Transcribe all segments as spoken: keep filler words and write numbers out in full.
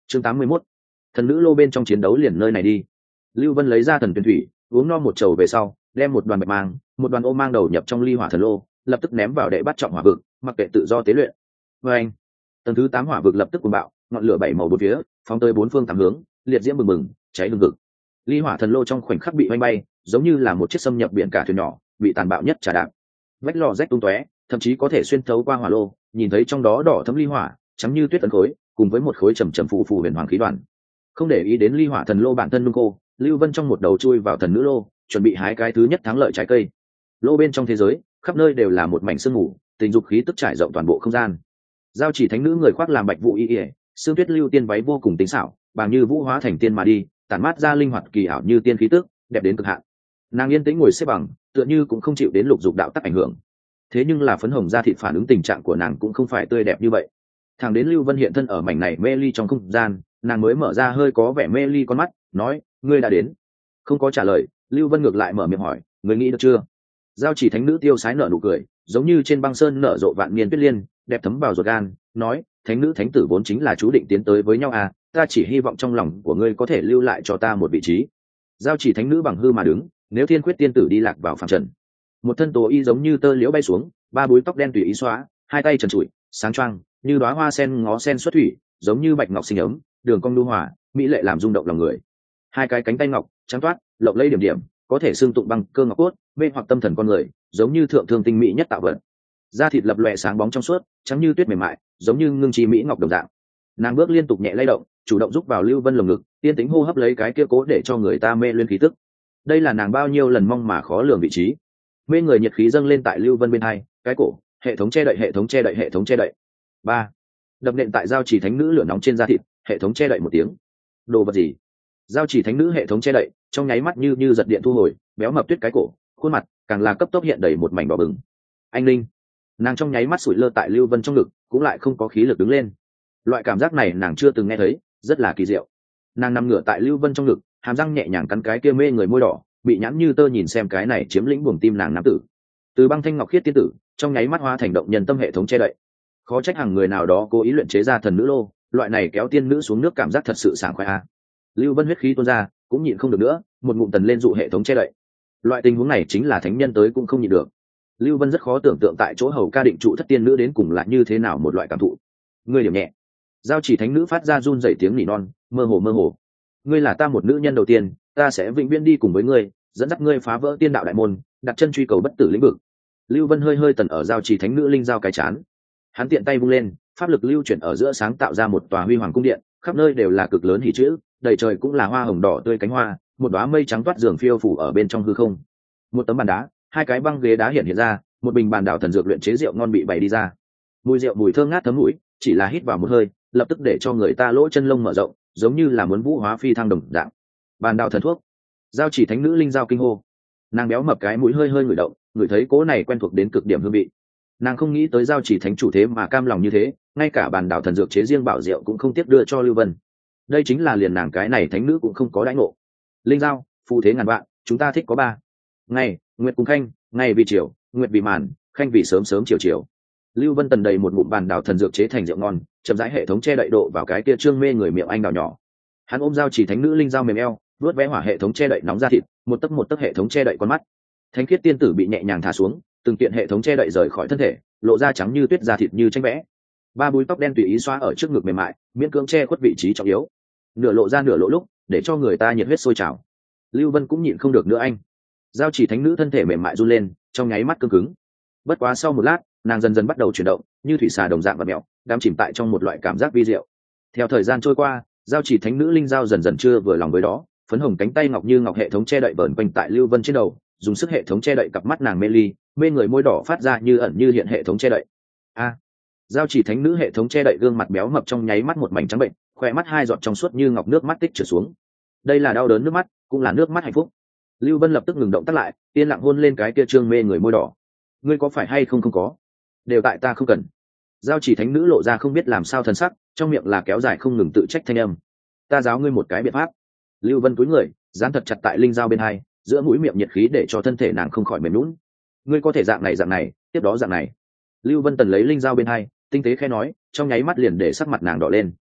chương tám mươi mốt, thần nữ lô bên trong chiến đấu liền nơi này đi. Lưu Vân lấy ra thần tuyển thủy, uống no một chầu về sau, đem một đoàn bạch mang, một đoàn ô mang đầu nhập trong ly hỏa thần lô, lập tức ném vào đệ bắt trọng hỏa vực, mặc kệ tự do tế luyện. Và anh, tầng thứ tám hỏa vực lập tức cuồng bạo, ngọn lửa bảy màu bốn phía, phóng tới bốn phương tám hướng, liệt diễm bừng bừng, cháy hừng hực. Ly hỏa thần lô trong khoảnh khắc bị oanh bay, giống như là một chiếc xâm nhập biển cả thuyền nhỏ, bị tàn bạo nhất trà đạp. Vách lò rách tung tóe, thậm chí có thể xuyên thấu qua hỏa lô, nhìn thấy trong đó đỏ thấm ly hỏa, trắng như tuyết ấn khối, cùng với một khối trầm trầm phù phù huyền hoàng khí đoàn. Không để ý đến ly hỏa thần lô bản thân nung cô, Lưu Vân trong một đầu chui vào thần nữ lô, chuẩn bị hái cái thứ nhất thắng lợi trái cây. Lô bên trong thế giới, khắp nơi đều là một mảnh sương mù, tình dục khí tức trải rộng toàn bộ không gian. Giao chỉ thánh nữ người khoác làm bạch vụ y y, xương tuyết lưu tiên váy vô cùng tính xảo, bàng như vũ hóa thành tiên mà đi, tản mát ra linh hoạt kỳ ảo như tiên khí tức, đẹp đến cực hạn. Nàng yên tĩnh ngồi xếp bằng, tựa như cũng không chịu đến lục dục đạo tắc ảnh hưởng. Thế nhưng là phấn hồng da thịt phản ứng tình trạng của nàng cũng không phải tươi đẹp như vậy. Thẳng đến Lưu Vân hiện thân ở mảnh này mê ly trong không gian, nàng mới mở ra hơi có vẻ mê ly con mắt, nói: ngươi đã đến. Không có trả lời, Lưu Vân ngược lại mở miệng hỏi: ngươi nghĩ được chưa? Giao chỉ thánh nữ tiêu sái nở nụ cười, giống như trên băng sơn nở rộ vạn niên tuyết liên, đẹp thấm vào ruột gan, nói: thánh nữ thánh tử vốn chính là chú định tiến tới với nhau à, ta chỉ hy vọng trong lòng của ngươi có thể lưu lại cho ta một vị trí. Giao chỉ thánh nữ bằng hư mà đứng, nếu thiên quyết tiên tử đi lạc vào phàm trần, một thân tố y giống như tơ liễu bay xuống, ba búi tóc đen tùy ý xóa, hai tay trần trụi sáng choang như đóa hoa sen ngó sen xuất thủy, giống như bạch ngọc xinh ấm, đường cong nhu hòa mỹ lệ làm rung động lòng người. Hai cái cánh tay ngọc trắng toát lộng lẫy điểm điểm, có thể xương tụng băng cơ ngọc cốt, mê hoặc tâm thần con người, giống như thượng thương tinh mỹ nhất tạo vật. Da thịt lập lòe sáng bóng trong suốt, trắng như tuyết mềm mại, giống như ngưng chi mỹ ngọc đồng dạng. Nàng bước liên tục nhẹ lay động, chủ động giúp vào Lưu Vân lồng ngực, tiên tính hô hấp lấy cái kia cố để cho người ta mê luyến khí tức. Đây là nàng bao nhiêu lần mong mà khó lường vị trí. Mê người nhiệt khí dâng lên tại Lưu Vân bên hai, cái cổ, hệ thống che đậy hệ thống che đậy hệ thống che đậy. Ba, đập nện tại giao chỉ thánh nữ lửa nóng trên da thịt, hệ thống che đậy một tiếng. Đồ vật gì? Giao chỉ thánh nữ hệ thống che đậy, trong nháy mắt như như giật điện thu hồi, béo mập tuyết cái cổ, khuôn mặt càng là cấp tốc hiện đầy một mảnh đỏ bừng. Anh linh, nàng trong nháy mắt sủi lơ tại Lưu Vân trong ngực, cũng lại không có khí lực đứng lên. Loại cảm giác này nàng chưa từng nghe thấy, rất là kỳ diệu. Nàng nằm ngửa tại Lưu Vân trong ngực, hàm răng nhẹ nhàng cắn cái kia mê người môi đỏ, bị nhãn như tơ nhìn xem cái này chiếm lĩnh buồng tim nàng nam tử. Từ băng thanh ngọc khiết tiên tử, trong nháy mắt hóa thành động nhân tâm hệ thống che đậy. Khó trách hàng người nào đó cố ý luyện chế ra thần nữ lô, loại này kéo tiên nữ xuống nước cảm giác thật sự sảng khoái a. Lưu Vân huyết khí tuôn ra, cũng nhịn không được nữa, một ngụm tần lên dụ hệ thống che đậy. Loại tình huống này chính là thánh nhân tới cũng không nhịn được. Lưu Vân rất khó tưởng tượng tại chỗ hầu ca định trụ thất tiên nữ đến cùng là như thế nào một loại cảm thụ. Ngươi điểm nhẹ. Giao chỉ thánh nữ phát ra run rẩy tiếng nỉ non, mơ hồ mơ hồ. Ngươi là ta một nữ nhân đầu tiên, ta sẽ vĩnh viễn đi cùng với ngươi, dẫn dắt ngươi phá vỡ tiên đạo đại môn, đặt chân truy cầu bất tử lĩnh vực. Lưu Vân hơi hơi tần ở giao chỉ thánh nữ linh giao cái chán. Hắn tiện tay vung lên, pháp lực lưu chuyển ở giữa sáng tạo ra một tòa huy hoàng cung điện, khắp nơi đều là cực lớn hỉ chữ, đầy trời cũng là hoa hồng đỏ tươi cánh hoa, một đóa mây trắng toát giường phiêu phủ ở bên trong hư không. Một tấm bàn đá, hai cái băng ghế đá hiện hiện ra, một bình bàn đảo thần dược luyện chế rượu ngon bị bày đi ra. Mùi rượu mùi thơm ngát thấm mũi, chỉ là hít vào một hơi, lập tức để cho người ta lỗ chân lông mở rộng, giống như là muốn vũ hóa phi thăng đồng dạng. Bàn đảo thần thuốc. Giao chỉ thánh nữ linh giao kinh hô. Nàng béo mập cái mũi hơi hơi ngửi động, ngửi thấy cỗ này quen thuộc đến cực điểm hương vị. Nàng không nghĩ tới giao chỉ thánh chủ thế mà cam lòng như thế, ngay cả bàn đảo thần dược chế riêng bảo rượu cũng không tiếc đưa cho Lưu Vân. Đây chính là liền nàng cái này thánh nữ cũng không có đãi ngộ. Linh giao, phù thế ngàn vạn, chúng ta thích có ba. Ngày, nguyệt cùng khanh, ngày vì chiều, nguyệt vì màn, khanh vì sớm sớm chiều chiều. Lưu Vân tần đầy một ngụm bàn đảo thần dược chế thành rượu ngon, chậm rãi hệ thống che đậy độ vào cái kia trương mê người miệng anh đào nhỏ. Hắn ôm giao chỉ thánh nữ linh giao mềm eo, vuốt vẽ hỏa hệ thống che đậy nóng ra thịt, một tấc một tấc hệ thống che đậy con mắt. Thánh khiết tiên tử bị nhẹ nhàng thả xuống, từng kiện hệ thống che đậy rời khỏi thân thể, lộ ra trắng như tuyết da thịt như tranh vẽ. Ba búi tóc đen tùy ý xóa ở trước ngực mềm mại, miễn cưỡng che khuất vị trí trọng yếu. Nửa lộ ra nửa lỗ lúc, để cho người ta nhiệt huyết sôi trào. Lưu Vân cũng nhịn không được nữa anh. Giao chỉ thánh nữ thân thể mềm mại run lên, trong nháy mắt cứng cứng. Bất quá sau một lát, nàng dần dần bắt đầu chuyển động, như thủy xà đồng dạng và mèo, đắm chìm tại trong một loại cảm giác vi diệu. Theo thời gian trôi qua, giao chỉ thánh nữ linh giao dần dần chưa vừa lòng với đó, phấn hồng cánh tay ngọc như ngọc hệ thống che đậy vờn quanh tại Lưu Vân trên đầu, dùng sức hệ thống che đậy cặp mắt nàng mê ly, mê người môi đỏ phát ra như ẩn như hiện hệ thống che đậy. A, giao chỉ thánh nữ hệ thống che đậy gương mặt béo mập trong nháy mắt một mảnh trắng bệnh, khoe mắt hai giọt trong suốt như ngọc nước mắt tích trượt xuống. Đây là đau đớn nước mắt, cũng là nước mắt hạnh phúc. Lưu Vân lập tức ngừng động tác lại, yên lặng hôn lên cái kia trương mê người môi đỏ. Ngươi có phải hay không không có, đều tại ta không cần. Giao chỉ thánh nữ lộ ra không biết làm sao thần sắc, trong miệng là kéo dài không ngừng tự trách thanh âm. Ta giáo ngươi một cái biện pháp. Lưu Vân cúi người, dán thật chặt tại linh giao bên hai, giữa mũi miệng nhiệt khí để cho thân thể nàng không khỏi mềm nhũn. Ngươi có thể dạng này dạng này, tiếp đó dạng này. Lưu Vân tần lấy linh giao bên hai, tinh tế khẽ nói, trong nháy mắt liền để sắc mặt nàng đỏ lên.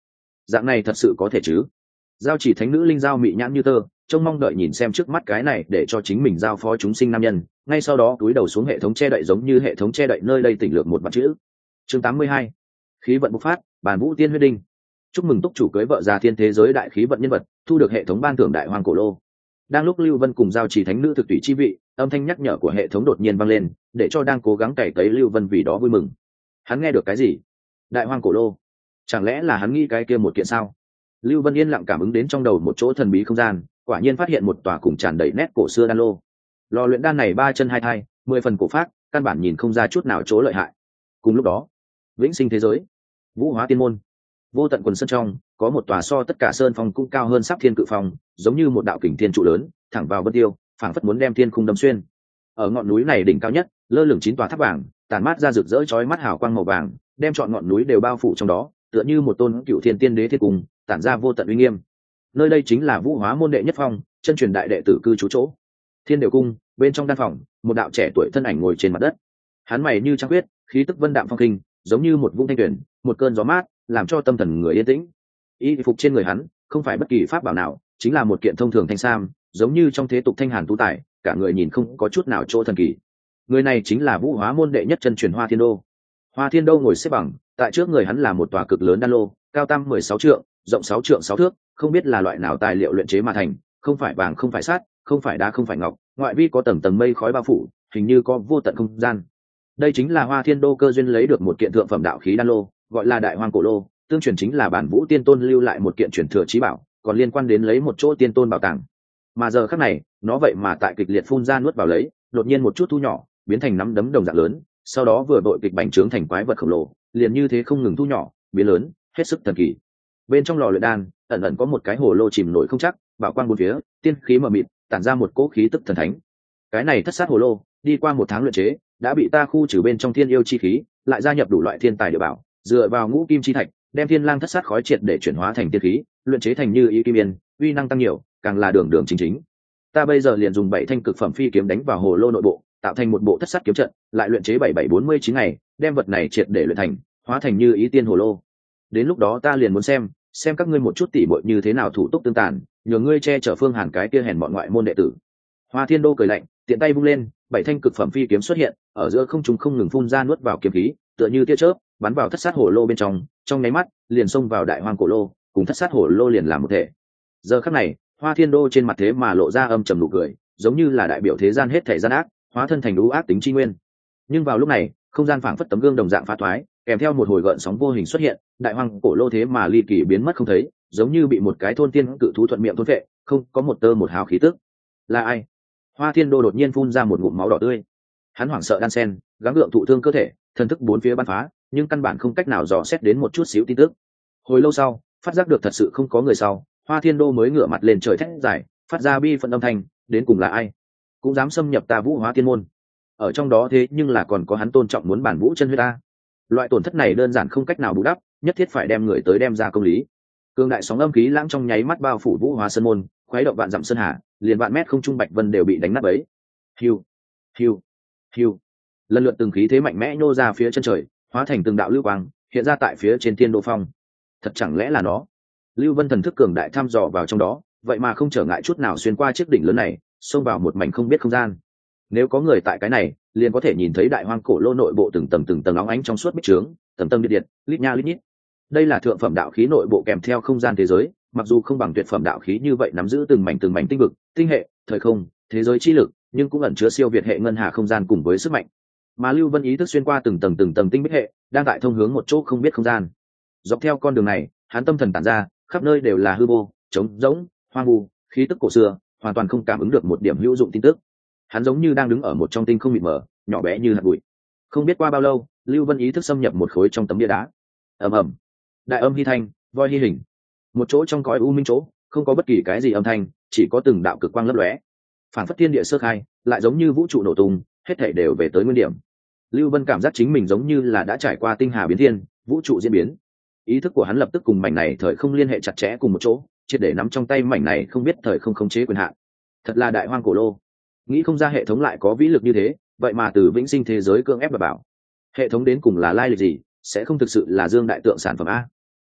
dạng này thật sự có thể chứ? Giao chỉ thánh nữ linh giao mị nhãn như tơ, trông mong đợi nhìn xem trước mắt cái này để cho chính mình giao phó chúng sinh nam nhân, ngay sau đó cúi đầu xuống hệ thống che đậy giống như hệ thống che đậy nơi đây tỉnh lược một mặt chữ. Chương tám mươi hai, khí vận bộc phát, bản vũ tiên huyết đinh. Chúc mừng túc chủ cưới vợ già thiên thế giới đại khí vận nhân vật, thu được hệ thống ban thưởng đại hoàng cổ lô. Đang lúc Lưu Vân cùng giao chỉ thánh nữ thực tùy chi vị, âm thanh nhắc nhở của hệ thống đột nhiên vang lên, để cho đang cố gắng cày cấy Lưu Vân vì đó vui mừng. Hắn nghe được cái gì? Đại hoàng cổ lô? Chẳng lẽ là hắn nghĩ cái kia một kiện sao? Lưu Vân yên lặng cảm ứng đến trong đầu một chỗ thần bí không gian, quả nhiên phát hiện một tòa cùng tràn đầy nét cổ xưa đan lô. Lò luyện đan này ba chân hai thai, mười phần cổ phác, căn bản nhìn không ra chút nào chỗ lợi hại. Cùng lúc đó, vĩnh sinh thế giới, vũ hóa tiên môn, vô tận quần sơn trong có một tòa so tất cả sơn phong cũng cao hơn sắp thiên cự phong, giống như một đạo kình thiên trụ lớn thẳng vào vân tiêu, phảng phất muốn đem thiên khung đâm xuyên. Ở ngọn núi này đỉnh cao nhất lơ lửng chín tòa tháp vàng, tàn mát ra rực rỡ chói mắt hào quang màu vàng, đem trọn ngọn núi đều bao phủ trong đó, tựa như một tôn cựu thiên tiên đế thiên cung, tản ra vô tận uy nghiêm. Nơi đây chính là vũ hóa môn đệ nhất phong, chân truyền đại đệ tử cư trú chỗ. Thiên đều cung bên trong đan phòng, một đạo trẻ tuổi thân ảnh ngồi trên mặt đất. Hắn mày như trăng huyết, khí tức vân đạm phong kinh, giống như một vũng thanh tuyển, một cơn gió mát, làm cho tâm thần người yên tĩnh. Y phục trên người hắn không phải bất kỳ pháp bảo nào, chính là một kiện thông thường thanh sam, giống như trong thế tục thanh hàn tú tài, cả người nhìn không có chút nào chỗ thần kỳ. Người này chính là vũ hóa môn đệ nhất chân truyền Hoa Thiên Đô. Hoa Thiên Đô ngồi xếp bằng, tại trước người hắn là một tòa cực lớn đan lô, cao tam mười sáu trượng, rộng sáu trượng sáu thước, không biết là loại nào tài liệu luyện chế mà thành, không phải vàng không phải sắt, không phải đá không phải ngọc, ngoại vi có tầng tầng mây khói bao phủ, hình như có vô tận không gian. Đây chính là Hoa Thiên Đô cơ duyên lấy được một kiện thượng phẩm đạo khí đan lô, gọi là Đại Hoang cổ lô, tương truyền chính là bản vũ tiên tôn lưu lại một kiện truyền thừa chí bảo, còn liên quan đến lấy một chỗ tiên tôn bảo tàng. Mà giờ khắc này, nó vậy mà tại kịch liệt phun ra nuốt vào lấy, đột nhiên một chút thu nhỏ, biến thành nắm đấm đồng dạng lớn, sau đó vừa đội kịch bành trướng thành quái vật khổng lồ, liền như thế không ngừng thu nhỏ, biến lớn, hết sức thần kỳ. Bên trong lò luyện đan, ẩn ẩn có một cái hồ lô chìm nổi không chắc, bảo quang bốn phía, tiên khí mờ mịt, tản ra một cỗ khí tức thần thánh. Cái này thất sát hồ lô, đi qua một tháng luyện chế, đã bị ta khu trừ bên trong thiên yêu chi khí, lại gia nhập đủ loại thiên tài địa bảo, dựa vào ngũ kim chi thạch, đem thiên lang thất sát khói triệt để chuyển hóa thành tiên khí, luyện chế thành như ý kim yên, uy năng tăng nhiều, càng là đường đường chính chính. Ta bây giờ liền dùng bảy thanh cực phẩm phi kiếm đánh vào hồ lô nội bộ, tạo thành một bộ thất sát kiếm trận, lại luyện chế bảy bảy bốn mươi chín ngày, đem vật này triệt để luyện thành, hóa thành như ý tiên hồ lô. Đến lúc đó ta liền muốn xem, xem các ngươi một chút tỉ muội như thế nào thủ túc tương tàn, nhờ ngươi che chở Phương Hàn cái kia hèn bọn ngoại môn đệ tử. Hoa Thiên Đô cười lạnh, tiện tay vung lên, bảy thanh cực phẩm phi kiếm xuất hiện, ở giữa không trung không ngừng phun ra nuốt vào kiếm khí, tựa như tia chớp, bắn vào thất sát hồ lô bên trong, trong nháy mắt, liền xông vào đại hoang cổ lô, cùng thất sát hồ lô liền làm một thể. Giờ khắc này, Hoa Thiên Đô trên mặt thế mà lộ ra âm trầm nụ cười, giống như là đại biểu thế gian hết thảy gian ác, hóa thân thành đú ác tính chi nguyên. Nhưng vào lúc này, không gian phảng phất tấm gương đồng dạng phá thoái, kèm theo một hồi gợn sóng vô hình xuất hiện, đại hoang cổ lô thế mà ly kỳ biến mất không thấy, giống như bị một cái thôn tiên cự thú thuận miệng thôn vệ, không có một tơ một hào khí tức. Là ai? Hoa Thiên Đô đột nhiên phun ra một ngụm máu đỏ tươi. Hắn hoảng sợ đan sen, gắng gượng thụ thương cơ thể, thần thức bốn phía bắn phá, nhưng căn bản không cách nào dò xét đến một chút xíu tin tức. Hồi lâu sau, phát giác được thật sự không có người sau, Hoa Thiên Đô mới ngửa mặt lên trời thét giải, phát ra bi phẫn âm thanh, đến cùng là ai? Cũng dám xâm nhập ta Vũ Hóa Tiên môn. Ở trong đó thế nhưng là còn có hắn tôn trọng muốn bản vũ chân huyết ta. Loại tổn thất này đơn giản không cách nào bù đắp, nhất thiết phải đem người tới đem ra công lý. Cương đại sóng âm khí lãng trong nháy mắt bao phủ Vũ Hóa Sơn môn, khuấy động vạn dặm sơn hà, liền vạn mét không trung bạch vân đều bị đánh nát bấy. Hiu, hiu, hiu. Lần lượt từng khí thế mạnh mẽ nhô ra phía chân trời, hóa thành từng đạo lưu quang, hiện ra tại phía trên Thiên Đô Phong. Thật chẳng lẽ là nó? Lưu Vân thần thức cường đại thăm dò vào trong đó, vậy mà không trở ngại chút nào xuyên qua chiếc đỉnh lớn này, xông vào một mảnh không biết không gian. Nếu có người tại cái này, liền có thể nhìn thấy đại hoang cổ lô nội bộ từng tầng từng tầng óng ánh trong suốt bích trướng, tầng tầng điện điện, lít nha lít nhít. Đây là thượng phẩm đạo khí nội bộ kèm theo không gian thế giới, mặc dù không bằng tuyệt phẩm đạo khí như vậy nắm giữ từng mảnh từng mảnh tinh vực, tinh hệ, thời không, thế giới chi lực, nhưng cũng ẩn chứa siêu việt hệ ngân hà không gian cùng với sức mạnh. Mà Lưu Vân ý thức xuyên qua từng tầng từng tầng tinh bích hệ, đang tại thông hướng một chỗ không biết không gian. Dọc theo con đường này, hắn tâm thần tản ra, khắp nơi đều là hư vô, trống rỗng, hoang vu, khí tức cổ xưa, hoàn toàn không cảm ứng được một điểm hữu dụng tin tức. Hắn giống như đang đứng ở một trong tinh không mịt mờ, nhỏ bé như hạt bụi. Không biết qua bao lâu, Lưu Vân ý thức xâm nhập một khối trong tấm bia đá. Ầm ầm, đại âm hy thanh, voi hy hình. Một chỗ trong cõi u minh chỗ, không có bất kỳ cái gì âm thanh, chỉ có từng đạo cực quang lấp lóe. Phản phất thiên địa sơ khai, lại giống như vũ trụ nổ tung, hết thảy đều về tới nguyên điểm. Lưu Vân cảm giác chính mình giống như là đã trải qua tinh hà biến thiên, vũ trụ diễn biến. Ý thức của hắn lập tức cùng mảnh này thời không liên hệ chặt chẽ cùng một chỗ, triệt để nắm trong tay mảnh này không biết thời không khống chế quyền hạn. Thật là đại hoang cổ lô. Nghĩ không ra hệ thống lại có vĩ lực như thế, vậy mà từ vĩnh sinh thế giới cưỡng ép và bảo. Hệ thống đến cùng là lai lịch gì, sẽ không thực sự là Dương đại tượng sản phẩm a.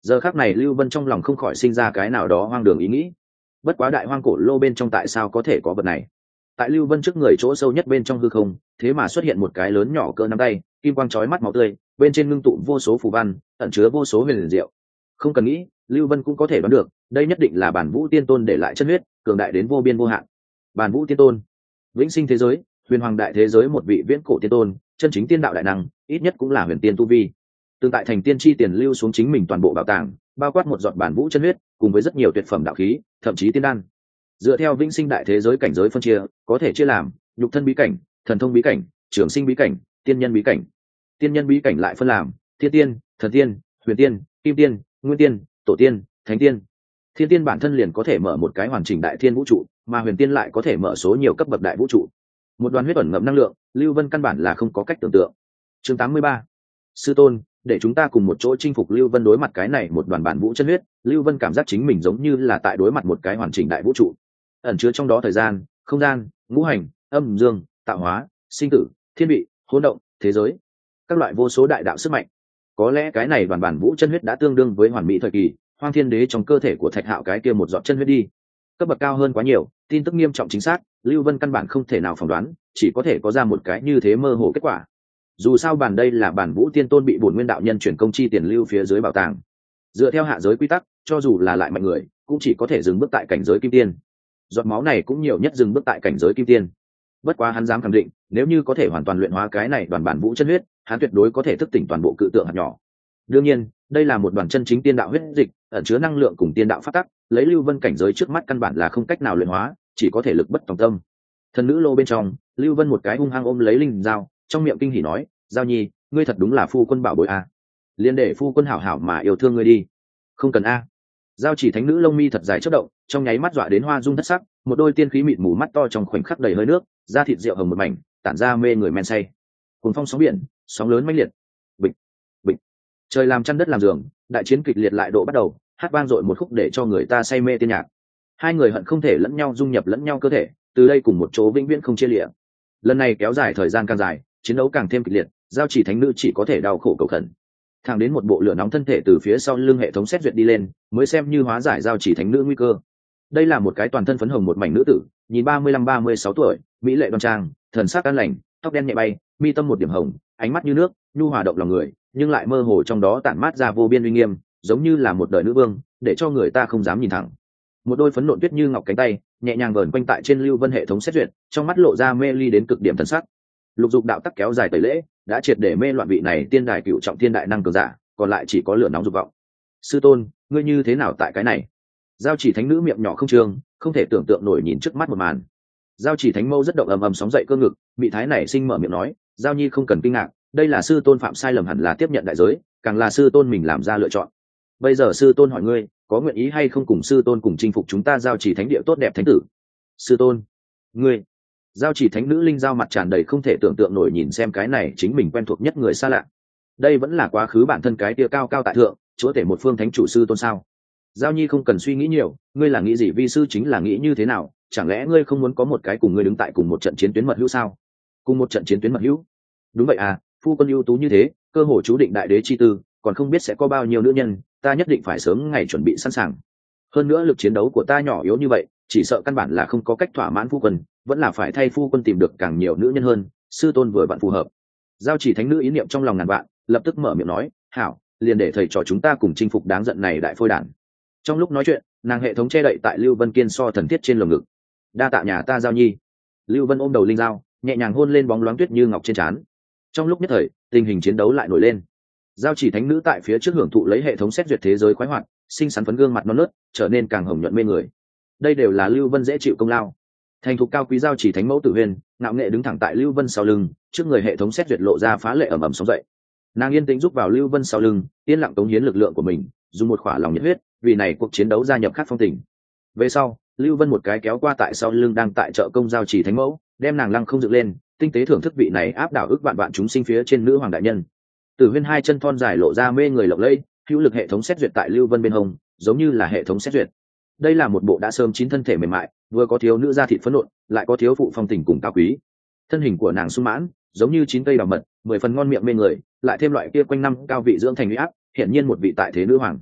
Giờ khắc này Lưu Vân trong lòng không khỏi sinh ra cái nào đó hoang đường ý nghĩ. Bất quá đại hoang cổ lô bên trong tại sao có thể có vật này? Tại Lưu Vân trước người chỗ sâu nhất bên trong hư không, thế mà xuất hiện một cái lớn nhỏ cỡ nắm tay, kim quang chói mắt máu tươi, bên trên ngưng tụ vô số phù văn, ẩn chứa vô số huyền liền diệu. Không cần nghĩ, Lưu Vân cũng có thể đoán được, đây nhất định là Bản Vũ Tiên Tôn để lại chân huyết, cường đại đến vô biên vô hạn. Bản Vũ Tiên Tôn, vĩnh sinh thế giới, huyền hoàng đại thế giới một vị viễn cổ tiên tôn, chân chính tiên đạo đại năng, ít nhất cũng là huyền tiên tu vi. Tương tại thành tiên chi tiền lưu xuống chính mình toàn bộ bảo tàng, bao quát một giọt Bản Vũ chân huyết, cùng với rất nhiều tuyệt phẩm đạo khí, thậm chí tiên đan. Dựa theo vĩnh sinh đại thế giới cảnh giới phân chia, có thể chia làm nhục thân bí cảnh, thần thông bí cảnh, trường sinh bí cảnh, tiên nhân bí cảnh. Tiên nhân bí cảnh lại phân làm thiên tiên, thần tiên, huyền tiên, kim tiên, nguyên tiên, tổ tiên, thánh tiên. Thiên tiên bản thân liền có thể mở một cái hoàn chỉnh đại thiên vũ trụ, mà huyền tiên lại có thể mở số nhiều cấp bậc đại vũ trụ. Một đoàn huyết ẩn ngậm năng lượng, Lưu Vân căn bản là không có cách tưởng tượng. Chương tám mươi ba, sư tôn, để chúng ta cùng một chỗ chinh phục. Lưu Vân đối mặt cái này một đoàn bản vũ chân huyết, Lưu Vân cảm giác chính mình giống như là tại đối mặt một cái hoàn chỉnh đại vũ trụ, ẩn chứa trong đó thời gian, không gian, ngũ hành, âm dương, tạo hóa, sinh tử, thiên vị, hỗn động, thế giới, các loại vô số đại đạo sức mạnh. Có lẽ cái này đoàn bản vũ chân huyết đã tương đương với hoàn mỹ thời kỳ Hoang Thiên Đế trong cơ thể của Thạch Hạo cái kia một giọt chân huyết đi. Cấp bậc cao hơn quá nhiều, tin tức nghiêm trọng chính xác, Lưu Vân căn bản không thể nào phỏng đoán, chỉ có thể có ra một cái như thế mơ hồ kết quả. Dù sao bản đây là bản Vũ Tiên Tôn bị bổn nguyên đạo nhân chuyển công chi tiền lưu phía dưới bảo tàng. Dựa theo hạ giới quy tắc, cho dù là lại mạnh người, cũng chỉ có thể dừng bước tại cảnh giới kim tiên. Giọt máu này cũng nhiều nhất dừng bước tại cảnh giới kim tiên. Bất quá hắn dám khẳng định, nếu như có thể hoàn toàn luyện hóa cái này đoàn bản vũ chân huyết, hắn tuyệt đối có thể thức tỉnh toàn bộ cự tượng hạt nhỏ. Đương nhiên, đây là một đoàn chân chính tiên đạo huyết dịch, ẩn chứa năng lượng cùng tiên đạo phát tắc, lấy Lưu Vân cảnh giới trước mắt căn bản là không cách nào luyện hóa, chỉ có thể lực bất tòng tâm. Thần nữ lô bên trong, Lưu Vân một cái hung hăng ôm lấy linh dao, trong miệng kinh hỉ nói, "Giao Nhi, ngươi thật đúng là phu quân bảo bối a. Liên để phu quân hảo hảo mà yêu thương ngươi đi." "Không cần a." Giao Chỉ thánh nữ lông mi thật dài chớp động, trong nháy mắt dọa đến hoa dung thất sắc, một đôi tiên khí mịt mù mắt to trong khoảnh khắc đầy hơi nước, da thịt rượu hồng một mảnh, tản ra mê người men say. Cuồng phong sóng biển, sóng lớn mãnh liệt. Bịch, bịch. Trời làm chăn đất làm giường, đại chiến kịch liệt lại độ bắt đầu, hát vang dội một khúc để cho người ta say mê tiên nhạc. Hai người hận không thể lẫn nhau dung nhập lẫn nhau cơ thể, từ đây cùng một chỗ vĩnh viễn không chia lìa. Lần này kéo dài thời gian càng dài, chiến đấu càng thêm kịch liệt, Giao Chỉ thánh nữ chỉ có thể đau khổ cầu khẩn. Thẳng đến một bộ lửa nóng thân thể từ phía sau lưng hệ thống xét duyệt đi lên, mới xem như hóa giải Giao Chỉ thánh nữ nguy cơ. Đây là một cái toàn thân phấn hồng một mảnh nữ tử, nhìn ba mươi lăm ba mươi sáu tuổi, mỹ lệ đoan trang, thần sắc an lành, tóc đen nhẹ bay, mi tâm một điểm hồng, ánh mắt như nước, nhu hòa động lòng người, nhưng lại mơ hồ trong đó tản mát ra vô biên uy nghiêm, giống như là một đời nữ vương, để cho người ta không dám nhìn thẳng. Một đôi phấn nộn tuyết như ngọc cánh tay, nhẹ nhàng vờn quanh tại trên Lưu Vân hệ thống xét duyệt, trong mắt lộ ra mê ly đến cực điểm thần sắc. Lục dục đạo tắc kéo dài tẩy lễ, đã triệt để mê loạn vị này tiên đài cựu trọng thiên đại năng cường giả, còn lại chỉ có lửa nóng dục vọng. Sư tôn, ngươi như thế nào tại cái này? Giao Chỉ thánh nữ miệng nhỏ không trương, không thể tưởng tượng nổi nhìn trước mắt một màn. Giao Chỉ thánh mâu rất động ầm ầm sóng dậy cơ ngực, bị thái này sinh mở miệng nói, Giao Nhi không cần kinh ngạc, đây là sư tôn phạm sai lầm hẳn là tiếp nhận đại giới, càng là sư tôn mình làm ra lựa chọn. Bây giờ sư tôn hỏi ngươi, có nguyện ý hay không cùng sư tôn cùng chinh phục chúng ta Giao Chỉ thánh địa tốt đẹp thánh tử? Sư tôn, ngươi. Giao Chỉ thánh nữ linh giao mặt tràn đầy không thể tưởng tượng nổi nhìn xem cái này chính mình quen thuộc nhất người xa lạ. Đây vẫn là quá khứ bản thân cái tia cao cao tại thượng, chúa tể một phương thánh chủ sư tôn sao? Giao Nhi không cần suy nghĩ nhiều, ngươi là nghĩ gì vi sư chính là nghĩ như thế nào, chẳng lẽ ngươi không muốn có một cái cùng ngươi đứng tại cùng một trận chiến tuyến mật hữu sao? Cùng một trận chiến tuyến mật hữu? Đúng vậy à, phu quân ưu tú như thế, cơ hồ chú định đại đế chi tư, còn không biết sẽ có bao nhiêu nữ nhân, ta nhất định phải sớm ngày chuẩn bị sẵn sàng. Hơn nữa lực chiến đấu của ta nhỏ yếu như vậy, chỉ sợ căn bản là không có cách thỏa mãn phu quân, vẫn là phải thay phu quân tìm được càng nhiều nữ nhân hơn, sư tôn vừa vặn phù hợp. Giao Chỉ thánh nữ ý niệm trong lòng ngàn vạn, lập tức mở miệng nói, hảo, liền để thầy trò chúng ta cùng chinh phục đáng giận này đại phôi đản. Trong lúc nói chuyện, nàng hệ thống che đậy tại Lưu Vân kiên so thần thiết trên lồng ngực. Đa tạ nhà ta Giao Nhi. Lưu Vân ôm đầu linh dao, nhẹ nhàng hôn lên bóng loáng tuyết như ngọc trên trán. Trong lúc nhất thời, tình hình chiến đấu lại nổi lên. Giao Chỉ thánh nữ tại phía trước hưởng thụ lấy hệ thống xét duyệt thế giới khoái hoạt, xinh xắn phấn gương mặt non nớt, trở nên càng hồng nhuận mê người. Đây đều là Lưu Vân dễ chịu công lao. Thành thục cao quý Giao Chỉ thánh mẫu Tử Huyền, ngạo nghệ đứng thẳng tại Lưu Vân sau lưng, trước người hệ thống xét duyệt lộ ra phá lệ ầm ầm sóng dậy. Nàng yên tĩnh giúp vào Lưu Vân sau lưng, yên lặng cống hiến lực lượng của mình, dùng một khỏa lòng nhiệt huyết, vì này cuộc chiến đấu gia nhập khác phong tình. Về sau, Lưu Vân một cái kéo qua tại sau lưng đang tại trợ công Giao Chỉ thánh mẫu, đem nàng lăng không dựng lên, tinh tế thưởng thức vị này áp đảo ước vạn vạn chúng sinh phía trên nữ hoàng đại nhân. Tử Huyên hai chân thon dài lộ ra mê người lộng lẫy, hữu lực hệ thống xét duyệt tại Lưu Vân bên hông, giống như là hệ thống xét duyệt. Đây là một bộ đã sớm chín thân thể mềm mại, vừa có thiếu nữ da thịt phấn nộn, lại có thiếu phụ phong tình cùng cao quý. Thân hình của nàng sung mãn, giống như chín cây đào mật, mười phần ngon miệng mê người, lại thêm loại kia quanh năm cao vị dưỡng thành uy áp, hiển nhiên một vị tại thế nữ hoàng.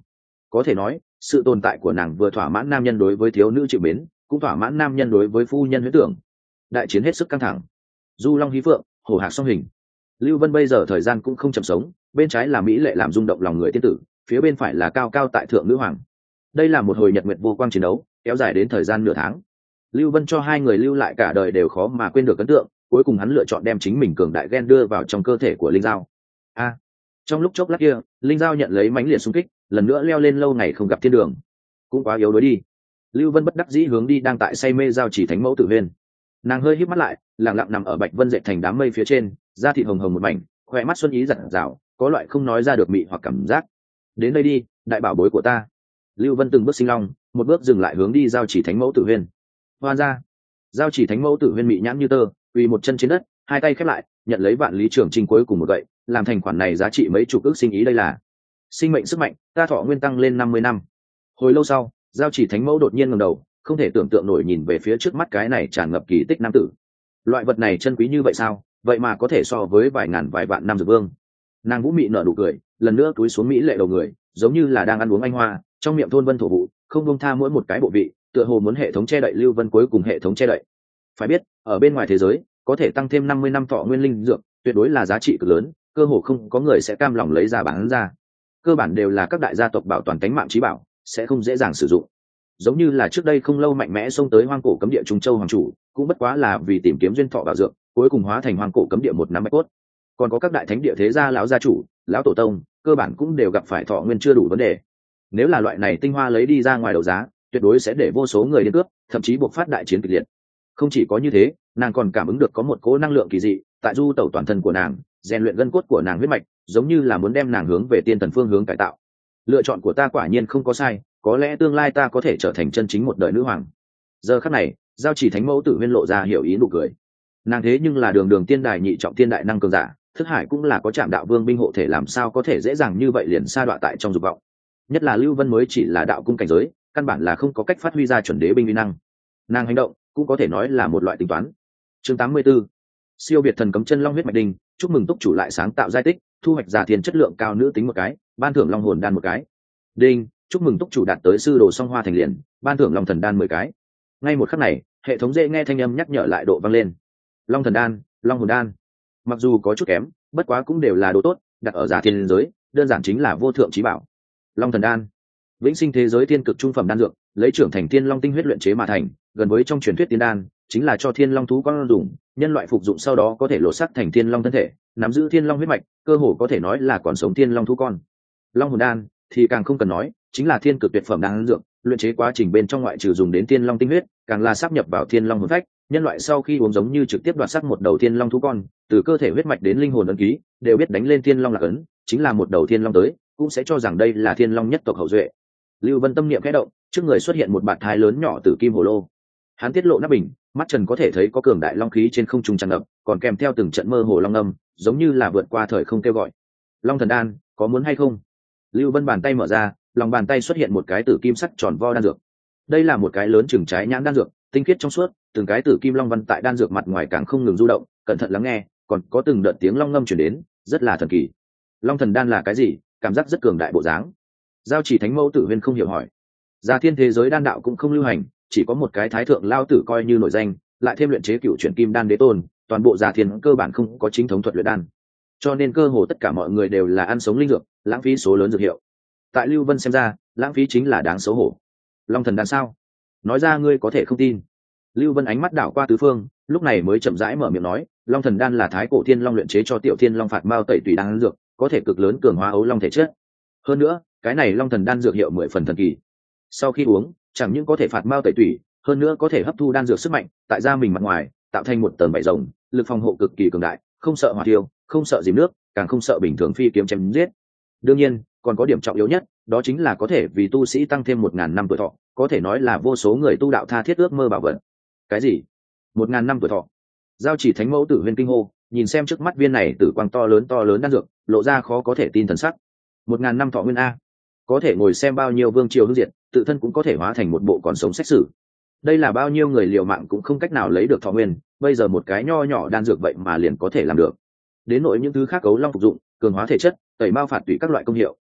có thể nói sự tồn tại của nàng vừa thỏa mãn nam nhân đối với thiếu nữ chịu mến, cũng thỏa mãn nam nhân đối với phu nhân huyễn tưởng. Đại chiến hết sức căng thẳng, du long hí phượng, hổ hạc song hình. Lưu Vân bây giờ thời gian cũng không chậm sống, bên trái là mỹ lệ làm rung động lòng người tiên tử, phía bên phải là cao cao tại thượng nữ hoàng. Đây là một hồi nhật nguyệt vô quang chiến đấu, kéo dài đến thời gian nửa tháng. Lưu Vân cho hai người lưu lại cả đời đều khó mà quên được ấn tượng, cuối cùng hắn lựa chọn đem chính mình cường đại gen đưa vào trong cơ thể của linh giao. A, trong lúc chốc lát kia, linh giao nhận lấy mãnh liệt xung kích, lần nữa leo lên lâu ngày không gặp thiên đường. Cũng quá yếu đuối đi. Lưu Vân bất đắc dĩ hướng đi đang tại say mê giao chỉ thánh mẫu Tử Huyên. Nàng hơi híp mắt lại, lặng lặng nằm ở bạch vân dệt thành đám mây phía trên, da thịt hồng hồng một mảnh, khoe mắt xuân ý giật rào, có loại không nói ra được mị hoặc cảm giác. Đến đây đi, đại bảo bối của ta. Lưu Vân từng bước sinh long, một bước dừng lại hướng đi giao chỉ thánh mẫu Tử Huyên. Hoa ra, giao chỉ thánh mẫu Tử Huyên mị nhãn như tơ, quỳ một chân trên đất, hai tay khép lại, nhận lấy vạn lý trường trinh cuối cùng một gậy, làm thành khoản này giá trị mấy chục ước sinh ý. Đây là sinh mệnh sức mạnh, ta thọ nguyên tăng lên năm mươi năm. Hồi lâu sau, giao chỉ thánh mẫu đột nhiên ngẩng đầu, không thể tưởng tượng nổi nhìn về phía trước mắt cái này tràn ngập kỳ tích nam tử. Loại vật này chân quý như vậy sao, vậy mà có thể so với vài ngàn vài vạn năm dược vương. Nàng vũ mị nở nụ cười, lần nữa cúi xuống mỹ lệ đầu người, giống như là đang ăn uống anh hoa, trong miệng thôn vân thổ vụ, không buông tha mỗi một cái bộ vị, tựa hồ muốn hệ thống che đậy Lưu Vân cuối cùng hệ thống che đậy. Phải biết, ở bên ngoài thế giới, có thể tăng thêm năm mươi năm thọ nguyên linh dược, tuyệt đối là giá trị cực lớn, cơ hồ không có người sẽ cam lòng lấy ra bán ra. Cơ bản đều là các đại gia tộc bảo toàn tánh mạng trí bảo, sẽ không dễ dàng sử dụng. Giống như là trước đây không lâu mạnh mẽ xông tới hoang cổ cấm địa Trung Châu hoàng chủ, cũng bất quá là vì tìm kiếm duyên thọ bảo dược, cuối cùng hóa thành hoang cổ cấm địa một năm bạch cốt. Còn có các đại thánh địa thế gia lão gia chủ, lão tổ tông, cơ bản cũng đều gặp phải thọ nguyên chưa đủ vấn đề. Nếu là loại này tinh hoa lấy đi ra ngoài đấu giá, tuyệt đối sẽ để vô số người điên cướp, thậm chí buộc phát đại chiến kịch liệt. Không chỉ có như thế, nàng còn cảm ứng được có một cỗ năng lượng kỳ dị tại du tẩu toàn thân của nàng, rèn luyện gân cốt của nàng huyết mạch, giống như là muốn đem nàng hướng về tiên thần phương hướng cải tạo. Lựa chọn của ta quả nhiên không có sai, có lẽ tương lai ta có thể trở thành chân chính một đời nữ hoàng. Giờ khắc này, giao chỉ thánh mẫu Tử Huyên lộ ra hiểu ý nụ cười. Nàng thế nhưng là đường đường tiên đài nhị trọng tiên đại năng cường giả, thức hải cũng là có trạm đạo vương binh hộ thể, làm sao có thể dễ dàng như vậy liền sa đọa tại trong dục vọng. Nhất là Lưu Vân mới chỉ là đạo cung cảnh giới, căn bản là không có cách phát huy ra chuẩn đế binh uy năng. Nàng hành động cũng có thể nói là một loại tính toán. Chương tám mươi 84. Siêu việt thần cấm chân long huyết mạch đình, chúc mừng túc chủ lại sáng tạo giai tích, thu hoạch giả tiền chất lượng cao nữ tính một cái, ban thưởng long hồn đan một cái. Đinh, chúc mừng túc chủ đạt tới sư đồ song hoa thành liền, ban thưởng long thần đan mười cái. Ngay một khắc này, hệ thống dễ nghe thanh âm nhắc nhở lại độ vang lên. Long thần đan, long hồn đan, mặc dù có chút kém, bất quá cũng đều là đồ tốt, đặt ở giả thiên giới, đơn giản chính là vô thượng trí bảo. Long thần đan, vĩnh sinh thế giới tiên cực trung phẩm đan dược, lấy trưởng thành thiên long tinh huyết luyện chế mà thành, gần với trong truyền thuyết tiên đan, chính là cho thiên long thú con dùng, nhân loại phục dụng sau đó có thể lột xác thành thiên long thân thể, nắm giữ thiên long huyết mạch, cơ hồ có thể nói là còn sống thiên long thú con. Long hồn đan thì càng không cần nói, chính là thiên cực tuyệt phẩm đan dược, luyện chế quá trình bên trong ngoại trừ dùng đến thiên long tinh huyết, càng là sáp nhập vào thiên long hồn phách, nhân loại sau khi uống giống như trực tiếp đoạt xác một đầu thiên long thú con, từ cơ thể huyết mạch đến linh hồn ấn ký, đều biết đánh lên thiên long lạc ấn, chính là một đầu thiên long tới, cũng sẽ cho rằng đây là thiên long nhất tộc hậu duệ. Lưu Vân tâm niệm khẽ động, trước người xuất hiện một bạt thái lớn nhỏ tử kim hồ lô. Hắn tiết lộ nắp bình, mắt trần có thể thấy có cường đại long khí trên không trung tràn ngập, còn kèm theo từng trận mơ hồ long âm, giống như là vượt qua thời không kêu gọi. Long thần đan, có muốn hay không? Lưu Vân bàn tay mở ra, lòng bàn tay xuất hiện một cái tử kim sắt tròn vo đan dược. Đây là một cái lớn chừng trái nhãn đan dược, tinh khiết trong suốt, từng cái tử kim long văn tại đan dược mặt ngoài càng không ngừng du động, cẩn thận lắng nghe, còn có từng đợt tiếng long ngâm truyền đến, rất là thần kỳ. Long thần đan là cái gì? Cảm giác rất cường đại bộ dáng. Giao chỉ thánh mẫu Tử Huyên không hiểu hỏi. Gia thiên thế giới đan đạo cũng không lưu hành, chỉ có một cái thái thượng lao tử coi như nổi danh, lại thêm luyện chế cựu chuyển kim đan đế tôn, toàn bộ Gia thiên cơ bản không có chính thống thuật luyện đan, cho nên cơ hồ tất cả mọi người đều là ăn sống linh dược, lãng phí số lớn dược hiệu. Tại Lưu Vân xem ra, lãng phí chính là đáng xấu hổ. Long thần đan sao? Nói ra ngươi có thể không tin. Lưu Vân ánh mắt đảo qua tứ phương, lúc này mới chậm rãi mở miệng nói, Long thần đan là thái cổ thiên long luyện chế cho tiểu thiên long phạt mao tẩy tùy đan dược, có thể cực lớn cường hóa ấu long thể chất. Hơn nữa, cái này Long thần đan dược hiệu mười phần thần kỳ. Sau khi uống, chẳng những có thể phạt mao tẩy tủy, hơn nữa có thể hấp thu đan dược sức mạnh, tại da mình mặt ngoài, tạo thành một tầng vảy rồng, lực phòng hộ cực kỳ cường đại, không sợ hỏa thiêu, không sợ dìm nước, càng không sợ bình thường phi kiếm chém giết. Đương nhiên, còn có điểm trọng yếu nhất, đó chính là có thể vì tu sĩ tăng thêm một ngàn năm tuổi thọ, có thể nói là vô số người tu đạo tha thiết ước mơ bảo vật. Cái gì? Một ngàn năm tuổi thọ? Giao chỉ thánh mẫu Tử Huyên kinh hô, nhìn xem trước mắt viên này tử quang to lớn to lớn đan dược, lộ ra khó có thể tin thần sắc. Một ngàn năm thọ nguyên a, có thể ngồi xem bao nhiêu vương triều hưng diệt, tự thân cũng có thể hóa thành một bộ còn sống xét xử. Đây là bao nhiêu người liều mạng cũng không cách nào lấy được thọ nguyên, bây giờ một cái nho nhỏ đan dược vậy mà liền có thể làm được. Đến nỗi những thứ khác cấu long phục dụng, cường hóa thể chất, tẩy mao phạt tủy các loại công hiệu,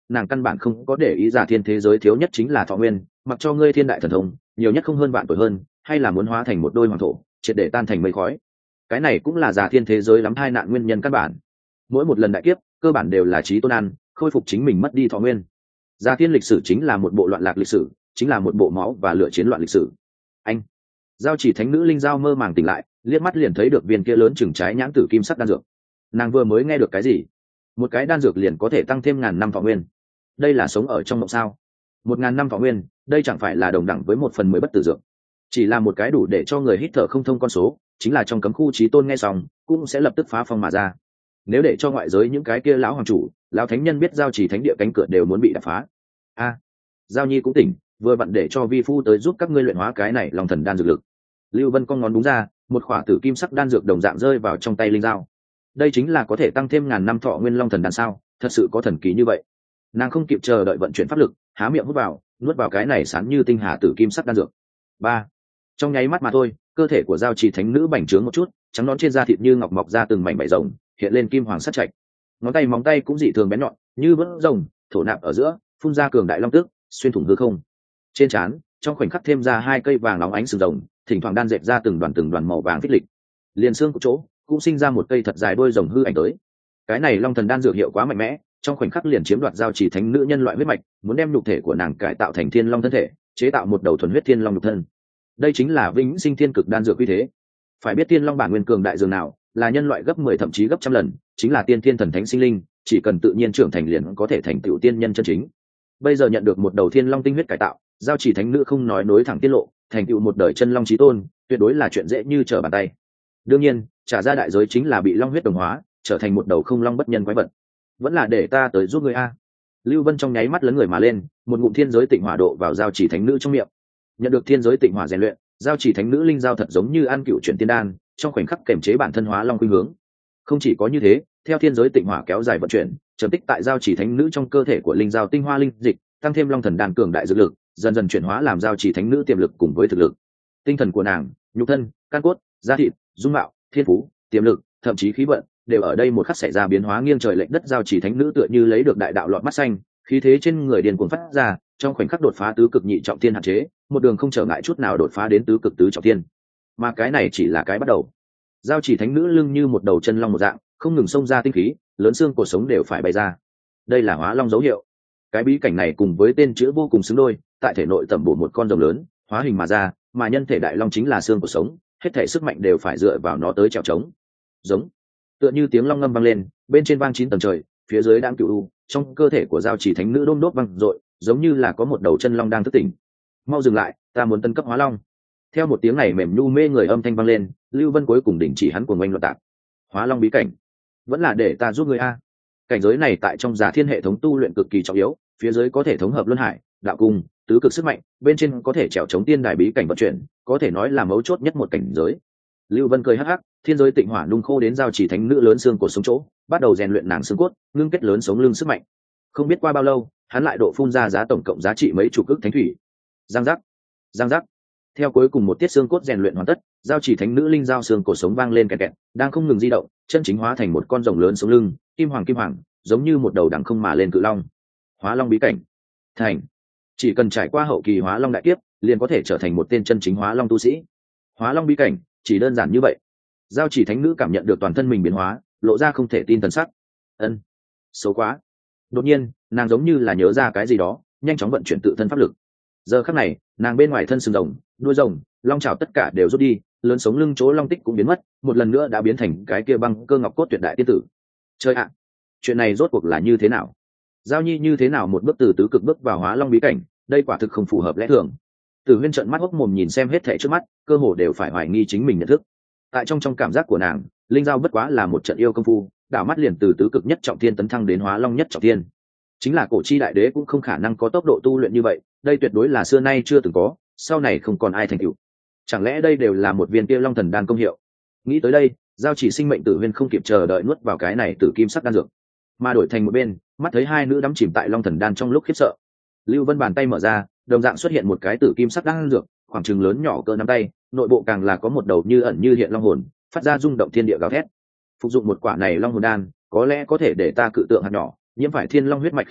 nàng căn bản không có để ý giả thiên thế giới thiếu nhất chính là thọ nguyên, mặc cho ngươi thiên đại thần thông nhiều nhất không hơn vạn tuổi hơn, hay là muốn hóa thành một đôi hoàng thổ triệt để tan thành mây khói. Cái này cũng là giả thiên thế giới lắm tai nạn nguyên nhân căn bản. Mỗi một lần đại kiếp cơ bản đều là trí tôn ăn khôi phục chính mình mất đi thọ nguyên. Giả thiên lịch sử chính là một bộ loạn lạc lịch sử, chính là một bộ máu và lửa chiến loạn lịch sử. Anh giao chỉ thánh nữ linh giao mơ màng tỉnh lại, liếc mắt liền thấy được viên kia lớn chừng trái nhãn tử kim sắc đan dược. Nàng vừa mới nghe được cái gì? Một cái đan dược liền có thể tăng thêm ngàn năm thọ nguyên. Đây là sống ở trong mộng sao? Một ngàn năm thọ nguyên, đây chẳng phải là đồng đẳng với một phần mười bất tử dược. Chỉ là một cái đủ để cho người hít thở không thông con số, chính là trong cấm khu chí tôn nghe xong cũng sẽ lập tức phá phong mà ra. Nếu để cho ngoại giới những cái kia lão hoàng chủ, lão thánh nhân biết giao chỉ thánh địa cánh cửa đều muốn bị đập phá. A, à, giao nhi cũng tỉnh, vừa vặn để cho vi phu tới giúp các ngươi luyện hóa cái này long thần đan dược lực. Lưu Vân cong ngón đúng ra, một khỏa tử kim sắc đan dược đồng dạng rơi vào trong tay linh giao. Đây chính là có thể tăng thêm ngàn năm thọ nguyên long thần đan sao? Thật sự có thần kỳ như vậy? Nàng không kịp chờ đợi vận chuyển pháp lực, há miệng hút vào, nuốt vào cái này sáng như tinh hà tử kim sắc đan dược. Ba, trong nháy mắt mà thôi, cơ thể của giao trì thánh nữ bành trướng một chút, trắng nõn trên da thịt như ngọc mọc ra từng mảnh vảy rồng, hiện lên kim hoàng sắt chạch. Ngón tay móng tay cũng dị thường bén nhọn, như vỡ rồng, thổ nạp ở giữa, phun ra cường đại long tước, xuyên thủng hư không. Trên trán, trong khoảnh khắc thêm ra hai cây vàng nóng ánh sừng rồng, thỉnh thoảng đan dệt ra từng đoàn từng đoàn màu vàng phích lịch. Liền xương của chỗ cũng sinh ra một cây thật dài đuôi rồng hư ảnh tới. Cái này long thần đan dược hiệu quá mạnh mẽ, trong khoảnh khắc liền chiếm đoạt giao chỉ thánh nữ nhân loại huyết mạch, muốn đem nhục thể của nàng cải tạo thành thiên long thân thể, chế tạo một đầu thuần huyết thiên long nhục thân. Đây chính là vĩnh sinh thiên cực đan dược uy thế. Phải biết thiên long bản nguyên cường đại dường nào, là nhân loại gấp mười thậm chí gấp trăm lần, chính là tiên thiên thần thánh sinh linh, chỉ cần tự nhiên trưởng thành liền có thể thành tựu tiên nhân chân chính. Bây giờ nhận được một đầu thiên long tinh huyết cải tạo, giao chỉ thánh nữ không nói nối thẳng tiết lộ, thành tựu một đời chân long chí tôn, tuyệt đối là chuyện dễ như trở bàn tay. Đương nhiên, trả ra đại giới chính là bị long huyết đồng hóa, trở thành một đầu không long bất nhân quái vật. Vẫn là để ta tới giúp ngươi a. Lưu Vân trong nháy mắt lớn người mà lên, một ngụm thiên giới tịnh hỏa độ vào giao chỉ thánh nữ trong miệng. Nhận được thiên giới tịnh hỏa rèn luyện, giao chỉ thánh nữ linh giao thật giống như ăn cựu chuyển tiên đan, trong khoảnh khắc kềm chế bản thân hóa long khuynh hướng. Không chỉ có như thế, theo thiên giới tịnh hỏa kéo dài vận chuyển, trầm tích tại giao chỉ thánh nữ trong cơ thể của linh giao tinh hoa linh dịch, tăng thêm long thần đan cường đại dược lực, dần dần chuyển hóa làm giao chỉ thánh nữ tiềm lực cùng với thực lực. Tinh thần của nàng, nhục thân, căn cốt, da thịt, dung mạo, thiên phú, tiềm lực, thậm chí khí vận, đều ở đây một khắc xảy ra biến hóa nghiêng trời lệch đất. Giao chỉ thánh nữ tựa như lấy được đại đạo lọt mắt xanh, khí thế trên người điền cuồng phát ra, trong khoảnh khắc đột phá tứ cực nhị trọng thiên hạn chế, một đường không trở ngại chút nào đột phá đến tứ cực tứ trọng thiên. Mà cái này chỉ là cái bắt đầu. Giao chỉ thánh nữ lưng như một đầu chân long một dạng, không ngừng xông ra tinh khí, lớn xương cổ sống đều phải bay ra. Đây là hóa long dấu hiệu. Cái bí cảnh này cùng với tên chữ vô cùng xứng đôi, tại thể nội tẩm bổ một con rồng lớn, hóa hình mà ra, mà nhân thể đại long chính là xương cổ sống, hết thể sức mạnh đều phải dựa vào nó tới trèo trống. Giống tựa như tiếng long ngâm vang lên, bên trên vang chín tầng trời, phía dưới đang cựu u, trong cơ thể của giao chỉ thánh nữ đôm đốt vang dội, giống như là có một đầu chân long đang thức tỉnh. Mau dừng lại, ta muốn tân cấp hóa long. Theo một tiếng này mềm nhu mê người âm thanh vang lên, Lưu Vân cuối cùng đình chỉ hắn cuồng oanh loạn tạc. Hóa long bí cảnh, vẫn là để ta giúp ngươi a. Cảnh giới này tại trong Giả Thiên hệ thống tu luyện cực kỳ trọng yếu, phía dưới có thể thống hợp luân hải, đạo cung, tứ cực sức mạnh, bên trên có thể trèo chống tiên đài bí cảnh vận chuyển, có thể nói là mấu chốt nhất một cảnh giới. Lưu Vân cười hắc hắc, thiên giới tịnh hỏa nung khô đến giao chỉ thánh nữ lớn xương cốt sống chỗ, bắt đầu rèn luyện nàng xương cốt, ngưng kết lớn sống lưng sức mạnh. Không biết qua bao lâu, hắn lại độ phun ra giá tổng cộng giá trị mấy chục ức thánh thủy. Giang giác, giang giác. Theo cuối cùng một tiết xương cốt rèn luyện hoàn tất, giao chỉ thánh nữ linh giao xương cổ sống vang lên kẹt kẹt, đang không ngừng di động, chân chính hóa thành một con rồng lớn sống lưng, kim hoàng kim hoàng, giống như một đầu đằng không mà lên cự long. Hóa long bí cảnh thành, chỉ cần trải qua hậu kỳ hóa long đại kiếp, liền có thể trở thành một tên chân chính hóa long tu sĩ. Hóa long bí cảnh chỉ đơn giản như vậy. Giao chỉ thánh nữ cảm nhận được toàn thân mình biến hóa, lộ ra không thể tin thần sắc. Ân, xấu quá. Đột nhiên, nàng giống như là nhớ ra cái gì đó, nhanh chóng vận chuyển tự thân pháp lực. Giờ khắc này, nàng bên ngoài thân sừng rồng, đuôi rồng, long chảo tất cả đều rút đi, lớn sống lưng chỗ long tích cũng biến mất, một lần nữa đã biến thành cái kia băng cơ ngọc cốt tuyệt đại tiên tử. Chơi ạ, chuyện này rốt cuộc là như thế nào? Giao nhi như thế nào một bước từ tứ cực bước vào hóa long bí cảnh, đây quả thực không phù hợp lẽ thường. Tử Huyên trợn mắt hốc mồm nhìn xem hết thảy trước mắt, cơ hồ đều phải hoài nghi chính mình nhận thức. Tại trong trong cảm giác của nàng, linh giao bất quá là một trận yêu công phu, đảo mắt liền từ tứ cực nhất trọng thiên tấn thăng đến hóa long nhất trọng thiên. Chính là cổ chi đại đế cũng không khả năng có tốc độ tu luyện như vậy, đây tuyệt đối là xưa nay chưa từng có, sau này không còn ai thành tựu. Chẳng lẽ đây đều là một viên kia long thần đan công hiệu? Nghĩ tới đây, giao chỉ sinh mệnh Tử Huyên không kịp chờ đợi nuốt vào cái này tử kim sắc đan dược, mà đổi thành một bên, mắt thấy hai nữ đắm chìm tại long thần đan trong lúc khiếp sợ. Lưu Vân bàn tay mở ra, đồng dạng xuất hiện một cái tử kim sắc đan dược, khoảng chừng lớn nhỏ cỡ nắm tay, nội bộ càng là có một đầu như ẩn như hiện long hồn, phát ra rung động thiên địa gào thét. Phục dụng một quả này long hồn đan, có lẽ có thể để ta cự tượng hạt nhỏ, nhiễm phải thiên long huyết mạch khí tức,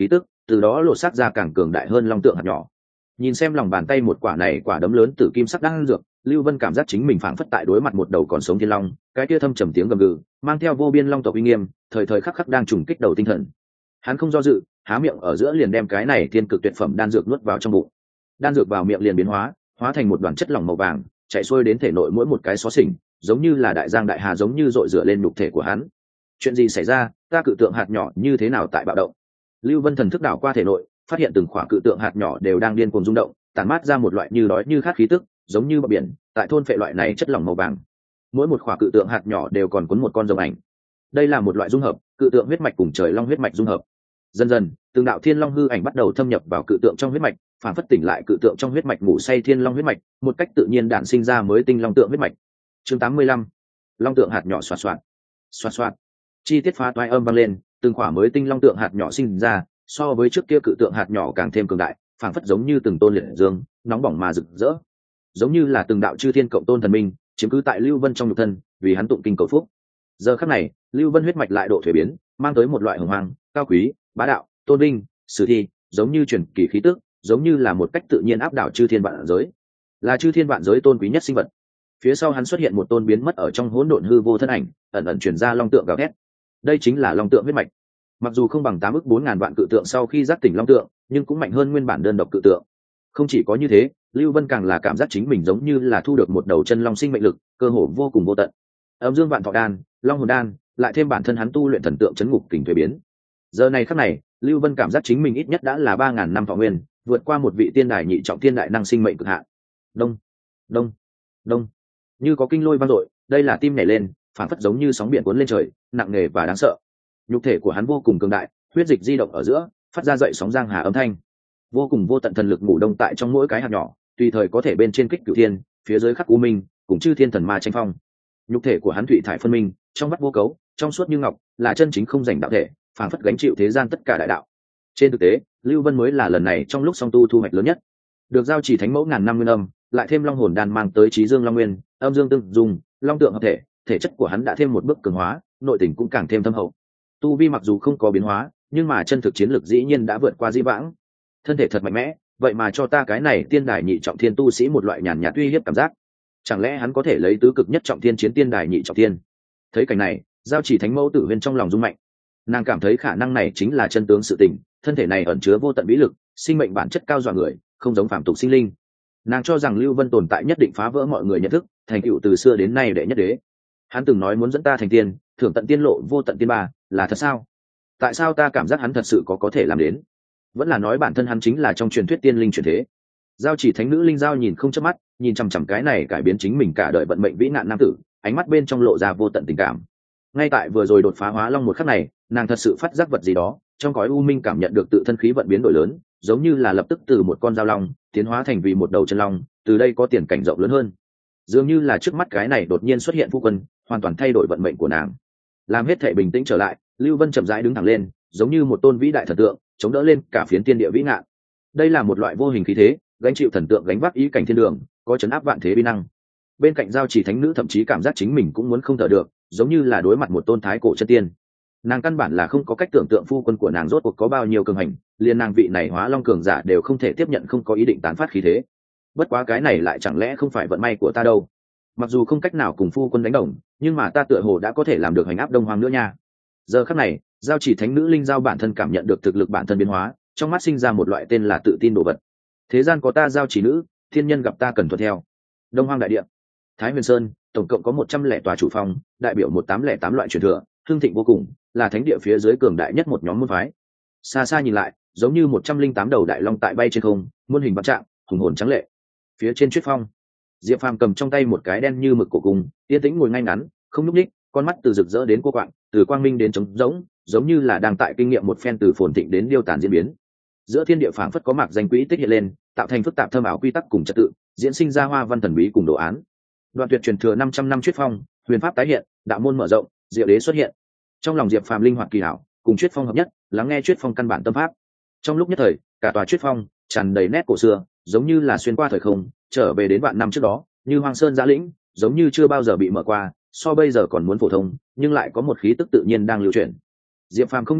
từ đó lột xác ra càng cường đại hơn long tượng hạt nhỏ. Nhìn xem lòng bàn tay một quả này quả đấm lớn tử kim sắc đang dược, Lưu Vân cảm giác chính mình phảng phất tại đối mặt một đầu còn sống thiên long, cái kia thâm trầm tiếng gầm gừ mang theo vô biên long tộc uy nghiêm, thời thời khắc khắc đang trùng kích đầu tinh thần. Hắn không do dự, há miệng ở giữa liền đem cái này thiên cực tuyệt phẩm đan dược nuốt vào trong bụng. Đan dược vào miệng liền biến hóa, hóa thành một đoàn chất lỏng màu vàng, chạy xuôi đến thể nội mỗi một cái xó xỉnh, giống như là đại giang đại hà, giống như dội rửa lên nhục thể của hắn. Chuyện gì xảy ra? Ta cự tượng hạt nhỏ như thế nào tại bạo động? Lưu Vân thần thức đảo qua thể nội, phát hiện từng khỏa cự tượng hạt nhỏ đều đang điên cuồng rung động, tản mát ra một loại như đói như khát khí tức, giống như bờ biển tại thôn phệ loại này chất lỏng màu vàng. Mỗi một khỏa cự tượng hạt nhỏ đều còn cuốn một con rồng ảnh. Đây là một loại dung hợp, cự tượng huyết mạch cùng trời long huyết mạch dung hợp. Dần dần, từng đạo thiên long hư ảnh bắt đầu thâm nhập vào cự tượng trong huyết mạch, phản phất tỉnh lại cự tượng trong huyết mạch ngủ say thiên long huyết mạch, một cách tự nhiên đản sinh ra mới tinh long tượng huyết mạch. Chương tám mươi lăm, long tượng hạt nhỏ xoạt xoạt, xoạt xoạt. Chi tiết phá toái âm vang lên, từng khỏa mới tinh long tượng hạt nhỏ sinh ra, so với trước kia cự tượng hạt nhỏ càng thêm cường đại, phản phất giống như từng tôn liệt dương, nóng bỏng mà rực rỡ, giống như là từng đạo chư thiên cộng tôn thần minh chiếm cứ tại Lưu Vân trong nhục thân, vì hắn tụng kinh cầu phúc. Giờ khắc này, Lưu Vân huyết mạch lại độ thuế biến, mang tới một loại hồng hoang, cao quý, bá đạo, tôn vinh, sử thi, giống như truyền kỳ khí tức, giống như là một cách tự nhiên áp đảo chư thiên vạn giới, là chư thiên vạn giới tôn quý nhất sinh vật. Phía sau hắn xuất hiện một tôn biến mất ở trong hỗn độn hư vô thân ảnh, ẩn ẩn truyền ra long tượng gào thét. Đây chính là long tượng huyết mạch. Mặc dù không bằng tám ức bốn ngàn vạn cự tượng sau khi giác tỉnh long tượng, nhưng cũng mạnh hơn nguyên bản đơn độc cự tượng. Không chỉ có như thế, Lưu Vân càng là cảm giác chính mình giống như là thu được một đầu chân long sinh mệnh lực, cơ hồ vô cùng vô tận. Âm dương vạn thọ đan, long hồn đan, lại thêm bản thân hắn tu luyện thần tượng chấn ngục kình thuế biến. Giờ này khắc này, Lưu Vân cảm giác chính mình ít nhất đã là ba ngàn năm thọ nguyên, vượt qua một vị tiên đài nhị trọng thiên đại năng sinh mệnh cực hạn. Đông, đông, đông. Như có kinh lôi vang dội, đây là tim nhảy lên, phản phất giống như sóng biển cuốn lên trời, nặng nề và đáng sợ. Nhục thể của hắn vô cùng cường đại, huyết dịch di động ở giữa, phát ra dậy sóng giang hà âm thanh. Vô cùng vô tận thần lực ngủ đông tại trong mỗi cái hạt nhỏ, tùy thời có thể bên trên kích cửu thiên, phía dưới khắc u minh, cùng chư thiên thần ma tranh phong. Nhục thể của hắn thủy thải phân minh, trong mắt vô cấu, trong suốt như ngọc, là chân chính không rảnh đạo thể, phản phất gánh chịu thế gian tất cả đại đạo. Trên thực tế, Lưu Vân mới là lần này trong lúc song tu thu hoạch lớn nhất. Được giao chỉ thánh mẫu ngàn năm nguyên âm, lại thêm long hồn đan mang tới trí dương long nguyên, âm dương tương dùng, long tượng hợp thể, thể chất của hắn đã thêm một bước cường hóa, nội tình cũng càng thêm thâm hậu. Tu vi mặc dù không có biến hóa, nhưng mà chân thực chiến lực dĩ nhiên đã vượt qua dĩ vãng. Thân thể thật mạnh mẽ, vậy mà cho ta cái này tiên đài nhị trọng thiên tu sĩ một loại nhàn nhạt uy hiếp cảm giác. Chẳng lẽ hắn có thể lấy tứ cực nhất trọng thiên chiến tiên đài nhị trọng thiên? Thấy cảnh này, giao chỉ thánh mẫu tử huyên trong lòng rung mạnh. Nàng cảm thấy khả năng này chính là chân tướng sự tình, thân thể này ẩn chứa vô tận vĩ lực, sinh mệnh bản chất cao dọa người, không giống phàm tục sinh linh. Nàng cho rằng Lưu Vân tồn tại nhất định phá vỡ mọi người nhận thức, thành tựu từ xưa đến nay đệ nhất đế. Hắn từng nói muốn dẫn ta thành tiên, thưởng tận tiên lộ vô tận tiên ba, là thật sao? Tại sao ta cảm giác hắn thật sự có có thể làm đến? Vẫn là nói bản thân hắn chính là trong truyền thuyết tiên linh truyền thế? Giao chỉ thánh nữ linh giao nhìn không chớp mắt, nhìn chằm chằm cái này cải biến chính mình cả đời vận mệnh vĩ nạn nam tử, ánh mắt bên trong lộ ra vô tận tình cảm. Ngay tại vừa rồi đột phá hóa long một khắc này, nàng thật sự phát giác vật gì đó, trong cõi u minh cảm nhận được tự thân khí vận biến đổi lớn, giống như là lập tức từ một con dao long tiến hóa thành vì một đầu chân long, từ đây có tiền cảnh rộng lớn hơn. Dường như là trước mắt cái này đột nhiên xuất hiện phu quân, hoàn toàn thay đổi vận mệnh của nàng. Làm hết thể bình tĩnh trở lại, Lưu Vân chậm rãi đứng thẳng lên, giống như một tôn vĩ đại thần tượng, chống đỡ lên cả phiến thiên địa vĩ ngạn. Đây là một loại vô hình khí thế, gánh chịu thần tượng gánh vác ý cảnh thiên đường, có chấn áp vạn thế uy năng. Bên cạnh giao chỉ thánh nữ thậm chí cảm giác chính mình cũng muốn không thở được, giống như là đối mặt một tôn thái cổ chân tiên. Nàng căn bản là không có cách tưởng tượng phu quân của nàng rốt cuộc có bao nhiêu cường hành, liền nàng vị này hóa long cường giả đều không thể tiếp nhận, không có ý định tán phát khí thế. Bất quá cái này lại chẳng lẽ không phải vận may của ta đâu? Mặc dù không cách nào cùng phu quân đánh đồng, nhưng mà ta tựa hồ đã có thể làm được hành áp đông hoàng nữa nha. Giờ khắc này, giao chỉ thánh nữ linh giao bản thân cảm nhận được thực lực bản thân biến hóa, trong mắt sinh ra một loại tên là tự tin đồ vật. Thế gian có ta giao chỉ nữ, thiên nhân gặp ta cần thuận theo. Đông hoang đại địa, Thái Huyền Sơn, tổng cộng có một trăm lẻ tòa chủ phong, đại biểu một tám lẻ tám loại truyền thừa, hương thịnh vô cùng, là thánh địa phía dưới cường đại nhất một nhóm môn phái. Xa xa nhìn lại, giống như một trăm linh tám đầu đại long tại bay trên không, muôn hình vạn trạng, hùng hồn trắng lệ. Phía trên chuyết phong, Diệp Phàm cầm trong tay một cái đen như mực cổ cung, yên tĩnh ngồi ngay ngắn, không nhúc nhích, con mắt từ rực rỡ đến cô quạng, từ quang minh đến trống rỗng, giống như là đang tại kinh nghiệm một phen từ phồn thịnh đến điêu tàn diễn biến. Giữa thiên địa phảng phất có mạc danh quỹ tích hiện lên, tạo thành phức tạp thâm ảo quy tắc cùng trật tự, diễn sinh ra hoa văn thần bí cùng đồ án. Đoạn tuyệt truyền thừa năm trăm năm chuyết phong, huyền pháp tái hiện, đạo môn mở rộng, diệu đế xuất hiện. Trong lòng Diệp Phàm linh hoạt kỳ hảo, cùng chuyết phong hợp nhất, lắng nghe chuyết phong căn bản tâm pháp. Trong lúc nhất thời, cả tòa chuyết phong tràn đầy nét cổ xưa, giống như là xuyên qua thời không, trở về đến vạn năm trước đó, như hoang sơn giã lĩnh, giống như chưa bao giờ bị mở qua, so bây giờ còn muốn phổ thông, nhưng lại có một khí tức tự nhiên đang lưu chuyển. Diệp Phàm không nhúc nhích,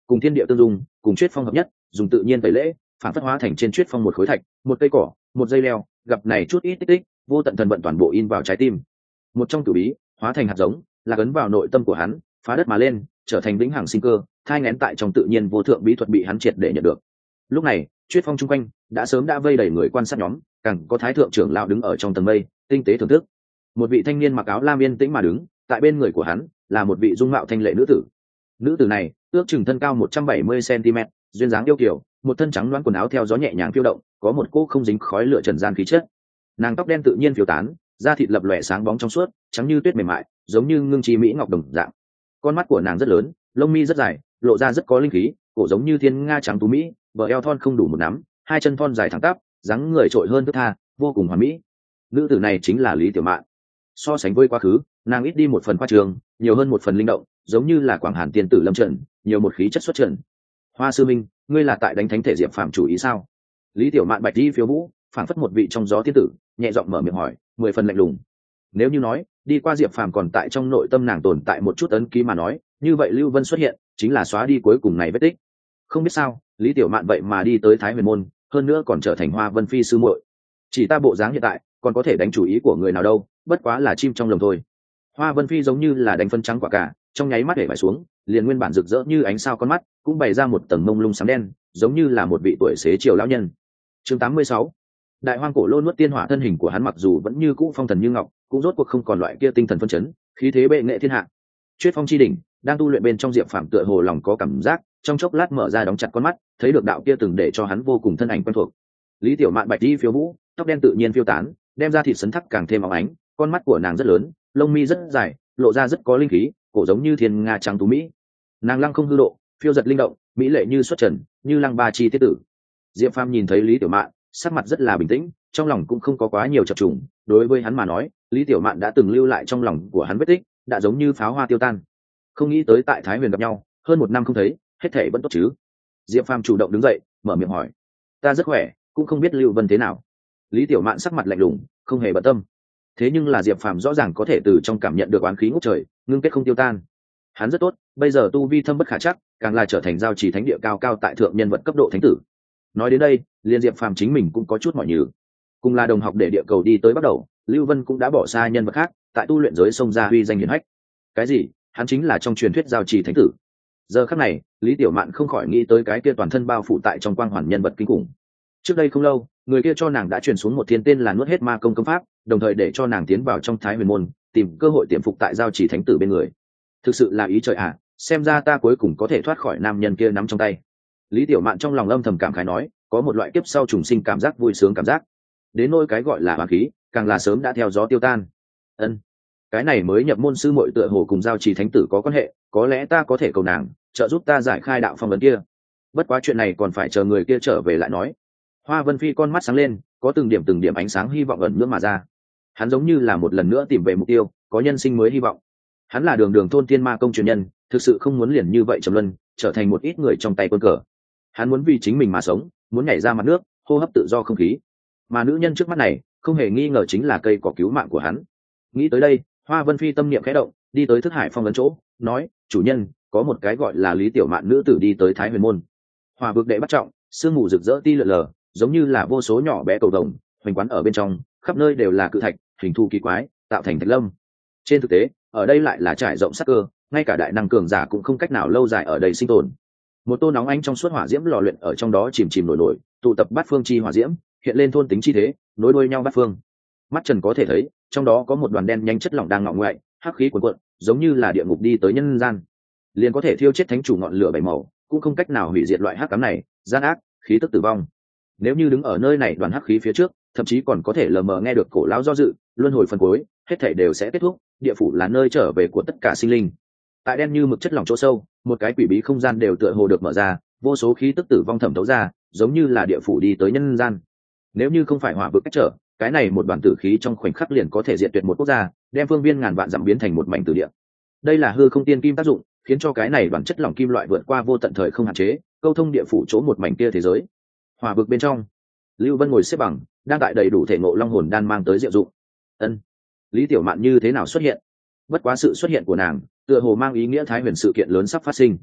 cùng thiên địa tương dung, cùng chuyết phong hợp nhất, dùng tự nhiên tẩy lễ, phản phất hóa thành trên chuyết phong một khối thạch, một cây cỏ, một dây leo, gặp này chút ít tích tích, vô tận thần vận toàn bộ in vào trái tim. Một trong cửu bí, hóa thành hạt giống, là ấn vào nội tâm của hắn, phá đất mà lên, trở thành vĩnh hằng sinh cơ, thai nghén tại trong tự nhiên vô thượng bí thuật bị hắn triệt để nhận được. Lúc này, chuyết phong chung quanh đã sớm đã vây đầy người quan sát nhóm, càng có thái thượng trưởng lão đứng ở trong tầng mây, tinh tế thưởng thức. Một vị thanh niên mặc áo lam yên tĩnh mà đứng, tại bên người của hắn là một vị dung mạo thanh lệ nữ tử. Nữ tử này ước chừng thân cao một trăm bảy mươi xăng-ti-mét, duyên dáng yêu kiều, một thân trắng loáng quần áo theo gió nhẹ nhàng phiêu động, có một cô không dính khói lửa trần gian khí chất. Nàng tóc đen tự nhiên phiêu tán, da thịt lập lòe sáng bóng trong suốt, trắng như tuyết mềm mại, giống như ngưng chi mỹ ngọc đồng dạng. Con mắt của nàng rất lớn, lông mi rất dài, lộ ra rất có linh khí, cổ giống như thiên nga trắng tú mỹ, bờ eo thon không đủ một nắm, hai chân thon dài thẳng tắp, dáng người trội hơn thướt tha, vô cùng hoàn mỹ. Nữ tử này chính là Lý Tiểu Mạn. So sánh với quá khứ, nàng ít đi một phần khoa trường, nhiều hơn một phần linh động, giống như là Quảng Hàn tiên tử lâm trận, nhiều một khí chất xuất trần. Hoa sư minh, ngươi là tại đánh thánh thể Diệp Phàm chủ ý sao? Lý Tiểu Mạn bạch đi phiếu vũ, phảng phất một vị trong gió tiên tử, nhẹ giọng mở miệng hỏi, mười phần lạnh lùng. Nếu như nói đi qua Diệp Phàm còn tại trong nội tâm nàng tồn tại một chút ấn ký mà nói, như vậy Lưu Vân xuất hiện chính là xóa đi cuối cùng này vết tích. Không biết sao, Lý Tiểu Mạn vậy mà đi tới Thái Huyền môn, hơn nữa còn trở thành Hoa Vân phi sư muội. Chỉ ta bộ dáng hiện tại, còn có thể đánh chủ ý của người nào đâu, bất quá là chim trong lồng thôi. Hoa Vân phi giống như là đánh phân trắng quả cả, trong nháy mắt để vải xuống, liền nguyên bản rực rỡ như ánh sao con mắt cũng bày ra một tầng mông lung sáng đen, giống như là một vị tuổi xế chiều lão nhân. Chương tám mươi sáu. Đại hoang cổ lô nuốt tiên hỏa, thân hình của hắn mặc dù vẫn như cũ phong thần như ngọc, cũng rốt cuộc không còn loại kia tinh thần phân chấn, khí thế bệ nghệ thiên hạ. Chuyết phong chi đỉnh đang tu luyện bên trong Diệp Phàm tựa hồ lòng có cảm giác, trong chốc lát mở ra đóng chặt con mắt, thấy được đạo kia từng để cho hắn vô cùng thân ảnh quen thuộc. Lý Tiểu Mạn bạch đi phiêu vũ, tóc đen tự nhiên phiêu tán, đem ra thịt sấn thắc càng thêm óng ánh, con mắt của nàng rất lớn, lông mi rất dài, lộ ra rất có linh khí, cổ giống như thiên nga trắng tú mỹ. Nàng lăng không hư độ, phiêu giật linh động, mỹ lệ như xuất trần, như lăng ba chi tiết tử. Diệp Phàm nhìn thấy Lý Tiểu Mạn, sắc mặt rất là bình tĩnh, trong lòng cũng không có quá nhiều chập trùng. Đối với hắn mà nói, Lý Tiểu Mạn đã từng lưu lại trong lòng của hắn vết tích, đã giống như pháo hoa tiêu tan. Không nghĩ tới tại Thái Huyền gặp nhau, hơn một năm không thấy, hết thảy vẫn tốt chứ? Diệp Phàm chủ động đứng dậy, mở miệng hỏi. Ta rất khỏe, cũng không biết Lưu Vân thế nào. Lý Tiểu Mạn sắc mặt lạnh lùng, không hề bận tâm. Thế nhưng là Diệp Phàm rõ ràng có thể từ trong cảm nhận được oán khí ngút trời, ngưng kết không tiêu tan. Hắn rất tốt, bây giờ tu vi thâm bất khả trắc, càng là trở thành giao trì thánh địa cao cao tại thượng nhân vật cấp độ thánh tử. Nói đến đây, liền Diệp Phàm chính mình cũng có chút mỏi nhừ. Cùng là đồng học để địa cầu đi tới bắt đầu, Lưu Vân cũng đã bỏ xa nhân vật khác, tại tu luyện giới xông ra huy danh hiển hách. Cái gì? Hắn chính là trong truyền thuyết giao trì thánh tử. Giờ khắc này, Lý Tiểu Mạn không khỏi nghĩ tới cái kia toàn thân bao phủ tại trong quang hoàn nhân vật kinh khủng. Trước đây không lâu, người kia cho nàng đã truyền xuống một thiên tên là nuốt hết ma công công pháp, đồng thời để cho nàng tiến vào trong Thái Huyền môn, tìm cơ hội tiềm phục tại giao trì thánh tử bên người. Thực sự là ý trời ạ, à, xem ra ta cuối cùng có thể thoát khỏi nam nhân kia nắm trong tay. Lý Tiểu Mạn trong lòng âm thầm cảm khái nói, có một loại kiếp sau trùng sinh cảm giác vui sướng cảm giác. Đến nỗi cái gọi là oán khí, càng là sớm đã theo gió tiêu tan. Ân, cái này mới nhập môn sư muội tựa hồ cùng giao trì thánh tử có quan hệ, có lẽ ta có thể cầu nàng trợ giúp ta giải khai đạo phong ấn kia. Bất quá chuyện này còn phải chờ người kia trở về lại nói. Hoa Vân Phi con mắt sáng lên, có từng điểm từng điểm ánh sáng hy vọng ẩn nhưỡng mà ra. Hắn giống như là một lần nữa tìm về mục tiêu, có nhân sinh mới hy vọng. Hắn là đường đường thôn tiên ma công truyền nhân, thực sự không muốn liền như vậy trầm luân, trở thành một ít người trong tay quân cờ. Hắn muốn vì chính mình mà sống, muốn nhảy ra mặt nước, hô hấp tự do không khí. Mà nữ nhân trước mắt này, không hề nghi ngờ chính là cây cỏ cứu mạng của hắn. Nghĩ tới đây, Hoa Vân Phi tâm niệm khẽ động, đi tới Thức Hải phong ấn chỗ, nói: "Chủ nhân, có một cái gọi là Lý Tiểu Mạn nữ tử đi tới Thái Huyền môn." Hỏa vực đệ bắt trọng, sương mù rực rỡ ti lượn lờ, giống như là vô số nhỏ bé cầu vồng, hoành quán ở bên trong, khắp nơi đều là cự thạch, hình thù kỳ quái, tạo thành thạch lâm. Trên thực tế, ở đây lại là trải rộng sắc cơ, ngay cả đại năng cường giả cũng không cách nào lâu dài ở đây sinh tồn. Một tô nóng ánh trong suốt hỏa diễm lò luyện ở trong đó chìm chìm nổi nổi, tụ tập bát phương chi hỏa diễm, hiện lên thôn tính chi thế, nối đuôi nhau bát phương. Mắt trần có thể thấy, trong đó có một đoàn đen nhanh chất lỏng đang ngọ ngoại, hắc khí cuồn cuộn, giống như là địa ngục đi tới nhân gian. Liền có thể thiêu chết thánh chủ ngọn lửa bảy màu, cũng không cách nào hủy diệt loại hắc ám này, gian ác, khí tức tử vong. Nếu như đứng ở nơi này đoàn hắc khí phía trước, thậm chí còn có thể lờ mờ nghe được cổ lão do dự, luân hồi phần cuối, hết thảy đều sẽ kết thúc, địa phủ là nơi trở về của tất cả sinh linh. Tại đen như mực chất lỏng chỗ sâu, một cái quỷ bí không gian đều tựa hồ được mở ra, vô số khí tức tử vong thẩm thấu ra, giống như là địa phủ đi tới nhân gian. Nếu như không phải hỏa vực cách trở, cái này một đoàn tử khí trong khoảnh khắc liền có thể diệt tuyệt một quốc gia, đem phương viên ngàn vạn dặm biến thành một mảnh tử địa. Đây là hư không tiên kim tác dụng, khiến cho cái này đoàn chất lỏng kim loại vượt qua vô tận thời không hạn chế, câu thông địa phủ chỗ một mảnh kia thế giới. Hỏa vực bên trong, Lưu Vân ngồi xếp bằng, đang tại đầy đủ thể ngộ long hồn đan mang tới diệu dụng. Ân, Lý Tiểu Mạn như thế nào xuất hiện? Bất quá sự xuất hiện của nàng, tựa hồ mang ý nghĩa Thái Huyền sự kiện lớn sắp phát sinh.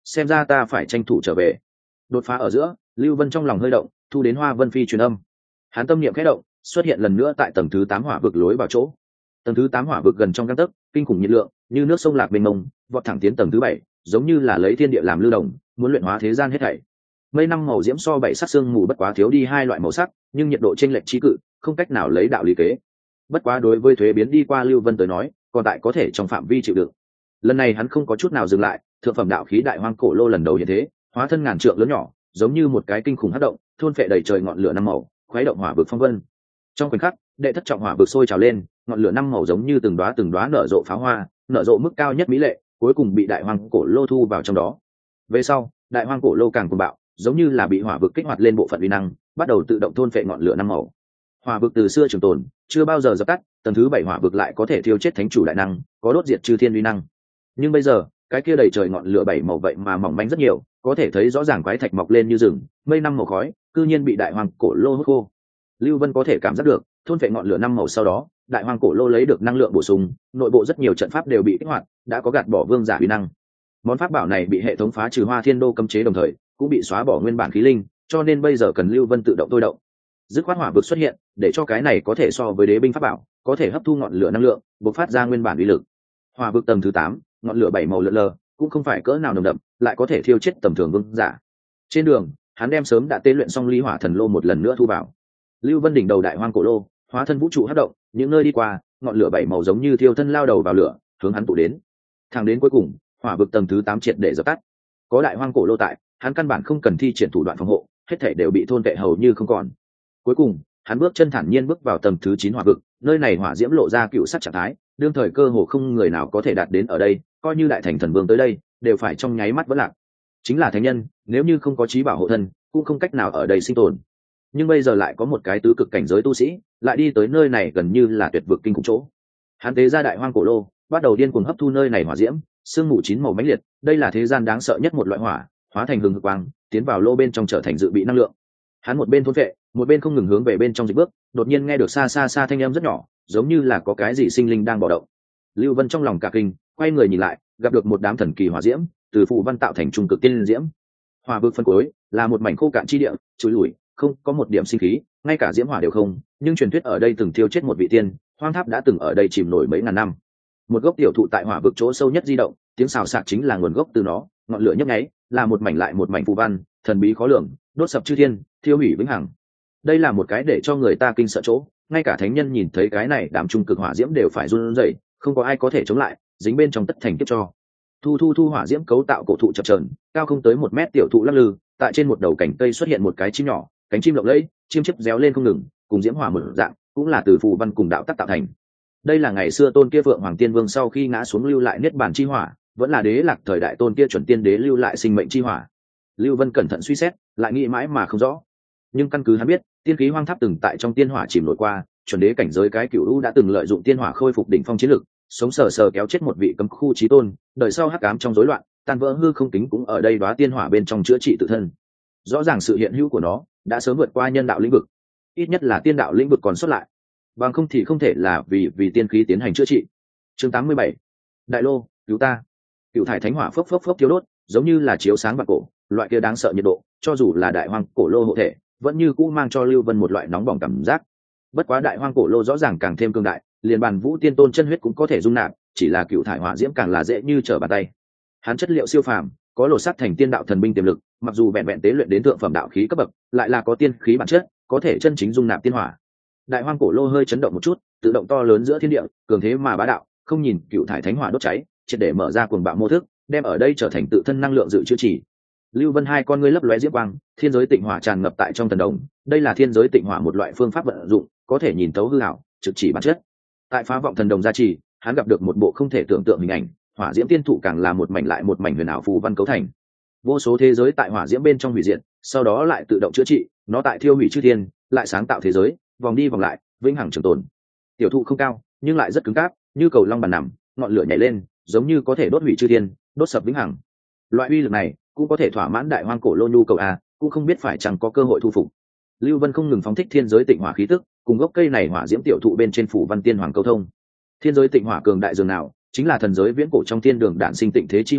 xem ra ta phải tranh thủ trở về. Đột phá ở giữa, Lưu Vân trong lòng hơi động, thu đến Hoa Vân Phi truyền âm. Hắn tâm niệm khẽ động, xuất hiện lần nữa tại tầng thứ tám hỏa vực lối vào chỗ. Tầng thứ tám hỏa vực gần trong gang tấc, kinh khủng nhiệt lượng, như nước sông lạc mênh mông, vọt thẳng tiến tầng thứ bảy, giống như là lấy thiên địa làm lưu động, muốn luyện hóa thế gian hết thảy. Mây năm màu diễm so bảy sắc xương mù bất quá thiếu đi hai loại màu sắc, nhưng nhiệt độ chênh lệch chí cự, không cách nào lấy đạo lý kế. Bất quá đối với thuế biến đi qua Lưu Vân tới nói, còn tại có thể trong phạm vi chịu đựng. Lần này hắn không có chút nào dừng lại, thượng phẩm đạo khí đại hoang cổ lô lần đầu hiện thế, hóa thân ngàn trượng lớn nhỏ, giống như một cái kinh khủng hắc động, thôn phệ đầy trời ngọn lửa năm màu, khuấy động hỏa vực phong vân. Trong khoảnh khắc, đệ thất trọng hỏa vực sôi trào lên, ngọn lửa năm màu giống như từng đóa từng đóa nở rộ pháo hoa, nở rộ mức cao nhất mỹ lệ, cuối cùng bị đại hoang cổ lô thu vào trong đó. Về sau, đại hoang cổ lô càng cuồng bạo, giống như là bị hỏa vực kích hoạt lên bộ phận uy năng, bắt đầu tự động thôn phệ ngọn lửa năm màu. Hỏa vực từ xưa trường tồn, chưa bao giờ dập tắt, tầng thứ bảy hỏa vực lại có thể thiêu chết thánh chủ đại năng, có đốt diệt chư thiên uy năng. Nhưng bây giờ, cái kia đầy trời ngọn lửa bảy màu vậy mà mỏng manh rất nhiều, có thể thấy rõ ràng quái thạch mọc lên như rừng, mây năm màu khói, cư nhiên bị đại hoang cổ lô hút khô. Lưu Vân có thể cảm giác được, thôn phệ ngọn lửa năm màu sau đó, đại hoang cổ lô lấy được năng lượng bổ sung, nội bộ rất nhiều trận pháp đều bị kích hoạt, đã có gạt bỏ vương giả uy năng. Món pháp bảo này bị hệ thống phá trừ Hoa Thiên Đô cấm chế đồng thời, cũng bị xóa bỏ nguyên bản khí linh, cho nên bây giờ cần Lưu Vân tự động thôi động. Dứt khoát hỏa vực xuất hiện, để cho cái này có thể so với đế binh pháp bảo, có thể hấp thu ngọn lửa năng lượng, bộc phát ra nguyên bản uy lực. Hỏa vực tầng thứ tám, ngọn lửa bảy màu lượn lờ, cũng không phải cỡ nào nồng đậm, lại có thể thiêu chết tầm thường vương giả. Trên đường, hắn đem sớm đã tế luyện xong ly hỏa thần lô một lần nữa thu vào. Lưu Vân đỉnh đầu đại hoang cổ lô, hóa thân vũ trụ hấp động, những nơi đi qua, ngọn lửa bảy màu giống như thiêu thân lao đầu vào lửa, hướng hắn tụ đến. Thẳng đến cuối cùng, hỏa vực tầng thứ tám triệt để dập tắt. Có đại hoang cổ lô tại, hắn căn bản không cần thi triển thủ đoạn phòng hộ, hết thảy đều bị thôn vệ hầu như không còn. Cuối cùng, hắn bước chân thản nhiên bước vào tầng thứ chín hỏa vực, nơi này hỏa diễm lộ ra cựu sắc trạng thái, đương thời cơ hồ không người nào có thể đạt đến ở đây, coi như đại thành thần vương tới đây, đều phải trong nháy mắt vỡ lạc. Chính là thánh nhân, nếu như không có trí bảo hộ thân, cũng không cách nào ở đây sinh tồn. Nhưng bây giờ lại có một cái tứ cực cảnh giới tu sĩ, lại đi tới nơi này gần như là tuyệt vực kinh khủng chỗ. Hắn tế ra đại hoang cổ lô, bắt đầu điên cuồng hấp thu nơi này hỏa diễm, sương mù chín màu mãnh liệt, đây là thế gian đáng sợ nhất một loại hỏa, hóa thành hừng hực quang, tiến vào lô bên trong trở thành dự bị năng lượng. Hắn một bên thôn phệ, một bên không ngừng hướng về bên trong dịch bước, đột nhiên nghe được xa xa xa thanh âm rất nhỏ, giống như là có cái gì sinh linh đang bạo động. Lưu Vân trong lòng cả kinh, quay người nhìn lại, gặp được một đám thần kỳ hỏa diễm, từ phù văn tạo thành trung cực tiên diễm. Hỏa vực phân cuối là một mảnh khô cạn chi địa, trụi lủi, không có một điểm sinh khí, ngay cả diễm hỏa đều không, nhưng truyền thuyết ở đây từng thiêu chết một vị tiên, hoang tháp đã từng ở đây chìm nổi mấy ngàn năm. Một gốc tiểu thụ tại hỏa vực chỗ sâu nhất di động, tiếng xào xạc chính là nguồn gốc từ nó, ngọn lửa nhấp nháy, là một mảnh lại một mảnh phù văn, thần bí khó lường, đốt sập chư thiên, thiêu hủy vĩnh hằng. Đây là một cái để cho người ta kinh sợ chỗ, ngay cả thánh nhân nhìn thấy cái này đám trung cực hỏa diễm đều phải run rẩy, không có ai có thể chống lại, dính bên trong tất thành kiếp cho. Thu thu thu hỏa diễm cấu tạo cổ thụ chập chờn, cao không tới một mét tiểu thụ lắc lư, tại trên một đầu cành cây xuất hiện một cái chim nhỏ, cánh chim lộng lẫy, chim chớp réo lên không ngừng, cùng diễm hỏa một dạng, cũng là từ phù văn cùng đạo tắc tạo thành. Đây là ngày xưa tôn kia Phượng Hoàng Tiên Vương sau khi ngã xuống lưu lại niết bàn chi hỏa, vẫn là đế lạc thời đại tôn kia chuẩn tiên đế lưu lại sinh mệnh chi hỏa. Lưu Vân cẩn thận suy xét, lại nghĩ mãi mà không rõ. Nhưng căn cứ hắn biết, tiên khí hoang tháp từng tại trong tiên hỏa chìm nổi qua, chuẩn đế cảnh giới cái cửu u đã từng lợi dụng tiên hỏa khôi phục đỉnh phong chiến lực, sống sờ sờ kéo chết một vị cấm khu chí tôn, đời sau hắc ám trong rối loạn, tan vỡ hư không kính cũng ở đây đóa tiên hỏa bên trong chữa trị tự thân. Rõ ràng sự hiện hữu của nó đã sớm vượt qua nhân đạo lĩnh vực, ít nhất là tiên đạo lĩnh vực còn sót lại, bằng không thì không thể là vì vì tiên khí tiến hành chữa trị. Chương tám mươi bảy, Đại Lô, cứu ta! Cựu thải thánh hỏa phốc phốc phốc thiêu đốt, giống như là chiếu sáng vạn cổ, loại kia đáng sợ nhiệt độ, cho dù là đại hoang cổ lô hộ thể, vẫn như cũ mang cho Lưu Vân một loại nóng bỏng cảm giác. Bất quá đại hoang cổ lô rõ ràng càng thêm cương đại, liền bàn vũ tiên tôn chân huyết cũng có thể dung nạp, chỉ là cựu thải hỏa diễm càng là dễ như trở bàn tay. Hắn chất liệu siêu phàm, có lột sắt thành tiên đạo thần binh tiềm lực, mặc dù vẹn vẹn tế luyện đến thượng phẩm đạo khí cấp bậc, lại là có tiên khí bản chất, có thể chân chính dung nạp tiên hỏa. Đại hoang cổ lô hơi chấn động một chút, tự động to lớn giữa thiên địa, cường thế mà bá đạo, không nhìn cựu thải thánh hỏa đốt cháy, triệt để mở ra cuồng bạo mô thức, đem ở đây trở thành tự thân năng lượng dự chữa trị. Lưu Vân hai con ngươi lấp lóe diễm quang, thiên giới tịnh hỏa tràn ngập tại trong thần đồng, đây là thiên giới tịnh hỏa một loại phương pháp vận dụng, có thể nhìn thấu hư ảo, trực chỉ bản chất. Tại phá vọng thần đồng gia trì, hắn gặp được một bộ không thể tưởng tượng hình ảnh, hỏa diễm tiên thụ càng là một mảnh lại một mảnh huyền ảo phù văn cấu thành. Vô số thế giới tại hỏa diễm bên trong hủy diệt, sau đó lại tự động chữa trị, nó tại thiêu hủy chư thiên, lại sáng tạo thế giới, vòng đi vòng lại, vĩnh hằng trường tồn. Tiểu thụ không cao, nhưng lại rất cứng cáp, như cầu long bàn nằm, ngọn lửa nhảy lên, giống như có thể đốt hủy chư thiên, đốt sập vĩnh hằng. Loại uy lực này cũng có thể thỏa mãn đại hoang cổ lô nhu cầu a, cũng không biết phải chẳng có cơ hội thu phục. Lưu Vân không ngừng phóng thích thiên giới tịnh hỏa khí tức, cùng gốc cây này hỏa diễm tiểu thụ bên trên phủ văn tiên hoàng câu thông. Thiên giới tịnh hỏa cường đại dường nào, chính là thần giới viễn cổ trong thiên đường đản sinh tịnh thế chi hỏa,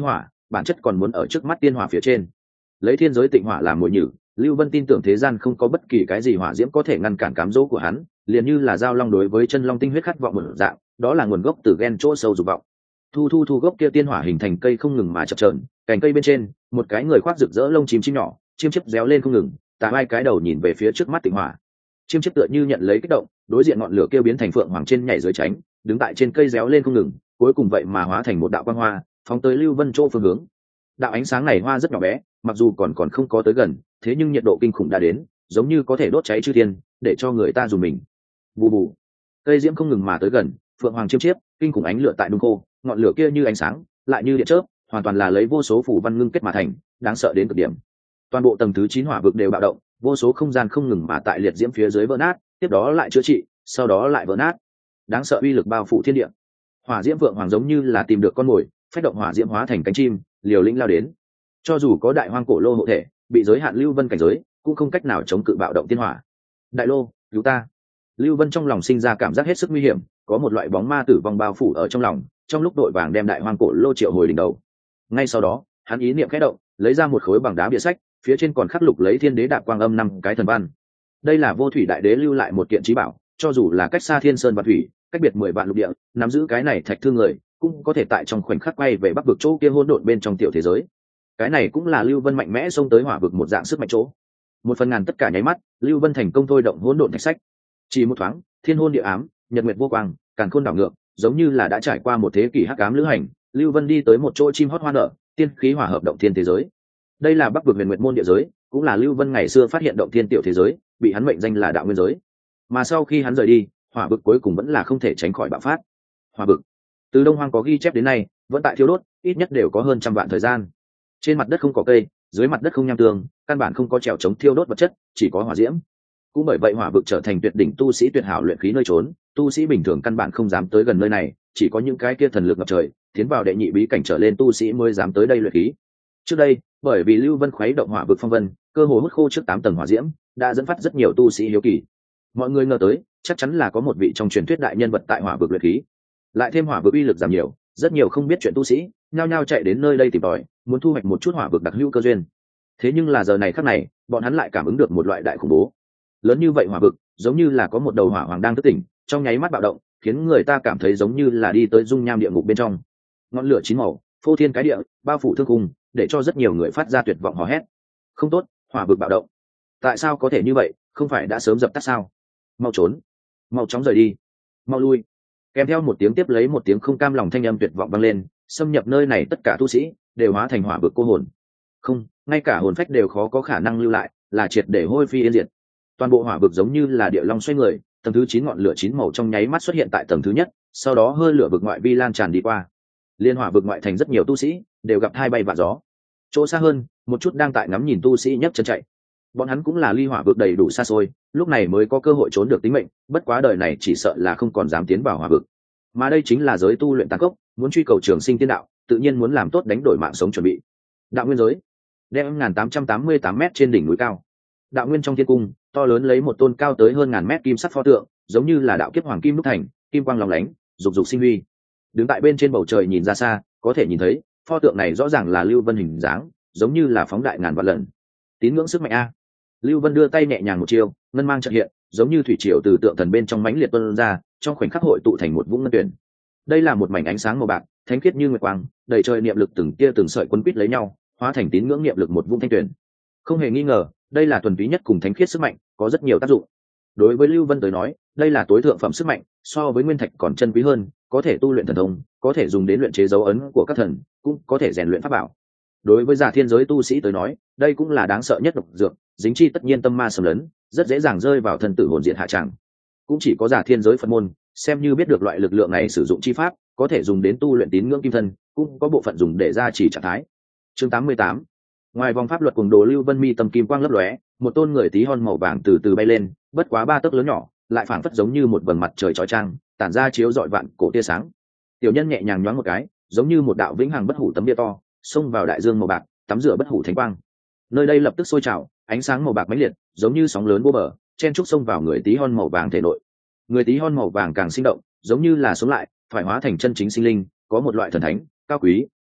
bản chất còn muốn ở trước mắt tiên hỏa phía trên. Lấy thiên giới tịnh hỏa làm mồi nhử, Lưu Vân tin tưởng thế gian không có bất kỳ cái gì hỏa diễm có thể ngăn cản cám dỗ của hắn, liền như là giao long đối với chân long tinh huyết khát vọng một dạng, đó là nguồn gốc từ ghen chỗ sâu dục vọng. Thu thu thu gốc kia tiên hỏa hình thành cây không ngừng mà chập chờn, cành cây bên trên, một cái người khoác rực rỡ lông chim chim nhỏ, chim chip réo lên không ngừng, tà hai cái đầu nhìn về phía trước mắt tịnh hỏa. Chim chip tựa như nhận lấy kích động, đối diện ngọn lửa kia biến thành phượng hoàng trên nhảy dưới tránh, đứng tại trên cây réo lên không ngừng, cuối cùng vậy mà hóa thành một đạo quang hoa, phóng tới Lưu Vân chỗ phương hướng. Đạo ánh sáng này hoa rất nhỏ bé, mặc dù còn còn không có tới gần, thế nhưng nhiệt độ kinh khủng đã đến, giống như có thể đốt cháy chư thiên, để cho người ta dùng mình. Bù bù, cây diễm không ngừng mà tới gần, phượng hoàng chiêm chiếp, kinh khủng ánh lửa tại đung khô, ngọn lửa kia như ánh sáng, lại như điện chớp, hoàn toàn là lấy vô số phù văn ngưng kết mà thành, đáng sợ đến cực điểm. Toàn bộ tầng thứ chín hỏa vực đều bạo động, vô số không gian không ngừng mà tại liệt diễm phía dưới vỡ nát, tiếp đó lại chữa trị, sau đó lại vỡ nát. Đáng sợ uy lực bao phủ thiên địa. Hỏa diễm vượng hoàng giống như là tìm được con mồi, phách động hỏa diễm hóa thành cánh chim, liều lĩnh lao đến. Cho dù có đại hoang cổ lô hộ thể, bị giới hạn Lưu Vân cảnh giới, cũng không cách nào chống cự bạo động tiên hỏa. Đại lô, cứu ta! Lưu Vân trong lòng sinh ra cảm giác hết sức nguy hiểm, có một loại bóng ma tử vong bao phủ ở trong lòng, trong lúc đội vàng đem đại hoang cổ lô triệu hồi đỉnh đầu. Ngay sau đó, hắn ý niệm khẽ động, lấy ra một khối bằng đá bìa sách, phía trên còn khắc lục lấy thiên đế đạp quang âm năm cái thần văn. Đây là vô thủy đại đế lưu lại một kiện trí bảo, cho dù là cách xa thiên sơn và thủy, cách biệt mười vạn lục địa, nắm giữ cái này thạch thương người, cũng có thể tại trong khoảnh khắc quay về bắc vực chỗ kia hỗn độn bên trong tiểu thế giới. Cái này cũng là Lưu Vân mạnh mẽ xông tới hỏa vực một dạng sức mạnh chỗ. Một phần ngàn tất cả nháy mắt, Lưu Vân thành công thôi động hỗn độn thạch sách. Chỉ một thoáng, thiên hôn địa ám, nhật nguyệt vô quang, càn khôn đảo ngược, giống như là đã trải qua một thế kỷ hắc ám lữ hành, Lưu Vân đi tới một chỗ chim hót hoa nở, tiên khí hòa hợp động thiên thế giới. Đây là bắc vực huyền nguyệt môn địa giới, cũng là Lưu Vân ngày xưa phát hiện động thiên tiểu thế giới, bị hắn mệnh danh là đạo nguyên giới. Mà sau khi hắn rời đi, hỏa vực cuối cùng vẫn là không thể tránh khỏi bạo phát. Hỏa vực từ Đông Hoang có ghi chép đến nay, vẫn tại thiêu đốt, ít nhất đều có hơn trăm vạn thời gian. Trên mặt đất không có cây, dưới mặt đất không nham tường, căn bản không có trèo chống thiêu đốt vật chất, chỉ có hỏa diễm. Cũng bởi vậy hỏa vực trở thành tuyệt đỉnh tu sĩ tuyệt hảo luyện khí nơi trốn, tu sĩ bình thường căn bản không dám tới gần nơi này, chỉ có những cái kia thần lực ngập trời, tiến vào đệ nhị bí cảnh trở lên tu sĩ mới dám tới đây luyện khí. Trước đây, bởi vì Lưu Vân khuấy động hỏa vực phong vân, cơ hồ hút khô trước tám tầng hỏa diễm, đã dẫn phát rất nhiều tu sĩ hiếu kỳ. Mọi người ngờ tới, chắc chắn là có một vị trong truyền thuyết đại nhân vật tại hỏa vực luyện khí. Lại thêm hỏa vực uy lực giảm nhiều, rất nhiều không biết chuyện tu sĩ, nhao nhao chạy đến nơi đây tìm tòi, muốn thu hoạch một chút hỏa vực đặc hữu cơ duyên. Thế nhưng là giờ này khắc này, bọn hắn lại cảm ứng được một loại đại khủng bố. Lớn như vậy hỏa vực, giống như là có một đầu hỏa hoàng đang thức tỉnh, trong nháy mắt bạo động, khiến người ta cảm thấy giống như là đi tới dung nham địa ngục bên trong. Ngọn lửa chín màu, phô thiên cái địa, bao phủ thương khung, để cho rất nhiều người phát ra tuyệt vọng hò hét. Không tốt, hỏa vực bạo động. Tại sao có thể như vậy, không phải đã sớm dập tắt sao? Mau trốn, mau chóng rời đi, mau lui. Kèm theo một tiếng tiếp lấy một tiếng không cam lòng thanh âm tuyệt vọng vang lên, xâm nhập nơi này tất cả tu sĩ đều hóa thành hỏa vực cô hồn. Không, ngay cả hồn phách đều khó có khả năng lưu lại, là triệt để hôi phi yên diệt. Toàn bộ hỏa vực giống như là địa long xoay người, tầng thứ chín ngọn lửa chín màu trong nháy mắt xuất hiện tại tầng thứ nhất, sau đó hơi lửa vực ngoại vi lan tràn đi qua. Liên hỏa vực ngoại thành rất nhiều tu sĩ đều gặp hai bay vạ gió. Chỗ xa hơn, một chút đang tại ngắm nhìn tu sĩ nhấc chân chạy. Bọn hắn cũng là ly hỏa vực đầy đủ xa xôi, lúc này mới có cơ hội trốn được tính mệnh, bất quá đời này chỉ sợ là không còn dám tiến vào hỏa vực. Mà đây chính là giới tu luyện tàn khốc, muốn truy cầu trường sinh tiên đạo, tự nhiên muốn làm tốt đánh đổi mạng sống chuẩn bị. Đạo nguyên giới, đem một nghìn tám trăm tám mươi tám mét trên đỉnh núi cao. Đạo nguyên trong thiên cung, to lớn lấy một tôn cao tới hơn ngàn mét kim sắc pho tượng, giống như là đạo kiếp hoàng kim đúc thành, kim quang lóng lánh, rục rục sinh huy. Đứng tại bên trên bầu trời nhìn ra xa, có thể nhìn thấy, pho tượng này rõ ràng là Lưu Vân hình dáng, giống như là phóng đại ngàn vạn lần. Tín ngưỡng sức mạnh a. Lưu Vân đưa tay nhẹ nhàng một chiêu, ngân mang chợt hiện, giống như thủy triều từ tượng thần bên trong mãnh liệt tuôn ra, trong khoảnh khắc hội tụ thành một vũng ngân tuyển. Đây là một mảnh ánh sáng màu bạc, thánh khiết như nguyệt quang, đầy trời niệm lực từng tia từng sợi quấn quýt lấy nhau, hóa thành tín ngưỡng niệm lực một vũng thanh tuyển. Không hề nghi ngờ, đây là thuần túy nhất cùng thánh khiết sức mạnh, có rất nhiều tác dụng. Đối với Lưu Vân tới nói, đây là tối thượng phẩm sức mạnh, so với nguyên thạch còn chân quý hơn, có thể tu luyện thần thông, có thể dùng đến luyện chế dấu ấn của các thần, cũng có thể rèn luyện pháp bảo. Đối với giả thiên giới tu sĩ tới nói, đây cũng là đáng sợ nhất độc dược, dính chi tất nhiên tâm ma xâm lấn, rất dễ dàng rơi vào thân tử hồn diệt hạ tràng. Cũng chỉ có giả thiên giới Phật môn, xem như biết được loại lực lượng này sử dụng chi pháp, có thể dùng đến tu luyện tín ngưỡng kim thân, cũng có bộ phận dùng để gia trì trạng thái. Chương tám mươi tám. Ngoài vòng pháp luật cùng đồ Lưu Vân mi tâm kim quang lấp lóe, một tôn người tí hon màu vàng từ từ bay lên, bất quá ba tấc lớn nhỏ, lại phảng phất giống như một vầng mặt trời chói chang, tản ra chiếu rọi vạn cổ tia sáng. Tiểu nhân nhẹ nhàng nhoáng một cái, giống như một đạo vĩnh hằng bất hủ tấm bia to, xông vào đại dương màu bạc, tắm rửa bất hủ thánh quang. Nơi đây lập tức sôi trào, ánh sáng màu bạc mãnh liệt, giống như sóng lớn vô bờ, chen trúc xông vào người tí hon màu vàng thể nội. Người tí hon màu vàng càng sinh động, giống như là sống lại, phải hóa thành chân chính sinh linh, có một loại thần thánh, cao quý,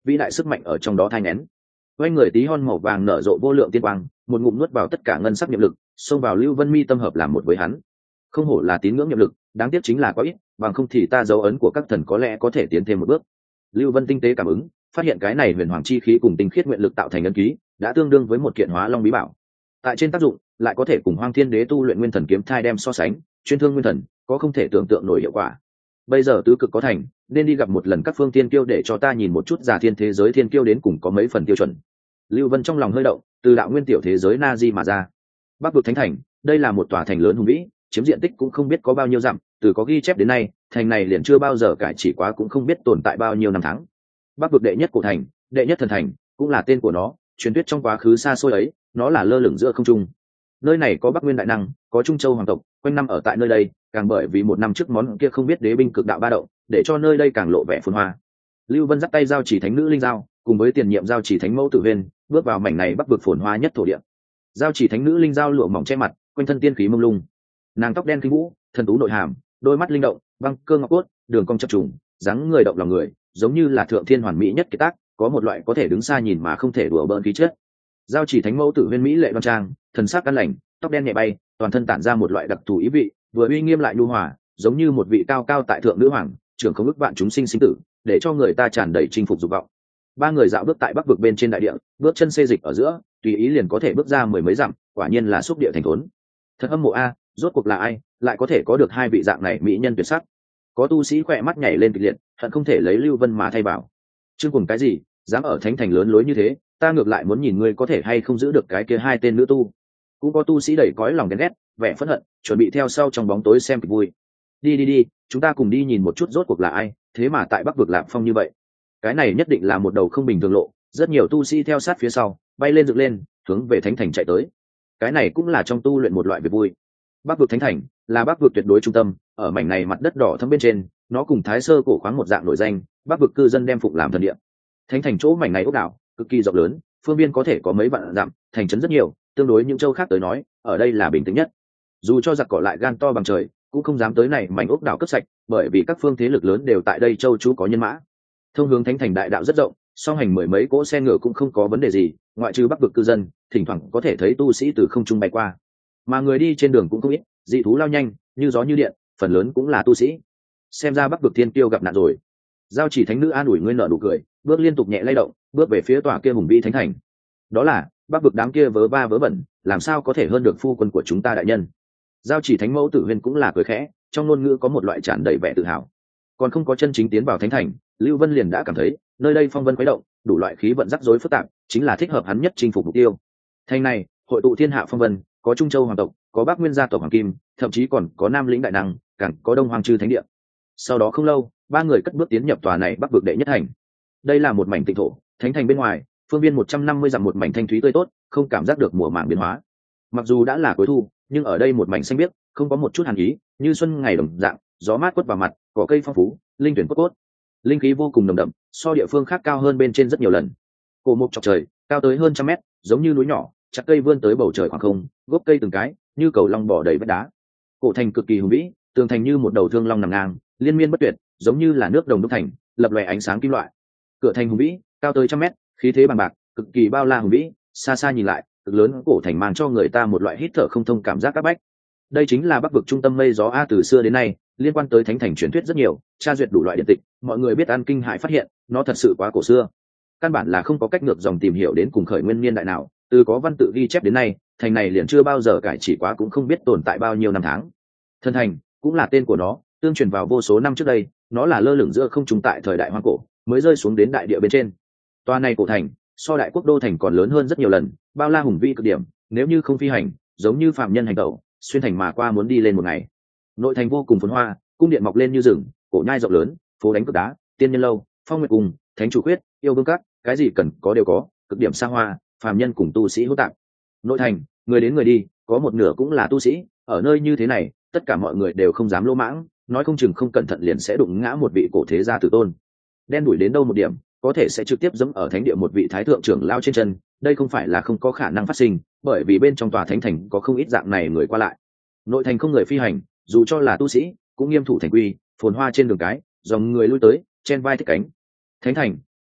vĩ đại sức mạnh ở trong đó thai nén. Quay người tí hon màu vàng nở rộ vô lượng tiên quang, một ngụm nuốt vào tất cả ngân sắc niệm lực, xông vào Lưu Vân Mi tâm hợp làm một với hắn. Không hổ là tín ngưỡng niệm lực, đáng tiếc chính là quá ít, bằng không thì ta dấu ấn của các thần có lẽ có thể tiến thêm một bước. Lưu Vân tinh tế cảm ứng, phát hiện cái này huyền hoàng chi khí cùng tinh khiết nguyện lực tạo thành ấn ký, đã tương đương với một kiện hóa long bí bảo. Tại trên tác dụng, lại có thể cùng Hoang Thiên Đế tu luyện nguyên thần kiếm thai đem so sánh, chuyên thương nguyên thần, có không thể tưởng tượng nổi hiệu quả. Bây giờ tứ cực có thành, nên đi gặp một lần các phương thiên kiêu để cho ta nhìn một chút giả thiên thế giới thiên kiêu đến cùng có mấy phần tiêu chuẩn. Lưu Vân trong lòng hơi động, từ đạo nguyên tiểu thế giới na di mà ra. Bắc vực thánh thành, đây là một tòa thành lớn hùng vĩ, chiếm diện tích cũng không biết có bao nhiêu dặm, từ có ghi chép đến nay, thành này liền chưa bao giờ cải chỉ quá cũng không biết tồn tại bao nhiêu năm tháng. Bắc vực đệ nhất cổ thành, đệ nhất thần thành, cũng là tên của nó, truyền thuyết trong quá khứ xa xôi ấy, nó là lơ lửng giữa không trung. Nơi này có Bắc Nguyên đại năng, có Trung Châu hoàng tộc, quanh năm ở tại nơi đây, càng bởi vì một năm trước món kia không biết đế binh cực đạo ba động, để cho nơi đây càng lộ vẻ phồn hoa. Lưu Vân dắt tay giao chỉ thánh nữ linh giao, cùng với tiền nhiệm giao chỉ thánh mẫu Tử Huyên, bước vào mảnh này Bắc vực phồn hoa nhất thổ địa. Giao chỉ thánh nữ linh giao lụa mỏng che mặt, quanh thân tiên khí mông lung. Nàng tóc đen khinh vũ, thần tú nội hàm, đôi mắt linh động, băng cơ ngọc cốt, đường cong chập trùng, dáng người động lòng người, giống như là thượng thiên hoàn mỹ nhất kiệt tác, có một loại có thể đứng xa nhìn mà không thể đùa bỡn khí chất. Giao chỉ thánh mẫu Tử Huyên mỹ lệ đoan trang, thần sắc căn lành, tóc đen nhẹ bay, toàn thân tản ra một loại đặc thù ý vị, vừa uy nghiêm lại nhu hòa, giống như một vị cao cao tại thượng nữ hoàng, trưởng không ức vạn chúng sinh sinh tử, để cho người ta tràn đầy chinh phục dục vọng. Ba người dạo bước tại Bắc vực bên trên đại địa, bước chân xê dịch ở giữa, tùy ý liền có thể bước ra mười mấy dặm, quả nhiên là xúc địa thành thốn. Thật hâm mộ a, rốt cuộc là ai, lại có thể có được hai vị dạng này mỹ nhân tuyệt sắc. Có tu sĩ khỏe mắt nhảy lên kịch liệt, hận không thể lấy Lưu Vân mà thay bảo. Chương cùng cái gì, dám ở thánh thành lớn lối như thế, ta ngược lại muốn nhìn ngươi có thể hay không giữ được cái kia hai tên nữ tu. Cũng có tu sĩ đầy cõi lòng ghen ghét, vẻ phẫn hận, chuẩn bị theo sau trong bóng tối xem kịch vui. Đi đi đi, chúng ta cùng đi nhìn một chút rốt cuộc là ai, thế mà tại Bắc vực Lạc Phong như vậy. Cái này nhất định là một đầu không bình thường lộ, rất nhiều tu sĩ theo sát phía sau, bay lên dựng lên, hướng về thánh thành chạy tới. Cái này cũng là trong tu luyện một loại việc vui. Bắc vực thánh thành là Bắc vực tuyệt đối trung tâm, ở mảnh này mặt đất đỏ thẫm bên trên, nó cùng Thái Sơ cổ khoáng một dạng nổi danh, Bắc vực cư dân đem phục làm thần địa. Thánh thành chỗ mảnh này ốc đảo, cực kỳ rộng lớn, phương biên có thể có mấy vạn dặm, thành trấn rất nhiều, tương đối những châu khác tới nói, ở đây là bình tĩnh nhất. Dù cho giặc cỏ lại gan to bằng trời, cũng không dám tới này mảnh ốc đảo cướp sạch, bởi vì các phương thế lực lớn đều tại đây châu trú có nhân mã. Thông hướng thánh thành đại đạo rất rộng, song hành mười mấy cỗ xe ngựa cũng không có vấn đề gì, ngoại trừ Bắc vực cư dân, thỉnh thoảng có thể thấy tu sĩ từ không trung bay qua. Mà người đi trên đường cũng không ít, dị thú lao nhanh, như gió như điện, phần lớn cũng là tu sĩ. Xem ra Bắc vực thiên kiêu gặp nạn rồi. Giao chỉ thánh nữ an ủi ngươi nở nụ cười, bước liên tục nhẹ lay động, bước về phía tòa kia hùng vĩ thánh thành. Đó là, Bắc vực đám kia vớ va vớ vẩn, làm sao có thể hơn được phu quân của chúng ta đại nhân. Giao chỉ thánh mẫu Tử Huyên cũng là cười khẽ, trong ngôn ngữ có một loại tràn đầy vẻ tự hào. Còn không có chân chính tiến vào thánh thành, Lưu Vân liền đã cảm thấy nơi đây phong vân khuấy động, đủ loại khí vận rắc rối phức tạp, chính là thích hợp hắn nhất chinh phục mục tiêu. Thành này hội tụ thiên hạ phong vân, có Trung Châu hoàng tộc, có Bắc Nguyên gia tộc hoàng kim, thậm chí còn có Nam lĩnh đại năng, càng có Đông Hoàng chư thánh địa. Sau đó không lâu, ba người cất bước tiến nhập tòa này Bắc vực đệ nhất thành. Đây là một mảnh tịnh thổ, thánh thành bên ngoài, phương viên một trăm năm mươi dặm một mảnh thanh thúy tươi tốt, không cảm giác được mùa màng biến hóa. Mặc dù đã là cuối thu, nhưng ở đây một mảnh xanh biếc, không có một chút hàn ý, như xuân ngày đồng dạng, gió mát quất vào mặt, cỏ cây phong phú, linh tuyển cốt cốt, linh khí vô cùng nồng đậm, so địa phương khác cao hơn bên trên rất nhiều lần. Cổ mục chọc trời, cao tới hơn trăm mét, giống như núi nhỏ, chặt cây vươn tới bầu trời khoảng không, gốc cây từng cái, như cầu long bò đầy vách đá. Cổ thành cực kỳ hùng vĩ, tường thành như một đầu thương long nằm ngang, liên miên bất tuyệt, giống như là nước đồng đúc thành, lập lòe ánh sáng kim loại. Cửa thành hùng vĩ, cao tới trăm mét, khí thế bằng bạc, cực kỳ bao la hùng vĩ, xa xa nhìn lại, cực lớn cổ thành mang cho người ta một loại hít thở không thông cảm giác áp bách. Đây chính là Bắc vực trung tâm mây gió a, từ xưa đến nay, liên quan tới thánh thành truyền thuyết rất nhiều, tra duyệt đủ loại điện tịch, mọi người biết ăn kinh hại phát hiện, nó thật sự quá cổ xưa. Căn bản là không có cách ngược dòng tìm hiểu đến cùng khởi nguyên niên đại nào, từ có văn tự ghi chép đến nay, thành này liền chưa bao giờ cải chỉ quá cũng không biết tồn tại bao nhiêu năm tháng. Thần thành cũng là tên của nó, tương truyền vào vô số năm trước đây, nó là lơ lửng giữa không trung tại thời đại hoang cổ, mới rơi xuống đến đại địa bên trên. Toa này cổ thành, so đại quốc đô thành còn lớn hơn rất nhiều lần, bao la hùng vĩ cực điểm, nếu như không phi hành, giống như phạm nhân hành tẩu, xuyên thành mà qua muốn đi lên một ngày. Nội thành vô cùng phồn hoa, cung điện mọc lên như rừng, cổ nhai rộng lớn, phố đánh cực đá, tiên nhân lâu, phong nguyệt cung, thánh chủ quyết, yêu vương các, cái gì cần có đều có, cực điểm xa hoa, phàm nhân cùng tu sĩ hỗn tạp. Nội thành, người đến người đi, có một nửa cũng là tu sĩ, ở nơi như thế này, tất cả mọi người đều không dám lỗ mãng, nói không chừng không cẩn thận liền sẽ đụng ngã một vị cổ thế gia tử tôn. Đen đuổi đến đâu một điểm, có thể sẽ trực tiếp giẫm ở thánh địa một vị thái thượng trưởng lao trên chân, đây không phải là không có khả năng phát sinh, bởi vì bên trong tòa thánh thành có không ít dạng này người qua lại. Nội thành không người phi hành, dù cho là tu sĩ, cũng nghiêm thủ thành quy, phồn hoa trên đường cái, dòng người lui tới, chen vai thích cánh. Thánh thành,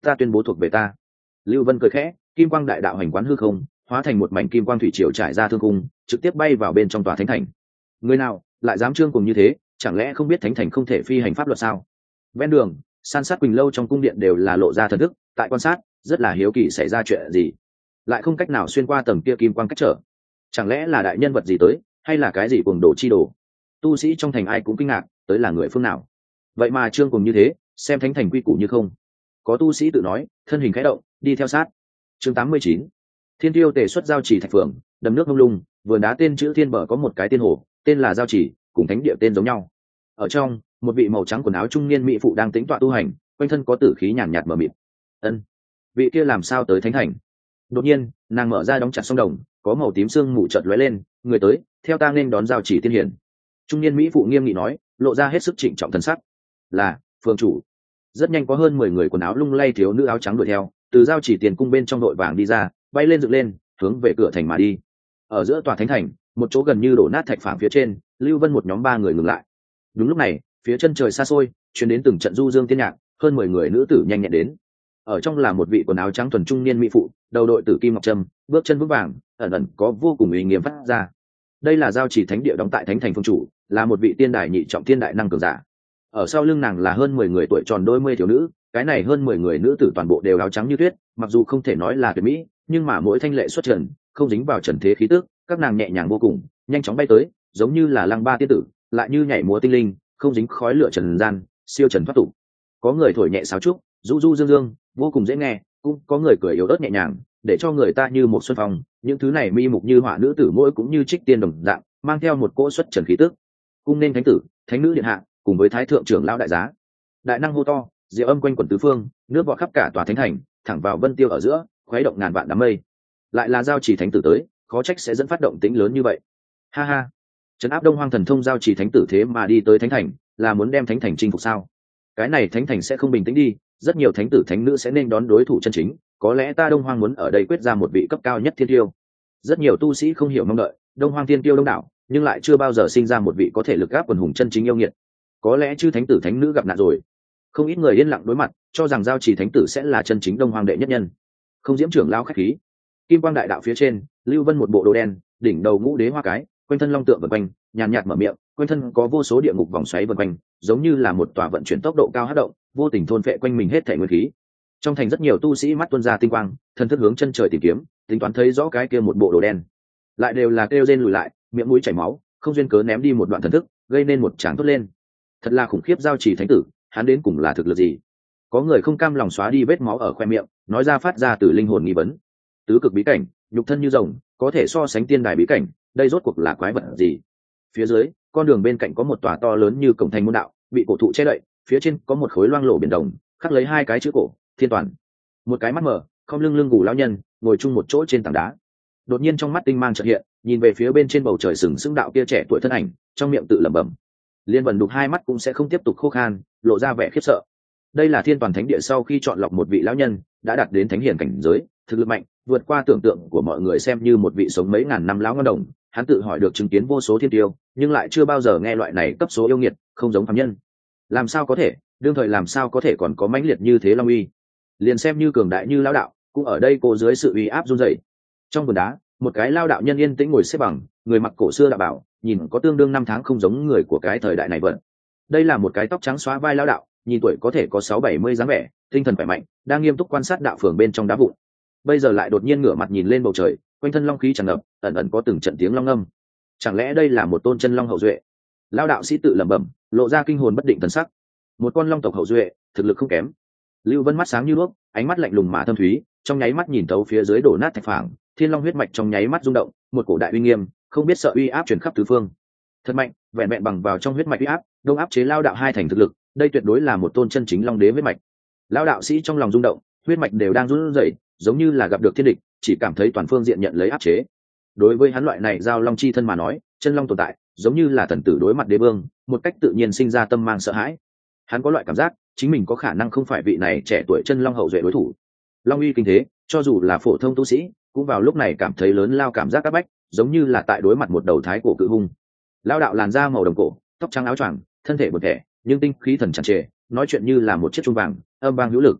ta tuyên bố thuộc về ta. Lưu Vân cười khẽ, kim quang đại đạo hành quán hư không, hóa thành một mảnh kim quang thủy triều trải ra thương cung, trực tiếp bay vào bên trong tòa thánh thành. Người nào lại dám trương cùng như thế, chẳng lẽ không biết thánh thành không thể phi hành pháp luật sao? Ven đường, san sát quỳnh lâu trong cung điện đều là lộ ra thần thức, tại quan sát, rất là hiếu kỳ xảy ra chuyện gì, lại không cách nào xuyên qua tầng kia kim quang cách trở. Chẳng lẽ là đại nhân vật gì tới, hay là cái gì cuồng đồ chi đồ? Tu sĩ trong thành ai cũng kinh ngạc, tới là người phương nào? Vậy mà trương cùng như thế, xem thánh thành quy củ như không. Có tu sĩ tự nói, thân hình khẽ động, đi theo sát. Chương tám mươi chín, Thiên Tiêu Tề xuất giao chỉ thạch phường, đầm nước mông lung, vườn đá tên chữ thiên bờ có một cái tiên hồ, tên là giao chỉ, cùng thánh địa tên giống nhau. Ở trong, một vị màu trắng quần áo trung niên mỹ phụ đang tĩnh tọa tu hành, quanh thân có tử khí nhàn nhạt mờ mịt. Ân, vị kia làm sao tới thánh thành? Đột nhiên, nàng mở ra đóng chặt song đồng, có màu tím sương mù chợt lóe lên, người tới, theo ta nên đón giao chỉ tiên hiển. Trung niên mỹ phụ nghiêm nghị nói, lộ ra hết sức trịnh trọng thần sắc. Là phường chủ. Rất nhanh có hơn mười người quần áo lung lay thiếu nữ áo trắng đuổi theo, từ giao chỉ tiền cung bên trong đội vàng đi ra, bay lên dựng lên, hướng về cửa thành mà đi. Ở giữa tòa thánh thành, một chỗ gần như đổ nát thạch phẳng phía trên, Lưu Vân một nhóm ba người ngừng lại. Đúng lúc này, phía chân trời xa xôi, truyền đến từng trận du dương tiên nhạc, hơn mười người nữ tử nhanh nhẹn đến. Ở trong là một vị quần áo trắng thuần trung niên mỹ phụ, đầu đội tử kim ngọc trâm, bước chân vững vàng, ẩn ẩn có vô cùng uy nghiêm phát ra. Đây là giao chỉ thánh địa đóng tại thánh thành phương chủ, là một vị tiên đài nhị trọng tiên đại năng cường giả. Ở sau lưng nàng là hơn mười người tuổi tròn đôi mươi thiếu nữ, cái này hơn mười người nữ tử toàn bộ đều áo trắng như tuyết, mặc dù không thể nói là tuyệt mỹ, nhưng mà mỗi thanh lệ xuất trần, không dính vào trần thế khí tức, các nàng nhẹ nhàng vô cùng, nhanh chóng bay tới, giống như là lăng ba tiên tử, lại như nhảy múa tinh linh, không dính khói lửa trần gian, siêu trần thoát tục. Có người thổi nhẹ sáo trúc, du du dương dương, vô cùng dễ nghe, cũng có người cười yếu ớt nhẹ nhàng, để cho người ta như một xuân phong. Những thứ này mi mục như họa nữ tử mỗi cũng như trích tiên đồng dạng, mang theo một cỗ xuất trần khí tức. Cung nên thánh tử, thánh nữ điện hạ, cùng với thái thượng trưởng lão đại giá. Đại năng hô to, diệu âm quanh quẩn tứ phương, nước vọt khắp cả tòa thánh thành, thẳng vào vân tiêu ở giữa, khuấy động ngàn vạn đám mây. Lại là giao chỉ thánh tử tới, khó trách sẽ dẫn phát động tĩnh lớn như vậy. Ha ha, trấn áp đông hoang thần thông giao chỉ thánh tử thế mà đi tới thánh thành, là muốn đem thánh thành chinh phục sao? Cái này thánh thành sẽ không bình tĩnh đi, rất nhiều thánh tử thánh nữ sẽ nên đón đối thủ chân chính, có lẽ ta đông hoang muốn ở đây quyết ra một vị cấp cao nhất thiên tiêu. Rất nhiều tu sĩ không hiểu mong đợi, đông hoang thiên tiêu đông đảo, nhưng lại chưa bao giờ sinh ra một vị có thể lực gáp quần hùng chân chính yêu nghiệt. Có lẽ chư thánh tử thánh nữ gặp nạn rồi. Không ít người yên lặng đối mặt, cho rằng giao chỉ thánh tử sẽ là chân chính đông hoang đệ nhất nhân. Không diễm trưởng lao khách khí. Kim quang đại đạo phía trên, Lưu Vân một bộ đồ đen, đỉnh đầu ngũ đế hoa cái, quanh thân long tượng vần quanh, nhàn nhạt mở miệng, quanh thân có vô số địa ngục vòng xoáy vần quanh, giống như là một tòa vận chuyển tốc độ cao hất động, vô tình thôn phệ quanh mình hết thể nguyên khí. Trong thành rất nhiều tu sĩ mắt tuôn ra tinh quang, thân thức hướng chân trời tìm kiếm, tính toán thấy rõ cái kia một bộ đồ đen. Lại đều là kêu rên lùi lại, miệng mũi chảy máu, không duyên cớ ném đi một đoạn thần thức, gây nên một tràng thốt lên. Thật là khủng khiếp giao chỉ thánh tử, hắn đến cùng là thực lực gì? Có người không cam lòng xóa đi vết máu ở khoe miệng, nói ra phát ra từ linh hồn nghi vấn. Tứ cực bí cảnh, nhục thân như rồng, có thể so sánh tiên đài bí cảnh, đây rốt cuộc là quái vật gì? Phía dưới, con đường bên cạnh có một tòa to lớn như cổng thành môn đạo, bị cổ thụ che đậy, phía trên có một khối loang lổ biển đồng, khắc lấy hai cái chữ cổ, Thiên Toàn. Một cái mắt mở, không lưng lưng gù lão nhân, ngồi chung một chỗ trên tảng đá. Đột nhiên trong mắt tinh mang chợt hiện, nhìn về phía bên trên bầu trời sừng sững đạo kia trẻ tuổi thân ảnh, trong miệng tự lẩm bẩm. Liên Vân đục hai mắt cũng sẽ không tiếp tục khô khan, lộ ra vẻ khiếp sợ. Đây là Thiên Toàn Thánh địa sau khi chọn lọc một vị lão nhân, đã đạt đến thánh hiển cảnh giới, thực lực mạnh, vượt qua tưởng tượng của mọi người, xem như một vị sống mấy ngàn năm lão ngân đồng. Hắn tự hỏi được chứng kiến vô số thiên tiêu, nhưng lại chưa bao giờ nghe loại này cấp số yêu nghiệt, không giống phàm nhân. Làm sao có thể, đương thời làm sao có thể còn có mãnh liệt như thế long uy? Liền xem như cường đại như lão đạo, cũng ở đây cô dưới sự uy áp run rẩy. Trong vườn đá, một cái lao đạo nhân yên tĩnh ngồi xếp bằng, người mặc cổ xưa đạo bảo, nhìn có tương đương năm tháng không giống người của cái thời đại này vậy. Đây là một cái tóc trắng xóa vai lao đạo, nhìn tuổi có thể có sáu bảy mươi dáng vẻ, tinh thần khỏe mạnh, đang nghiêm túc quan sát đạo phường bên trong đá vụn. Bây giờ lại đột nhiên ngửa mặt nhìn lên bầu trời, quanh thân long khí tràn ngập, ẩn ẩn có từng trận tiếng long âm. Chẳng lẽ đây là một tôn chân long hậu duệ? Lao đạo sĩ tự lẩm bẩm, lộ ra kinh hồn bất định thần sắc. Một con long tộc hậu duệ, thực lực không kém. Lưu Vân mắt sáng như đuốc, ánh mắt lạnh lùng mà thâm thúy, trong nháy mắt nhìn tấu phía dưới đổ nát thạch phẳng, thiên long huyết mạch trong nháy mắt rung động, một cổ đại uy nghiêm, không biết sợ uy áp truyền khắp tứ phương. Thật mạnh, vẹn vẹn bằng vào trong huyết mạch uy áp, đông áp chế lao đạo hai thành thực lực, đây tuyệt đối là một tôn chân chính long đế huyết mạch. Lao đạo sĩ trong lòng rung động, huyết mạch đều đang run rẩy, giống như là gặp được thiên địch, chỉ cảm thấy toàn phương diện nhận lấy áp chế. Đối với hắn loại này giao long chi thân mà nói, chân long tồn tại, giống như là thần tử đối mặt đế vương, một cách tự nhiên sinh ra tâm mang sợ hãi. Hắn có loại cảm giác, chính mình có khả năng không phải vị này trẻ tuổi chân long hậu duệ đối thủ. Long uy kinh thế, cho dù là phổ thông tu sĩ, cũng vào lúc này cảm thấy lớn lao cảm giác áp bách, giống như là tại đối mặt một đầu thái cổ cự hung. Lao đạo làn da màu đồng cổ, tóc trắng áo choàng, thân thể một thể, nhưng tinh khí thần tràn trề, nói chuyện như là một chiếc chuông vàng, âm vang hữu lực.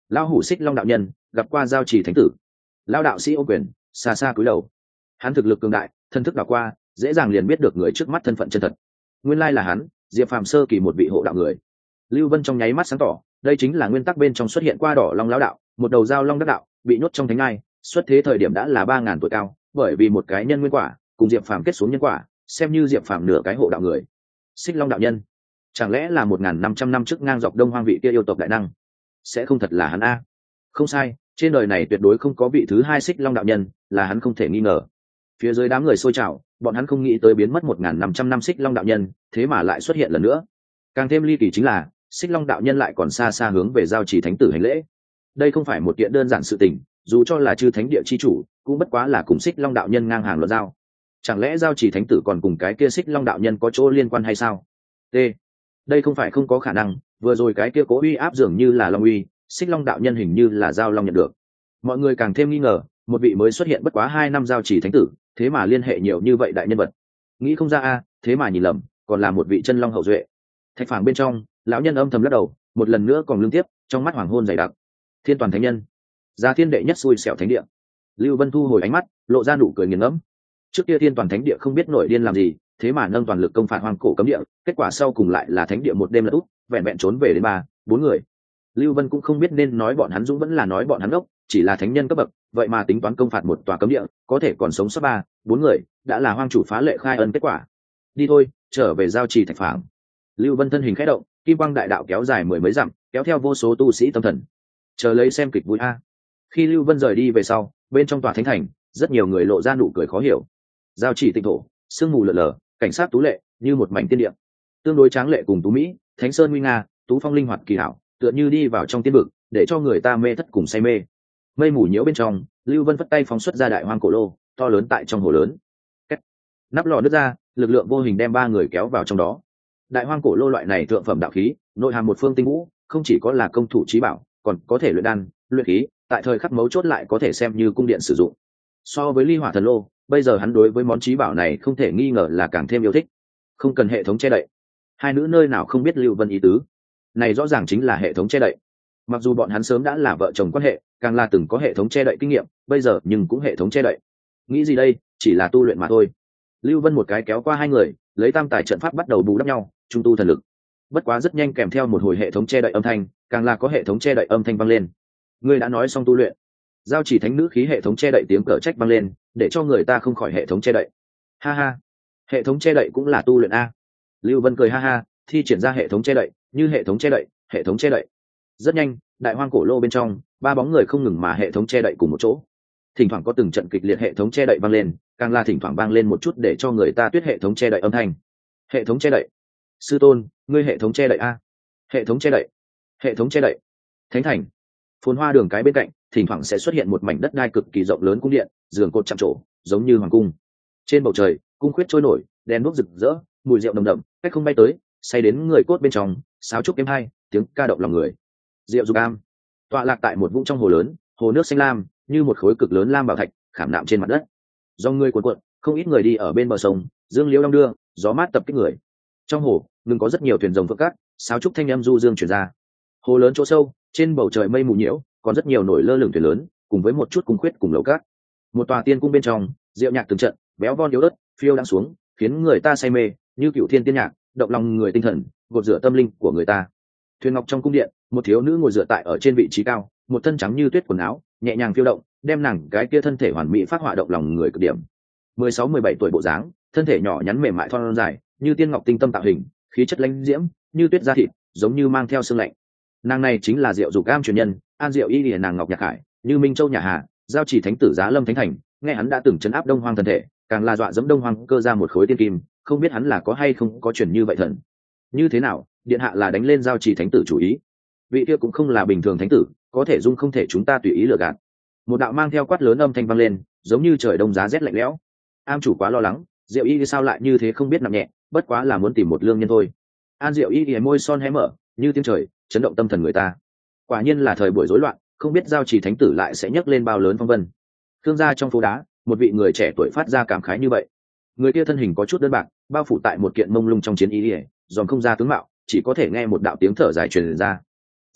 Lão hủ Xích Long đạo nhân gặp qua giao trì thánh tử. Lão đạo sĩ ô quyền xa xa cúi đầu. Hắn thực lực cường đại, thân thức đảo qua dễ dàng liền biết được người trước mắt thân phận chân thật. Nguyên lai là hắn, Diệp Phàm sơ kỳ một vị hộ đạo người. Lưu Vân trong nháy mắt sáng tỏ, đây chính là nguyên tắc bên trong xuất hiện qua đỏ long lão đạo, một đầu dao long đắc đạo, bị nhốt trong thánh ngai, xuất thế thời điểm đã là ba ngàn tuổi cao, bởi vì một cái nhân nguyên quả, cùng Diệp Phàm kết xuống nhân quả, xem như Diệp Phàm nửa cái hộ đạo người. Xích Long đạo nhân, chẳng lẽ là một ngàn năm trăm năm trước ngang dọc Đông Hoang vị kia yêu tộc đại năng? Sẽ không thật là hắn a? Không sai, trên đời này tuyệt đối không có vị thứ hai Xích Long đạo nhân, là hắn không thể nghi ngờ. Phía dưới đám người sôi trào, bọn hắn không nghĩ tới biến mất một ngàn năm trăm năm Xích Long đạo nhân, thế mà lại xuất hiện lần nữa. Càng thêm ly kỳ chính là, Xích Long đạo nhân lại còn xa xa hướng về giao trì thánh tử hành lễ. Đây không phải một kiện đơn giản sự tình, dù cho là chư thánh địa chi chủ, cũng bất quá là cùng Xích Long đạo nhân ngang hàng luận giao. Chẳng lẽ giao trì thánh tử còn cùng cái kia Xích Long đạo nhân có chỗ liên quan hay sao? T. Đây không phải không có khả năng, vừa rồi cái kia cố uy áp dường như là long uy, Xích Long đạo nhân hình như là giao long nhận được. Mọi người càng thêm nghi ngờ, một vị mới xuất hiện bất quá hai năm giao trì thánh tử, thế mà liên hệ nhiều như vậy đại nhân vật. Nghĩ không ra a, thế mà nhìn lầm, còn là một vị chân long hậu duệ. Thạch phảng bên trong, lão nhân âm thầm lắc đầu, một lần nữa còn lương tiếp, trong mắt hoàng hôn dày đặc. Thiên toàn thánh nhân, gia thiên đệ nhất xui xẻo thánh địa. Lưu Vân thu hồi ánh mắt, lộ ra nụ cười nghiền ngẫm. Trước kia thiên toàn thánh địa không biết nổi điên làm gì, thế mà nâng toàn lực công phạt hoang cổ cấm địa, kết quả sau cùng lại là thánh địa một đêm lật úp, vẹn vẹn trốn về đến ba bốn người. Lưu Vân cũng không biết nên nói bọn hắn dũng vẫn là nói bọn hắn ốc, chỉ là thánh nhân cấp bậc, vậy mà tính toán công phạt một tòa cấm địa, có thể còn sống sót ba bốn người, đã là hoang chủ phá lệ khai ân kết quả. Đi thôi, trở về giao trì thạch phảng. Lưu Vân thân hình khẽ động, kim quang đại đạo kéo dài mười mấy dặm, kéo theo vô số tu sĩ tâm thần. Chờ lấy xem kịch vui a. Khi Lưu Vân rời đi về sau, bên trong tòa thánh thành, rất nhiều người lộ ra nụ cười khó hiểu. Giao trì tịnh thổ, sương mù lờ lờ, cảnh sát tú lệ, như một mảnh tiên địa. Tương đối tráng lệ cùng tú mỹ, thánh sơn nguy nga, tú phong linh hoạt kỳ hảo, tựa như đi vào trong tiên vực, để cho người ta mê thất cùng say mê. Mây mù nhiễu bên trong, Lưu Vân vất tay phóng xuất ra đại hoang cổ lô, to lớn tại trong hồ lớn. Cách. Nắp lò nứt ra, lực lượng vô hình đem ba người kéo vào trong đó. Đại hoang cổ lô loại này thượng phẩm đạo khí, nội hàm một phương tinh vũ, không chỉ có là công thủ trí bảo, còn có thể luyện đan, luyện khí, tại thời khắc mấu chốt lại có thể xem như cung điện sử dụng. So với ly hỏa thần lô, bây giờ hắn đối với món trí bảo này không thể nghi ngờ là càng thêm yêu thích. Không cần hệ thống che đậy. Hai nữ nơi nào không biết Lưu Vân ý tứ. Này rõ ràng chính là hệ thống che đậy. Mặc dù bọn hắn sớm đã là vợ chồng quan hệ, càng là từng có hệ thống che đậy kinh nghiệm, bây giờ nhưng cũng hệ thống che đậy. Nghĩ gì đây, chỉ là tu luyện mà thôi. Lưu Vân một cái kéo qua hai người, lấy tam tài trận pháp bắt đầu bù đắp nhau, trung tu thần lực. Bất quá rất nhanh kèm theo một hồi hệ thống che đậy âm thanh, càng là có hệ thống che đậy âm thanh vang lên. Ngươi đã nói xong tu luyện. Giao chỉ thánh nữ khí hệ thống che đậy tiếng cở trách vang lên, để cho người ta không khỏi hệ thống che đậy. Ha ha, hệ thống che đậy cũng là tu luyện a. Lưu Vân cười ha ha, thi triển ra hệ thống che đậy, như hệ thống che đậy, hệ thống che đậy. Rất nhanh, đại hoang cổ lô bên trong, ba bóng người không ngừng mà hệ thống che đậy cùng một chỗ. Thỉnh thoảng có từng trận kịch liệt hệ thống che đậy vang lên, càng là thỉnh thoảng vang lên một chút để cho người ta tuyết hệ thống che đậy âm thanh. Hệ thống che đậy. Sư tôn, ngươi hệ thống che đậy a. Hệ thống che đậy. Hệ thống che đậy. Thánh thành. Phồn hoa đường cái bên cạnh, thỉnh thoảng sẽ xuất hiện một mảnh đất đai cực kỳ rộng lớn cung điện, giường cột chạm trổ, giống như hoàng cung. Trên bầu trời, cung khuyết trôi nổi, đèn đuốc rực rỡ, mùi rượu nồng đậm, cách không bay tới, say đến người cốt bên trong, sáo trúc êm hay, tiếng ca động lòng người. Rượu dục am, tọa lạc tại một vũng trong hồ lớn, hồ nước xanh lam, như một khối cực lớn lam bảo thạch, khảm nạm trên mặt đất. Do người cuộn cuộn, không ít người đi ở bên bờ sông, dương liễu đong đưa, gió mát tập kích người. Trong hồ, ngừng có rất nhiều thuyền rồng vỡ cát, sáo trúc thanh âm du dương truyền ra. Hồ lớn chỗ sâu, trên bầu trời mây mù nhiễu, còn rất nhiều nổi lơ lửng thuyền lớn, cùng với một chút cung khuyết cùng lầu cát. Một tòa tiên cung bên trong, rượu nhạc từng trận, béo von yếu ớt, phiêu đang xuống, khiến người ta say mê, như cựu thiên tiên nhạc, động lòng người tinh thần, gột rửa tâm linh của người ta. Thuyền ngọc trong cung điện, một thiếu nữ ngồi dựa tại ở trên vị trí cao, một thân trắng như tuyết quần áo, nhẹ nhàng phiêu động, đem nàng cái kia thân thể hoàn mỹ phát họa động lòng người cực điểm. mười sáu mười bảy tuổi bộ dáng, thân thể nhỏ nhắn mềm mại thon dài, như tiên ngọc tinh tâm tạo hình, khí chất lãnh diễm, như tuyết da thịt, giống như mang theo sương lạnh. Nàng này chính là Diệu Dục Am truyền nhân, An Diệu Y Lìa nàng Ngọc Nhạc Hải, như Minh Châu nhà Hà, giao chỉ thánh tử Giá Lâm Thánh Thành, nghe hắn đã từng chấn áp Đông Hoang thần thể, càng là dọa dẫm Đông Hoang cơ ra một khối tiên kim, không biết hắn là có hay không có truyền như vậy thần. Như thế nào, điện hạ là đánh lên giao chỉ thánh tử chủ ý. Vị kia cũng không là bình thường thánh tử, có thể dung không thể chúng ta tùy ý lừa gạt. Một đạo mang theo quát lớn âm thanh vang lên, giống như trời đông giá rét lạnh lẽo. Am chủ quá lo lắng, Diệu Y sao lại như thế không biết nặng nhẹ, bất quá là muốn tìm một lương nhân thôi. An Diệu Y Y môi son hé mở, như tiếng trời, chấn động tâm thần người ta. Quả nhiên là thời buổi rối loạn, không biết giao chỉ thánh tử lại sẽ nhấc lên bao lớn phong vân. Thương gia trong phố đá, một vị người trẻ tuổi phát ra cảm khái như vậy. Người kia thân hình có chút đơn bạc, bao phủ tại một kiện mông lung trong chiến y, dòm không ra tướng mạo, chỉ có thể nghe một đạo tiếng thở dài truyền ra.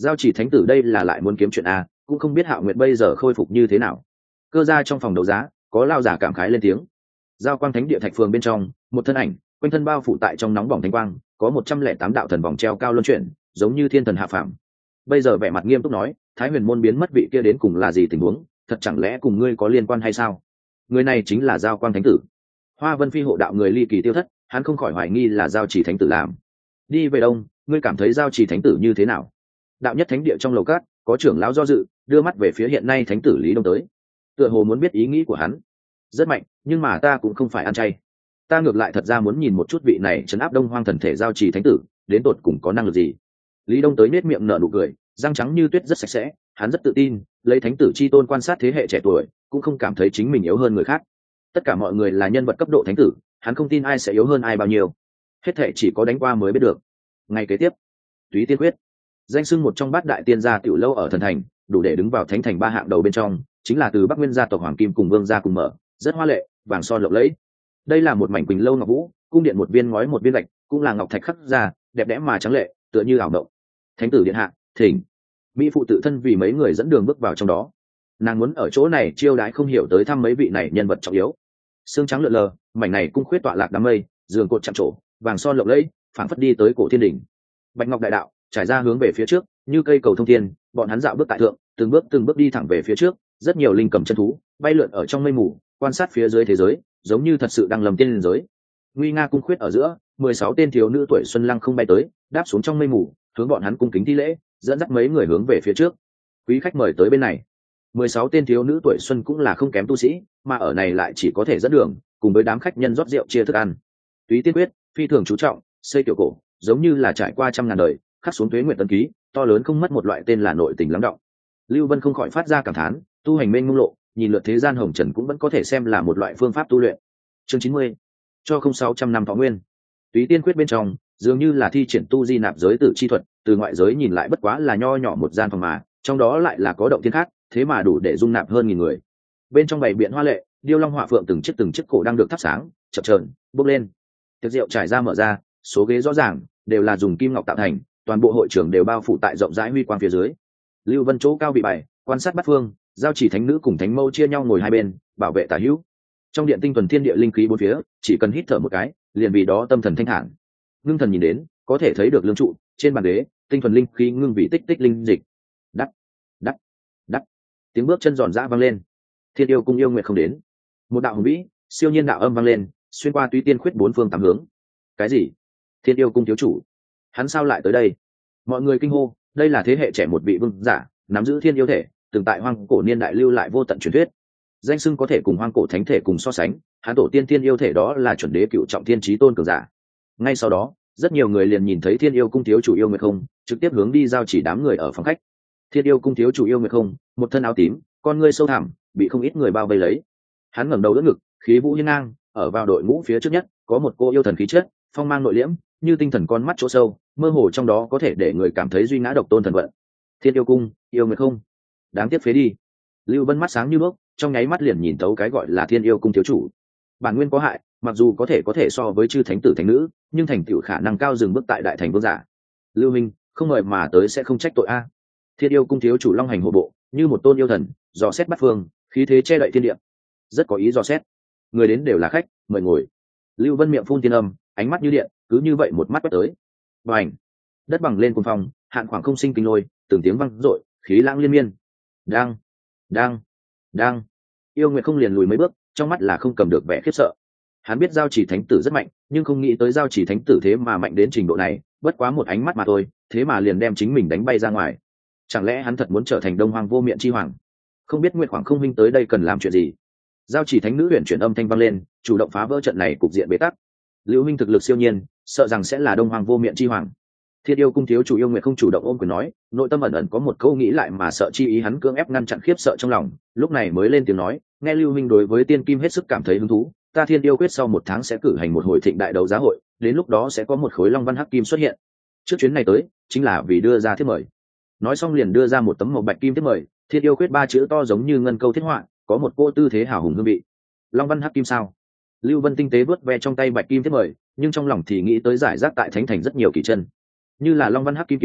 Giao chỉ thánh tử đây là lại muốn kiếm chuyện a, cũng không biết Hạo Nguyệt bây giờ khôi phục như thế nào. Cơ ra trong phòng đấu giá có lao giả cảm khái lên tiếng. Giao quang thánh địa thạch phường bên trong, một thân ảnh quanh thân bao phủ tại trong nóng bỏng thánh quang, có một trăm lẻ tám đạo thần vòng treo cao luân chuyển, giống như thiên thần hạ phàm. Bây giờ vẻ mặt nghiêm túc nói, Thái Huyền môn biến mất vị kia đến cùng là gì tình huống, thật chẳng lẽ cùng ngươi có liên quan hay sao? Người này chính là Giao quang thánh tử. Hoa Vân Phi hộ đạo người ly kỳ tiêu thất, hắn không khỏi hoài nghi là Giao chỉ thánh tử làm. Đi về đông, ngươi cảm thấy Giao chỉ thánh tử như thế nào? Đạo nhất thánh địa trong lầu cát, có trưởng lão do dự, đưa mắt về phía hiện nay thánh tử Lý Đông tới, tựa hồ muốn biết ý nghĩ của hắn. Rất mạnh, nhưng mà ta cũng không phải ăn chay, ta ngược lại thật ra muốn nhìn một chút vị này trấn áp Đông Hoang thần thể Giao trì thánh tử đến tột cùng có năng lực gì. Lý Đông tới nết miệng nở nụ cười, răng trắng như tuyết rất sạch sẽ, hắn rất tự tin, lấy thánh tử chi tôn quan sát thế hệ trẻ tuổi, cũng không cảm thấy chính mình yếu hơn người khác. Tất cả mọi người là nhân vật cấp độ thánh tử, hắn không tin ai sẽ yếu hơn ai bao nhiêu. Hết thệ chỉ có đánh qua mới biết được. Ngày kế tiếp, Túy Tiên Quyết, danh xưng một trong bát đại tiên gia tiểu lâu ở thần thành, đủ để đứng vào thánh thành ba hạng đầu bên trong, chính là từ Bắc Nguyên gia tộc Hoàng Kim cùng Vương gia cùng mở, rất hoa lệ, vàng son lộng lẫy. Đây là một mảnh quỳnh lâu ngọc vũ, cung điện một viên ngói một viên gạch, cũng là ngọc thạch khắc ra, đẹp đẽ mà trắng lệ, tựa như ảo mộng. Thánh tử điện hạ, thỉnh. Mỹ phụ tự thân vì mấy người dẫn đường bước vào trong đó. Nàng muốn ở chỗ này chiêu đãi không hiểu tới thăm mấy vị này nhân vật trọng yếu. Xương trắng lượn lờ, mảnh này cung khuyết tọa lạc đám mây, giường cột chạm trổ, vàng son lộng lẫy, phảng phất đi tới cổ thiên đỉnh. Bạch ngọc đại đạo trải ra hướng về phía trước, như cây cầu thông thiên, bọn hắn dạo bước tại thượng, từng bước từng bước đi thẳng về phía trước, rất nhiều linh cầm chân thú bay lượn ở trong mây mù, quan sát phía dưới thế giới, giống như thật sự đang lầm tiên giới. Nguy nga cung khuyết ở giữa, mười sáu tên thiếu nữ tuổi xuân lăng không bay tới, đáp xuống trong mây mù, hướng bọn hắn cung kính thi lễ, dẫn dắt mấy người hướng về phía trước. Quý khách mời tới bên này. Mười sáu tên thiếu nữ tuổi xuân cũng là không kém tu sĩ, mà ở này lại chỉ có thể dẫn đường, cùng với đám khách nhân rót rượu chia thức ăn. Túy Tiên Quyết phi thường chú trọng xây kiểu cổ, giống như là trải qua trăm ngàn đời, khắc xuống tuế nguyện tân ký, to lớn không mất một loại tên là nội tình lắng động. Lưu Vân không khỏi phát ra cảm thán, tu hành mênh mông lộ, nhìn lượt thế gian hồng trần cũng vẫn có thể xem là một loại phương pháp tu luyện. Chương chín mươi, cho không sáu trăm năm thọ nguyên. Túy Tiên Quyết bên trong dường như là thi triển tu di nạp giới tử chi thuật, từ ngoại giới nhìn lại bất quá là nho nhỏ một gian phòng mà, trong đó lại là có động thiên khác, thế mà đủ để dung nạp hơn nghìn người. Bên trong bày biện hoa lệ, điêu long họa phượng từng chiếc từng chiếc cổ đang được thắp sáng, chập chờn, bốc lên. Tiệc rượu trải ra mở ra, số ghế rõ ràng, đều là dùng kim ngọc tạo thành, toàn bộ hội trường đều bao phủ tại rộng rãi huy quang phía dưới. Lưu Vân chỗ cao bị bày, quan sát bát phương, giao chỉ thánh nữ cùng thánh mâu chia nhau ngồi hai bên, bảo vệ tả hữu. Trong điện tinh thuần thiên địa linh khí bốn phía, chỉ cần hít thở một cái, liền vì đó tâm thần thanh thản. Ngưng thần nhìn đến, có thể thấy được lương trụ trên bàn đế, tinh thuần linh khí ngưng vì tích tích linh dịch. Đắc, đắc, đắc. Tiếng bước chân giòn giã vang lên. Thiên yêu cung yêu nguyệt không đến. Một đạo hùng vĩ, siêu nhiên đạo âm vang lên, xuyên qua Túy Tiên Khuyết bốn phương tám hướng. Cái gì? Thiên yêu cung thiếu chủ, hắn sao lại tới đây? Mọi người kinh hô, đây là thế hệ trẻ một vị vương giả, nắm giữ thiên yêu thể, từng tại hoang cổ niên đại lưu lại vô tận truyền thuyết, danh xưng có thể cùng hoang cổ thánh thể cùng so sánh. Hắn tổ tiên thiên yêu thể đó là chuẩn đế cựu trọng thiên chí tôn cường giả. Ngay sau đó, rất nhiều người liền nhìn thấy thiên yêu cung thiếu chủ yêu nguyệt không, trực tiếp hướng đi giao chỉ đám người ở phòng khách. Thiên yêu cung thiếu chủ yêu nguyệt không, một thân áo tím, con ngươi sâu thẳm, bị không ít người bao vây lấy. Hắn ngẩng đầu đỡ ngực, khí vũ hiên ngang, ở vào đội ngũ phía trước nhất, có một cô yêu thần khí chất, phong mang nội liễm, như tinh thần con mắt chỗ sâu, mơ hồ trong đó có thể để người cảm thấy duy ngã độc tôn thần vận. Thiên yêu cung, yêu nguyệt không, đáng tiếc phế đi. Lưu Vân mắt sáng như đuốc, trong nháy mắt liền nhìn thấu cái gọi là thiên yêu cung thiếu chủ. Bản nguyên có hại, mặc dù có thể có thể so với chư thánh tử thánh nữ, nhưng thành tựu khả năng cao dừng bước tại đại thành vương giả. Lưu Minh, không ngờ mà tới sẽ không trách tội a. Thiên yêu cung thiếu chủ long hành hộ bộ, như một tôn yêu thần, dò xét bắt phương, khí thế che đậy thiên địa, rất có ý dò xét. Người đến đều là khách, mời ngồi. Lưu Vân miệng phun tiên âm, ánh mắt như điện, cứ như vậy một mắt quét tới. Bành! Đất bằng lên cuồng phong, hạn khoảng không sinh kinh lôi, từng tiếng vang dội, khí lãng liên miên. Đang, đang, đang. Yêu Nguyệt không liền lùi mấy bước, trong mắt là không cầm được vẻ khiếp sợ. Hắn biết giao chỉ thánh tử rất mạnh, nhưng không nghĩ tới giao chỉ thánh tử thế mà mạnh đến trình độ này, bất quá một ánh mắt mà thôi, thế mà liền đem chính mình đánh bay ra ngoài. Chẳng lẽ hắn thật muốn trở thành Đông Hoang vô miện chi hoàng? Không biết Nguyệt Khoảng không huynh tới đây cần làm chuyện gì? Giao chỉ thánh nữ huyền chuyển âm thanh vang lên, chủ động phá vỡ trận này cục diện bế tắc. Lưu huynh thực lực siêu nhiên, sợ rằng sẽ là Đông Hoang vô miện chi hoàng. Thiên yêu cung thiếu chủ yêu Nguyệt không chủ động ôm quyền nói, nội tâm ẩn ẩn có một câu nghĩ lại mà sợ chi ý, hắn cưỡng ép ngăn chặn khiếp sợ trong lòng, lúc này mới lên tiếng nói, nghe Lưu huynh đối với tiên kim hết sức cảm thấy hứng thú, ta Thiên yêu quyết sau một tháng sẽ cử hành một hồi thịnh đại đấu giá hội, đến lúc đó sẽ có một khối long văn hắc kim xuất hiện. Trước chuyến này tới, chính là vì đưa ra thiết mời. Nói xong liền đưa ra một tấm màu bạch kim thiết mời, Thiên yêu quyết ba chữ to giống như ngân câu thiết họa, có một cô tư thế hào hùng hương vị. Long văn hắc kim sao? Lưu Vân tinh tế vớt ve trong tay bạch kim thiết mời, nhưng trong lòng thì nghĩ tới giải rác tại thánh thành rất nhiều kỳ chân, như là long văn hắc kim kiếm,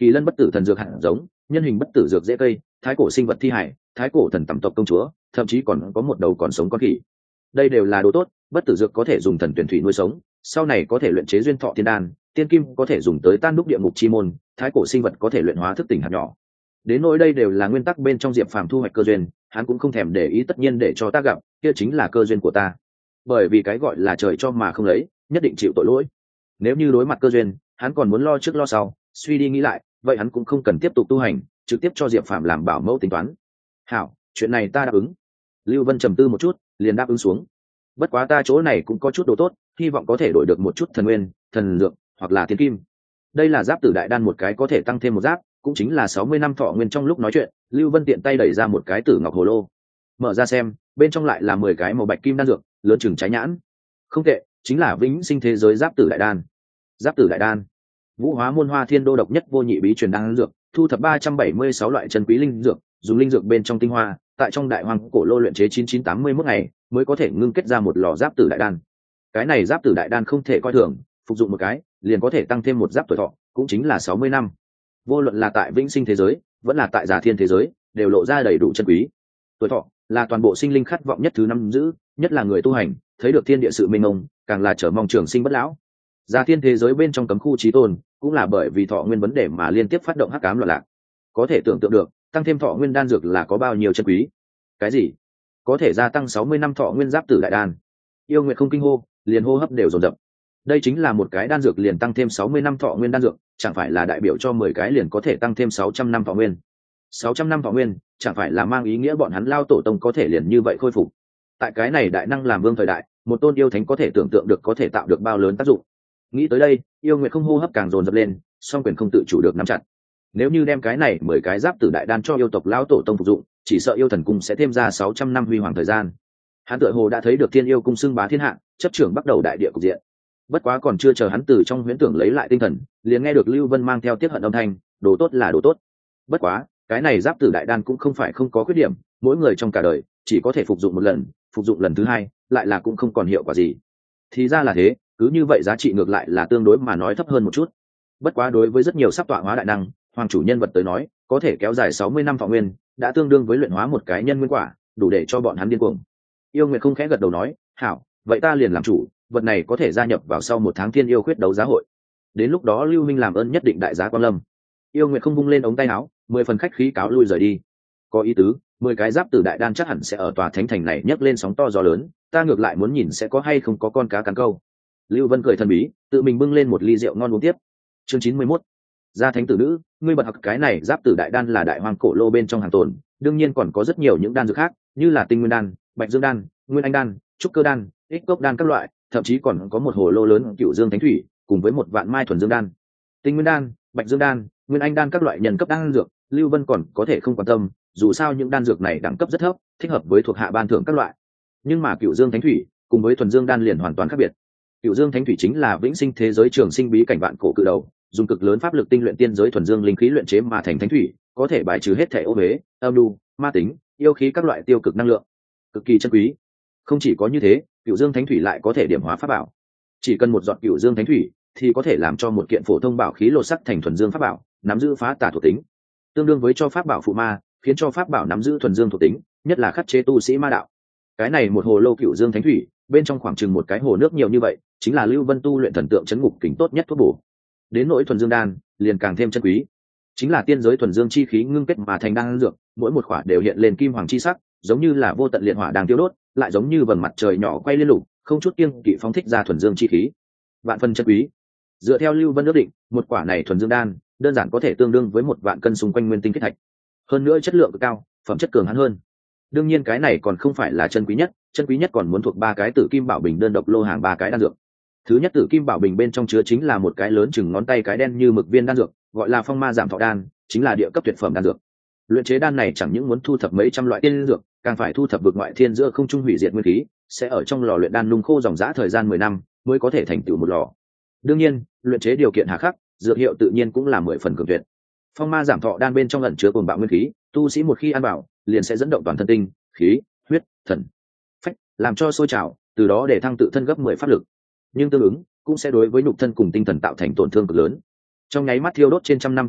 kỳ lân bất tử thần dược hạt giống, nhân hình bất tử dược dễ cây, thái cổ sinh vật thi hải, thái cổ thần tẩm tộc công chúa, thậm chí còn có một đầu còn sống con khỉ. Đây đều là đồ tốt, bất tử dược có thể dùng thần tuyển thủy nuôi sống, sau này có thể luyện chế duyên thọ tiên đan, tiên kim có thể dùng tới tan đúc địa ngục chi môn, thái cổ sinh vật có thể luyện hóa thức tỉnh hạt nhỏ. Đến nỗi đây đều là nguyên tắc bên trong Diệp Phàm thu hoạch cơ duyên, hắn cũng không thèm để ý, tất nhiên để cho ta gặp, kia chính là cơ duyên của ta. Bởi vì cái gọi là trời cho mà không lấy, nhất định chịu tội lỗi. Nếu như đối mặt cơ duyên, hắn còn muốn lo trước lo sau, suy đi nghĩ lại, vậy hắn cũng không cần tiếp tục tu hành, trực tiếp cho Diệp Phàm làm bảo mẫu tính toán. Hảo, chuyện này ta đáp ứng. Lưu Vân trầm tư một chút, liền đáp ứng xuống. Bất quá ta chỗ này cũng có chút đồ tốt, hy vọng có thể đổi được một chút thần nguyên, thần dược, hoặc là tiên kim. Đây là giáp tử đại đan, một cái có thể tăng thêm một giáp, cũng chính là sáu mươi năm thọ nguyên. Trong lúc nói chuyện, Lưu Vân tiện tay đẩy ra một cái tử ngọc hồ lô, mở ra xem, bên trong lại là mười cái màu bạch kim đan dược, lớn chừng trái nhãn. Không tệ, chính là vĩnh sinh thế giới giáp tử đại đan. Giáp tử đại đan, Vũ Hóa môn Hoa Thiên Đô độc nhất vô nhị bí truyền đan dược, thu thập ba trăm bảy mươi sáu loại chân quý linh dược, dùng linh dược bên trong tinh hoa, tại trong đại hoàng cổ lô luyện chế chín chín tám mươi mốt ngày mới có thể ngưng kết ra một lò giáp tử đại đan. Cái này giáp tử đại đan không thể coi thường, phục dụng một cái liền có thể tăng thêm một giáp tuổi thọ, cũng chính là sáu mươi năm. Vô luận là tại vĩnh sinh thế giới vẫn là tại giả thiên thế giới, đều lộ ra đầy đủ chân quý. Tuổi thọ là toàn bộ sinh linh khát vọng nhất thứ năm giữ, nhất là người tu hành thấy được thiên địa sự mênh mông, càng là chờ mong trường sinh bất lão. Giả thiên thế giới bên trong cấm khu chí tôn, cũng là bởi vì thọ nguyên vấn đề mà liên tiếp phát động hắc ám loạn lạc. Có thể tưởng tượng được, tăng thêm thọ nguyên đan dược là có bao nhiêu chân quý. Cái gì? Có thể gia tăng sáu mươi năm thọ nguyên giáp tử đại đan? Yêu Nguyệt không kinh hô, liền hô hấp đều dồn dập. Đây chính là một cái đan dược liền tăng thêm sáu mươi năm thọ nguyên đan dược, chẳng phải là đại biểu cho mười cái liền có thể tăng thêm sáu trăm năm thọ nguyên. sáu trăm năm thọ nguyên, chẳng phải là mang ý nghĩa bọn hắn lao tổ tông có thể liền như vậy khôi phục. Tại cái này đại năng làm vương thời đại, một tôn yêu thánh có thể tưởng tượng được có thể tạo được bao lớn tác dụng. Nghĩ tới đây, Yêu Nguyệt không hô hấp càng dồn dập lên, song quyền không tự chủ được nắm chặt. Nếu như đem cái này mười cái giáp tử đại đan cho yêu tộc lão tổ tông phục dụng, chỉ sợ yêu thần cung sẽ thêm ra sáu trăm năm huy hoàng thời gian. Hắn tựa hồ đã thấy được thiên yêu cung xưng bá thiên hạ, chấp trưởng bắt đầu đại địa cục diện. Bất quá còn chưa chờ hắn từ trong huyễn tưởng lấy lại tinh thần, liền nghe được Lưu Vân mang theo tiết hận âm thanh, đồ tốt là đồ tốt. Bất quá, cái này giáp tử đại đan cũng không phải không có khuyết điểm, mỗi người trong cả đời chỉ có thể phục dụng một lần, phục dụng lần thứ hai lại là cũng không còn hiệu quả gì. Thì ra là thế, cứ như vậy giá trị ngược lại là tương đối mà nói thấp hơn một chút. Bất quá đối với rất nhiều sắp tọa hóa đại năng, hoàng chủ nhân vật tới nói, có thể kéo dài sáu mươi năm thọ nguyên, đã tương đương với luyện hóa một cái nhân nguyên quả, đủ để cho bọn hắn điên cuồng. Yêu Nguyệt không khẽ gật đầu nói, hảo, vậy ta liền làm chủ, vật này có thể gia nhập vào sau một tháng thiên yêu khuyết đấu giá hội. Đến lúc đó Lưu Minh làm ơn nhất định đại giá quan lâm. Yêu Nguyệt không vung lên ống tay áo, mười phần khách khí cáo lui rời đi. Có ý tứ, mười cái giáp tử đại đan chắc hẳn sẽ ở tòa thánh thành này nhấc lên sóng to gió lớn, ta ngược lại muốn nhìn sẽ có hay không có con cá cắn câu. Lưu Vân cười thần bí, tự mình bưng lên một ly rượu ngon uống tiếp. Chương chín mươi mốt, gia thánh tử nữ, ngươi bật học cái này giáp tử đại đan là đại hoang cổ lô bên trong hàng tồn, đương nhiên còn có rất nhiều những đan dược khác, như là tinh nguyên đan, bạch dương đan, nguyên anh đan, trúc cơ đan, ích cốc đan các loại, thậm chí còn có một hồ lô lớn cựu dương thánh thủy, cùng với một vạn mai thuần dương đan. Tinh nguyên đan, bạch dương đan, nguyên anh đan các loại nhân cấp đan dược, Lưu Vân còn có thể không quan tâm, dù sao những đan dược này đẳng cấp rất thấp, thích hợp với thuộc hạ ban thưởng các loại. Nhưng mà cựu dương thánh thủy cùng với thuần dương đan liền hoàn toàn khác biệt. Cựu dương thánh thủy chính là vĩnh sinh thế giới trường sinh bí cảnh vạn cổ cự đầu, dùng cực lớn pháp lực tinh luyện tiên giới thuần dương linh khí luyện chế mà thành thánh thủy, có thể bài trừ hết thể ô huế, âm lưu, ma tính, yêu khí các loại tiêu cực năng lượng, cực kỳ chân quý. Không chỉ có như thế, cựu dương thánh thủy lại có thể điểm hóa pháp bảo. Chỉ cần một giọt cựu dương thánh thủy thì có thể làm cho một kiện phổ thông bảo khí lột sắc thành thuần dương pháp bảo, nắm giữ phá tà thuộc tính, tương đương với cho pháp bảo phụ ma, khiến cho pháp bảo nắm giữ thuần dương thuộc tính, nhất là khắc chế tu sĩ ma đạo. Cái này một hồ lô cựu dương thánh thủy, bên trong khoảng chừng một cái hồ nước nhiều như vậy, chính là Lưu Vân tu luyện thần tượng chấn ngục kính tốt nhất thuốc bổ. Đến nỗi thuần dương đan, liền càng thêm chân quý, chính là tiên giới thuần dương chi khí ngưng kết mà thành đan dược, mỗi một khỏa đều hiện lên kim hoàng chi sắc, giống như là vô tận liệt hỏa đang tiêu đốt, lại giống như vầng mặt trời nhỏ quay liên lục, không chút kiêng kỵ phóng thích ra thuần dương chi khí, vạn phần chân quý. Dựa theo Lưu Vân ước định, một quả này thuần dương đan đơn giản có thể tương đương với một vạn cân xung quanh nguyên tinh kết thạch, hơn nữa chất lượng cực cao, phẩm chất cường hãn hơn. Đương nhiên cái này còn không phải là chân quý nhất, chân quý nhất còn muốn thuộc ba cái tử kim bảo bình đơn độc lô hàng ba cái đan dược. Thứ nhất tử kim bảo bình bên trong chứa chính là một cái lớn chừng ngón tay cái đen như mực viên đan dược, gọi là phong ma giảm thọ đan, chính là địa cấp tuyệt phẩm đan dược. Luyện chế đan này chẳng những muốn thu thập mấy trăm loại tiên dược, càng phải thu thập vực ngoại thiên giữa không trung hủy diệt nguyên khí, sẽ ở trong lò luyện đan nung khô dòng dã thời gian mười năm mới có thể thành tựu một lò. Đương nhiên, luyện chế điều kiện hà khắc, dược hiệu tự nhiên cũng là mười phần cường tuyệt. Phong ma giảm thọ đan bên trong ẩn chứa cuồng bạo nguyên khí, tu sĩ một khi ăn vào, liền sẽ dẫn động toàn thân tinh, khí, huyết, thần, phách, làm cho sôi trào, từ đó để thăng tự thân gấp mười pháp lực. Nhưng tương ứng cũng sẽ đối với nhục thân cùng tinh thần tạo thành tổn thương cực lớn, trong nháy mắt thiêu đốt trên trăm năm tuổi thọ,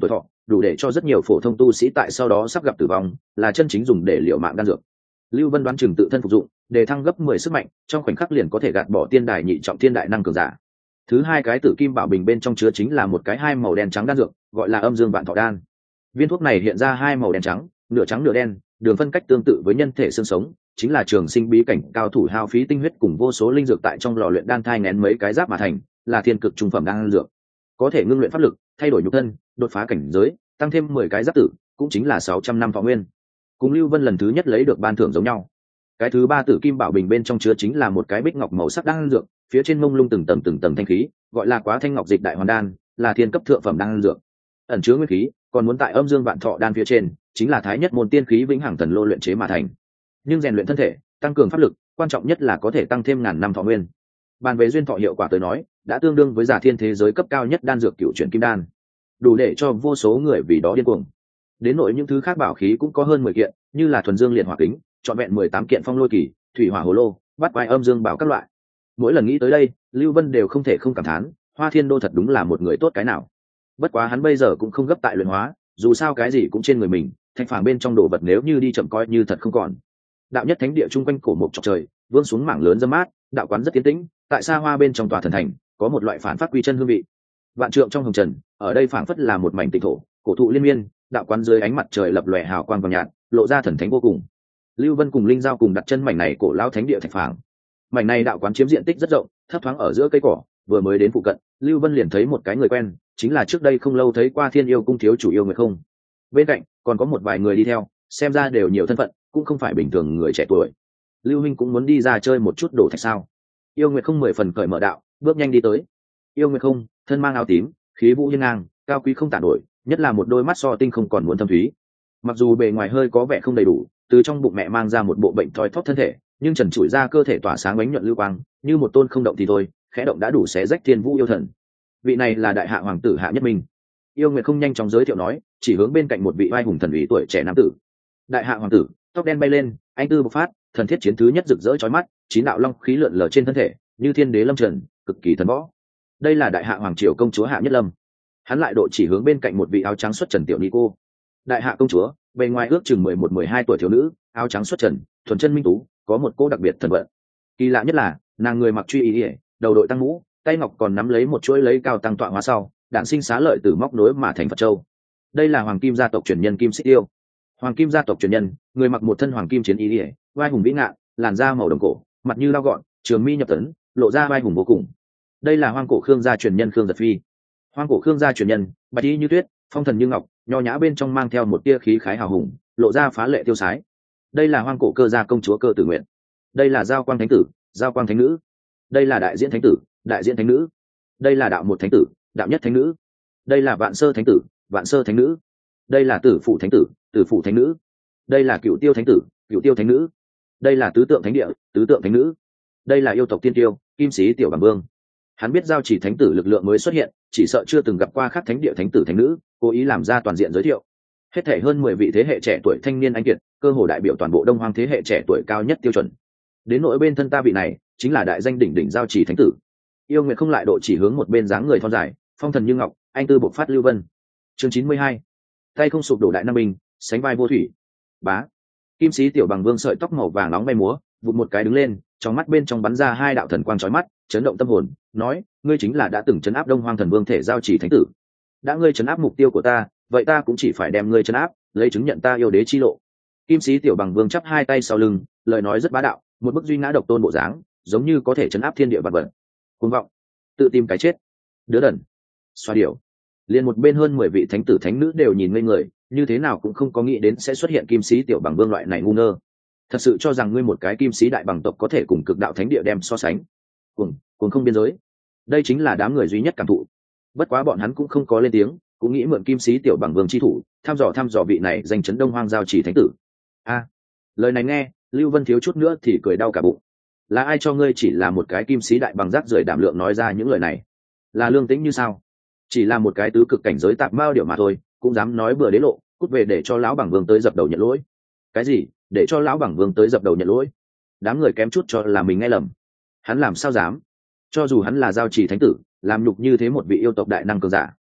đủ để cho rất nhiều phổ thông tu sĩ tại sau đó sắp gặp tử vong, là chân chính dùng để liều mạng đan dược. Lưu Vân đoán chừng tự thân phục dụng, để thăng gấp mười sức mạnh, trong khoảnh khắc liền có thể gạt bỏ tiên đài nhị trọng thiên đại năng cường giả. Thứ hai cái tử kim bảo bình bên trong chứa chính là một cái hai màu đen trắng đan dược, gọi là âm dương vạn thọ đan. Viên thuốc này hiện ra hai màu đen trắng, nửa trắng nửa đen, đường phân cách tương tự với nhân thể xương sống, chính là trường sinh bí cảnh cao thủ hao phí tinh huyết cùng vô số linh dược tại trong lò luyện đan thai nén mấy cái giáp mà thành, là thiên cực trung phẩm đan dược. Có thể ngưng luyện pháp lực, thay đổi nhục thân, đột phá cảnh giới, tăng thêm mười cái giáp tử, cũng chính là sáu trăm năm thọ nguyên. Cùng Lưu Vân lần thứ nhất lấy được ban thưởng giống nhau. Cái thứ ba tử kim bảo bình bên trong chứa chính là một cái bích ngọc màu sắc đan dược, phía trên mông lung từng tầng từng tầng thanh khí, gọi là Quá Thanh Ngọc Dịch Đại Hoàn Đan, là thiên cấp thượng phẩm đan dược. Ẩn chứa nguyên khí, còn muốn tại âm dương vạn thọ đan phía trên, chính là thái nhất môn tiên khí vĩnh hằng thần lô luyện chế mà thành. Nhưng rèn luyện thân thể, tăng cường pháp lực, quan trọng nhất là có thể tăng thêm ngàn năm thọ nguyên. Bàn về duyên thọ hiệu quả tới nói, đã tương đương với giả thiên thế giới cấp cao nhất đan dược cựu chuyển kim đan, đủ để cho vô số người vì đó điên cuồng. Đến nội những thứ khác bảo khí cũng có hơn mười kiện, như là thuần dương liệt hỏa kính, trọn vẹn mười tám kiện phong lôi kỳ, thủy hỏa hồ lô, bát quái âm dương bảo các loại. Mỗi lần nghĩ tới đây, Lưu Vân đều không thể không cảm thán, Hoa Thiên Đô thật đúng là một người tốt cái nào. Bất quá hắn bây giờ cũng không gấp tại luyện hóa, dù sao cái gì cũng trên người mình, thạch phảng bên trong đồ vật nếu như đi chậm coi như thật không còn. Đạo nhất thánh địa chung quanh cổ một trọc trời, vương xuống mảng lớn dâm mát, đạo quán rất tiến tĩnh, tại xa hoa bên trong tòa thần thành, có một loại phản phát quy chân hương vị. Vạn trượng trong hồng trần, ở đây phảng phất là một mảnh tịnh thổ, cổ thụ liên miên, đạo quán dưới ánh mặt trời lập lòe hào quang vàng nhạt, lộ ra thần thánh vô cùng. Lưu Vân cùng Linh Giao cùng đặt chân mảnh này cổ lao thánh địa thạch phảng. Mảnh này đạo quán chiếm diện tích rất rộng, thấp thoáng ở giữa cây cỏ, vừa mới đến phụ cận, Lưu Vân liền thấy một cái người quen, chính là trước đây không lâu thấy qua Thiên Yêu cung thiếu chủ Yêu Nguyệt Không. Bên cạnh còn có một vài người đi theo, xem ra đều nhiều thân phận, cũng không phải bình thường người trẻ tuổi. Lưu Minh cũng muốn đi ra chơi một chút đổ thạch sao? Yêu Nguyệt Không mười phần cởi mở đạo, bước nhanh đi tới. Yêu Nguyệt Không, thân mang áo tím, khí vũ hiên ngang, cao quý không tả nổi, nhất là một đôi mắt so tinh không còn muốn thâm thúy. Mặc dù bề ngoài hơi có vẻ không đầy đủ, từ trong bụng mẹ mang ra một bộ bệnh thoi thóp thân thể, nhưng trần trụi ra cơ thể tỏa sáng bánh nhuận lưu quang, như một tôn không động thì thôi, khẽ động đã đủ xé rách thiên vũ yêu thần. Vị này là đại hạ hoàng tử Hạ Nhất Minh. Yêu Nguyệt Không nhanh chóng giới thiệu nói, chỉ hướng bên cạnh một vị vai hùng thần ủy tuổi trẻ nam tử. Đại hạ hoàng tử, tóc đen bay lên, anh tư bộc phát, thần thiết chiến thứ nhất rực rỡ chói mắt, chín đạo long khí lượn lờ trên thân thể, như thiên đế lâm trần, cực kỳ thần võ. Đây là đại hạ hoàng triều công chúa Hạ Nhất Lâm. Hắn lại độ chỉ hướng bên cạnh một vị áo trắng xuất trần tiểu ni cô. Đại hạ công chúa, bề ngoài ước chừng mười một mười hai tuổi thiếu nữ, áo trắng xuất trần, thuần chân minh tú, có một cô đặc biệt thần vận. Kỳ lạ nhất là, nàng người mặc truy ý ỉa, đầu đội tăng mũ, tay ngọc còn nắm lấy một chuỗi lấy cao tăng tọa hóa sau, đạn sinh xá lợi từ móc nối mà thành Phật châu. Đây là hoàng kim gia tộc truyền nhân Kim Xích Tiêu. Hoàng kim gia tộc truyền nhân, người mặc một thân hoàng kim chiến ý ỉa, vai hùng vĩ ngạn, làn da màu đồng cổ, mặt như lao gọn, trường mi nhập tấn, lộ ra vai hùng vô cùng. Đây là hoang cổ Khương gia truyền nhân Khương Giật Phi. Hoang cổ Khương gia truyền nhân, bạch y như tuyết, phong thần như ngọc, nho nhã bên trong mang theo một tia khí khái hào hùng, lộ ra phá lệ tiêu sái. Đây là hoang cổ Cơ gia công chúa Cơ Tử Nguyện. Đây là giao quang thánh tử, giao quang thánh nữ. Đây là đại diễn thánh tử, đại diễn thánh nữ. Đây là đạo một thánh tử, đạo nhất thánh nữ. Đây là vạn sơ thánh tử, vạn sơ thánh nữ. Đây là tử phụ thánh tử, tử phụ thánh nữ. Đây là cựu tiêu thánh tử, cựu tiêu thánh nữ. Đây là tứ tượng thánh địa, tứ tượng thánh nữ. Đây là yêu tộc tiên tiêu, kim sĩ tiểu bằng vương. Hắn biết giao chỉ thánh tử lực lượng mới xuất hiện, chỉ sợ chưa từng gặp qua khác thánh địa thánh tử thánh nữ, cố ý làm ra toàn diện giới thiệu. Hết thể hơn mười vị thế hệ trẻ tuổi thanh niên anh kiệt, cơ hồ đại biểu toàn bộ đông hoang thế hệ trẻ tuổi cao nhất tiêu chuẩn. Đến nỗi bên thân ta vị này, chính là đại danh đỉnh đỉnh giao chỉ thánh tử. Yêu Nguyệt Không lại độ chỉ hướng một bên dáng người thon dài, phong thần như ngọc, anh tư bộc phát Lưu Vân. Chương chín mươi hai, tay không sụp đổ đại nam binh, sánh vai vô thủy. Bá. Kim sĩ tiểu bằng vương sợi tóc màu vàng nóng bay múa, vụt một cái đứng lên, trong mắt bên trong bắn ra hai đạo thần quang chói mắt, chấn động tâm hồn, nói, ngươi chính là đã từng chấn áp đông hoang thần vương thể giao chỉ thánh tử. Đã ngươi chấn áp mục tiêu của ta, vậy ta cũng chỉ phải đem ngươi chấn áp, lấy chứng nhận ta yêu đế chi lộ. Kim sĩ tiểu bằng vương chắp hai tay sau lưng, lời nói rất bá đạo, một bức duy ngã độc tôn bộ dáng, giống như có thể chấn áp thiên địa vạn vật. Cuồng vọng, tự tìm cái chết, đứa đần, xoa điểu. Liền một bên hơn mười vị thánh tử thánh nữ đều nhìn ngây người, như thế nào cũng không có nghĩ đến sẽ xuất hiện kim sĩ tiểu bằng vương loại này ngu ngơ. Thật sự cho rằng ngươi một cái kim sĩ đại bằng tộc có thể cùng cực đạo thánh địa đem so sánh? Cuồng, cuồng không biên giới. Đây chính là đám người duy nhất cảm thụ. Bất quá bọn hắn cũng không có lên tiếng, cũng nghĩ mượn kim sĩ tiểu bằng vương chi thủ, thăm dò thăm dò vị này danh chấn đông hoang giao chỉ thánh tử. A, à, lời này nghe, Lưu Vân thiếu chút nữa thì cười đau cả bụng. Là ai cho ngươi chỉ là một cái kim sĩ đại bằng rác rưởi đảm lượng nói ra những lời này? Là Lương Tĩnh như sao? Chỉ là một cái tứ cực cảnh giới tạp mao điệu mà thôi, cũng dám nói bừa đế lộ, cút về để cho lão bằng vương tới dập đầu nhận lỗi. Cái gì? Để cho lão bằng vương tới dập đầu nhận lỗi? Đám người kém chút cho là mình nghe lầm. Hắn làm sao dám? Cho dù hắn là giao trì thánh tử, làm nhục như thế một vị yêu tộc đại năng cường giả,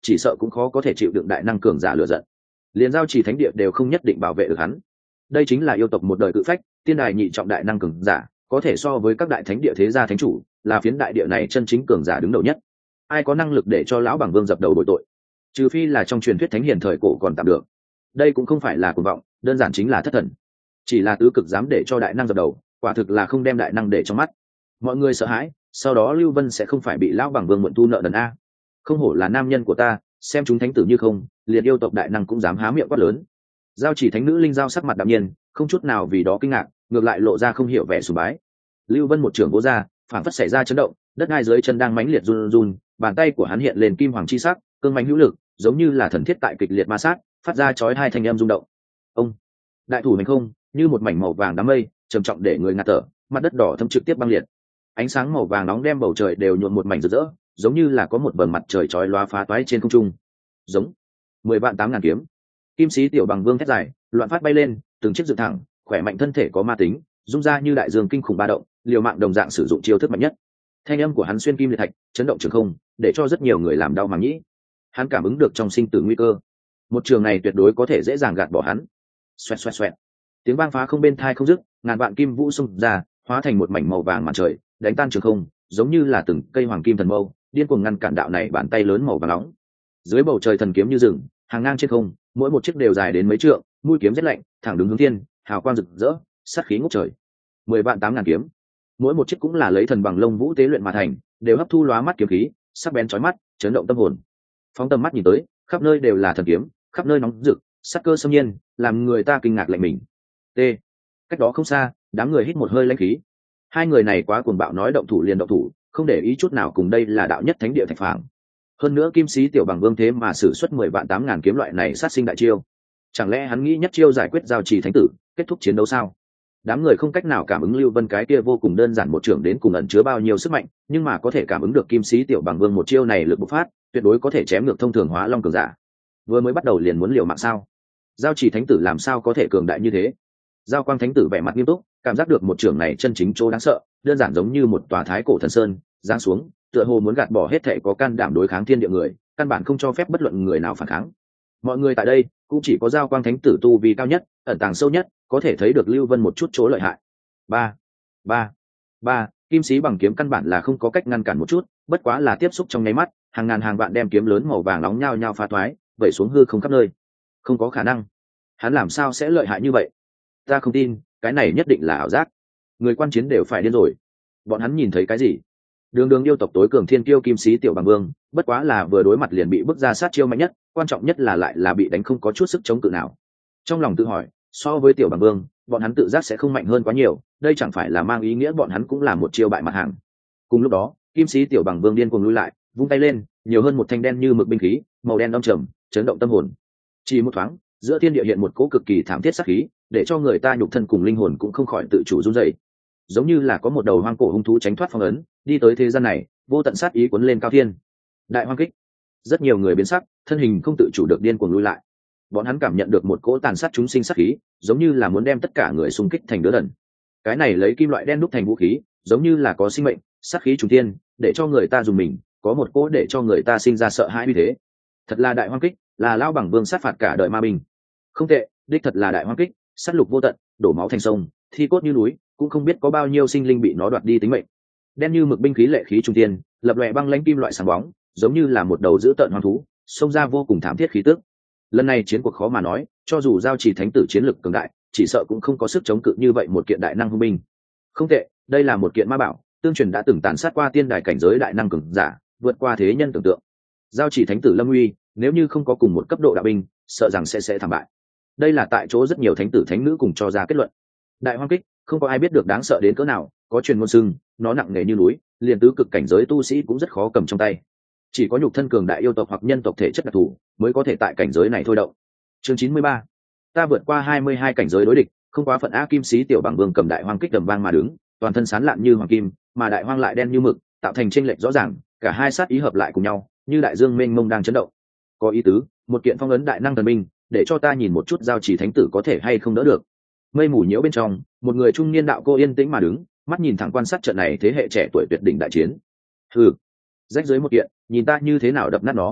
chỉ sợ cũng khó có thể chịu đựng đại năng cường giả lựa giận. Liền giao trì thánh địa đều không nhất định bảo vệ được hắn. Đây chính là yêu tộc một đời cự phách, tiên đài nhị trọng đại năng cường giả, có thể so với các đại thánh địa thế gia thánh chủ, là phiến đại địa này chân chính cường giả đứng đầu nhất. Ai có năng lực để cho lão bảng vương dập đầu bồi tội? Trừ phi là trong truyền thuyết thánh hiền thời cổ còn tạm được. Đây cũng không phải là cuồng vọng, đơn giản chính là thất thần. Chỉ là tứ cực dám để cho đại năng dập đầu, quả thực là không đem đại năng để trong mắt. Mọi người sợ hãi, sau đó Lưu Vân sẽ không phải bị lão bảng vương mượn thu nợ đần a. Không hổ là nam nhân của ta, xem chúng thánh tử như không, liền yêu tộc đại năng cũng dám há miệng quát lớn. Giao chỉ thánh nữ linh giao sắc mặt đạm nhiên, không chút nào vì đó kinh ngạc, ngược lại lộ ra không hiểu vẻ sùng bái. Lưu Vân một trường vỗ ra, phản phất xảy ra chấn động, đất ngay dưới chân đang mãnh liệt run run, bàn tay của hắn hiện lên kim hoàng chi sắc, cương mãnh hữu lực, giống như là thần thiết tại kịch liệt ma sát, phát ra chói hai thanh âm rung động. Ông, đại thủ hành không, như một mảnh màu vàng đám mây, trầm trọng để người ngạt thở, mặt đất đỏ thâm trực tiếp băng liệt. Ánh sáng màu vàng nóng đem bầu trời đều nhuộm một mảnh rực rỡ, giống như là có một vầng mặt trời chói lóa phá toái trên không trung. Giống mười vạn tám ngàn kiếm, kim sĩ tiểu bằng vương thét dài, loạn phát bay lên, từng chiếc dựng thẳng, khỏe mạnh thân thể có ma tính, rung ra như đại dương kinh khủng ba động, liều mạng đồng dạng sử dụng chiêu thức mạnh nhất. Thanh âm của hắn xuyên kim liệt thạch, chấn động trường không, để cho rất nhiều người làm đau màng nhĩ. Hắn cảm ứng được trong sinh tử nguy cơ, một trường này tuyệt đối có thể dễ dàng gạt bỏ hắn. Xoẹt xoẹt xoẹt, tiếng vang phá không bên thai không dứt, ngàn vạn kim vũ xung ra, hóa thành một mảnh màu vàng màn trời, đánh tan trường không, giống như là từng cây hoàng kim thần mâu, điên cuồng ngăn cản đạo này bàn tay lớn màu vàng nóng. Dưới bầu trời thần kiếm như rừng, hàng ngang trên không, mỗi một chiếc đều dài đến mấy trượng, mũi kiếm rất lạnh, thẳng đứng hướng thiên, hào quang rực rỡ, sát khí ngút trời. Mười vạn tám ngàn kiếm, mỗi một chiếc cũng là lấy thần bằng lông vũ tế luyện mà thành, đều hấp thu lóa mắt kiếm khí, sắc bén chói mắt, chấn động tâm hồn. Phóng tầm mắt nhìn tới, khắp nơi đều là thần kiếm, khắp nơi nóng rực, sắc cơ xâm nhiên, làm người ta kinh ngạc lạnh mình. T. Cách đó không xa, đám người hít một hơi lãnh khí. Hai người này quá cuồng bạo, nói động thủ liền động thủ, không để ý chút nào, cùng đây là đạo nhất thánh địa thạch phảng. Hơn nữa kim sĩ tiểu bằng vương thế mà sử xuất mười vạn tám ngàn kiếm loại này sát sinh đại chiêu. Chẳng lẽ hắn nghĩ nhất chiêu giải quyết giao trì thánh tử, kết thúc chiến đấu sao? Đám người không cách nào cảm ứng Lưu Vân cái kia vô cùng đơn giản một trưởng đến cùng ẩn chứa bao nhiêu sức mạnh, nhưng mà có thể cảm ứng được kim sĩ tiểu bằng vương một chiêu này lực bộc phát, tuyệt đối có thể chém ngược thông thường hóa long cường giả. Vừa mới bắt đầu liền muốn liều mạng sao? Giao trì thánh tử làm sao có thể cường đại như thế? Giao quang thánh tử vẻ mặt nghiêm túc, cảm giác được một trưởng này chân chính chỗ đáng sợ, đơn giản giống như một tòa thái cổ thần sơn giáng xuống, tựa hồ muốn gạt bỏ hết thảy có can đảm đối kháng thiên địa người, căn bản không cho phép bất luận người nào phản kháng. Mọi người tại đây cũng chỉ có Giao quang thánh tử tu vi cao nhất, ẩn tàng sâu nhất, có thể thấy được Lưu Vân một chút chỗ lợi hại. Ba, ba, ba, kim sĩ bằng kiếm căn bản là không có cách ngăn cản một chút, bất quá là tiếp xúc trong nháy mắt, hàng ngàn hàng vạn đem kiếm lớn màu vàng nóng nhao nhao phá toái, vẩy xuống hư không khắp nơi. Không có khả năng, hắn làm sao sẽ lợi hại như vậy? Ta không tin, cái này nhất định là ảo giác. Người quan chiến đều phải điên rồi. Bọn hắn nhìn thấy cái gì? Đường đường yêu tộc tối cường thiên kiêu kim sĩ tiểu bằng vương, bất quá là vừa đối mặt liền bị bức ra sát chiêu mạnh nhất, quan trọng nhất là lại là bị đánh không có chút sức chống cự nào. Trong lòng tự hỏi, so với tiểu bằng vương, bọn hắn tự giác sẽ không mạnh hơn quá nhiều, đây chẳng phải là mang ý nghĩa bọn hắn cũng là một chiêu bại mặt hàng. Cùng lúc đó, kim sĩ tiểu bằng vương điên cuồng lùi lại, vung tay lên, nhiều hơn một thanh đen như mực binh khí, màu đen âm trầm, chấn động tâm hồn. Chỉ một thoáng, giữa thiên địa hiện một cỗ cực kỳ thảm thiết sát khí, để cho người ta nhục thân cùng linh hồn cũng không khỏi tự chủ run rẩy, giống như là có một đầu hoang cổ hung thú tránh thoát phong ấn, đi tới thế gian này, vô tận sát ý cuốn lên cao thiên. Đại hoang kích, rất nhiều người biến sắc, thân hình không tự chủ được điên cuồng lùi lại. Bọn hắn cảm nhận được một cỗ tàn sát chúng sinh sát khí, giống như là muốn đem tất cả người xung kích thành đứa đần. Cái này lấy kim loại đen đúc thành vũ khí, giống như là có sinh mệnh, sát khí trùng thiên, để cho người ta dùng mình, có một cỗ để cho người ta sinh ra sợ hãi như thế. Thật là đại hoang kích, là lao bằng vương sát phạt cả đời ma binh. Không tệ, đích thật là đại hoang kích, sát lục vô tận, đổ máu thành sông, thi cốt như núi, cũng không biết có bao nhiêu sinh linh bị nó đoạt đi tính mệnh. Đen như mực binh khí lệ khí trung tiên, lập lòe băng lãnh kim loại sáng bóng, giống như là một đầu dữ tợn hoang thú, xông ra vô cùng thảm thiết khí tức. Lần này chiến cuộc khó mà nói, cho dù giao trì thánh tử chiến lực cường đại, chỉ sợ cũng không có sức chống cự như vậy một kiện đại năng hung binh. Không tệ, đây là một kiện ma bảo, tương truyền đã từng tàn sát qua tiên đài cảnh giới đại năng cường giả, vượt qua thế nhân tưởng tượng. Giao trì thánh tử lâm uy, nếu như không có cùng một cấp độ đạo binh, sợ rằng sẽ sẽ thảm bại. Đây là tại chỗ rất nhiều thánh tử thánh nữ cùng cho ra kết luận. Đại hoang kích, không có ai biết được đáng sợ đến cỡ nào, có truyền ngôn xưng nó nặng nề như núi, liền tứ cực cảnh giới tu sĩ cũng rất khó cầm trong tay. Chỉ có nhục thân cường đại yêu tộc hoặc nhân tộc thể chất đặc thù mới có thể tại cảnh giới này thôi động. Chương chín mươi ba, ta vượt qua hai mươi hai cảnh giới đối địch, không quá phận. A kim sĩ tiểu bằng vương cầm đại hoang kích đầm vang mà đứng, toàn thân sán lạn như hoàng kim, mà đại hoang lại đen như mực, tạo thành chênh lệch rõ ràng, cả hai sát ý hợp lại cùng nhau, như đại dương mênh mông đang chấn động. Có ý tứ, một kiện phong ấn đại năng thần binh, để cho ta nhìn một chút giao trì thánh tử có thể hay không đỡ được. Mây mù nhiễu bên trong, một người trung niên đạo cô yên tĩnh mà đứng, mắt nhìn thẳng quan sát trận này thế hệ trẻ tuổi tuyệt đỉnh đại chiến. Hừ, rách dưới một kiện, nhìn ta như thế nào đập nát nó.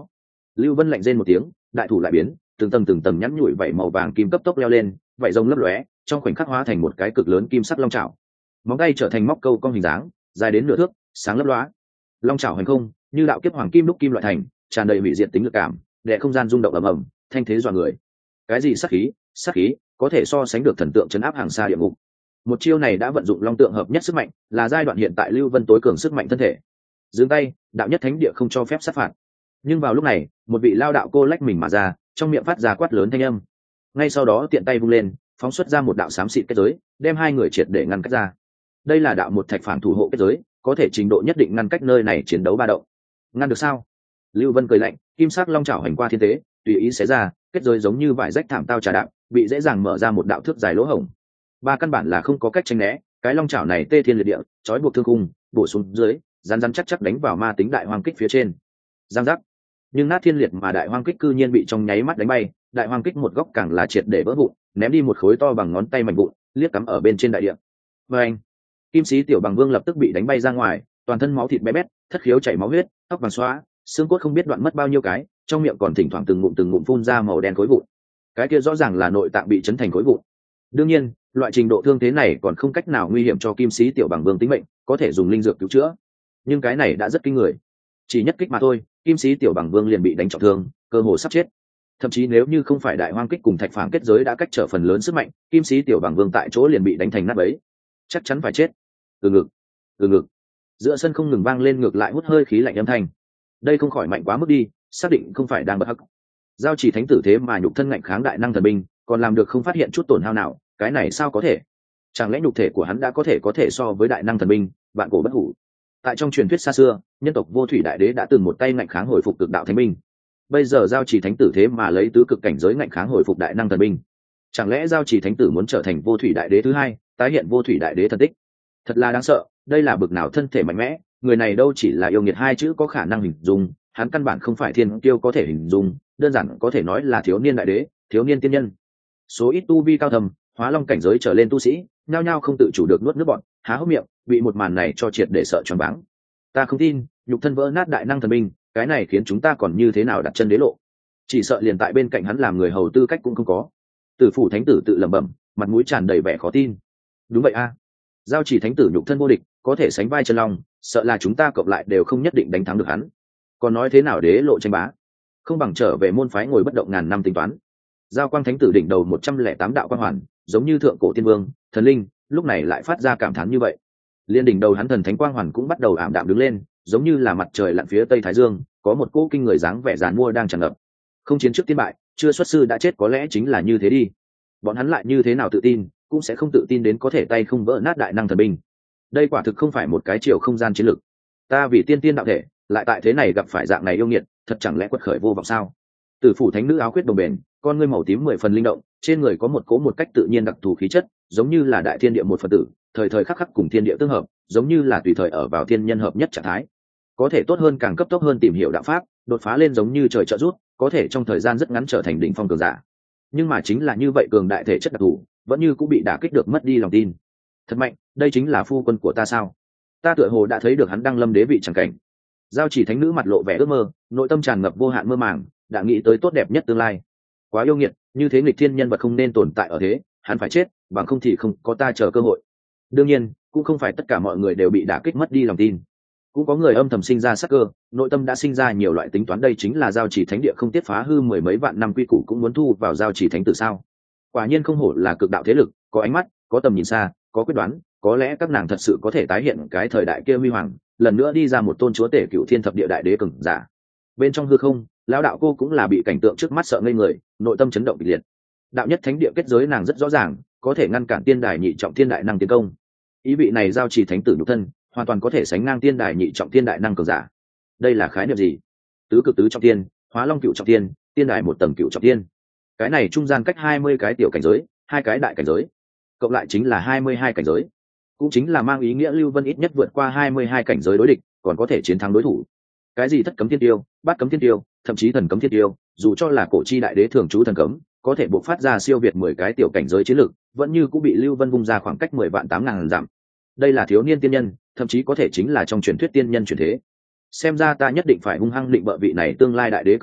Lưu Vân lạnh rên một tiếng, đại thủ lại biến, từng tầng từng tầng nhắn nhủi vảy màu vàng kim cấp tốc leo lên, vảy rồng lấp lóe, trong khoảnh khắc hóa thành một cái cực lớn kim sắc long chảo. Móng tay trở thành móc câu cong hình dáng, dài đến nửa thước, sáng lấp lóa. Long chảo hành không, như đạo kiếp hoàng kim đúc kim loại thành, tràn đầy hủy diệt tính lực cảm, để không gian rung động ầm ầm, thanh thế dọa người. Cái gì sát khí, sát khí, có thể so sánh được thần tượng chấn áp hàng xa địa ngục. Một chiêu này đã vận dụng long tượng hợp nhất sức mạnh, là giai đoạn hiện tại Lưu Vân tối cường sức mạnh thân thể. Dừng tay, đạo nhất thánh địa không cho phép sát phạt. Nhưng vào lúc này, một vị lao đạo cô lách mình mà ra, trong miệng phát ra quát lớn thanh âm. Ngay sau đó tiện tay vung lên, phóng xuất ra một đạo xám xịt kết giới, đem hai người triệt để ngăn cách ra. Đây là đạo một thạch phản thủ hộ kết giới, có thể trình độ nhất định ngăn cách nơi này chiến đấu ba động. Ngăn được sao? Lưu Vân cười lạnh, kim sắc long chảo hành qua thiên tế, tùy ý xé ra, kết giới giống như vải rách thảm tao trà đạp, bị dễ dàng mở ra một đạo thước dài lỗ hổng. Ba căn bản là không có cách tránh né, cái long chảo này tê thiên liệt địa, trói buộc thương khung, bổ xuống dưới, rắn rắn chắc chắc đánh vào ma tính đại hoang kích phía trên. Giang giác. Nhưng nát thiên liệt mà đại hoang kích cư nhiên bị trong nháy mắt đánh bay, đại hoang kích một góc càng là triệt để vỡ vụn, ném đi một khối to bằng ngón tay mảnh vụn, liếc cắm ở bên trên đại địa. Và anh, kim sĩ tiểu bằng vương lập tức bị đánh bay ra ngoài, toàn thân máu thịt bé bét, thất khiếu chảy máu huyết, tóc vàng xóa, xương cốt không biết đoạn mất bao nhiêu cái, trong miệng còn thỉnh thoảng từng ngụm từng ngụm phun ra màu đen khối vụn. Cái kia rõ ràng là nội tạng bị chấn thành khối vụn. Đương nhiên, loại trình độ thương thế này còn không cách nào nguy hiểm cho kim sĩ tiểu bằng vương tính mệnh, có thể dùng linh dược cứu chữa. Nhưng cái này đã rất kinh người. Chỉ nhất kích mà thôi, kim sĩ tiểu bằng vương liền bị đánh trọng thương, cơ hồ sắp chết. Thậm chí nếu như không phải đại hoang kích cùng thạch phản kết giới đã cách trở phần lớn sức mạnh, kim sĩ tiểu bằng vương tại chỗ liền bị đánh thành nát bấy, chắc chắn phải chết. Từ ngực, từ ngực. Giữa sân không ngừng vang lên ngược lại hút hơi khí lạnh âm thanh. Đây không khỏi mạnh quá mức đi, xác định không phải đang bật hắc. Giao chỉ thánh tử thế mà nhục thân ngạnh kháng đại năng thần binh, còn làm được không phát hiện chút tổn hao nào, cái này sao có thể? Chẳng lẽ nhục thể của hắn đã có thể có thể so với đại năng thần binh, vạn cổ bất hủ? Tại trong truyền thuyết xa xưa, nhân tộc vô thủy đại đế đã từng một tay ngạnh kháng hồi phục cực đạo thánh binh. Bây giờ giao chỉ thánh tử thế mà lấy tứ cực cảnh giới ngạnh kháng hồi phục đại năng thần binh. Chẳng lẽ giao chỉ thánh tử muốn trở thành vô thủy đại đế thứ hai, tái hiện vô thủy đại đế thần tích? Thật là đáng sợ, đây là bực nào thân thể mạnh mẽ, người này đâu chỉ là yêu nghiệt hai chữ có khả năng hình dung, hắn căn bản không phải thiên tiêu có thể hình dung, đơn giản có thể nói là thiếu niên đại đế, thiếu niên tiên nhân. Số ít tu vi cao thầm, hóa long cảnh giới trở lên tu sĩ, nhao nhao không tự chủ được nuốt nước bọt, há hốc miệng, bị một màn này cho triệt để sợ choáng váng. Ta không tin, nhục thân vỡ nát đại năng thần binh, cái này khiến chúng ta còn như thế nào đặt chân đế lộ? Chỉ sợ liền tại bên cạnh hắn làm người hầu tư cách cũng không có. Tử phủ thánh tử tự lẩm bẩm, mặt mũi tràn đầy vẻ khó tin. Đúng vậy a, giao chỉ thánh tử nhục thân vô địch, có thể sánh vai chân long, sợ là chúng ta cộng lại đều không nhất định đánh thắng được hắn. Còn nói thế nào đế lộ tranh bá, không bằng trở về môn phái ngồi bất động ngàn năm tính toán. Giao quang thánh tử đỉnh đầu một trăm lẻ tám đạo quang hoàn, giống như thượng cổ tiên vương, thần linh, lúc này lại phát ra cảm thán như vậy. Liên đỉnh đầu hắn thần thánh quang hoàn cũng bắt đầu ảm đạm đứng lên, giống như là mặt trời lặn phía tây thái dương, có một cỗ kinh người dáng vẻ giàn mua đang tràn ngập. Không chiến trước tiên bại, chưa xuất sư đã chết, có lẽ chính là như thế đi. Bọn hắn lại như thế nào tự tin, cũng sẽ không tự tin đến có thể tay không vỡ nát đại năng thần binh. Đây quả thực không phải một cái chiều không gian chiến lược. Ta vì tiên tiên đạo thể, lại tại thế này gặp phải dạng này yêu nghiệt, thật chẳng lẽ quật khởi vô vọng sao? Tử phủ thánh nữ áo khuyết đồng bền, con ngươi màu tím mười phần linh động, trên người có một cố một cách tự nhiên đặc thù khí chất, giống như là đại thiên địa một phần tử, thời thời khắc khắc cùng thiên địa tương hợp, giống như là tùy thời ở vào thiên nhân hợp nhất trạng thái. Có thể tốt hơn càng cấp tốc hơn tìm hiểu đạo pháp, đột phá lên giống như trời trợ rút, có thể trong thời gian rất ngắn trở thành đỉnh phong cường giả. Nhưng mà chính là như vậy cường đại thể chất đặc thù, vẫn như cũng bị đả kích được mất đi lòng tin. Thật mạnh, đây chính là phu quân của ta sao? Ta tựa hồ đã thấy được hắn đăng lâm đế vị chẳng cảnh. Giao chỉ thánh nữ mặt lộ vẻ ước mơ, nội tâm tràn ngập vô hạn mơ màng, đã nghĩ tới tốt đẹp nhất tương lai. Quá yêu nghiệt, như thế nghịch thiên nhân vật không nên tồn tại ở thế, hắn phải chết, bằng không thì không có ta chờ cơ hội. Đương nhiên, cũng không phải tất cả mọi người đều bị đả kích mất đi lòng tin. Cũng có người âm thầm sinh ra sắc cơ, nội tâm đã sinh ra nhiều loại tính toán, đây chính là giao chỉ thánh địa không tiếp phá hư mười mấy vạn năm quy củ cũng muốn thu vào giao chỉ thánh tử sao? Quả nhiên không hổ là cực đạo thế lực, có ánh mắt, có tầm nhìn xa, có quyết đoán, có lẽ các nàng thật sự có thể tái hiện cái thời đại kia huy hoàng, lần nữa đi ra một tôn chúa tể cựu thiên thập địa đại đế cường giả. Bên trong hư không, lão đạo cô cũng là bị cảnh tượng trước mắt sợ ngây người, nội tâm chấn động kịch liệt. Đạo nhất thánh địa kết giới nàng rất rõ ràng, có thể ngăn cản tiên đài nhị trọng thiên đại năng tiến công. Ý vị này giao chỉ thánh tử nhục thân, hoàn toàn có thể sánh ngang tiên đài nhị trọng thiên đại năng cường giả. Đây là khái niệm gì? Tứ cực tứ trọng thiên, hóa long cựu trọng thiên, tiên đài một tầng cựu trọng thiên. Cái này trung gian cách hai mươi cái tiểu cảnh giới, hai cái đại cảnh giới, cộng lại chính là hai mươi hai cảnh giới. Cũng chính là mang ý nghĩa Lưu Vân ít nhất vượt qua hai mươi hai cảnh giới đối địch, còn có thể chiến thắng đối thủ. Cái gì thất cấm thiên tiêu, bát cấm thiên tiêu, thậm chí thần cấm thiên tiêu, dù cho là cổ chi đại đế thường trú thần cấm, có thể bộc phát ra siêu việt mười cái tiểu cảnh giới chiến lược, vẫn như cũng bị Lưu Vân vung ra khoảng cách mười vạn tám ngàn dặm. Đây là thiếu niên tiên nhân, thậm chí có thể chính là trong truyền thuyết tiên nhân truyền thế. Xem ra ta nhất định phải hung hăng định bợ vị này tương lai đại đế cường giả,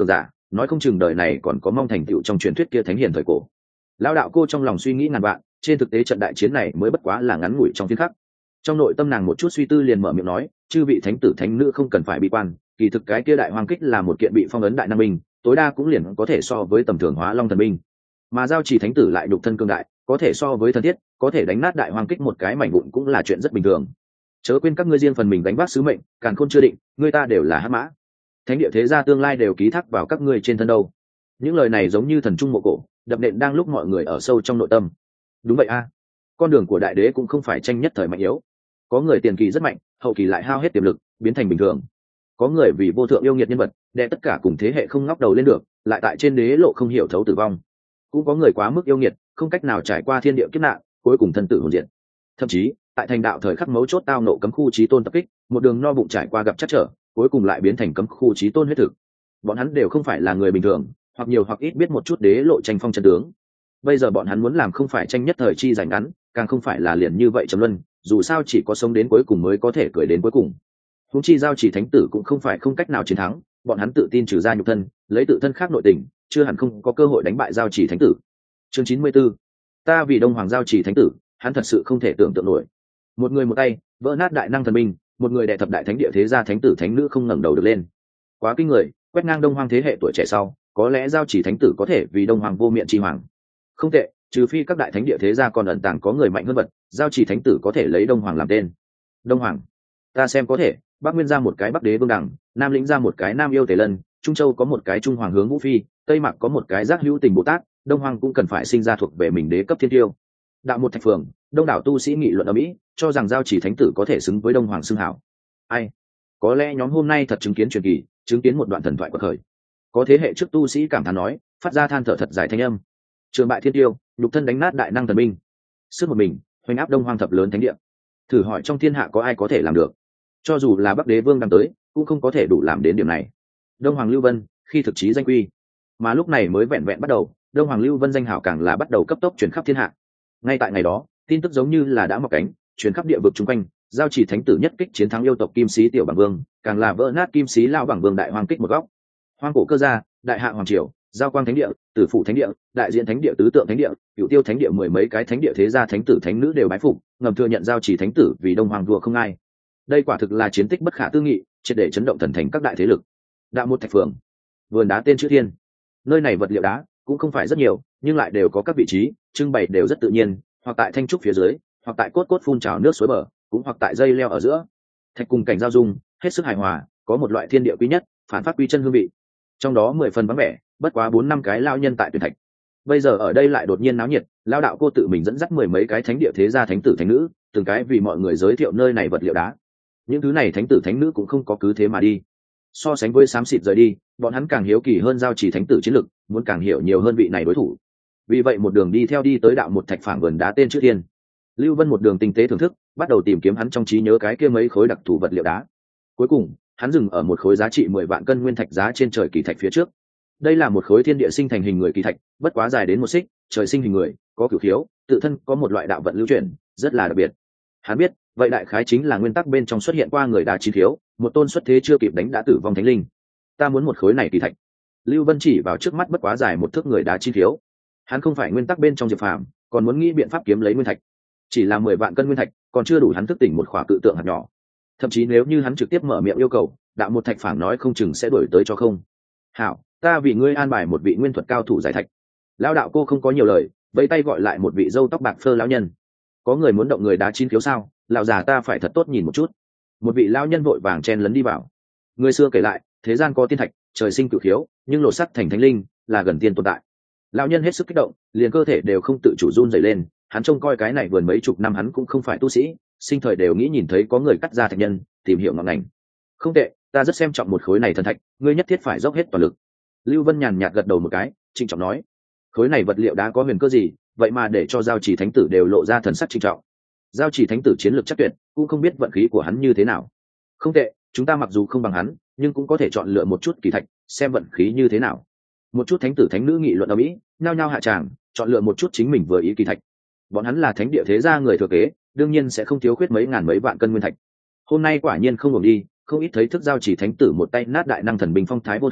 nói không chừng đời này còn có mong thành tựu trong truyền thuyết kia thánh hiền thời cổ. Lão đạo cô trong lòng suy nghĩ ngàn vạn, trên thực tế trận đại chiến này mới bất quá là ngắn ngủi trong phiên khắc. Trong nội tâm nàng một chút suy tư liền mở miệng nói, chư vị thánh tử thánh nữ không cần phải bị quan, kỳ thực cái kia đại hoang kích là một kiện bị phong ấn đại năng binh, tối đa cũng liền có thể so với tầm thường hóa long thần binh, mà giao chỉ thánh tử lại đục thân cương đại, có thể so với thần thiết, có thể đánh nát đại hoang kích một cái mảnh vụn cũng là chuyện rất bình thường. Chớ quên các ngươi riêng phần mình đánh vác sứ mệnh, càn khôn chưa định, người ta đều là hắc mã, thánh địa thế gia tương lai đều ký thác vào các ngươi trên thân đâu. Những lời này giống như thần trung mộ cổ, đập nện đang lúc mọi người ở sâu trong nội tâm. Đúng vậy a, con đường của đại đế cũng không phải tranh nhất thời mạnh yếu, có người tiền kỳ rất mạnh, hậu kỳ lại hao hết tiềm lực, biến thành bình thường. Có người vì vô thượng yêu nghiệt nhân vật, đè tất cả cùng thế hệ không ngóc đầu lên được, lại tại trên đế lộ không hiểu thấu tử vong. Cũng có người quá mức yêu nghiệt, không cách nào trải qua thiên địa kiếp nạn, cuối cùng thân tử hồn diệt. Thậm chí, tại thành đạo thời khắc mấu chốt tao nộ cấm khu chí tôn tập kích, một đường no bụng trải qua gặp trắc trở, cuối cùng lại biến thành cấm khu chí tôn huyết thực. Bọn hắn đều không phải là người bình thường, hoặc nhiều hoặc ít biết một chút đế lộ tranh phong chân tướng. Bây giờ bọn hắn muốn làm không phải tranh nhất thời chi giành ngắn, càng không phải là liền như vậy trầm luân, dù sao chỉ có sống đến cuối cùng mới có thể cười đến cuối cùng. Huống chi giao chỉ thánh tử cũng không phải không cách nào chiến thắng, bọn hắn tự tin trừ ra nhục thân, lấy tự thân khác nội tình, chưa hẳn không có cơ hội đánh bại giao chỉ thánh tử. Chương chín mươi 94. Ta vì Đông Hoàng giao chỉ thánh tử, hắn thật sự không thể tưởng tượng nổi. Một người một tay, vỡ nát đại năng thần binh, một người đệ thập đại thánh địa thế gia thánh tử thánh nữ không ngẩng đầu được lên. Quá kinh người, quét ngang Đông Hoàng thế hệ tuổi trẻ sau, có lẽ giao chỉ thánh tử có thể vì Đông Hoàng vô miệng chi hoàng. Không tệ, trừ phi các đại thánh địa thế gia còn ẩn tàng có người mạnh hơn vật, giao chỉ thánh tử có thể lấy Đông Hoàng làm tên. Đông Hoàng, ta xem có thể, Bắc Nguyên ra một cái Bắc Đế Vương Đẳng, Nam Lĩnh ra một cái Nam Yêu Tề Lân, Trung Châu có một cái Trung Hoàng hướng Vũ Phi, Tây Mạc có một cái Giác Hữu Tình Bồ Tát, Đông Hoàng cũng cần phải sinh ra thuộc về mình đế cấp thiên tiêu. Đạo một thạch phường, đông đảo tu sĩ nghị luận ở Mỹ, cho rằng giao chỉ thánh tử có thể xứng với Đông Hoàng xưng hảo. Ai? Có lẽ nhóm hôm nay thật chứng kiến truyền kỳ, chứng kiến một đoạn thần thoại của khởi. Có thế hệ trước tu sĩ cảm thán nói, phát ra than thở thật dài thanh âm. Trường bại thiên tiêu, nhục thân đánh nát đại năng thần binh, sức một mình hoành áp Đông Hoàng thập lớn thánh địa. Thử hỏi trong thiên hạ có ai có thể làm được? Cho dù là Bắc Đế Vương đang tới, cũng không có thể đủ làm đến điểm này. Đông Hoàng Lưu Vân khi thực chí danh quy, mà lúc này mới vẹn vẹn bắt đầu, Đông Hoàng Lưu Vân danh hảo càng là bắt đầu cấp tốc truyền khắp thiên hạ. Ngay tại ngày đó, tin tức giống như là đã mọc cánh, truyền khắp địa vực chung quanh, giao chỉ thánh tử nhất kích chiến thắng yêu tộc Kim Sĩ tiểu Bảng Vương, càng là vỡ nát Kim Sĩ lao Bảng Vương đại hoang kích một góc. Hoang cổ cơ gia, đại hạ hoàng triều, giao quang thánh địa, tử phụ thánh địa, đại diện thánh địa, tứ tượng thánh địa, cửu tiêu thánh địa, mười mấy cái thánh địa thế gia thánh tử thánh nữ đều bái phục, ngầm thừa nhận giao chỉ thánh tử vì Đông Hoàng vua không ai. Đây quả thực là chiến tích bất khả tư nghị, triệt để chấn động thần thành các đại thế lực. Đạo một thạch phường, vườn đá tên chữ thiên, nơi này vật liệu đá cũng không phải rất nhiều, nhưng lại đều có các vị trí trưng bày đều rất tự nhiên, hoặc tại thanh trúc phía dưới, hoặc tại cốt cốt phun trào nước suối bờ, cũng hoặc tại dây leo ở giữa. Thạch cùng cảnh giao dung, hết sức hài hòa, có một loại thiên địa quý nhất, phản phát quy chân hương vị. Trong đó mười phần vắng vẻ, bất quá bốn năm cái lao nhân tại tuyển thạch. Bây giờ ở đây lại đột nhiên náo nhiệt, lao đạo cô tự mình dẫn dắt mười mấy cái thánh địa thế gia thánh tử thánh nữ, từng cái vì mọi người giới thiệu nơi này vật liệu đá. Những thứ này thánh tử thánh nữ cũng không có cứ thế mà đi. So sánh với xám xịt rời đi, bọn hắn càng hiếu kỳ hơn giao chỉ thánh tử chiến lực, muốn càng hiểu nhiều hơn vị này đối thủ. Vì vậy một đường đi theo đi tới đạo một thạch phảng vườn đá tên chữ thiên. Lưu Vân một đường tinh tế thưởng thức, bắt đầu tìm kiếm hắn trong trí nhớ cái kia mấy khối đặc thù vật liệu đá. Cuối cùng, hắn dừng ở một khối giá trị mười vạn cân nguyên thạch giá trên trời kỳ thạch phía trước. Đây là một khối thiên địa sinh thành hình người kỳ thạch, bất quá dài đến một xích, trời sinh hình người, có cửu khiếu, tự thân có một loại đạo vận lưu chuyển, rất là đặc biệt. Hắn biết, vậy đại khái chính là nguyên tắc bên trong xuất hiện qua người đá chi khiếu, một tôn xuất thế chưa kịp đánh đã tử vong thánh linh. Ta muốn một khối này kỳ thạch. Lưu Vân chỉ vào trước mắt bất quá dài một thước người đá chi khiếu. Hắn không phải nguyên tắc bên trong Diệp Phàm, còn muốn nghĩ biện pháp kiếm lấy nguyên thạch. Chỉ là mười vạn cân nguyên thạch, còn chưa đủ hắn thức tỉnh một khỏa cự tượng hạt nhỏ. Thậm chí nếu như hắn trực tiếp mở miệng yêu cầu, đạo một thạch phảng nói không chừng sẽ đổi tới cho không. Hảo, ta vì ngươi an bài một vị nguyên thuật cao thủ giải thạch. Lão đạo cô không có nhiều lời, vẫy tay gọi lại một vị râu tóc bạc phơ lão nhân. Có người muốn động người đá chín khiếu sao? Lão già ta phải thật tốt nhìn một chút. Một vị lão nhân vội vàng chen lấn đi vào. Người xưa kể lại, thế gian có tiên thạch, trời sinh cửu khiếu, nhưng lột sắt thành thánh linh, là gần tiên tồn tại. Lão nhân hết sức kích động, liền cơ thể đều không tự chủ run rẩy lên. Hắn trông coi cái này vườn mấy chục năm hắn cũng không phải tu sĩ, sinh thời đều nghĩ nhìn thấy có người cắt ra thạch nhân, tìm hiểu ngọn ngành. Không tệ, ta rất xem trọng một khối này thần thạch, ngươi nhất thiết phải dốc hết toàn lực. Lưu Vân nhàn nhạt gật đầu một cái, trịnh trọng nói, khối này vật liệu đá có huyền cơ gì, vậy mà để cho giao chỉ thánh tử đều lộ ra thần sắc trịnh trọng. Giao chỉ thánh tử chiến lược chắc tuyệt, cũng không biết vận khí của hắn như thế nào. Không tệ, chúng ta mặc dù không bằng hắn, nhưng cũng có thể chọn lựa một chút kỳ thạch, xem vận khí như thế nào. Một chút thánh tử thánh nữ nghị luận ở mỹ, nhao nhao hạ tràng, chọn lựa một chút chính mình vừa ý kỳ thạch. Bọn hắn là thánh địa thế gia người thừa kế, đương nhiên sẽ không thiếu khuyết mấy ngàn mấy vạn cân nguyên thạch. Hôm nay quả nhiên không ngừng đi, không ít thấy thức giao chỉ thánh tử một tay nát đại năng thần binh phong thái vô thượng,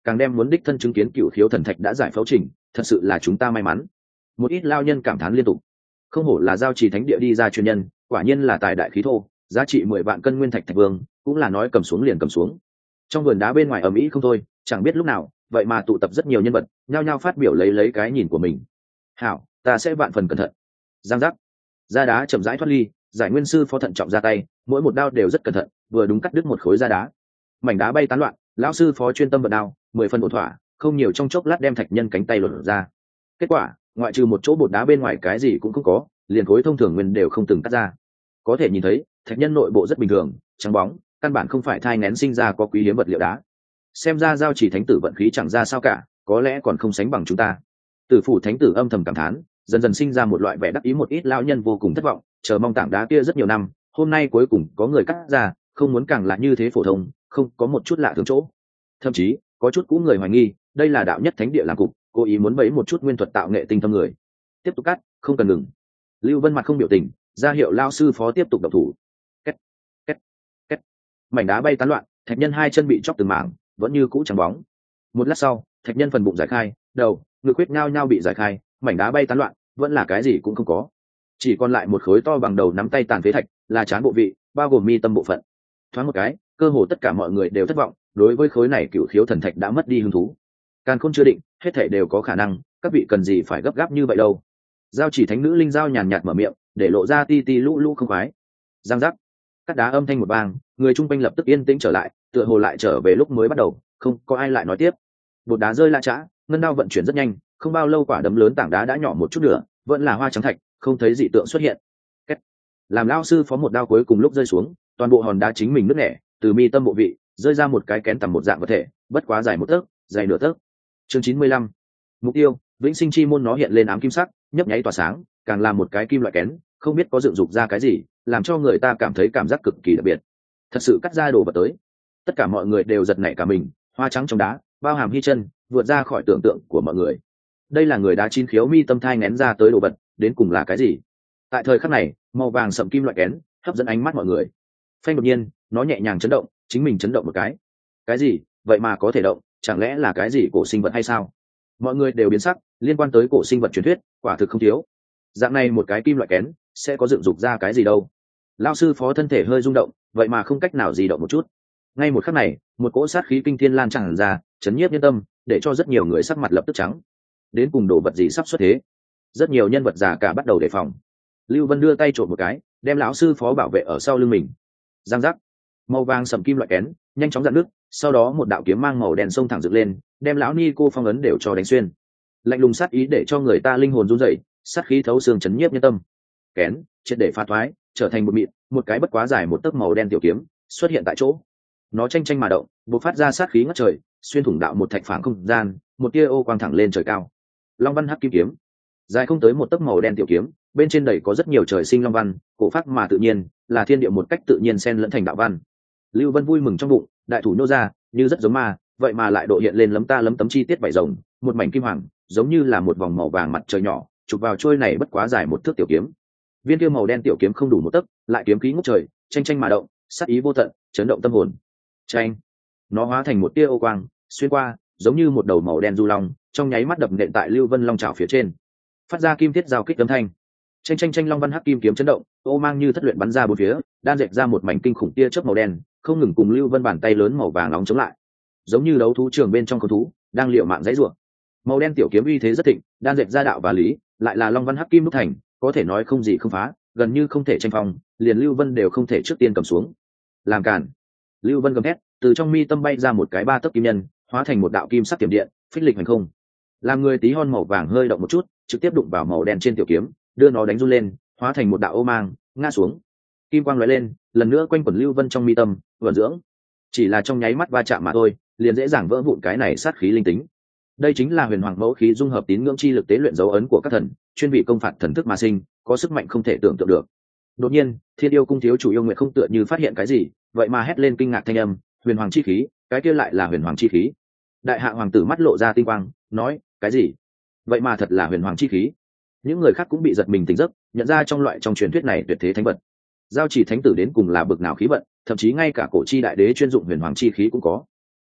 càng đem muốn đích thân chứng kiến cựu khiếu thần thạch đã giải phẫu trình, thật sự là chúng ta may mắn. Một ít lao nhân cảm thán liên tục. Không hổ là giao trì thánh địa đi ra chuyên nhân, quả nhiên là tài đại khí thô, giá trị mười vạn cân nguyên thạch thạch vương, cũng là nói cầm xuống liền cầm xuống. Trong vườn đá bên ngoài ầm ĩ không thôi, chẳng biết lúc nào, vậy mà tụ tập rất nhiều nhân vật, nhao nhao phát biểu lấy lấy cái nhìn của mình. Hảo, ta sẽ vạn phần cẩn thận. Giang giác, da đá chậm rãi thoát ly, giải nguyên sư phó thận trọng ra tay, mỗi một đao đều rất cẩn thận, vừa đúng cắt đứt một khối da đá. Mảnh đá bay tán loạn, lão sư phó chuyên tâm vận đao, mười phần ổn thỏa, không nhiều trong chốc lát đem thạch nhân cánh tay lột ra. Kết quả, ngoại trừ một chỗ bột đá bên ngoài cái gì cũng không có, liền khối thông thường nguyên đều không từng cắt ra. Có thể nhìn thấy, thạch nhân nội bộ rất bình thường, trắng bóng, căn bản không phải thai nghén sinh ra có quý hiếm vật liệu đá. Xem ra giao chỉ thánh tử vận khí chẳng ra sao cả, có lẽ còn không sánh bằng chúng ta. Tử phủ thánh tử âm thầm cảm thán, dần dần sinh ra một loại vẻ đắc ý, một ít lão nhân vô cùng thất vọng, chờ mong tảng đá kia rất nhiều năm, hôm nay cuối cùng có người cắt ra, không muốn càng là như thế phổ thông, không có một chút lạ thường chỗ. Thậm chí có chút cũ người hoài nghi đây là đạo nhất thánh địa làm cục, cố ý muốn bấy một chút nguyên thuật tạo nghệ tinh thâm người. Tiếp tục cắt, không cần ngừng. Lưu Vân mặt không biểu tình, ra hiệu lao sư phó tiếp tục độc thủ. Két, két, két. Mảnh đá bay tán loạn, thạch nhân hai chân bị chóc từng mảng, vẫn như cũ trắng bóng. Một lát sau, thạch nhân phần bụng giải khai, đầu, ngực huyết nhao nhao bị giải khai, mảnh đá bay tán loạn, vẫn là cái gì cũng không có, chỉ còn lại một khối to bằng đầu nắm tay tàn phế thạch, là trán bộ vị, bao gồm mi tâm bộ phận. Thoáng một cái, cơ hồ tất cả mọi người đều thất vọng, đối với khối này cựu khiếu thần thạch đã mất đi hứng thú. Càn khôn chưa định, hết thảy đều có khả năng, các vị cần gì phải gấp gáp như vậy đâu. Giao chỉ thánh nữ linh giao nhàn nhạt mở miệng, để lộ ra ti ti lũ lũ không khoái. Giang giác, cắt đá âm thanh một bang, người chung quanh lập tức yên tĩnh trở lại, tựa hồ lại trở về lúc mới bắt đầu, không có ai lại nói tiếp. Bột đá rơi lạ chã, ngân đao vận chuyển rất nhanh, không bao lâu quả đấm lớn tảng đá đã nhỏ một chút nữa, vẫn là hoa trắng thạch, không thấy dị tượng xuất hiện. Kết. Làm lão sư phó một đao cuối cùng lúc rơi xuống, toàn bộ hòn đá chính mình nứt nẻ, từ mi tâm bộ vị rơi ra một cái kén tầm một dạng vật thể, bất quá dài một tấc, dày nửa tấc. Chương chín mươi lăm. Mục tiêu, vĩnh sinh chi môn, nó hiện lên ám kim sắc, nhấp nháy tỏa sáng, càng là một cái kim loại kén, không biết có dựng dục ra cái gì, làm cho người ta cảm thấy cảm giác cực kỳ đặc biệt. Thật sự cắt ra đồ vật tới. Tất cả mọi người đều giật nảy cả mình, hoa trắng trong đá, bao hàm hy chân, vượt ra khỏi tưởng tượng của mọi người. Đây là người đá chín khiếu mi tâm thai nén ra tới đồ vật, đến cùng là cái gì? Tại thời khắc này, màu vàng sậm kim loại kén hấp dẫn ánh mắt mọi người. Phanh đột nhiên, nó nhẹ nhàng chấn động, chính mình chấn động một cái. Cái gì? Vậy mà có thể động, chẳng lẽ là cái gì cổ sinh vật hay sao? Mọi người đều biến sắc, liên quan tới cổ sinh vật truyền thuyết, quả thực không thiếu. Dạng này một cái kim loại kén, sẽ có dựng dục ra cái gì đâu? Lão sư phó thân thể hơi rung động, vậy mà không cách nào gì động một chút. Ngay một khắc này, một cỗ sát khí kinh thiên lan tràn ra, chấn nhiếp nhân tâm, để cho rất nhiều người sắc mặt lập tức trắng. Đến cùng đồ vật gì sắp xuất thế? Rất nhiều nhân vật già cả bắt đầu đề phòng. Lưu Vân đưa tay trộn một cái, đem lão sư phó bảo vệ ở sau lưng mình. Giang giác, màu vàng sầm kim loại kén nhanh chóng dạn nước, sau đó một đạo kiếm mang màu đen xông thẳng dựng lên, đem lão ni cô phong ấn đều cho đánh xuyên. Lạnh lùng sát ý để cho người ta linh hồn run rẩy, sát khí thấu xương chấn nhiếp nhân tâm. Kén triệt để phá thoái, trở thành một mịn, một cái bất quá dài một tấc màu đen tiểu kiếm xuất hiện tại chỗ. Nó tranh tranh mà động, bộc phát ra sát khí ngất trời, xuyên thủng đạo một thạch phảng không gian, một tia ô quang thẳng lên trời cao. Long văn hắc kim kiếm, dài không tới một tấc màu đen tiểu kiếm, bên trên đầy có rất nhiều trời sinh long văn, cổ phát mà tự nhiên, là thiên địa một cách tự nhiên xen lẫn thành đạo văn. Lưu Vân vui mừng trong bụng, đại thủ nô ra, như rất giống ma, vậy mà lại độ hiện lên lấm ta lấm tấm chi tiết vảy rồng, một mảnh kim hoàng, giống như là một vòng màu vàng mặt trời nhỏ, chụp vào trôi này bất quá dài một thước tiểu kiếm. Viên kia màu đen tiểu kiếm không đủ một tấc, lại kiếm khí ngút trời, tranh tranh mà động, sát ý vô tận, chấn động tâm hồn. Tranh, nó hóa thành một tia ô quang, xuyên qua, giống như một đầu màu đen du long, trong nháy mắt đập nện tại Lưu Vân long trảo phía trên, phát ra kim thiết giao kích âm thanh. Tranh tranh tranh long văn hắc kim kiếm chấn động, ô mang như thất luyện bắn ra bốn phía, đan dệt ra một mảnh kinh khủng tia chớp màu đen, không ngừng cùng Lưu Vân bàn tay lớn màu vàng nóng chống lại, giống như đấu thú trường bên trong con thú đang liều mạng dãy rủa. Màu đen tiểu kiếm uy thế rất thịnh, đan dệt ra đạo và lý, lại là long văn hắc kim đúc thành, có thể nói không gì không phá, gần như không thể tranh phong, liền Lưu Vân đều không thể trước tiên cầm xuống. Làm cản! Lưu Vân gầm thét, từ trong mi tâm bay ra một cái ba tấc kim nhân, hóa thành một đạo kim sắc tiềm điện, phích lịch hành không. Làm người tí hon màu vàng hơi động một chút, trực tiếp đụng vào màu đen trên tiểu kiếm, đưa nó đánh run lên, hóa thành một đạo ô mang, ngã xuống. Kim quang lóe lên, lần nữa quanh quẩn Lưu Vân trong mi tâm, vận dưỡng. Chỉ là trong nháy mắt va chạm mà thôi, liền dễ dàng vỡ vụn cái này sát khí linh tính. Đây chính là huyền hoàng mẫu khí dung hợp tín ngưỡng chi lực tế luyện dấu ấn của các thần, chuyên vị công phạt thần thức mà sinh, có sức mạnh không thể tưởng tượng được. Đột nhiên, Thiên Yêu cung thiếu chủ Yêu Nguyệt không tựa như phát hiện cái gì, vậy mà hét lên kinh ngạc thanh âm, huyền hoàng chi khí, cái kia lại là huyền hoàng chi khí. Đại hạ hoàng tử mắt lộ ra tinh quang, nói, cái gì? Vậy mà thật là huyền hoàng chi khí. Những người khác cũng bị giật mình tỉnh giấc, nhận ra trong loại trong truyền thuyết này tuyệt thế thánh vật. Giao chỉ thánh tử đến cùng là bực nào khí vận, thậm chí ngay cả cổ chi đại đế chuyên dụng huyền hoàng chi khí cũng có.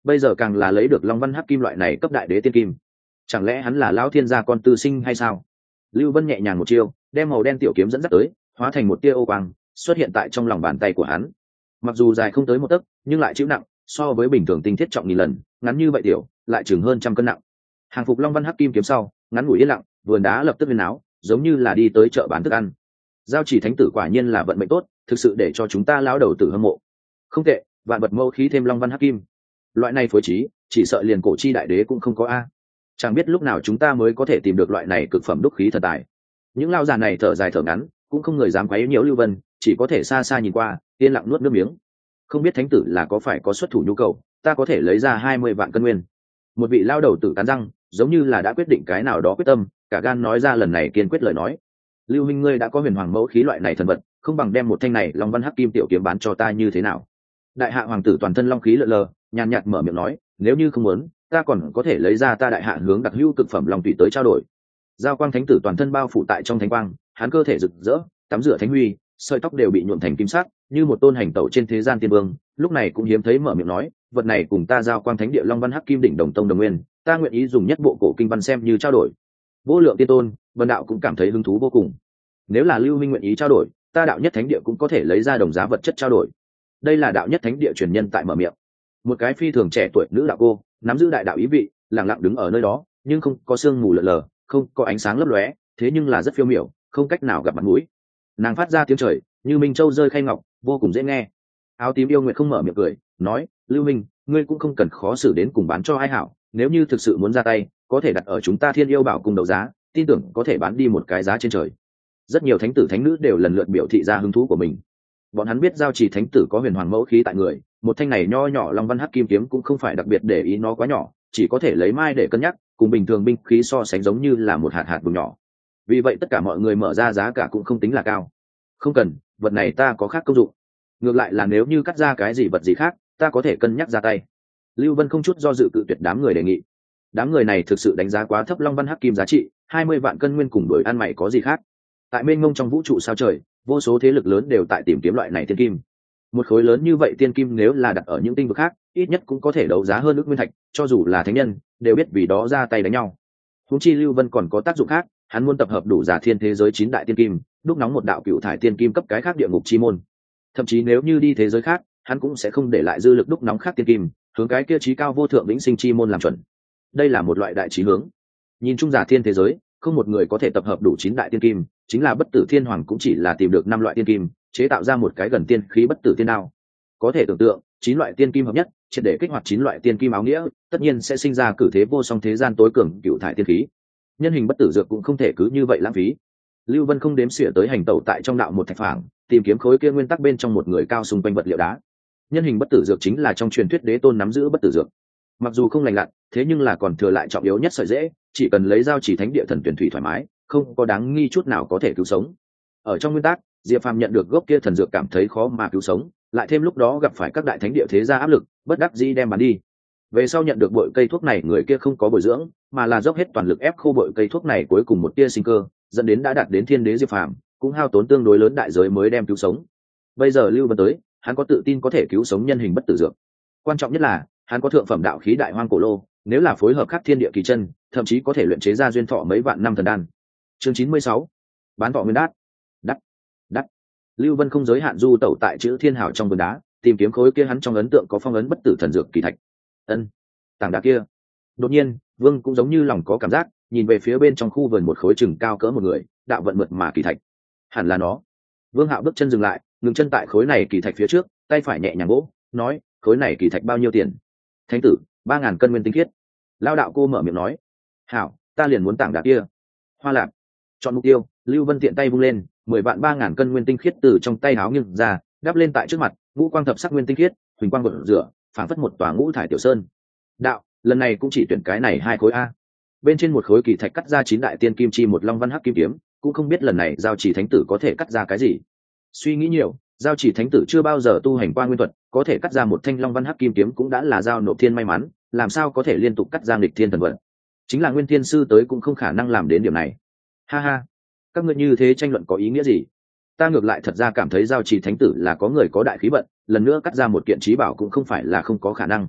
bây giờ càng là lấy được long văn hắc kim loại này cấp đại đế tiên kim. Chẳng lẽ hắn là lão thiên gia con tư sinh hay sao? Lưu Vân nhẹ nhàng một chiêu, đem màu đen tiểu kiếm dẫn dắt tới, hóa thành một tia ô quang xuất hiện tại trong lòng bàn tay của hắn. Mặc dù dài không tới một tấc, nhưng lại chịu nặng, so với bình thường tinh thiết trọng nghìn lần, ngắn như vậy tiểu, lại chừng hơn trăm cân nặng. Hàng phục long văn hắc kim kiếm sau, ngắn ngủi yên lặng, vườn đá lập tức biến áo, giống như là đi tới chợ bán thức ăn. Giao chỉ thánh tử quả nhiên là vận mệnh tốt, thực sự để cho chúng ta lão đầu tử hâm mộ. Không tệ, vạn vật mâu khí thêm long văn hắc kim, loại này phối trí, chỉ sợ liền cổ chi đại đế cũng không có a. Chẳng biết lúc nào chúng ta mới có thể tìm được loại này cực phẩm đúc khí thần tài. Những lao già này thở dài thở ngắn, cũng không người dám quấy nhiễu Lưu Vân, chỉ có thể xa xa nhìn qua, yên lặng nuốt nước miếng. Không biết thánh tử là có phải có xuất thủ nhu cầu, ta có thể lấy ra hai mươi vạn cân nguyên. Một vị lao đầu tử cắn răng, giống như là đã quyết định cái nào đó quyết tâm, cả gan nói ra lần này kiên quyết lời nói. Lưu huynh ngươi đã có huyền hoàng mẫu khí loại này thần vật, không bằng đem một thanh này long văn hắc kim tiểu kiếm bán cho ta như thế nào? Đại hạ hoàng tử toàn thân long khí lờ lờ, nhàn nhạt mở miệng nói, nếu như không muốn, ta còn có thể lấy ra ta đại hạ hướng đặc hữu cực phẩm long tùy tới trao đổi. Giao quang thánh tử toàn thân bao phủ tại trong thánh quang, hắn cơ thể rực rỡ, tắm rửa thánh huy, sợi tóc đều bị nhuộm thành kim sắc, như một tôn hành tẩu trên thế gian tiên vương. Lúc này cũng hiếm thấy mở miệng nói, vật này cùng ta giao quang thánh địa long văn hắc kim đỉnh đồng tông đồng nguyên, ta nguyện ý dùng nhất bộ cổ kinh văn xem như trao đổi. Vô lượng tiên tôn, vân đạo cũng cảm thấy hứng thú vô cùng. Nếu là Lưu minh nguyện ý trao đổi, ta đạo nhất thánh địa cũng có thể lấy ra đồng giá vật chất trao đổi. Đây là đạo nhất thánh địa truyền nhân tại mở miệng. Một cái phi thường trẻ tuổi nữ đạo cô, nắm giữ đại đạo ý vị, lặng lặng đứng ở nơi đó, nhưng không có sương mù lờ lờ, không có ánh sáng lấp lóe, thế nhưng là rất phiêu miểu, không cách nào gặp mặt mũi. Nàng phát ra tiếng trời, như minh châu rơi khay ngọc, vô cùng dễ nghe. Áo tím yêu nguyện không mở miệng cười, nói, Lưu minh, ngươi cũng không cần khó xử đến cùng bán cho ai hảo, nếu như thực sự muốn ra tay, có thể đặt ở chúng ta Thiên Yêu Bảo cùng đấu giá, tin tưởng có thể bán đi một cái giá trên trời. Rất nhiều thánh tử thánh nữ đều lần lượt biểu thị ra hứng thú của mình. Bọn hắn biết giao trì thánh tử có huyền hoàng mẫu khí tại người, một thanh này nho nhỏ long văn hắc kim kiếm cũng không phải đặc biệt để ý nó quá nhỏ, chỉ có thể lấy mai để cân nhắc, cùng bình thường binh khí so sánh giống như là một hạt hạt bùn nhỏ. Vì vậy tất cả mọi người mở ra giá cả cũng không tính là cao. Không cần, vật này ta có khác công dụng. Ngược lại là nếu như cắt ra cái gì vật gì khác, ta có thể cân nhắc ra tay. Lưu Vân không chút do dự cự tuyệt đám người đề nghị. Đám người này thực sự đánh giá quá thấp long văn hắc kim giá trị, hai mươi vạn cân nguyên cùng đổi ăn mày có gì khác. Tại mênh mông trong vũ trụ sao trời, vô số thế lực lớn đều tại tìm kiếm loại này tiên kim. Một khối lớn như vậy tiên kim nếu là đặt ở những tinh vực khác, ít nhất cũng có thể đấu giá hơn ước nguyên thạch, cho dù là thánh nhân đều biết vì đó ra tay đánh nhau. Huống chi Lưu Vân còn có tác dụng khác, hắn muốn tập hợp đủ giả thiên thế giới chín đại tiên kim, đúc nóng một đạo cựu thải tiên kim cấp cái khác địa ngục chi môn. Thậm chí nếu như đi thế giới khác, hắn cũng sẽ không để lại dư lực đúc nóng khác tiên kim, hướng cái kia chí cao vô thượng vĩnh sinh chi môn làm chuẩn. Đây là một loại đại chí hướng. Nhìn chung giả thiên thế giới, không một người có thể tập hợp đủ chín đại tiên kim, chính là bất tử thiên hoàng cũng chỉ là tìm được năm loại tiên kim, chế tạo ra một cái gần tiên khí bất tử tiên đao. Có thể tưởng tượng, chín loại tiên kim hợp nhất, triệt để kích hoạt chín loại tiên kim áo nghĩa, tất nhiên sẽ sinh ra cử thế vô song thế gian tối cường cựu thải tiên khí. Nhân hình bất tử dược cũng không thể cứ như vậy lãng phí. Lưu Vân không đếm xỉa tới hành tẩu tại trong đạo một thạch phảng, tìm kiếm khối kia nguyên tắc bên trong một người cao xung quanh vật liệu đá. Nhân hình bất tử dược chính là trong truyền thuyết đế tôn nắm giữ bất tử dược. Mặc dù không lành lặn, thế nhưng là còn thừa lại trọng yếu nhất sợi dễ, chỉ cần lấy dao chỉ thánh địa thần tuyển thủy thoải mái, không có đáng nghi chút nào có thể cứu sống. Ở trong nguyên tắc, Diệp Phàm nhận được gốc kia thần dược cảm thấy khó mà cứu sống, lại thêm lúc đó gặp phải các đại thánh địa thế gia áp lực, bất đắc dĩ đem bán đi. Về sau nhận được bội cây thuốc này, người kia không có bồi dưỡng, mà là dốc hết toàn lực ép khô bội cây thuốc này cuối cùng một tia sinh cơ, dẫn đến đã đạt đến thiên đế Diệp Phàm, cũng hao tốn tương đối lớn đại giới mới đem cứu sống. Bây giờ Lưu Vân tới, hắn có tự tin có thể cứu sống nhân hình bất tử dược. Quan trọng nhất là, hắn có thượng phẩm đạo khí đại hoang cổ lô, nếu là phối hợp khắc thiên địa kỳ chân, thậm chí có thể luyện chế ra duyên thọ mấy vạn năm thần đan. Chương chín mươi sáu, bán thọ nguyên đát. Đắt, đắt. Lưu Vân không giới hạn du tẩu tại chữ thiên hảo trong vườn đá, tìm kiếm khối kia hắn trong ấn tượng có phong ấn bất tử thần dược kỳ thạch. Ân, tảng đá kia. Đột nhiên, Vương cũng giống như lòng có cảm giác, nhìn về phía bên trong khu vườn một khối chừng cao cỡ một người, đạo vận mượt mà kỳ thạch. Hẳn là nó. Vương Hạo bước chân dừng lại, ngừng chân tại khối này kỳ thạch phía trước, tay phải nhẹ nhàng vỗ, nói, khối này kỳ thạch bao nhiêu tiền? Thánh tử, ba ngàn cân nguyên tinh khiết. Lao đạo cô mở miệng nói, hảo, ta liền muốn tảng đá kia. Hoa Lạc, chọn mục tiêu. Lưu Vân tiện tay vung lên, mười vạn ba ngàn cân nguyên tinh khiết từ trong tay áo nghiêng ra, đắp lên tại trước mặt, ngũ quang thập sắc nguyên tinh khiết, huỳnh quang vượng rửa, phảng phất một tòa ngũ thải tiểu sơn. Đạo, lần này cũng chỉ tuyển cái này hai khối a. Bên trên một khối kỳ thạch cắt ra chín đại tiên kim chi một long văn hắc kim kiếm, cũng không biết lần này giao chỉ thánh tử có thể cắt ra cái gì. Suy nghĩ nhiều, giao chỉ thánh tử chưa bao giờ tu hành qua nguyên thuật, có thể cắt ra một thanh long văn hắc kim kiếm cũng đã là giao nộp thiên may mắn, làm sao có thể liên tục cắt ra nghịch thiên thần vận. Chính là nguyên thiên sư tới cũng không khả năng làm đến điểm này. Ha ha, các ngươi như thế tranh luận có ý nghĩa gì? Ta ngược lại thật ra cảm thấy giao trì thánh tử là có người có đại khí vận, lần nữa cắt ra một kiện trí bảo cũng không phải là không có khả năng.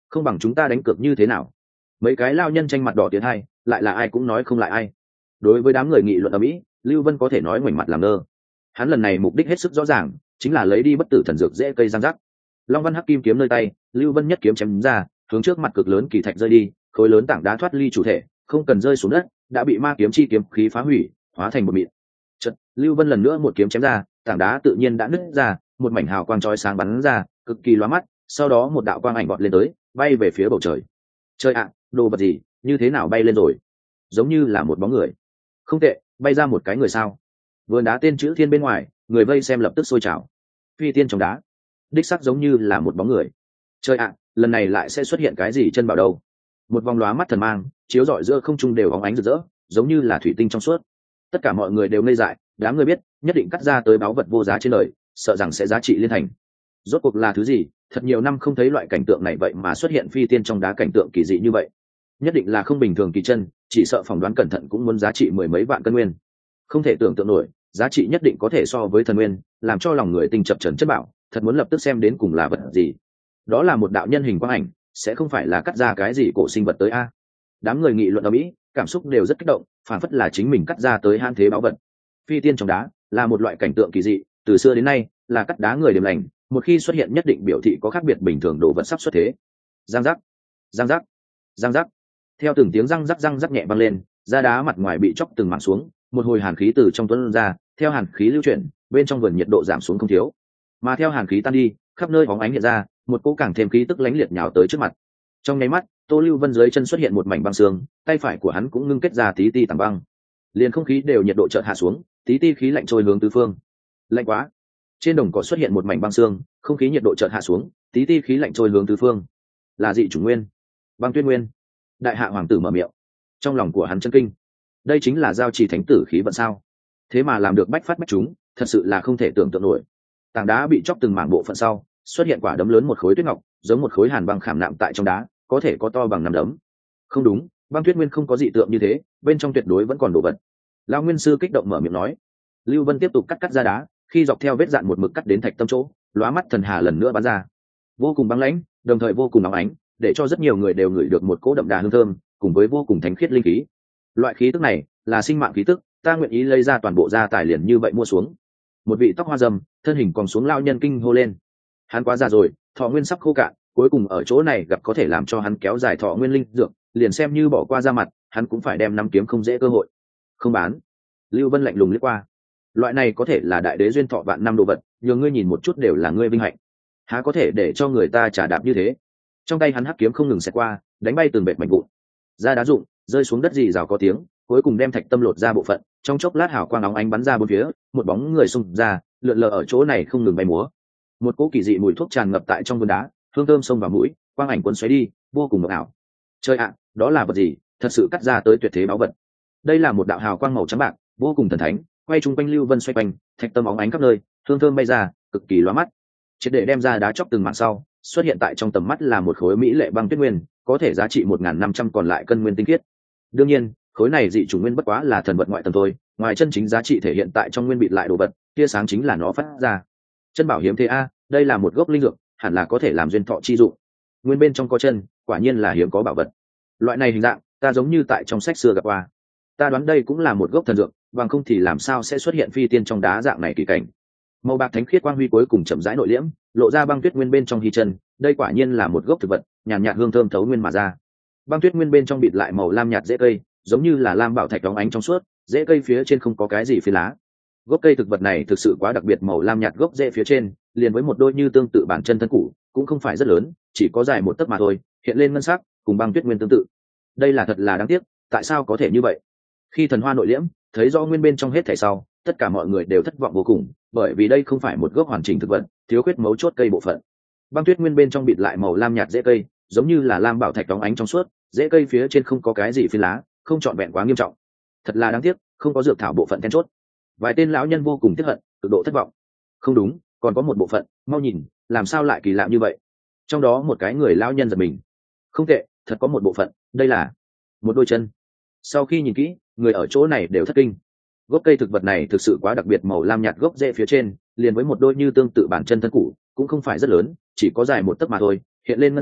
không bằng chúng ta đánh cược như thế nào? Mấy cái lao nhân tranh mặt đỏ tiến hai, lại là ai cũng nói không lại ai. Đối với đám người nghị luận ở mỹ, Lưu Vân có thể nói ngoảnh mặt làm ngơ. Hắn lần này mục đích hết sức rõ ràng, chính là lấy đi bất tử thần dược dễ cây giang rắc. Long Văn hắc kim kiếm nơi tay, Lưu Vân nhất kiếm chém ra, hướng trước mặt cực lớn kỳ thạch rơi đi, khối lớn tảng đá thoát ly chủ thể, không cần rơi xuống đất, đã bị ma kiếm chi kiếm khí phá hủy, hóa thành một mịn. Chợt, Lưu Vân lần nữa một kiếm chém ra, tảng đá tự nhiên đã nứt ra, một mảnh hào quang chói sáng bắn ra, cực kỳ lóa mắt, sau đó một đạo quang ảnh vọt lên tới, bay về phía bầu trời. Trời ạ, đồ vật gì, như thế nào bay lên rồi? Giống như là một bóng người. Không tệ, bay ra một cái người sao? Vườn đá tên chữ thiên bên ngoài, người vây xem lập tức sôi trào. Phi tiên trong đá, đích sắc giống như là một bóng người. Trời ạ, lần này lại sẽ xuất hiện cái gì chân bảo đâu? Một vòng lóa mắt thần mang, chiếu rọi giữa không trung đều óng ánh rực rỡ, giống như là thủy tinh trong suốt. Tất cả mọi người đều ngây dại, đám người biết, nhất định cắt ra tới báu vật vô giá trên đời, sợ rằng sẽ giá trị liên thành. Rốt cuộc là thứ gì? Thật nhiều năm không thấy loại cảnh tượng này vậy mà xuất hiện phi tiên trong đá cảnh tượng kỳ dị như vậy. Nhất định là không bình thường kỳ chân, chỉ sợ phỏng đoán cẩn thận cũng muốn giá trị mười mấy vạn cân nguyên. Không thể tưởng tượng nổi, giá trị nhất định có thể so với thần nguyên, làm cho lòng người tinh chập chấn chất bảo, thật muốn lập tức xem đến cùng là vật gì. Đó là một đạo nhân hình quang ảnh, sẽ không phải là cắt ra cái gì cổ sinh vật tới a. Đám người nghị luận ở mỹ, cảm xúc đều rất kích động, phản phất là chính mình cắt ra tới han thế báu vật. Phi tiên trong đá là một loại cảnh tượng kỳ dị, từ xưa đến nay là cắt đá người điểm lành, một khi xuất hiện nhất định biểu thị có khác biệt bình thường đồ vật sắp xuất thế. Giang giác, giang giác, giang giác. Theo từng tiếng răng rắc răng rắc nhẹ vang lên, da đá mặt ngoài bị chóc từng mảng xuống, một hồi hàn khí từ trong tuôn ra, theo hàn khí lưu chuyển, bên trong vườn nhiệt độ giảm xuống không thiếu. Mà theo hàn khí tan đi, khắp nơi bóng ánh hiện ra, một cỗ càng thêm khí tức lánh liệt nhào tới trước mặt. Trong nháy mắt, Tô Lưu Vân dưới chân xuất hiện một mảnh băng xương, tay phải của hắn cũng ngưng kết ra tí ti tảng băng. Liền không khí đều nhiệt độ chợt hạ xuống, tí ti khí lạnh trôi hướng tứ phương. Lạnh quá! Trên đồng cỏ xuất hiện một mảnh băng xương, không khí nhiệt độ chợt hạ xuống, tí ti khí lạnh trôi hướng tứ phương. Là dị chủng nguyên, băng tuyết nguyên. Đại hạ hoàng tử mở miệng, trong lòng của hắn chân kinh. Đây chính là giao trì thánh tử khí vận sao? Thế mà làm được bách phát bách chúng, thật sự là không thể tưởng tượng nổi. Tảng đá bị chóc từng mảng bộ phận sau, xuất hiện quả đấm lớn một khối tuyết ngọc, giống một khối hàn băng khảm nạm tại trong đá, có thể có to bằng nắm đấm. Không đúng, băng tuyết nguyên không có dị tượng như thế, bên trong tuyệt đối vẫn còn đồ vật. Lão nguyên sư kích động mở miệng nói. Lưu Vân tiếp tục cắt cắt ra đá, khi dọc theo vết dạn một mực cắt đến thạch tâm chỗ, lóa mắt thần hà lần nữa bắn ra, vô cùng băng lãnh, đồng thời vô cùng nóng ánh, để cho rất nhiều người đều ngửi được một cỗ đậm đà hương thơm, cùng với vô cùng thánh khiết linh khí. Loại khí tức này là sinh mạng khí tức, ta nguyện ý lấy ra toàn bộ gia tài liền như vậy mua xuống. Một vị tóc hoa râm, thân hình còn xuống lao nhân kinh hô lên. Hắn quá già rồi, thọ nguyên sắp khô cạn, cuối cùng ở chỗ này gặp có thể làm cho hắn kéo dài thọ nguyên linh dược, liền xem như bỏ qua ra mặt, hắn cũng phải đem năm kiếm không dễ cơ hội. Không bán. Lưu Vân lạnh lùng liếc qua. Loại này có thể là đại đế duyên thọ vạn năm đồ vật, nhờ ngươi nhìn một chút đều là ngươi vinh hạnh. Há có thể để cho người ta trả đạp như thế. Trong tay hắn hắc kiếm không ngừng xẹt qua, đánh bay từng bệt mảnh vụn. Da đá rụng, rơi xuống đất rì rào có tiếng, cuối cùng đem thạch tâm lột ra bộ phận, trong chốc lát hào quang nóng ánh bắn ra bốn phía, một bóng người xung ra, lượn lờ ở chỗ này không ngừng bay múa. Một cỗ kỳ dị mùi thuốc tràn ngập tại trong vườn đá, hương thơm xông vào mũi, quang ảnh cuốn xoáy đi, vô cùng ngọt ảo. Chơi ạ, đó là vật gì? Thật sự cắt ra tới tuyệt thế báu vật. Đây là một đạo hào quang màu trắng bạc, vô cùng thần thánh, quay chung quanh Lưu Vân xoay quanh, thạch tâm óng ánh khắp nơi, hương thơm bay ra, cực kỳ lóa mắt. Triệt để đem ra đá chóc từng mảng sau, xuất hiện tại trong tầm mắt là một khối mỹ lệ băng tuyết nguyên, có thể giá trị một nghìn năm trăm còn lại cân nguyên tinh khiết. Đương nhiên, khối này dị chủng nguyên bất quá là thần vật ngoại tầng thôi, ngoài chân chính giá trị thể hiện tại trong nguyên bịt lại đồ vật, tia sáng chính là nó phát ra. Chân bảo hiếm thế a, đây là một gốc linh dược, hẳn là có thể làm duyên thọ chi dụng. Nguyên bên trong có chân, quả nhiên là hiếm có bảo vật. Loại này hình dạng, ta giống như tại trong sách xưa gặp qua. Ta đoán đây cũng là một gốc thần dược, bằng không thì làm sao sẽ xuất hiện phi tiên trong đá dạng này kỳ cảnh. Màu bạc thánh khiết quang huy cuối cùng chậm rãi nội liễm, lộ ra băng tuyết nguyên bên trong hy chân, đây quả nhiên là một gốc thực vật, nhàn nhạt hương thơm thấu nguyên mà ra. Băng tuyết nguyên bên trong bịt lại màu lam nhạt rễ cây, giống như là lam bảo thạch đóng ánh trong suốt, rễ cây phía trên không có cái gì phi lá. Gốc cây thực vật này thực sự quá đặc biệt, màu lam nhạt gốc rễ phía trên, liền với một đôi như tương tự bản chân thân cũ, cũng không phải rất lớn, chỉ có dài một tấc mà thôi, hiện lên ngân sắc, cùng băng tuyết nguyên tương tự. Đây là thật là đáng tiếc, tại sao có thể như vậy? Khi thần hoa nội liễm, thấy rõ nguyên bên trong hết thảy sau, tất cả mọi người đều thất vọng vô cùng, bởi vì đây không phải một gốc hoàn chỉnh thực vật, thiếu khuyết mấu chốt cây bộ phận. Băng tuyết nguyên bên trong bịt lại màu lam nhạt rễ cây, giống như là lam bảo thạch đóng ánh trong suốt, rễ cây phía trên không có cái gì phi lá, không trọn vẹn quá nghiêm trọng. Thật là đáng tiếc, không có dược thảo bộ phận then chốt. Vài tên lão nhân vô cùng tiếc hận, cực độ thất vọng. Không đúng, còn có một bộ phận, mau nhìn, làm sao lại kỳ lạ như vậy? Trong đó một cái người lão nhân giật mình. Không tệ, thật có một bộ phận, đây là một đôi chân. Sau khi nhìn kỹ, người ở chỗ này đều thất kinh. Gốc cây thực vật này thực sự quá đặc biệt, màu lam nhạt gốc rễ phía trên, liền với một đôi như tương tự bản chân thân cũ, cũng không phải rất lớn, chỉ có dài một tấc mà thôi, hiện lên ngân sắc,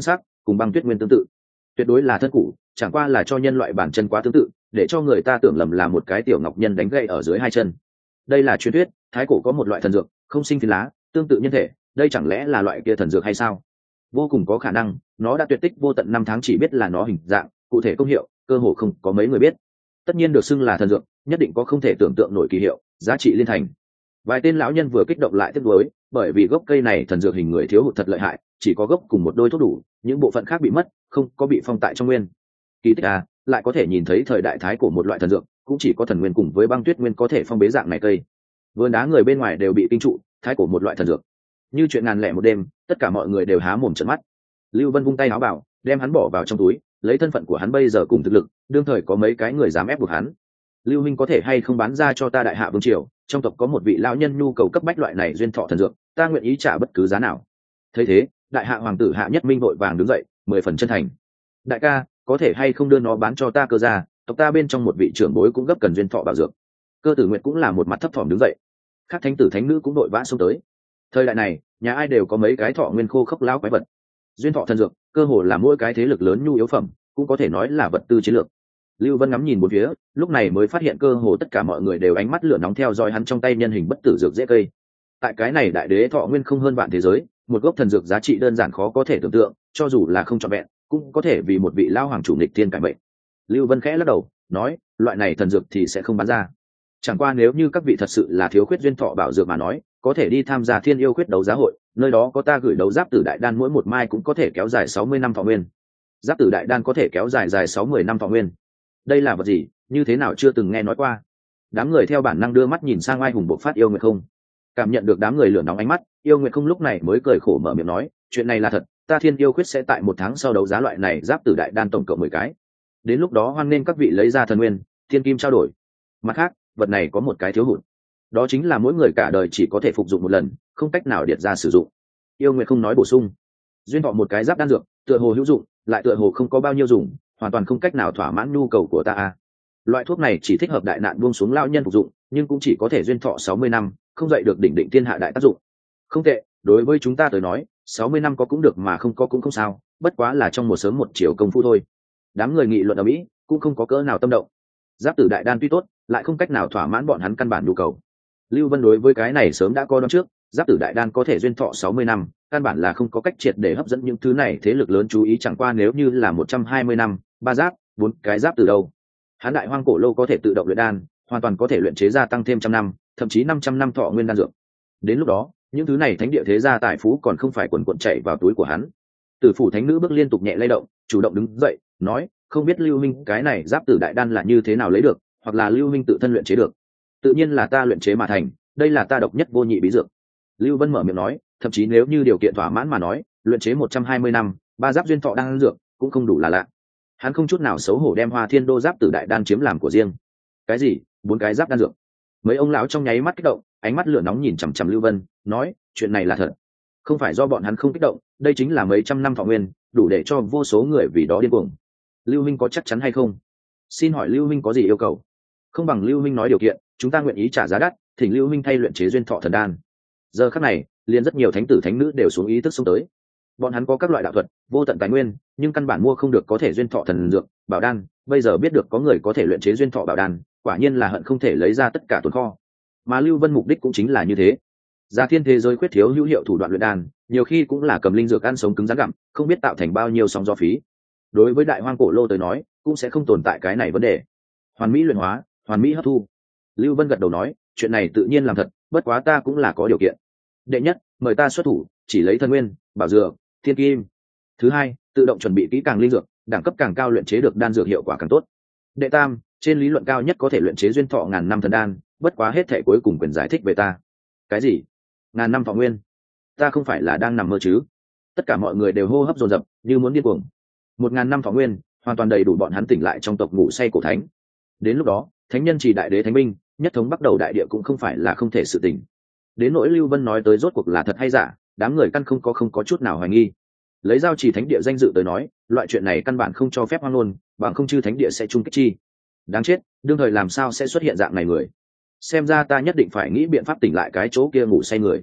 cùng băng tuyết nguyên tương tự, tuyệt đối là thân cụ, chẳng qua là cho nhân loại bản chân quá tương tự, để cho người ta tưởng lầm là một cái tiểu ngọc nhân đánh gậy ở dưới hai chân. Đây là truyền thuyết, thái cổ có một loại thần dược không sinh phiến lá, tương tự nhân thể, đây chẳng lẽ là loại kia thần dược hay sao? Vô cùng có khả năng, nó đã tuyệt tích vô tận năm tháng, chỉ biết là nó hình dạng, cụ thể công hiệu cơ hồ không có mấy người biết. Tất nhiên được xưng là thần dược, nhất định có không thể tưởng tượng nổi kỳ hiệu, giá trị liên thành. Vài tên lão nhân vừa kích động lại tiếc nuối, bởi vì gốc cây này thần dược hình người thiếu hụt thật lợi hại, chỉ có gốc cùng một đôi thuốc đủ, những bộ phận khác bị mất, không có bị phong tại trong nguyên. Kỳ tích à, lại có thể nhìn thấy thời đại thái cổ một loại thần dược, cũng chỉ có thần nguyên cùng với băng tuyết nguyên có thể phong bế dạng này cây. Vườn đá người bên ngoài đều bị kinh trụ, thái cổ một loại thần dược. Như chuyện ngàn lẻ một đêm, tất cả mọi người đều há mồm trợn mắt. Lưu Vân vung tay áo bảo, đem hắn bỏ vào trong túi, lấy thân phận của hắn bây giờ cùng thực lực, đương thời có mấy cái người dám ép buộc hắn. Lưu Minh có thể hay không bán ra cho ta đại hạ vương triều, trong tộc có một vị lão nhân nhu cầu cấp bách loại này duyên thọ thần dược, ta nguyện ý trả bất cứ giá nào. Thấy thế, đại hạ hoàng tử Hạ Nhất Minh vội vàng đứng dậy, mười phần chân thành. Đại ca, có thể hay không đưa nó bán cho ta cơ gia, tộc ta bên trong một vị trưởng bối cũng gấp cần duyên thọ bảo dược. Cơ Tử Nguyệt cũng là một mặt thấp thỏm đứng dậy. Các thánh tử thánh nữ cũng đội vã xông tới. Thời đại này, nhà ai đều có mấy cái thọ nguyên khô khốc lão quái vật. Duyên thọ thần dược, cơ hồ là mỗi cái thế lực lớn nhu yếu phẩm, cũng có thể nói là vật tư chiến lược. Lưu Vân ngắm nhìn bốn phía, lúc này mới phát hiện cơ hồ tất cả mọi người đều ánh mắt lửa nóng theo dõi hắn trong tay nhân hình bất tử dược dễ cây. Tại cái này đại đế thọ nguyên không hơn vạn thế giới, một gốc thần dược giá trị đơn giản khó có thể tưởng tượng, cho dù là không trọn vẹn, cũng có thể vì một vị lao hoàng chủ nghịch thiên cải mệnh. Lưu Vân khẽ lắc đầu, nói, loại này thần dược thì sẽ không bán ra. Chẳng qua nếu như các vị thật sự là thiếu khuyết duyên thọ bảo dược mà nói, có thể đi tham gia Thiên Yêu Khuyết đấu giá hội, nơi đó có ta gửi đấu giáp tử đại đan, mỗi một mai cũng có thể kéo dài sáu mươi năm thọ nguyên. Giáp tử đại đan có thể kéo dài dài sáu mươi năm thọ nguyên. Đây là vật gì, như thế nào chưa từng nghe nói qua. Đám người theo bản năng đưa mắt nhìn sang Ai Hùng bộc phát Yêu Nguyệt Không. Cảm nhận được đám người lửa nóng ánh mắt, Yêu Nguyệt Không lúc này mới cười khổ mở miệng nói, chuyện này là thật, ta Thiên Yêu Khuyết sẽ tại một tháng sau đấu giá loại này giáp tử đại đan tổng cộng mười cái. Đến lúc đó hoan nên các vị lấy ra thần nguyên, thiên kim trao đổi. Mặt khác, vật này có một cái thiếu hụt, đó chính là mỗi người cả đời chỉ có thể phục dụng một lần, không cách nào điệt ra sử dụng. Yêu Nguyệt Không nói bổ sung, duyên thọ một cái giáp đan dược, tựa hồ hữu dụng, lại tựa hồ không có bao nhiêu dùng, hoàn toàn không cách nào thỏa mãn nhu cầu của ta. À. Loại thuốc này chỉ thích hợp đại nạn buông xuống lão nhân phục dụng, nhưng cũng chỉ có thể duyên thọ sáu mươi năm, không dậy được đỉnh định thiên hạ đại tác dụng. Không tệ, đối với chúng ta tới nói, sáu mươi năm có cũng được mà không có cũng không sao, bất quá là trong một sớm một chiều công phu thôi. Đám người nghị luận ở mỹ cũng không có cỡ nào tâm động. Giáp tử đại đan tuy tốt, lại không cách nào thỏa mãn bọn hắn căn bản nhu cầu. Lưu Vân đối với cái này sớm đã có đoán trước, giáp tử đại đan có thể duyên thọ sáu mươi năm, căn bản là không có cách triệt để hấp dẫn những thứ này thế lực lớn chú ý, chẳng qua nếu như là một trăm hai mươi năm, ba giáp, bốn cái giáp từ đâu. Hán đại hoang cổ lô có thể tự động luyện đan, hoàn toàn có thể luyện chế gia tăng thêm trăm năm, thậm chí năm trăm năm thọ nguyên đan dược. Đến lúc đó, những thứ này thánh địa thế gia tài phú còn không phải quần quần chảy vào túi của hắn. Tử phủ thánh nữ bước liên tục nhẹ lay động, chủ động đứng dậy, nói, không biết Lưu Minh cái này giáp tử đại đan là như thế nào lấy được, hoặc là Lưu Minh tự thân luyện chế được. Tự nhiên là ta luyện chế mà thành, đây là ta độc nhất vô nhị bí dược. Lưu Vân mở miệng nói, thậm chí nếu như điều kiện thỏa mãn mà nói, luyện chế một trăm hai mươi năm, ba giáp duyên thọ đan dược cũng không đủ là lạ. Hắn không chút nào xấu hổ đem Hoa Thiên Đô giáp tử đại đan chiếm làm của riêng. Cái gì? Bốn cái giáp đan dược? Mấy ông lão trong nháy mắt kích động, ánh mắt lửa nóng nhìn chằm chằm Lưu Vân, nói, chuyện này là thật. Không phải do bọn hắn không kích động, đây chính là mấy trăm năm thọ nguyên, đủ để cho vô số người vì đó điên cuồng. Lưu Minh có chắc chắn hay không? Xin hỏi Lưu Minh có gì yêu cầu? Không bằng Lưu Minh nói điều kiện, chúng ta nguyện ý trả giá đắt, thỉnh Lưu Minh thay luyện chế duyên thọ thần đan. Giờ khắc này, liền rất nhiều thánh tử thánh nữ đều xuống ý thức xông tới. Bọn hắn có các loại đạo thuật, vô tận tài nguyên, nhưng căn bản mua không được có thể duyên thọ thần dược, bảo đan, bây giờ biết được có người có thể luyện chế duyên thọ bảo đan, quả nhiên là hận không thể lấy ra tất cả tồn kho. Mà Lưu Vân mục đích cũng chính là như thế. Gia thiên thế giới khuyết thiếu hữu hiệu thủ đoạn luyện đan, nhiều khi cũng là cầm linh dược ăn sống cứng rắn gặm, không biết tạo thành bao nhiêu sóng gió phí. Đối với đại hoang cổ lô tới nói, cũng sẽ không tồn tại cái này vấn đề. Hoàn mỹ luyện hóa, hoàn mỹ hấp thu. Lưu Vân gật đầu nói, chuyện này tự nhiên làm thật, bất quá ta cũng là có điều kiện. Đệ nhất, mời ta xuất thủ, chỉ lấy thần nguyên, bảo dược, thiên kim. Thứ hai, tự động chuẩn bị kỹ càng linh dược, đẳng cấp càng cao luyện chế được đan dược hiệu quả càng tốt. Đệ tam, trên lý luận cao nhất có thể luyện chế duyên thọ ngàn năm thần đan, bất quá hết thể cuối cùng quyền giải thích về ta. Cái gì? Ngàn năm thọ nguyên? Ta không phải là đang nằm mơ chứ? Tất cả mọi người đều hô hấp dồn dập, như muốn điên cuồng. Một ngàn năm thọ nguyên, hoàn toàn đầy đủ bọn hắn tỉnh lại trong tộc ngủ say cổ thánh. Đến lúc đó, thánh nhân chỉ đại đế thánh binh, nhất thống bắt đầu đại địa cũng không phải là không thể sự tình. Đến nỗi Lưu Vân nói tới rốt cuộc là thật hay giả, đám người căn không có không có chút nào hoài nghi. Lấy giao trì thánh địa danh dự tới nói, loại chuyện này căn bản không cho phép hoang luôn, bằng không chư thánh địa sẽ chung kích chi. Đáng chết, đương thời làm sao sẽ xuất hiện dạng này người? Xem ra ta nhất định phải nghĩ biện pháp tỉnh lại cái chỗ kia ngủ say người.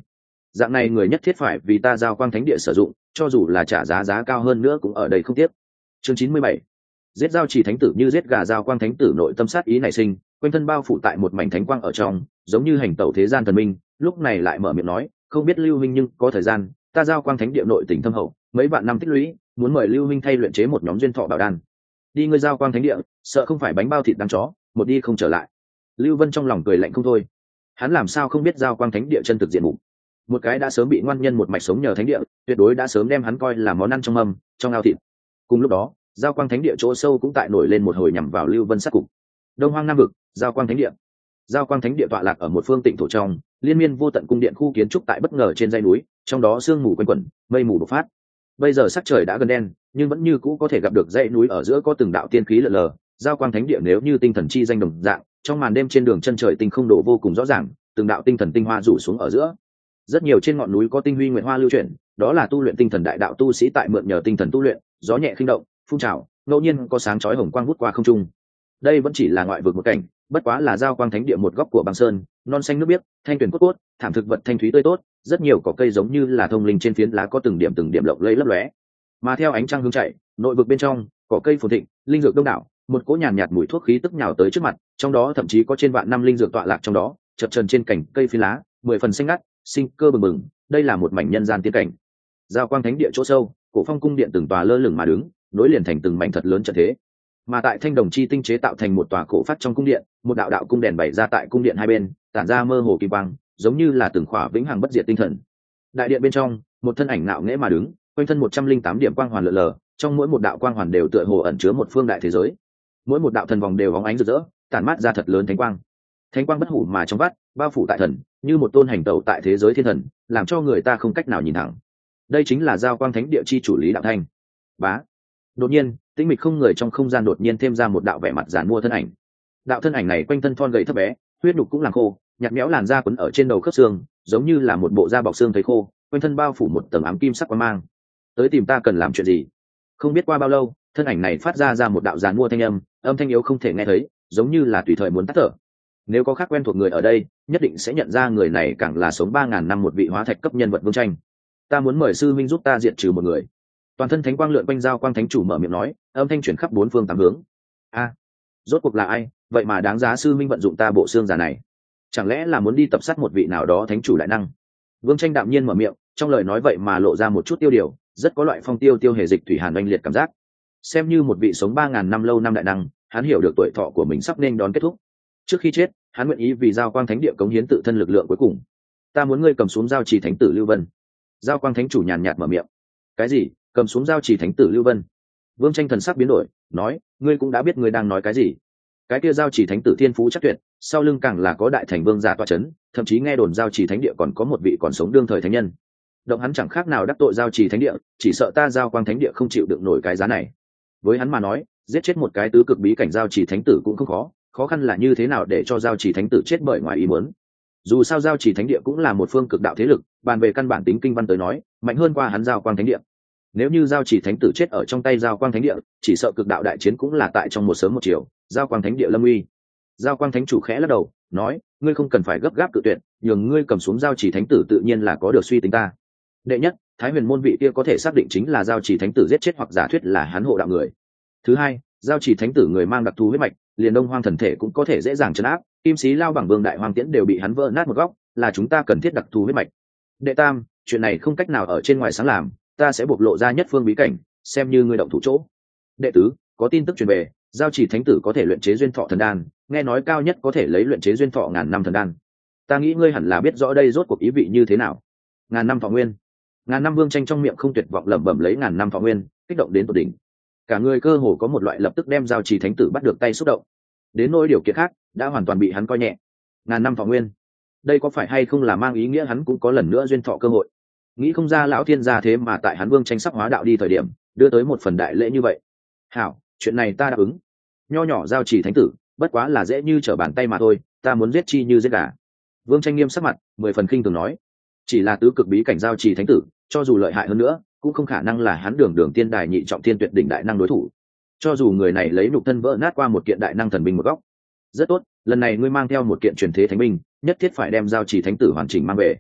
dạng này người nhất thiết phải vì ta giao quang thánh địa sử dụng, cho dù là trả giá giá cao hơn nữa cũng ở đây không tiếc. Chương chín mươi bảy, giết giao chỉ thánh tử như giết gà. Giao quang thánh tử nội tâm sát ý nảy sinh, quanh thân bao phủ tại một mảnh thánh quang ở trong, giống như hành tẩu thế gian thần minh, lúc này lại mở miệng nói, không biết Lưu Minh nhưng có thời gian, ta giao quang thánh địa nội tình thâm hậu, mấy vạn năm tích lũy, muốn mời Lưu Minh thay luyện chế một nhóm duyên thọ bảo đan. Đi ngươi giao quang thánh địa, sợ không phải bánh bao thịt đắng chó, một đi không trở lại. Lưu Vân trong lòng cười lạnh không thôi, hắn làm sao không biết giao quang thánh địa chân thực diện mục, một cái đã sớm bị ngoan nhân một mạch sống nhờ thánh địa, tuyệt đối đã sớm đem hắn coi là món ăn trong mâm, trong ao thịt. Cùng lúc đó, giao quang thánh địa chỗ sâu cũng tại nổi lên một hồi nhằm vào Lưu Vân sát cục. Đông Hoang Nam vực, giao quang thánh địa. Giao quang thánh địa tọa lạc ở một phương tịnh thổ trong, liên miên vô tận cung điện khu kiến trúc tại bất ngờ trên dãy núi, trong đó sương mù quanh quẩn, mây mù bộc phát. Bây giờ sắc trời đã gần đen, nhưng vẫn như cũ có thể gặp được dãy núi ở giữa có từng đạo tiên khí lờ lờ. Giao quang thánh địa nếu như tinh thần chi danh đồng dạng, trong màn đêm trên đường chân trời tinh không độ vô cùng rõ ràng, từng đạo tinh thần tinh hoa rủ xuống ở giữa. Rất nhiều trên ngọn núi có tinh huy nguyện hoa lưu chuyển, đó là tu luyện tinh thần đại đạo tu sĩ tại mượn nhờ tinh thần tu luyện, gió nhẹ khinh động, phun trào, ngẫu nhiên có sáng chói hồng quang vút qua không trung. Đây vẫn chỉ là ngoại vực một cảnh, bất quá là giao quang thánh địa một góc của băng sơn, non xanh nước biếc, thanh tuyền cốt cốt, thảm thực vật thanh thúy tươi tốt, rất nhiều cỏ cây giống như là thông linh trên phiến lá có từng điểm từng điểm lộng lẫy lấp lóe. Mà theo ánh trăng hướng chạy, nội vực bên trong, cỏ cây phồn thịnh, linh dược đông đảo, một cỗ nhàn nhạt mùi thuốc khí tức nhào tới trước mặt, trong đó thậm chí có trên vạn năm linh dược tọa lạc trong đó, chập chờn trên cành cây phiến lá, mười phần xanh ngắt, sinh cơ bừng bừng, đây là một mảnh nhân gian tiên cảnh. Giao quang thánh địa chỗ sâu, cổ phong cung điện từng tòa lơ lửng mà đứng, nối liền thành từng mảnh thật lớn trận thế. Mà tại thanh đồng chi tinh chế tạo thành một tòa cổ phát trong cung điện, một đạo đạo cung đèn bày ra tại cung điện hai bên, tản ra mơ hồ kim quang, giống như là từng khỏa vĩnh hằng bất diệt tinh thần. Đại điện bên trong, một thân ảnh nạo nghễ mà đứng, quanh thân một trăm linh tám điểm quang hoàn lượn lờ, trong mỗi một đạo quang hoàn đều tựa hồ ẩn chứa một phương đại thế giới. Mỗi một đạo thần vòng đều óng ánh rực rỡ, tản mát ra thật lớn thánh quang. Thánh quang bất hủ mà trong vắt, bao phủ tại thần, như một tôn hành tẩu tại thế giới thiên thần, làm cho người ta không cách nào nhìn thẳng. Đây chính là giao quang thánh địa chi chủ Lý Đạo Thanh. Bá. Đột nhiên, tĩnh mịch không người trong không gian đột nhiên thêm ra một đạo vẻ mặt giản mua thân ảnh. Đạo thân ảnh này quanh thân thon gầy thấp bé, huyết nhục cũng làm khô, nhạt nhẽo làn da quấn ở trên đầu khớp xương, giống như là một bộ da bọc xương thấy khô, quanh thân bao phủ một tầng ám kim sắc quang mang. Tới tìm ta cần làm chuyện gì? Không biết qua bao lâu, thân ảnh này phát ra ra một đạo giản mua thanh âm, âm thanh yếu không thể nghe thấy, giống như là tùy thời muốn tắt thở. Nếu có khác quen thuộc người ở đây, nhất định sẽ nhận ra người này càng là sống ba ngàn năm một vị hóa thạch cấp nhân vật vương tranh. Ta muốn mời sư minh giúp ta diệt trừ một người. Toàn thân thánh quang lượn quanh giao quang thánh chủ mở miệng nói, âm thanh chuyển khắp bốn phương tám hướng. A, rốt cuộc là ai, vậy mà đáng giá sư minh vận dụng ta bộ xương giả này? Chẳng lẽ là muốn đi tập sát một vị nào đó thánh chủ đại năng? Vương tranh đạm nhiên mở miệng, trong lời nói vậy mà lộ ra một chút tiêu điều, rất có loại phong tiêu tiêu hề dịch thủy hàn oanh liệt cảm giác. Xem như một vị sống ba ngàn năm lâu năm đại năng, hắn hiểu được tuổi thọ của mình sắp nên đón kết thúc. Trước khi chết, hắn nguyện ý vì giao quang thánh địa cống hiến tự thân lực lượng cuối cùng. Ta muốn ngươi cầm xuống giao trì thánh tử Lưu Vân. Giao quang thánh chủ nhàn nhạt mở miệng. Cái gì? Cầm xuống giao trì thánh tử Lưu Vân? Vương tranh thần sắc biến đổi, nói, ngươi cũng đã biết ngươi đang nói cái gì. Cái kia giao trì thánh tử thiên phú chắc tuyệt, sau lưng càng là có đại thành vương giả tọa chấn, thậm chí nghe đồn giao trì thánh địa còn có một vị còn sống đương thời thánh nhân. Động hắn chẳng khác nào đắc tội giao trì thánh địa, chỉ sợ ta giao quang thánh địa không chịu đựng nổi cái giá này. Với hắn mà nói, giết chết một cái tứ cực bí cảnh giao trì thánh tử cũng không khó, khó khăn là như thế nào để cho giao trì thánh tử chết bởi ngoài ý muốn. Dù sao giao trì thánh địa cũng là một phương cực đạo thế lực, bàn về căn bản tính kinh văn tới nói, mạnh hơn qua hắn giao quang thánh địa. Nếu như giao trì thánh tử chết ở trong tay giao quang thánh địa, chỉ sợ cực đạo đại chiến cũng là tại trong một sớm một chiều, giao quang thánh địa lâm uy. Giao quang thánh chủ khẽ lắc đầu, nói, ngươi không cần phải gấp gáp tự tuyệt, nhường ngươi cầm xuống giao trì thánh tử tự nhiên là có được suy tính ta. Đệ nhất, Thái Huyền môn vị kia có thể xác định chính là giao trì thánh tử giết chết hoặc giả thuyết là hắn hộ đạo người. Thứ hai, giao trì thánh tử người mang đặc thù huyết mạch, liền đông hoang thần thể cũng có thể dễ dàng trấn áp, kim sĩ lao bằng vương đại hoang tiễn đều bị hắn vỡ nát một góc, là chúng ta cần thiết đặc thù huyết mạch. Đệ tam, chuyện này không cách nào ở trên ngoài sáng làm, ta sẽ bộc lộ ra nhất phương bí cảnh, xem như ngươi động thủ chỗ. Đệ tứ, có tin tức truyền về, giao trì thánh tử có thể luyện chế duyên thọ thần đan, nghe nói cao nhất có thể lấy luyện chế duyên thọ ngàn năm thần đan. Ta nghĩ ngươi hẳn là biết rõ đây rốt cuộc ý vị như thế nào. Ngàn năm thọ nguyên. Ngàn năm vương tranh trong miệng không tuyệt vọng lẩm bẩm lấy ngàn năm thọ nguyên, kích động đến tột đỉnh. Cả người cơ hồ có một loại lập tức đem giao trì thánh tử bắt được tay xúc động. Đến nỗi điều kiện khác, đã hoàn toàn bị hắn coi nhẹ. Ngàn năm thọ nguyên, đây có phải hay không là mang ý nghĩa hắn cũng có lần nữa duyên thọ cơ hội? Nghĩ không ra lão thiên gia thế mà tại hắn vương tranh sắp hóa đạo đi thời điểm, đưa tới một phần đại lễ như vậy. Hảo, chuyện này ta đáp ứng. Nho nhỏ giao trì thánh tử, bất quá là dễ như trở bàn tay mà thôi, ta muốn giết chi như giết gà. Vương tranh nghiêm sắc mặt, mười phần khinh thường nói, chỉ là tứ cực bí cảnh giao trì thánh tử, cho dù lợi hại hơn nữa, cũng không khả năng là hắn đường đường tiên đài nhị trọng thiên tuyệt đỉnh đại năng đối thủ. Cho dù người này lấy nhục thân vỡ nát qua một kiện đại năng thần binh một góc. Rất tốt, lần này ngươi mang theo một kiện truyền thế thánh binh, nhất thiết phải đem giao trì thánh tử hoàn chỉnh mang về.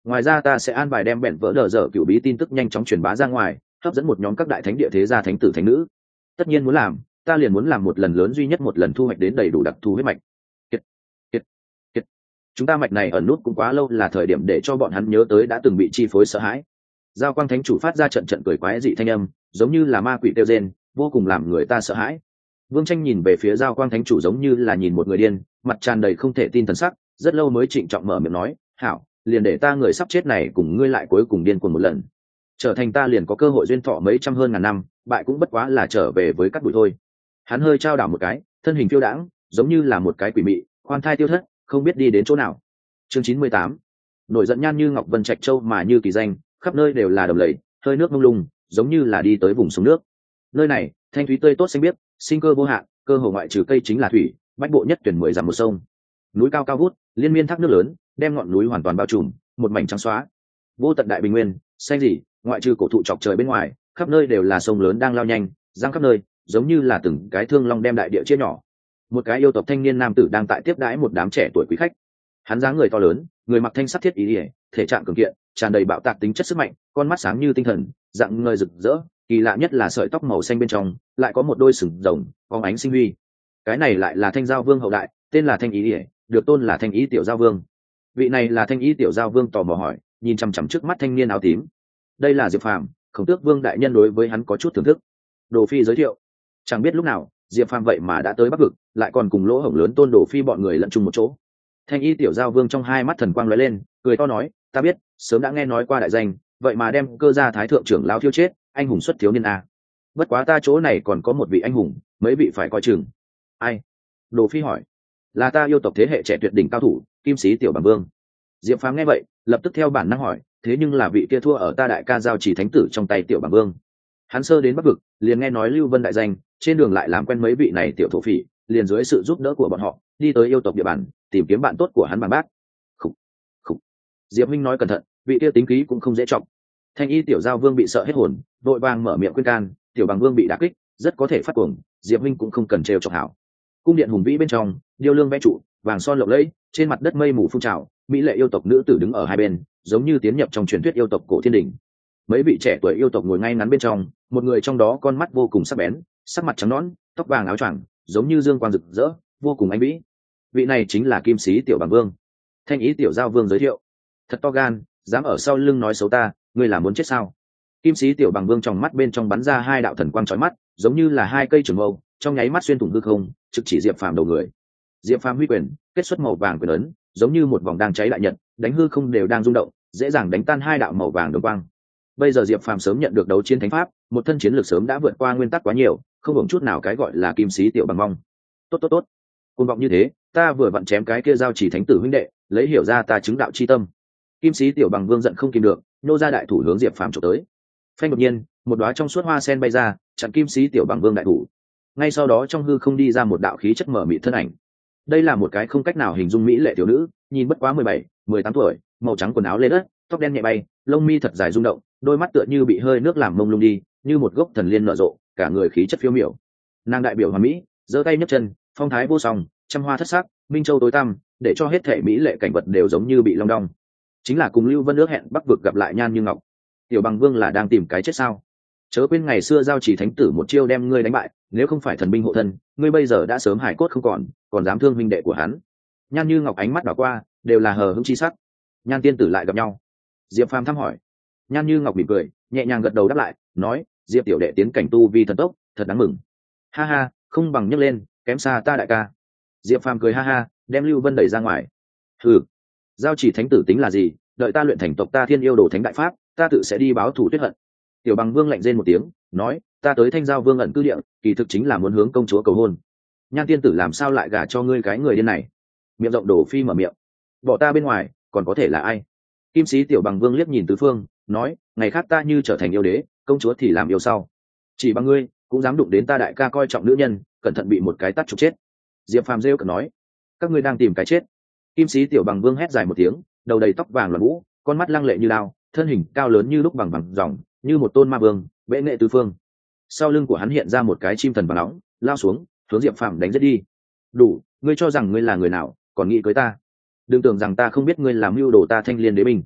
Ngoài ra ta sẽ an bài đem bẹn vỡ đờ dở cựu bí tin tức nhanh chóng truyền bá ra ngoài, hấp dẫn một nhóm các đại thánh địa thế gia thánh tử thánh nữ. Tất nhiên muốn làm, ta liền muốn làm một lần lớn duy nhất một lần thu hoạch đến đầy đủ đặc thù huyết mạch. Kiệt, kiệt, kiệt. Chúng ta mạch này ẩn nút cũng quá lâu, là thời điểm để cho bọn hắn nhớ tới đã từng bị chi phối sợ hãi. Giao Quang Thánh chủ phát ra trận trận cười quái dị thanh âm, giống như là ma quỷ kêu rên, vô cùng làm người ta sợ hãi. Vương Tranh nhìn về phía Giao Quang Thánh chủ giống như là nhìn một người điên, mặt tràn đầy không thể tin thần sắc, rất lâu mới trịnh trọng mở miệng nói, "Hảo, liền để ta người sắp chết này cùng ngươi lại cuối cùng điên cuồng một lần. Trở thành ta liền có cơ hội duyên thọ mấy trăm hơn ngàn năm, bại cũng bất quá là trở về với cát bụi thôi." Hắn hơi trao đảo một cái, thân hình phiêu đãng, giống như là một cái quỷ mị, khoan thai tiêu thất, không biết đi đến chỗ nào. Chương chín mươi tám. Nổi giận Nhan Như Ngọc Vân Trạch Châu mà như kỳ danh, khắp nơi đều là đầm lầy, hơi nước mông lung, giống như là đi tới vùng sông nước. Nơi này, thanh thúy tươi tốt xanh biếc, sinh cơ vô hạn, cơ hồ ngoại trừ cây chính là thủy, bách bộ nhất tuyển mười dặm một sông. Núi cao cao vút, liên miên thác nước lớn, đem ngọn núi hoàn toàn bao trùm, một mảnh trắng xóa. Vô tận đại bình nguyên, xanh gì, ngoại trừ cổ thụ chọc trời bên ngoài, khắp nơi đều là sông lớn đang lao nhanh, giang khắp nơi, giống như là từng cái thương long đem đại địa chia nhỏ. Một cái yêu tộc thanh niên nam tử đang tại tiếp đãi một đám trẻ tuổi quý khách. Hắn dáng người to lớn, người mặc thanh sắt thiết ý ỉa, thể trạng cường kiện, tràn đầy bạo tạc tính chất sức mạnh, con mắt sáng như tinh thần, dạng ngời rực rỡ, kỳ lạ nhất là sợi tóc màu xanh bên trong lại có một đôi sừng rồng phóng ánh sinh huy. Cái này lại là Thanh Giao Vương hậu đại, tên là Thanh Ý ỉa, được tôn là Thanh Ý tiểu giao vương. Vị này là Thanh Ý tiểu giao vương tò mò hỏi, nhìn chằm chằm trước mắt thanh niên áo tím. Đây là Diệp Phàm, Khổng Tước Vương đại nhân đối với hắn có chút thưởng thức. Đồ Phi giới thiệu. Chẳng biết lúc nào Diệp Phàm vậy mà đã tới Bắc Vực, lại còn cùng Lỗ Hổng lớn tôn Đồ Phi bọn người lẫn chung một chỗ. Thanh Y tiểu giao vương trong hai mắt thần quang lóe lên, cười to nói, ta biết, sớm đã nghe nói qua đại danh, vậy mà đem Cơ gia thái thượng trưởng lão thiêu chết, anh hùng xuất thiếu niên a. Bất quá ta chỗ này còn có một vị anh hùng, mấy vị phải coi chừng. Ai? Đồ Phi hỏi. Là ta yêu tộc thế hệ trẻ tuyệt đỉnh cao thủ, Kim Sĩ tiểu bằng vương. Diệp Phàm nghe vậy, lập tức theo bản năng hỏi, thế nhưng là vị kia thua ở ta đại ca giao chỉ thánh tử trong tay tiểu bằng vương. Hắn sơ đến Bắc Vực, liền nghe nói Lưu Vân đại danh, trên đường lại làm quen mấy vị này tiểu thổ phỉ, liền dưới sự giúp đỡ của bọn họ, đi tới yêu tộc địa bàn, tìm kiếm bạn tốt của hắn bằng bác. Khủ, khủ. Diệp Minh nói cẩn thận, vị kia tính khí cũng không dễ trọng. Thanh Y tiểu giao vương bị sợ hết hồn, vội vàng mở miệng khuyên can, tiểu bằng vương bị đả kích, rất có thể phát cuồng, Diệp Minh cũng không cần trêu chọc hảo. Cung điện hùng vĩ bên trong, điêu lương vẽ trụ, vàng son lộng lẫy, trên mặt đất mây mù phun trào, mỹ lệ yêu tộc nữ tử đứng ở hai bên, giống như tiến nhập trong truyền thuyết yêu tộc cổ thiên đình. Mấy vị trẻ tuổi yêu tộc ngồi ngay ngắn bên trong, một người trong đó con mắt vô cùng sắc bén, sắc mặt trắng nõn, tóc vàng áo choàng, giống như dương quang rực rỡ, vô cùng anh vĩ. Vị này chính là Kim Sĩ tiểu bằng vương. Thanh Ý tiểu giao vương giới thiệu. Thật to gan, dám ở sau lưng nói xấu ta, ngươi là muốn chết sao? Kim Sĩ tiểu bằng vương trong mắt bên trong bắn ra hai đạo thần quang chói mắt, giống như là hai cây trường mâu, trong nháy mắt xuyên thủng hư không, trực chỉ Diệp Phàm đầu người. Diệp Phàm huy quyền, kết xuất màu vàng quyền ấn, giống như một vòng đang cháy đại nhật, đánh hư không đều đang rung động, dễ dàng đánh tan hai đạo màu vàng đồng quang. Bây giờ Diệp Phàm sớm nhận được đấu chiến thánh pháp, một thân chiến lược sớm đã vượt qua nguyên tắc quá nhiều, không hưởng chút nào cái gọi là Kim Sĩ tiểu bằng vong. Tốt tốt tốt, côn vọng như thế, ta vừa vặn chém cái kia giao chỉ thánh tử huynh đệ, lấy hiểu ra ta chứng đạo chi tâm. Kim Sĩ tiểu bằng vương giận không kìm được, nô ra đại thủ hướng Diệp Phàm chụp tới. Phanh đột nhiên, một đóa trong suốt hoa sen bay ra, chặn Kim Sĩ tiểu bằng vương đại thủ. Ngay sau đó trong hư không đi ra một đạo khí chất mở mịt thân ảnh. Đây là một cái không cách nào hình dung mỹ lệ tiểu nữ, nhìn bất quá mười bảy, mười tám tuổi, màu trắng quần áo lê đất, tóc đen nhẹ bay, lông mi thật dài rung động, đôi mắt tựa như bị hơi nước làm mông lung đi, như một gốc thần liên nở rộ, cả người khí chất phiêu miểu. Nàng đại biểu hoàn mỹ, giơ tay nhấc chân, phong thái vô song, trăm hoa thất sắc, minh châu tối tăm, để cho hết thể mỹ lệ cảnh vật đều giống như bị long đong. Chính là cùng Lưu Vân ước hẹn Bắc Vực gặp lại Nhan Như Ngọc. Tiểu bằng vương là đang tìm cái chết sao? Chớ quên ngày xưa giao chỉ thánh tử một chiêu đem ngươi đánh bại, nếu không phải thần binh hộ thân, ngươi bây giờ đã sớm hải cốt không còn, còn dám thương huynh đệ của hắn. Nhan Như Ngọc ánh mắt đảo qua, đều là hờ hững chi sắc. Nhan tiên tử lại gặp nhau. Diệp Phàm thăm hỏi. Nhan Như Ngọc mỉm cười, nhẹ nhàng gật đầu đáp lại, nói, Diệp tiểu đệ tiến cảnh tu vi thần tốc, thật đáng mừng. Ha ha, không bằng nhấc lên, kém xa ta đại ca. Diệp Phàm cười ha ha, đem Lưu Vân đẩy ra ngoài. Hừ, giao chỉ thánh tử tính là gì, đợi ta luyện thành tộc ta thiên yêu đồ thánh đại pháp, ta tự sẽ đi báo thù tuyết hận. Tiểu bằng vương lạnh rên một tiếng, nói, ta tới Thanh Giao vương ẩn cư địa, kỳ thực chính là muốn hướng công chúa cầu hôn. Nhan tiên tử làm sao lại gả cho ngươi cái người điên này? Miệng rộng Đồ Phi mở miệng. Bỏ ta bên ngoài, còn có thể là ai? Kim Sĩ tiểu bằng vương liếc nhìn tứ phương, nói, ngày khác ta như trở thành yêu đế, công chúa thì làm yêu sau. Chỉ bằng ngươi cũng dám đụng đến ta đại ca coi trọng nữ nhân, cẩn thận bị một cái tát trục chết. Diệp Phàm rêu cợt nói, các ngươi đang tìm cái chết. Kim Sĩ tiểu bằng vương hét dài một tiếng, đầu đầy tóc vàng loạn vũ, con mắt lăng lệ như lao, thân hình cao lớn như lúc bằng bằng dòng, như một tôn ma vương, bệ nghệ tứ phương. Sau lưng của hắn hiện ra một cái chim thần vàng nóng, lao xuống, hướng Diệp Phàm đánh giết đi. Đủ, ngươi cho rằng ngươi là người nào, còn nghĩ cưới ta? Đừng tưởng rằng ta không biết ngươi làm mưu đồ ta Thanh Liên đế binh.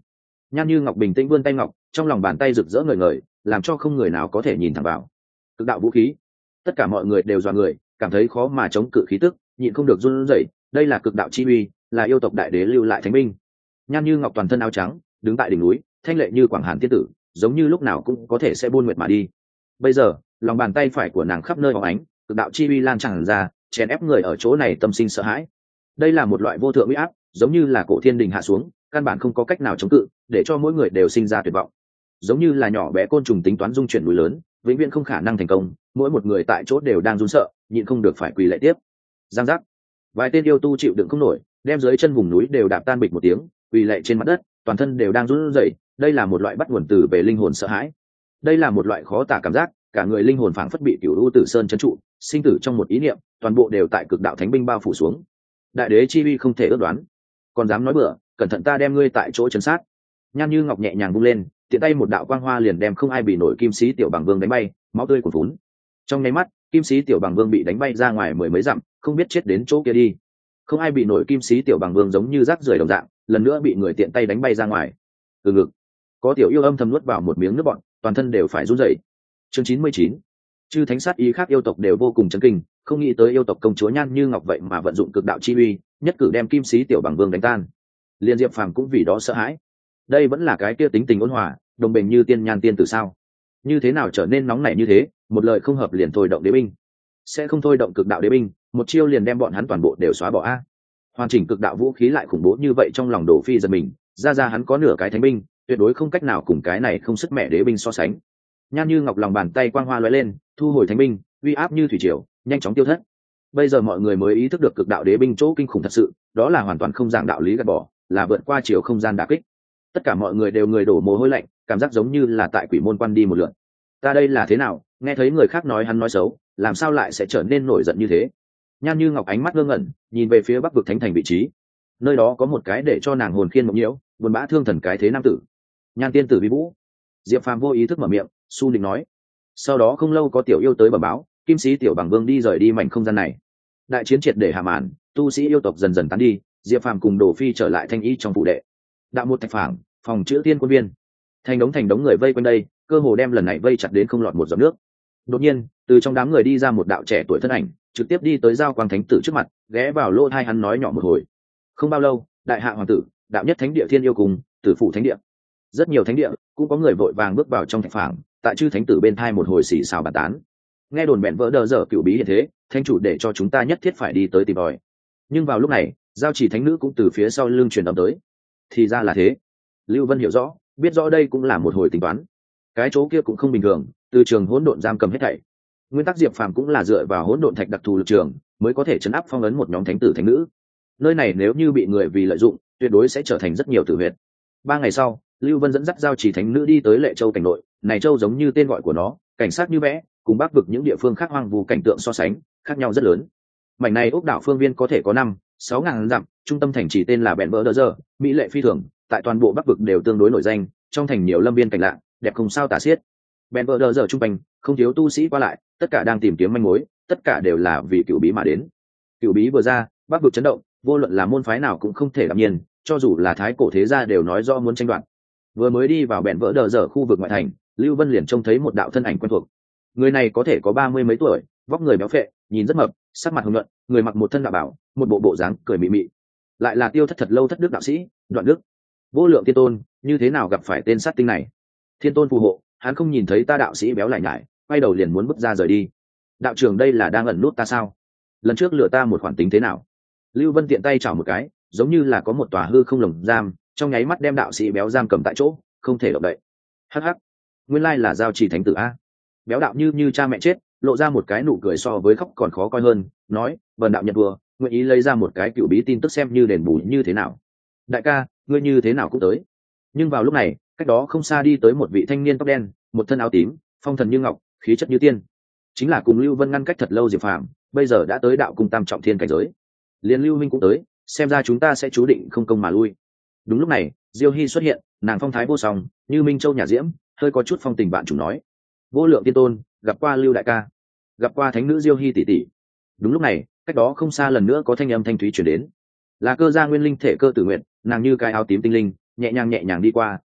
Nhan Như Ngọc bình tĩnh vươn tay ngọc, trong lòng bàn tay rực rỡ ngời ngời, làm cho không người nào có thể nhìn thẳng vào. Cực đạo vũ khí, tất cả mọi người đều dọa người, cảm thấy khó mà chống cự khí tức, nhịn không được run rẩy. Đây là cực đạo chi uy, là yêu tộc đại đế lưu lại thánh binh. Nhan Như Ngọc toàn thân áo trắng, đứng tại đỉnh núi, thanh lệ như quảng hàn tiên tử, giống như lúc nào cũng có thể sẽ buôn nguyệt mà đi. Bây giờ, lòng bàn tay phải của nàng khắp nơi bóng ánh, cực đạo chi uy lan tràn ra, chèn ép người ở chỗ này tâm sinh sợ hãi. Đây là một loại vô thượng uy áp, giống như là cổ thiên đình hạ xuống, căn bản không có cách nào chống cự, để cho mỗi người đều sinh ra tuyệt vọng. Giống như là nhỏ bé côn trùng tính toán dung chuyển núi lớn, vĩnh viễn không khả năng thành công, mỗi một người tại chỗ đều đang run sợ, nhịn không được phải quỳ lạy tiếp. Giang giác, vài tên yêu tu chịu đựng không nổi, đem dưới chân vùng núi đều đạp tan bịch một tiếng, quỳ lạy trên mặt đất, toàn thân đều đang run rẩy. Đây là một loại bắt nguồn từ về linh hồn sợ hãi. Đây là một loại khó tả cảm giác, cả người linh hồn phảng phất bị cửu u tử sơn trấn trụ, sinh tử trong một ý niệm, toàn bộ đều tại cực đạo thánh binh bao phủ xuống. Đại đế chi uy không thể ước đoán, còn dám nói bừa, cẩn thận ta đem ngươi tại chỗ chấn sát. Nhan Như Ngọc nhẹ nhàng vung lên, tiện tay một đạo quang hoa liền đem không ai bị nổi kim sĩ tiểu bằng vương đánh bay, máu tươi cuồn phún. Trong nháy mắt, kim sĩ tiểu bằng vương bị đánh bay ra ngoài mười mấy dặm, không biết chết đến chỗ kia đi. Không ai bị nổi kim sĩ tiểu bằng vương giống như rác rưởi đồng dạng, lần nữa bị người tiện tay đánh bay ra ngoài. Từ ngực, có tiểu yêu âm thầm nuốt vào một miếng nước bọt, toàn thân đều phải run rẩy. Chương chín mươi chín, chư thánh sát ý khác yêu tộc đều vô cùng chấn kinh, không nghĩ tới yêu tộc công chúa Nhan Như Ngọc vậy mà vận dụng cực đạo chi uy, nhất cử đem kim sĩ tiểu bằng vương đánh tan. Liên Diệp Phàm cũng vì đó sợ hãi. Đây vẫn là cái kia tính tình ôn hòa, đồng bình như tiên nhan tiên tử sao? Như thế nào trở nên nóng nảy như thế, một lời không hợp liền thôi động đế binh. Sẽ không thôi động cực đạo đế binh, một chiêu liền đem bọn hắn toàn bộ đều xóa bỏ a. Hoàn chỉnh cực đạo vũ khí lại khủng bố như vậy, trong lòng Đồ Phi giật mình, ra ra hắn có nửa cái thánh binh, tuyệt đối không cách nào cùng cái này không sức mẹ đế binh so sánh. Nhan Như Ngọc lòng bàn tay quang hoa lóe lên, thu hồi thánh binh, uy áp như thủy triều, nhanh chóng tiêu thất. Bây giờ mọi người mới ý thức được cực đạo đế binh chỗ kinh khủng thật sự, đó là hoàn toàn không dạng đạo lý gạt bỏ, là vượt qua chiều không gian đả kích. Tất cả mọi người đều người đổ mồ hôi lạnh, cảm giác giống như là tại quỷ môn quan đi một lượt. Ta đây là thế nào, nghe thấy người khác nói hắn nói xấu, làm sao lại sẽ trở nên nổi giận như thế? Nhan Như Ngọc ánh mắt ngơ ngẩn, nhìn về phía bắc vực thánh thành vị trí, nơi đó có một cái để cho nàng hồn khiên mộng nhiễu, buồn bã thương thần cái thế nam tử. Nhan tiên tử vi vũ. Diệp Phàm vô ý thức mở miệng, su định nói. Sau đó không lâu có tiểu yêu tới bẩm báo, kim sĩ tiểu bằng vương đi rời đi mảnh không gian này. Đại chiến triệt để hạ màn, tu sĩ yêu tộc dần dần tán đi, Diệp Phàm cùng Đồ Phi trở lại thanh y trong phụ đệ. Đạo một thạch phảng, phòng chữ tiên quân viên, thành đống thành đống người vây quanh đây, cơ hồ đem lần này vây chặt đến không lọt một giọt nước. Đột nhiên, từ trong đám người đi ra một đạo trẻ tuổi thân ảnh, trực tiếp đi tới giao quang thánh tử trước mặt, ghé vào lỗ tai hắn nói nhỏ một hồi. Không bao lâu, đại hạ hoàng tử, đạo nhất thánh địa thiên yêu cùng tử phụ thánh địa, rất nhiều thánh địa cũng có người vội vàng bước vào trong thạch phảng, tại chư thánh tử bên thai một hồi xì xào bàn tán. Nghe đồn bèn vỡ đờ dở cựu bí hiện thế, thánh chủ để cho chúng ta nhất thiết phải đi tới tìm tòi. Nhưng vào lúc này, giao chỉ thánh nữ cũng từ phía sau lưng truyền âm tới. Thì ra là thế. Lưu Vân hiểu rõ, biết rõ đây cũng là một hồi tính toán. Cái chỗ kia cũng không bình thường, từ trường hỗn độn giam cầm hết thảy. Nguyên tắc Diệp Phàm cũng là dựa vào hỗn độn thạch đặc thù lực trường, mới có thể chấn áp phong ấn một nhóm thánh tử thánh nữ. Nơi này nếu như bị người vì lợi dụng, tuyệt đối sẽ trở thành rất nhiều tử huyệt. Ba ngày sau, Lưu Vân dẫn dắt giao chỉ thánh nữ đi tới Lệ Châu cảnh nội, này châu giống như tên gọi của nó, cảnh sát như vẽ, cùng bắc vực những địa phương khác hoang vu cảnh tượng so sánh, khác nhau rất lớn. Mảnh này ốc đảo phương viên có thể có năm, sáu ngàn dặm, trung tâm thành chỉ tên là Bèn Vỡ Đờ Giờ, mỹ lệ phi thường, tại toàn bộ bắc vực đều tương đối nổi danh, trong thành nhiều lâm viên cảnh lạ, đẹp không sao tả xiết. Bèn Vỡ Đờ Giờ trung quanh, không thiếu tu sĩ qua lại, tất cả đang tìm kiếm manh mối, tất cả đều là vì cựu bí mà đến. Cựu bí vừa ra, bắc vực chấn động, vô luận là môn phái nào cũng không thể đạm nhiên, cho dù là thái cổ thế gia đều nói rõ muốn tranh đoạt. Vừa mới đi vào Bèn Vỡ Đờ Giờ khu vực ngoại thành, Lưu Vân liền trông thấy một đạo thân ảnh quen thuộc. Người này có thể có ba mươi mấy tuổi, vóc người béo phệ, nhìn rất mập, sắc mặt hồng nhuận, người mặc một thân đạo bảo, một bộ bộ dáng cười mị mị. Lại là tiêu thất thật lâu thất đức đạo sĩ, Đoạn Đức. Vô lượng thiên tôn, như thế nào gặp phải tên sát tinh này? Thiên tôn phù hộ, hắn không nhìn thấy ta đạo sĩ béo lại nhải, quay đầu liền muốn bước ra rời đi. Đạo trưởng đây là đang ẩn nút ta sao? Lần trước lừa ta một khoản tính thế nào? Lưu Vân tiện tay chảo một cái, giống như là có một tòa hư không lồng giam, trong nháy mắt đem đạo sĩ béo giam cầm tại chỗ, không thể động đậy. Hắc hắc, nguyên lai là giao chỉ thánh tử a. Béo đạo như như cha mẹ chết, lộ ra một cái nụ cười so với khóc còn khó coi hơn, nói: "Vân đạo nhận thua, nguyện ý lấy ra một cái cựu bí tin tức xem như đền bù như thế nào." Đại ca, ngươi như thế nào cũng tới. Nhưng vào lúc này, cách đó không xa đi tới một vị thanh niên tóc đen, một thân áo tím, phong thần như ngọc, khí chất như tiên. Chính là cùng Lưu Vân ngăn cách thật lâu Diệp Phàm, bây giờ đã tới đạo cung tam trọng thiên cảnh giới. Liên Lưu Minh cũng tới, xem ra chúng ta sẽ chú định không công mà lui. Đúng lúc này, Diêu Hy xuất hiện, nàng phong thái vô song, như Minh Châu nhà diễm, hơi có chút phong tình bạn chủ nói: "Vô lượng tiên tôn, gặp qua Lưu đại ca." Gặp qua thánh nữ Diêu Hy tỷ tỷ. Đúng lúc này, cách đó không xa lần nữa có thanh âm thanh thúy truyền đến. Là Cơ Gia Nguyên Linh thể Cơ Tử Nguyện, nàng như cái áo tím tinh linh, nhẹ nhàng nhẹ nhàng đi qua,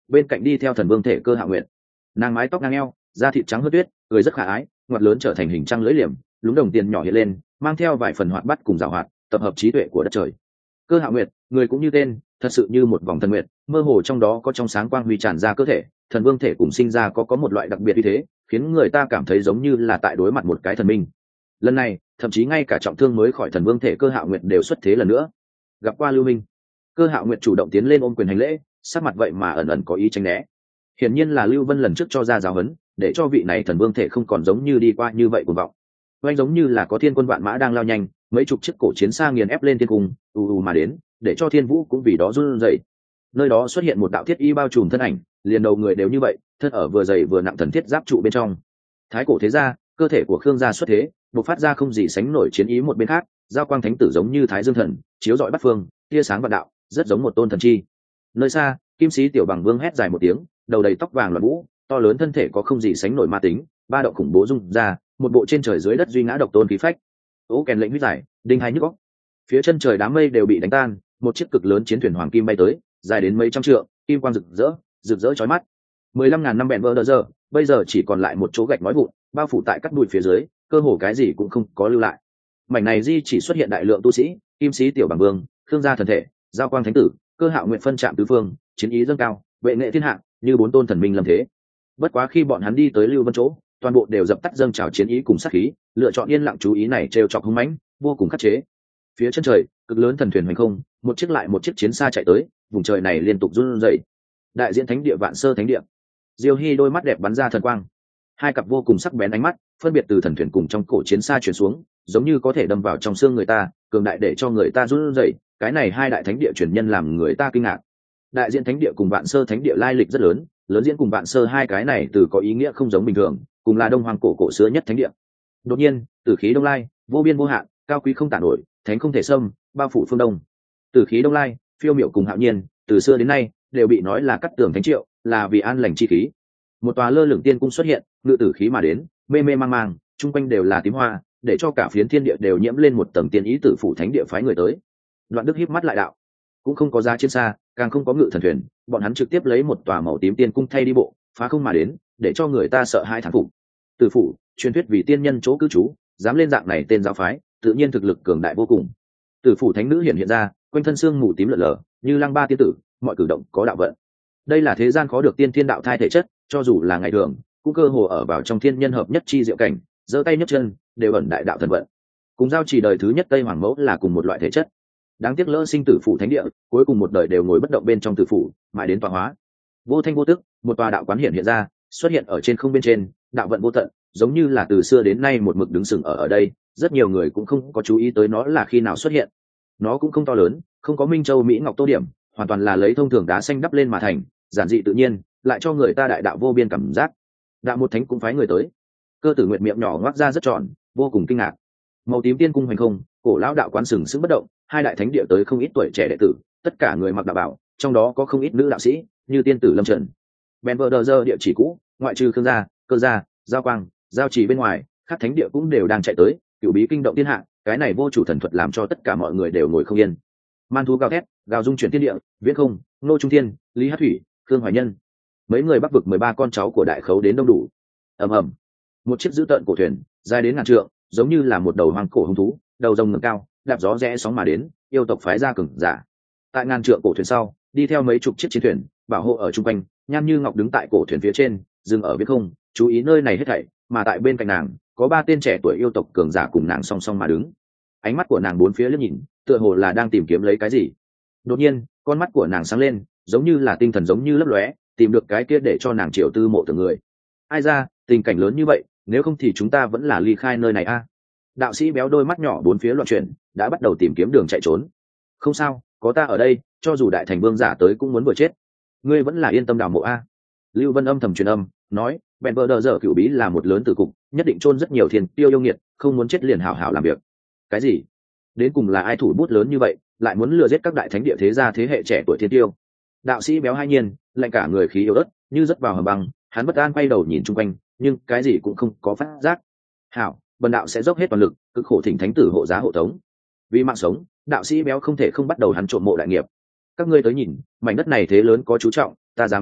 bên cạnh đi theo thần vương thể Cơ Hạo Nguyệt. Nàng mái tóc ngang eo, da thịt trắng hơn tuyết, cười rất khả ái, ngoặt lớn trở thành hình trăng lưỡi liềm, lúng đồng tiền nhỏ hiện lên, mang theo vài phần hoạt bát cùng giàu hoạt, tập hợp trí tuệ của đất trời. Cơ Hạo Nguyệt, người cũng như tên, thật sự như một vòng thần nguyệt, mơ hồ trong đó có trong sáng quang huy tràn ra cơ thể, thần vương thể cùng sinh ra có có một loại đặc biệt như thế, khiến người ta cảm thấy giống như là tại đối mặt một cái thần minh. Lần này, thậm chí ngay cả trọng thương mới khỏi thần vương thể Cơ Hạo Nguyệt đều xuất thế lần nữa. Gặp qua Lưu Minh, Cơ Hạo Nguyệt chủ động tiến lên ôm quyền hành lễ, sắc mặt vậy mà ẩn ẩn có ý tránh né. Hiển nhiên là Lưu Vân lần trước cho ra giáo huấn, để cho vị này thần vương thể không còn giống như đi qua như vậy cuồng vọng. Oanh giống như là có thiên quân vạn mã đang lao nhanh, mấy chục chiếc cổ chiến xa nghiền ép lên thiên cung, u u mà đến, để cho thiên vũ cũng vì đó run rẩy. Nơi đó xuất hiện một đạo thiết y bao trùm thân ảnh, liền đầu người đều như vậy, thân ở vừa dày vừa nặng thần thiết giáp trụ bên trong. Thái cổ thế gia, cơ thể của Khương gia xuất thế, bộc phát ra không gì sánh nổi chiến ý. Một bên khác, giao quang thánh tử giống như thái dương thần, chiếu rọi bát phương, tia sáng vạn đạo, rất giống một tôn thần chi. Nơi xa, kim sĩ tiểu bằng vương hét dài một tiếng, đầu đầy tóc vàng loạn vũ, to lớn thân thể có không gì sánh nổi ma tính, ba động khủng bố rung ra, một bộ trên trời dưới đất duy ngã độc tôn khí phách. Ố kèn lệnh huyết giải, đinh hai nhức óc. Phía chân trời đám mây đều bị đánh tan, một chiếc cực lớn chiến thuyền hoàng kim bay tới, dài đến mấy trăm trượng, kim quang rực rỡ, rực rỡ chói mắt. Mười lăm ngàn năm bèn vỡ đỡ giờ, bây giờ chỉ còn lại một chỗ gạch nói vụn, bao phủ tại các đùi phía dưới, cơ hồ cái gì cũng không có lưu lại. Mảnh này di chỉ xuất hiện đại lượng tu sĩ, kim sĩ tiểu bằng vương, Khương gia thần thể, giao quang thánh tử, Cơ Hạo Nguyện phân chạm tứ phương, chiến ý dâng cao, vệ nghệ thiên hạ, như bốn tôn thần minh lâm thế. Bất quá khi bọn hắn đi tới Lưu Vân chỗ, toàn bộ đều dập tắt dâng trào chiến ý cùng sát khí, lựa chọn yên lặng chú ý này trêu chọc hung mãnh, vô cùng khắc chế. Phía chân trời, cực lớn thần thuyền hoành không, một chiếc lại một chiếc chiến xa chạy tới, vùng trời này liên tục run rẩy. Đại diện thánh địa Vạn Sơ thánh địa, Diêu Hy đôi mắt đẹp bắn ra thần quang, hai cặp vô cùng sắc bén ánh mắt, phân biệt từ thần thuyền cùng trong cổ chiến xa truyền xuống, giống như có thể đâm vào trong xương người ta, cường đại để cho người ta run rẩy. Cái này hai đại thánh địa truyền nhân làm người ta kinh ngạc. Đại diện thánh địa cùng Vạn Sơ thánh địa lai lịch rất lớn, lớn diễn cùng Vạn Sơ hai cái này từ có ý nghĩa không giống bình thường, cùng là đông hoàng cổ cổ xưa nhất thánh địa. Đột nhiên, tử khí đông lai, vô biên vô hạn, cao quý không tả nổi, thánh không thể xâm, bao phủ phương đông. Tử khí đông lai, phiêu miểu cùng hạo nhiên, từ xưa đến nay đều bị nói là cắt tường thánh triệu, là vì an lành chi khí. Một tòa lơ lửng tiên cung xuất hiện, ngự tử khí mà đến, mê mê mang mang, chung quanh đều là tím hoa, để cho cả phiến thiên địa đều nhiễm lên một tầng tiên ý. Tử phủ thánh địa phái người tới. Đoạn Đức híp mắt lại đạo, cũng không có giá chiến xa, càng không có ngự thần thuyền, bọn hắn trực tiếp lấy một tòa màu tím tiên cung thay đi bộ, phá không mà đến, để cho người ta sợ hai thán phục. Tử phủ, truyền thuyết vì tiên nhân chỗ cư trú, dám lên dạng này tên giáo phái, tự nhiên thực lực cường đại vô cùng. Tử phủ thánh nữ hiện hiện ra, quanh thân xương mù tím lờ lờ, như lăng ba tiên tử, mọi cử động có đạo vận. Đây là thế gian khó được tiên thiên đạo thai thể chất, cho dù là ngày thường, cũng cơ hồ ở vào trong thiên nhân hợp nhất chi diệu cảnh, giơ tay nhấc chân đều ẩn đại đạo thần vận. Cùng giao chỉ đời thứ nhất Tây Hoàng mẫu là cùng một loại thể chất. Đáng tiếc lỡ sinh tử phủ thánh địa, cuối cùng một đời đều ngồi bất động bên trong tử phủ, mãi đến tọa hóa. Vô thanh vô tức, một tòa đạo quán hiện hiện ra, xuất hiện ở trên không bên trên, đạo vận vô tận, giống như là từ xưa đến nay một mực đứng sừng ở ở đây, rất nhiều người cũng không có chú ý tới nó là khi nào xuất hiện. Nó cũng không to lớn, không có minh châu mỹ ngọc tô điểm, hoàn toàn là lấy thông thường đá xanh đắp lên mà thành, giản dị tự nhiên, lại cho người ta đại đạo vô biên cảm giác. Đạo một thánh cũng phái người tới. Cơ Tử Nguyệt miệng nhỏ ngoác ra rất tròn, vô cùng kinh ngạc. Màu tím tiên cung hoành không, cổ lão đạo quán sừng sững bất động, hai đại thánh địa tới không ít tuổi trẻ đệ tử, tất cả người mặc đạo bảo, trong đó có không ít nữ đạo sĩ, như tiên tử Lâm Trần. Benverder địa chỉ cũ, ngoại trừ Khương gia, Cơ gia, Giao Quang, Giao Trì bên ngoài, các thánh địa cũng đều đang chạy tới, cửu bí kinh động thiên hạ, cái này vô chủ thần thuật làm cho tất cả mọi người đều ngồi không yên. Man thú gào thét, gào dung chuyển thiên địa, viễn không, Nô Trung Thiên, Lý Hát Thủy, Khương Hoài Nhân, mấy người bắc vực mười ba con cháu của đại khấu đến đông đủ. Ầm ầm, một chiếc dữ tợn cổ thuyền, dài đến ngàn trượng, giống như là một đầu hoang cổ hung thú, đầu rồng ngẩng cao, đạp gió rẽ sóng mà đến, yêu tộc phái ra cường giả. Tại ngàn trượng cổ thuyền sau, đi theo mấy chục chiếc chiến thuyền, bảo hộ ở trung quanh, Nhan Như Ngọc đứng tại cổ thuyền phía trên, dừng ở viễn không, chú ý nơi này hết thảy, mà tại bên cạnh nàng, có ba tên trẻ tuổi yêu tộc cường giả cùng nàng song song mà đứng. Ánh mắt của nàng bốn phía liếc nhìn, tựa hồ là đang tìm kiếm lấy cái gì. Đột nhiên, con mắt của nàng sáng lên, giống như là tinh thần giống như lấp lóe, tìm được cái kia để cho nàng triệu tư mộ tưởng người. Ai ra, tình cảnh lớn như vậy, nếu không thì chúng ta vẫn là ly khai nơi này a. Đạo sĩ béo đôi mắt nhỏ bốn phía loạn chuyển, đã bắt đầu tìm kiếm đường chạy trốn. Không sao, có ta ở đây, cho dù đại thành vương giả tới cũng muốn vừa chết. Ngươi vẫn là yên tâm đào mộ a. Lưu Vân âm thầm truyền âm, nói, bèn vợ đờ dở cựu bí là một lớn tử cục, nhất định chôn rất nhiều thiên tiêu yêu nghiệt, không muốn chết liền hảo hảo làm việc. Cái gì? Đến cùng là ai thủ bút lớn như vậy, lại muốn lừa giết các đại thánh địa thế gia thế hệ trẻ tuổi thiên tiêu? Đạo sĩ béo hai nhiên, lạnh cả người khí yếu ớt, như rất vào hầm băng, hắn bất an quay đầu nhìn chung quanh, nhưng cái gì cũng không có phát giác. Hảo, bần đạo sẽ dốc hết toàn lực, cực khổ thỉnh thánh tử hộ giá hộ tống. Vì mạng sống, đạo sĩ béo không thể không bắt đầu hắn trộm mộ đại nghiệp. Các ngươi tới nhìn, mảnh đất này thế lớn có chú trọng, ta dám đoán chắc,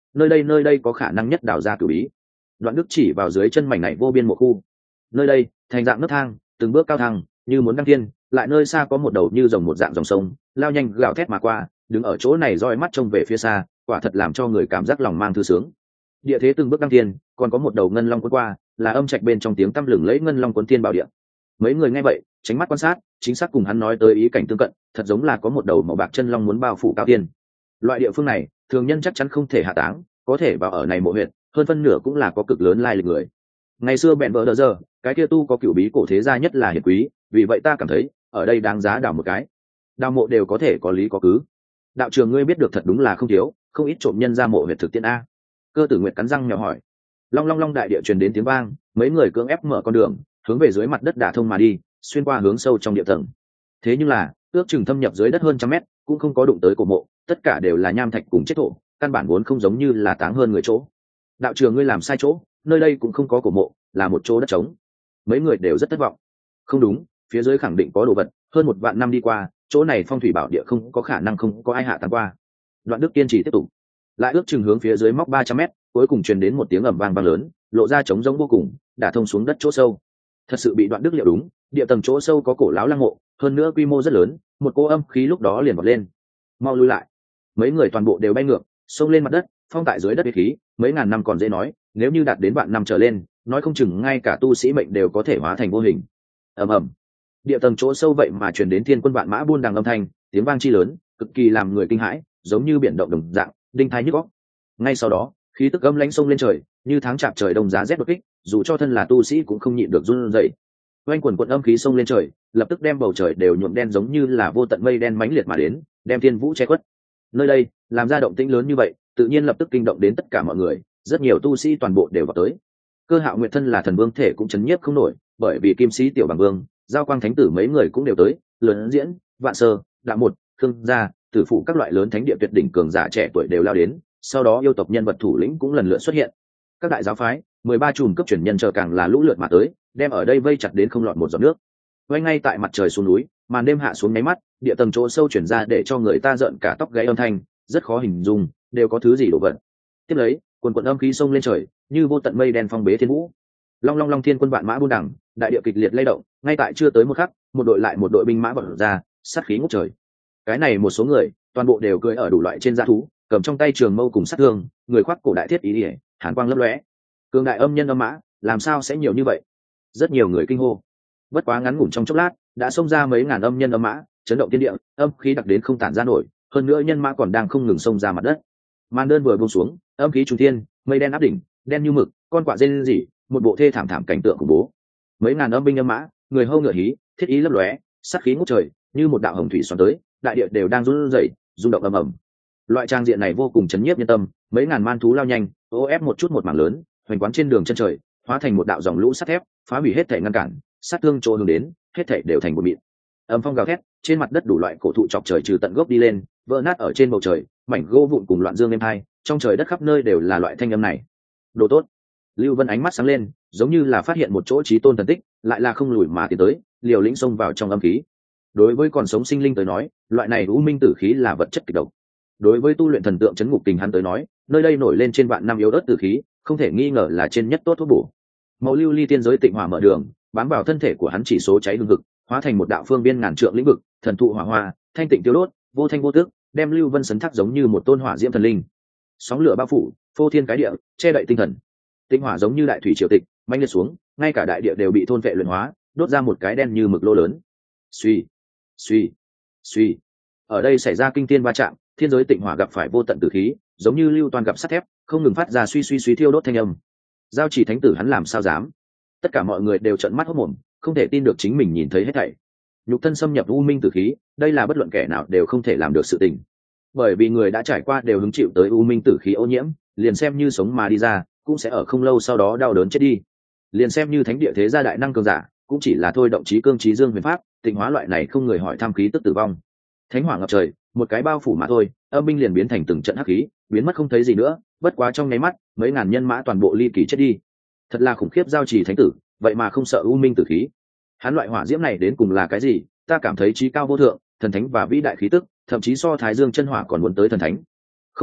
nơi đây nơi đây có khả năng nhất đào ra cửu bí. Đoạn Đức chỉ vào dưới chân mảnh này vô biên mộ khu. Nơi đây thành dạng nấc thang, từng bước cao thang như muốn đăng thiên, lại nơi xa có một đầu như dòng một dạng dòng sông lao nhanh gào thét mà qua, đứng ở chỗ này roi mắt trông về phía xa, quả thật làm cho người cảm giác lòng mang thư sướng. Địa thế từng bước đăng thiên, còn có một đầu ngân long cuốn qua, là âm trạch bên trong tiếng tăm lừng lẫy ngân long cuốn thiên bảo địa. Mấy người nghe vậy tránh mắt quan sát, chính xác cùng hắn nói tới ý cảnh tương cận, thật giống là có một đầu màu bạc chân long muốn bao phủ cao tiên. Loại địa phương này thường nhân chắc chắn không thể hạ táng, có thể vào ở này mộ huyện, hơn phân nửa cũng là có cực lớn lai lịch người. Ngày xưa bèn vợ đờ giờ cái kia tu có cửu bí cổ thế gia nhất là hiển quý, vì vậy ta cảm thấy ở đây đáng giá đào một cái. Đào mộ đều có thể có lý có cứ. Đạo trường ngươi biết được thật đúng là không thiếu, không ít trộm nhân ra mộ huyệt thực tiễn a. Cơ Tử Nguyệt cắn răng nhỏ hỏi. Long long long đại địa truyền đến tiếng vang, mấy người cưỡng ép mở con đường hướng về dưới mặt đất đả thông mà đi, xuyên qua hướng sâu trong địa tầng. Thế nhưng là ước chừng thâm nhập dưới đất hơn trăm mét cũng không có đụng tới cổ mộ, tất cả đều là nham thạch cùng chết thổ, căn bản vốn không giống như là táng hơn người chỗ. Đạo trường ngươi làm sai chỗ, nơi đây cũng không có cổ mộ, là một chỗ đất trống. Mấy người đều rất thất vọng. Không đúng, phía dưới khẳng định có đồ vật, hơn một vạn năm đi qua, chỗ này phong thủy bảo địa không có khả năng không có ai hạ táng qua. Đoạn Đức kiên trì tiếp tục, lại ước chừng hướng phía dưới móc ba trăm mét, cuối cùng truyền đến một tiếng ầm vang vang lớn, lộ ra trống rỗng vô cùng, đả thông xuống đất chỗ sâu. Thật sự bị Đoạn Đức liệu đúng, địa tầng chỗ sâu có cổ lão lăng mộ, hơn nữa quy mô rất lớn, một cỗ âm khí lúc đó liền vọt lên. Mau lui lại. Mấy người toàn bộ đều bay ngược, xông lên mặt đất, phong tại dưới đất uy khí, mấy ngàn năm còn dễ nói, nếu như đạt đến vạn năm trở lên, nói không chừng ngay cả tu sĩ mệnh đều có thể hóa thành vô hình. Ầm ầm. Địa tầng chỗ sâu vậy mà truyền đến thiên quân vạn mã buôn đằng âm thanh, tiếng vang chi lớn, cực kỳ làm người kinh hãi, giống như biển động đồng dạng, đinh tai nhức óc. Ngay sau đó, khí tức âm lãnh xông lên trời, như tháng chạp trời đông giá rét đột kích, dù cho thân là tu sĩ cũng không nhịn được run rẩy. Oanh quần quần âm khí xông lên trời, lập tức đem bầu trời đều nhuộm đen, giống như là vô tận mây đen mãnh liệt mà đến, đem thiên vũ che khuất. Nơi đây làm ra động tĩnh lớn như vậy, tự nhiên lập tức kinh động đến tất cả mọi người, rất nhiều tu sĩ toàn bộ đều vào tới. Cơ Hạo Nguyệt thân là thần vương thể cũng chấn nhiếp không nổi, bởi vì Kim Sĩ Tiểu Bàng Vương, Giao Quang Thánh Tử mấy người cũng đều tới, lớn diễn, Vạn Sơ, Đạo Một, Khương Gia, Tử Phụ các loại lớn thánh địa tuyệt đỉnh cường giả trẻ tuổi đều lao đến, sau đó yêu tộc nhân vật thủ lĩnh cũng lần lượt xuất hiện. Các đại giáo phái, mười ba chùm cấp truyền nhân chờ càng là lũ lượt mà tới, đem ở đây vây chặt đến không lọt một giọt nước. Quay ngay tại mặt trời xuống núi, màn đêm hạ xuống nháy mắt, địa tầng chỗ sâu chuyển ra để cho người ta giận cả tóc gáy âm thanh, rất khó hình dung, đều có thứ gì đổ vật. Tiếp lấy, quần quần âm khí xông lên trời, như vô tận mây đen phong bế thiên vũ. Long long long thiên quân vạn mã buôn đẳng, đại địa kịch liệt lay động, ngay tại chưa tới một khắc, một đội lại một đội binh mã vọt ra, sát khí ngút trời. Cái này một số người, toàn bộ đều cưỡi ở đủ loại trên dã thú, cầm trong tay trường mâu cùng sát thương, người khoác cổ đại thiết ý ỉa, hàn quang lấp lóe. Cường đại âm nhân âm mã, làm sao sẽ nhiều như vậy? Rất nhiều người kinh hô. Bất quá ngắn ngủn trong chốc lát, đã xông ra mấy ngàn âm nhân âm mã, chấn động thiên địa, âm khí đặc đến không tản ra nổi, hơn nữa nhân mã còn đang không ngừng xông ra mặt đất. Màn đơn vừa buông xuống, âm khí trùng thiên, mây đen áp đỉnh, đen như mực, con quạ rên rỉ, một bộ thê thảm thảm cảnh tượng khủng bố. Mấy ngàn âm binh âm mã, người hâu ngựa hí, thiết ý lấp lóe, sát khí ngút trời, như một đạo hồng thủy xoắn tới, đại địa đều đang run rẩy, rung động ầm ầm. Loại trang diện này vô cùng chấn nhiếp nhân tâm, mấy ngàn man thú lao nhanh, ô ép một chút một mảng lớn, hoành quán trên đường chân trời, hóa thành một đạo dòng lũ sắt thép, phá hủy hết thể ngăn cản, sát thương chỗ hướng đến, hết thể đều thành một mịn. Âm phong gào thét, trên mặt đất đủ loại cổ thụ chọc trời trừ tận gốc đi lên, vỡ nát ở trên bầu trời, mảnh gỗ vụn cùng loạn dương êm hai, trong trời đất khắp nơi đều là loại thanh âm này. Đồ tốt. Lưu Vân ánh mắt sáng lên, giống như là phát hiện một chỗ chí tôn thần tích, lại là không lùi mà tiến tới, liều lĩnh xông vào trong âm khí. Đối với còn sống sinh linh tới nói, loại này u minh tử khí là vật chất kịch độc. Đối với tu luyện thần tượng chấn ngục tình hắn tới nói, nơi đây nổi lên trên vạn năm yếu ớt tử khí, không thể nghi ngờ là trên nhất tốt thuốc bổ. Màu lưu ly tiên giới tịnh hỏa mở đường, bám vào thân thể của hắn chỉ số cháy hương hực, hóa thành một đạo phương biên ngàn trượng lĩnh vực, thần thụ hỏa hoa, thanh tịnh tiêu đốt, vô thanh vô tức, đem Lưu Vân sấn thác giống như một tôn hỏa diễm thần linh. Sóng lửa bao phủ, phô thiên cái địa, che đậy tinh thần. Tinh hỏa giống như đại thủy triều tịch, manh liệt xuống, ngay cả đại địa đều bị thôn vệ luyện hóa, đốt ra một cái đen như mực lô lớn. Suy, suy, suy. Ở đây xảy ra kinh thiên va chạm, thiên giới tịnh hỏa gặp phải vô tận tử khí, giống như lưu toàn gặp sắt thép, không ngừng phát ra suy suy suy thiêu đốt thanh âm. Giao Chỉ thánh tử hắn làm sao dám? Tất cả mọi người đều trợn mắt hốt mồm, không thể tin được chính mình nhìn thấy hết thảy. Nhục thân xâm nhập u minh tử khí, đây là bất luận kẻ nào đều không thể làm được sự tình. Bởi vì người đã trải qua đều hứng chịu tới u minh tử khí ô nhiễm, liền xem như sống mà đi ra, cũng sẽ ở không lâu sau đó đau đớn chết đi. Liền xem như thánh địa thế gia đại năng cường giả, cũng chỉ là thôi động chí cương chí dương huyền pháp, tịnh hóa loại này không người hỏi tham khí tức tử vong. Thánh hỏa ngập trời, một cái bao phủ mà thôi, âm binh liền biến thành từng trận hắc khí, biến mất không thấy gì nữa, bất quá trong nháy mắt, mấy ngàn nhân mã toàn bộ ly kỳ chết đi. Thật là khủng khiếp. Giao Trì thánh tử, vậy mà không sợ u minh tử khí. Hắn loại hỏa diễm này đến cùng là cái gì? Ta cảm thấy chí cao vô thượng, thần thánh và vĩ đại khí tức, thậm chí so Thái Dương chân hỏa còn muốn tới thần thánh. Không tệ,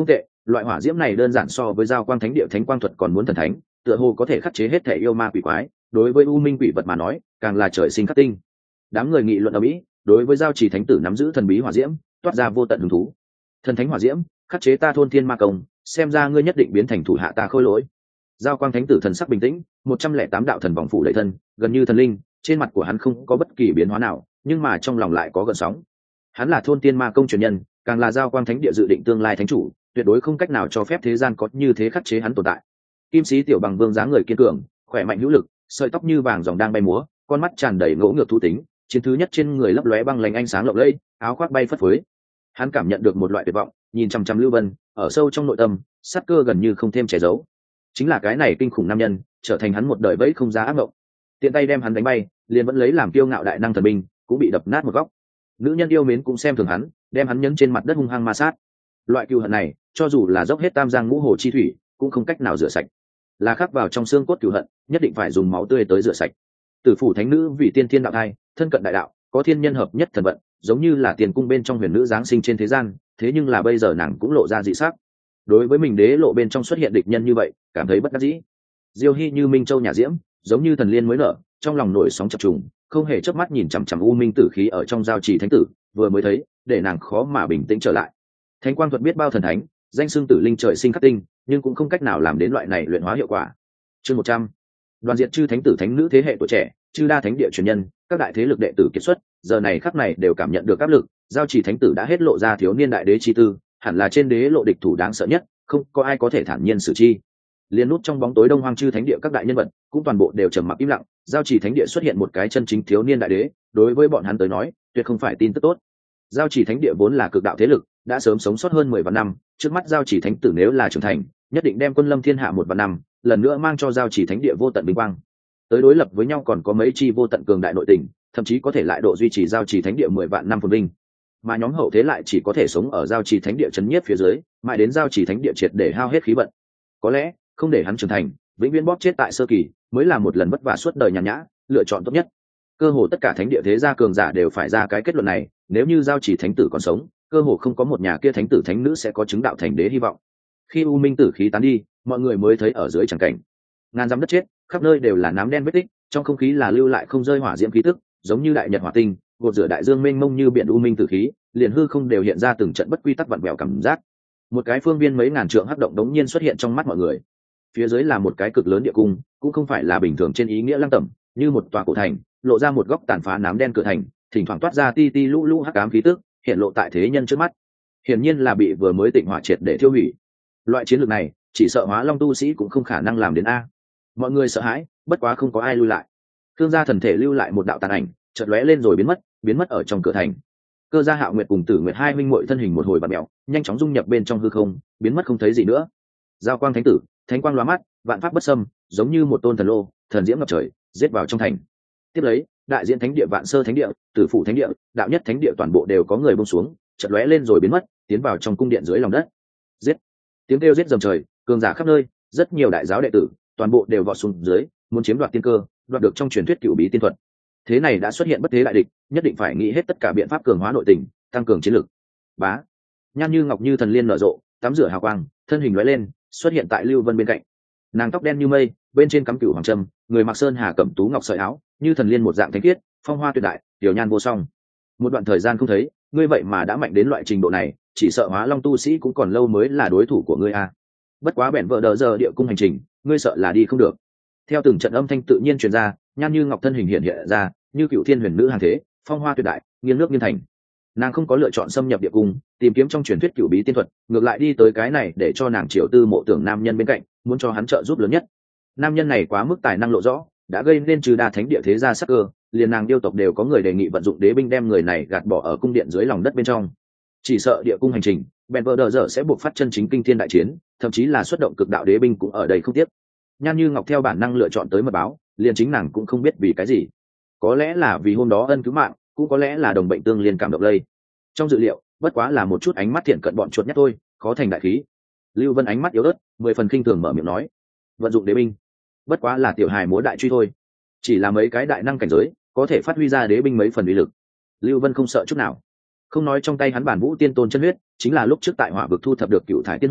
Loại hỏa diễm này đơn giản so với giao quang thánh địa thánh quang thuật còn muốn thần thánh, tựa hồ có thể khắc chế hết thể yêu ma quỷ quái, đối với u minh quỷ vật mà nói càng là trời sinh khắc tinh. Đám người nghị luận ở mỹ đối với giao trì thánh tử nắm giữ thần bí hỏa diễm toát ra vô tận hứng thú. Thần thánh hỏa diễm khắc chế ta thôn thiên ma công, xem ra ngươi nhất định biến thành thủ hạ ta khôi lỗi. Giao quang thánh tử thần sắc bình tĩnh, một trăm lẻ tám đạo thần vòng phủ đầy thân, gần như thần linh, trên mặt của hắn không có bất kỳ biến hóa nào, nhưng mà trong lòng lại có gợn sóng. Hắn là thôn tiên ma công truyền nhân, càng là giao quang thánh địa dự định tương lai thánh chủ, tuyệt đối không cách nào cho phép thế gian có như thế khắc chế hắn tồn tại. Kim sĩ tiểu bằng vương dáng người kiên cường, khỏe mạnh hữu lực, sợi tóc như vàng ròng đang bay múa, con mắt tràn đầy ngỗ ngược thú tính, chiến thứ nhất trên người lấp lóe băng lạnh ánh sáng lộng lẫy, áo khoác bay phất phới. Hắn cảm nhận được một loại tuyệt vọng, nhìn chăm chăm Lưu Vân, ở sâu trong nội tâm, sát cơ gần như không thêm che giấu. Chính là cái này kinh khủng nam nhân, trở thành hắn một đời bẫy không giá ác mộng. Tiện tay đem hắn đánh bay, liền vẫn lấy làm kiêu ngạo đại năng thần binh, cũng bị đập nát một góc. Nữ nhân yêu mến cũng xem thường hắn, đem hắn nhấn trên mặt đất hung hăng ma sát. Loại cừu hận này, cho dù là dốc hết tam giang ngũ hồ chi thủy, cũng không cách nào rửa sạch. Là khắc vào trong xương cốt cừu hận, nhất định phải dùng máu tươi tới rửa sạch. Tử phủ thánh nữ vì tiên thiên đạo thai, thân cận đại đạo, có thiên nhân hợp nhất thần vận, giống như là tiền cung bên trong huyền nữ giáng sinh trên thế gian, thế nhưng là bây giờ nàng cũng lộ ra dị sắc. Đối với mình đế lộ bên trong xuất hiện địch nhân như vậy, cảm thấy bất đắc dĩ. Diêu Hy như minh châu nhà diễm, giống như thần liên mới nở, trong lòng nổi sóng chập trùng, không hề chớp mắt nhìn chằm chằm u minh tử khí ở trong giao trì thánh tử, vừa mới thấy, để nàng khó mà bình tĩnh trở lại. Thánh quang thuật biết bao thần thánh, danh xưng tử linh trời sinh khắc tinh, nhưng cũng không cách nào làm đến loại này luyện hóa hiệu quả. Chương một trăm, đoàn diện chư thánh tử thánh nữ thế hệ tuổi trẻ, chư đa thánh địa truyền nhân, các đại thế lực đệ tử kiệt xuất, giờ này khắc này đều cảm nhận được áp lực, giao trì thánh tử đã hết lộ ra thiếu niên đại đế chi tư, hẳn là trên đế lộ địch thủ đáng sợ nhất, không có ai có thể thản nhiên xử chi. Liên nút trong bóng tối đông hoang chư thánh địa các đại nhân vật cũng toàn bộ đều trầm mặc im lặng, giao trì thánh địa xuất hiện một cái chân chính thiếu niên đại đế, đối với bọn hắn tới nói tuyệt không phải tin tức tốt. Giao trì thánh địa vốn là cực đạo thế lực, đã sớm sống sót hơn mười vạn năm, trước mắt giao trì thánh tử nếu là trưởng thành, nhất định đem quân lâm thiên hạ một vạn năm, lần nữa mang cho giao trì thánh địa vô tận vinh quang. Tới đối lập với nhau còn có mấy chi vô tận cường đại nội tình, thậm chí có thể lại độ duy trì giao trì thánh địa mười vạn năm phồn vinh. Mà nhóm hậu thế lại chỉ có thể sống ở giao trì thánh địa chấn nhiếp phía dưới, mãi đến giao trì thánh địa triệt để hao hết khí vận. Có lẽ không để hắn trưởng thành, vĩnh viễn bóp chết tại sơ kỳ, mới là một lần vất vả suốt đời nhàn nhã, lựa chọn tốt nhất. Cơ hồ tất cả thánh địa thế gia cường giả đều phải ra cái kết luận này, nếu như giao trì thánh tử còn sống, cơ hồ không có một nhà kia thánh tử thánh nữ sẽ có chứng đạo thành đế hy vọng. Khi u minh tử khí tán đi, mọi người mới thấy ở dưới chẳng cảnh ngàn dặm đất chết, khắp nơi đều là nám đen vết tích, trong không khí là lưu lại không rơi hỏa diễm khí tức, giống như đại nhật hỏa tinh, gột rửa đại dương mênh mông như biển u minh tử khí, liền hư không đều hiện ra từng trận bất quy tắc vặn vẹo cảm giác. Một cái phương viên mấy ngàn trượng hắc động đống nhiên xuất hiện trong mắt mọi người. Phía dưới là một cái cực lớn địa cung, cũng không phải là bình thường trên ý nghĩa lăng tẩm, như một tòa cổ thành, lộ ra một góc tàn phá nám đen cửa thành, thỉnh thoảng toát ra ti ti lũ lũ hắc ám khí tức, hiện lộ tại thế nhân trước mắt. Hiển nhiên là bị vừa mới tịnh hỏa triệt để tiêu hủy. Loại chiến lược này, chỉ sợ Hóa Long tu sĩ cũng không khả năng làm đến a. Mọi người sợ hãi, bất quá không có ai lui lại. Thương gia thần thể lưu lại một đạo tàn ảnh, chợt lóe lên rồi biến mất, biến mất ở trong cửa thành. Cơ gia Hạo Nguyệt cùng Tử Nguyệt hai minh muội thân hình một hồi bạt mèo, nhanh chóng dung nhập bên trong hư không, biến mất không thấy gì nữa. Giao quang thánh tử, thánh quang lóa mắt, vạn pháp bất xâm, giống như một tôn thần lô, thần diễm ngập trời, giết vào trong thành. Tiếp lấy, đại diện thánh địa Vạn Sơ thánh địa, Tử Phủ thánh địa, đạo nhất thánh địa toàn bộ đều có người buông xuống, chợt lóe lên rồi biến mất, tiến vào trong cung điện dưới lòng đất. Giết! Tiếng kêu giết dầm trời, cường giả khắp nơi, rất nhiều đại giáo đệ tử, toàn bộ đều vọt xuống dưới, muốn chiếm đoạt tiên cơ, đoạt được trong truyền thuyết cửu bí tiên thuật. Thế này đã xuất hiện bất thế đại địch, nhất định phải nghĩ hết tất cả biện pháp cường hóa nội tình, tăng cường chiến lực. Bá, Nhan Như Ngọc như thần liên nở rộ, tắm rửa hào quang, thân hình lóe lên, xuất hiện tại Lưu Vân bên cạnh. Nàng tóc đen như mây, bên trên cắm cửu hoàng trâm, người mặc sơn hà cẩm tú ngọc sợi áo, như thần liên một dạng thánh khiết, phong hoa tuyệt đại, tiểu nhan vô song. Một đoạn thời gian không thấy, ngươi vậy mà đã mạnh đến loại trình độ này, chỉ sợ Hóa Long tu sĩ cũng còn lâu mới là đối thủ của ngươi a. Bất quá bèn vợ đờ giờ địa cung hành trình, ngươi sợ là đi không được. Theo từng trận âm thanh tự nhiên truyền ra, Nhan Như Ngọc thân hình hiện hiện ra, như cựu thiên huyền nữ hàng thế, phong hoa tuyệt đại, nghiêng nước nghiêng thành. Nàng không có lựa chọn xâm nhập địa cung, tìm kiếm trong truyền thuyết cựu bí tiên thuật, ngược lại đi tới cái này để cho nàng triều tư mộ tưởng nam nhân bên cạnh, muốn cho hắn trợ giúp lớn nhất. Nam nhân này quá mức tài năng lộ rõ, đã gây nên trừ đa thánh địa thế gia sắc cơ, liền nàng yêu tộc đều có người đề nghị vận dụng đế binh đem người này gạt bỏ ở cung điện dưới lòng đất bên trong. Chỉ sợ địa cung hành trình, bèn vợ đờ dở sẽ buộc phát chân chính kinh thiên đại chiến, thậm chí là xuất động cực đạo đế binh cũng ở đây không tiếc. Nhan Như Ngọc theo bản năng lựa chọn tới mật báo, liền chính nàng cũng không biết vì cái gì, có lẽ là vì hôm đó ân cứu mạng, cũng có lẽ là đồng bệnh tương liên cảm động lây. Trong dự liệu, bất quá là một chút ánh mắt thiện cận bọn chuột nhắt thôi, khó thành đại khí. Lưu Vân ánh mắt yếu ớt, mười phần khinh thường mở miệng nói, vận dụng đế binh, bất quá là tiểu hài múa đại truy thôi, chỉ là mấy cái đại năng cảnh giới, có thể phát huy ra đế binh mấy phần uy lực. Lưu Vân không sợ chút nào, không nói trong tay hắn bản vũ tiên tôn chân huyết, chính là lúc trước tại hỏa vực thu thập được cựu thải tiên hỏa,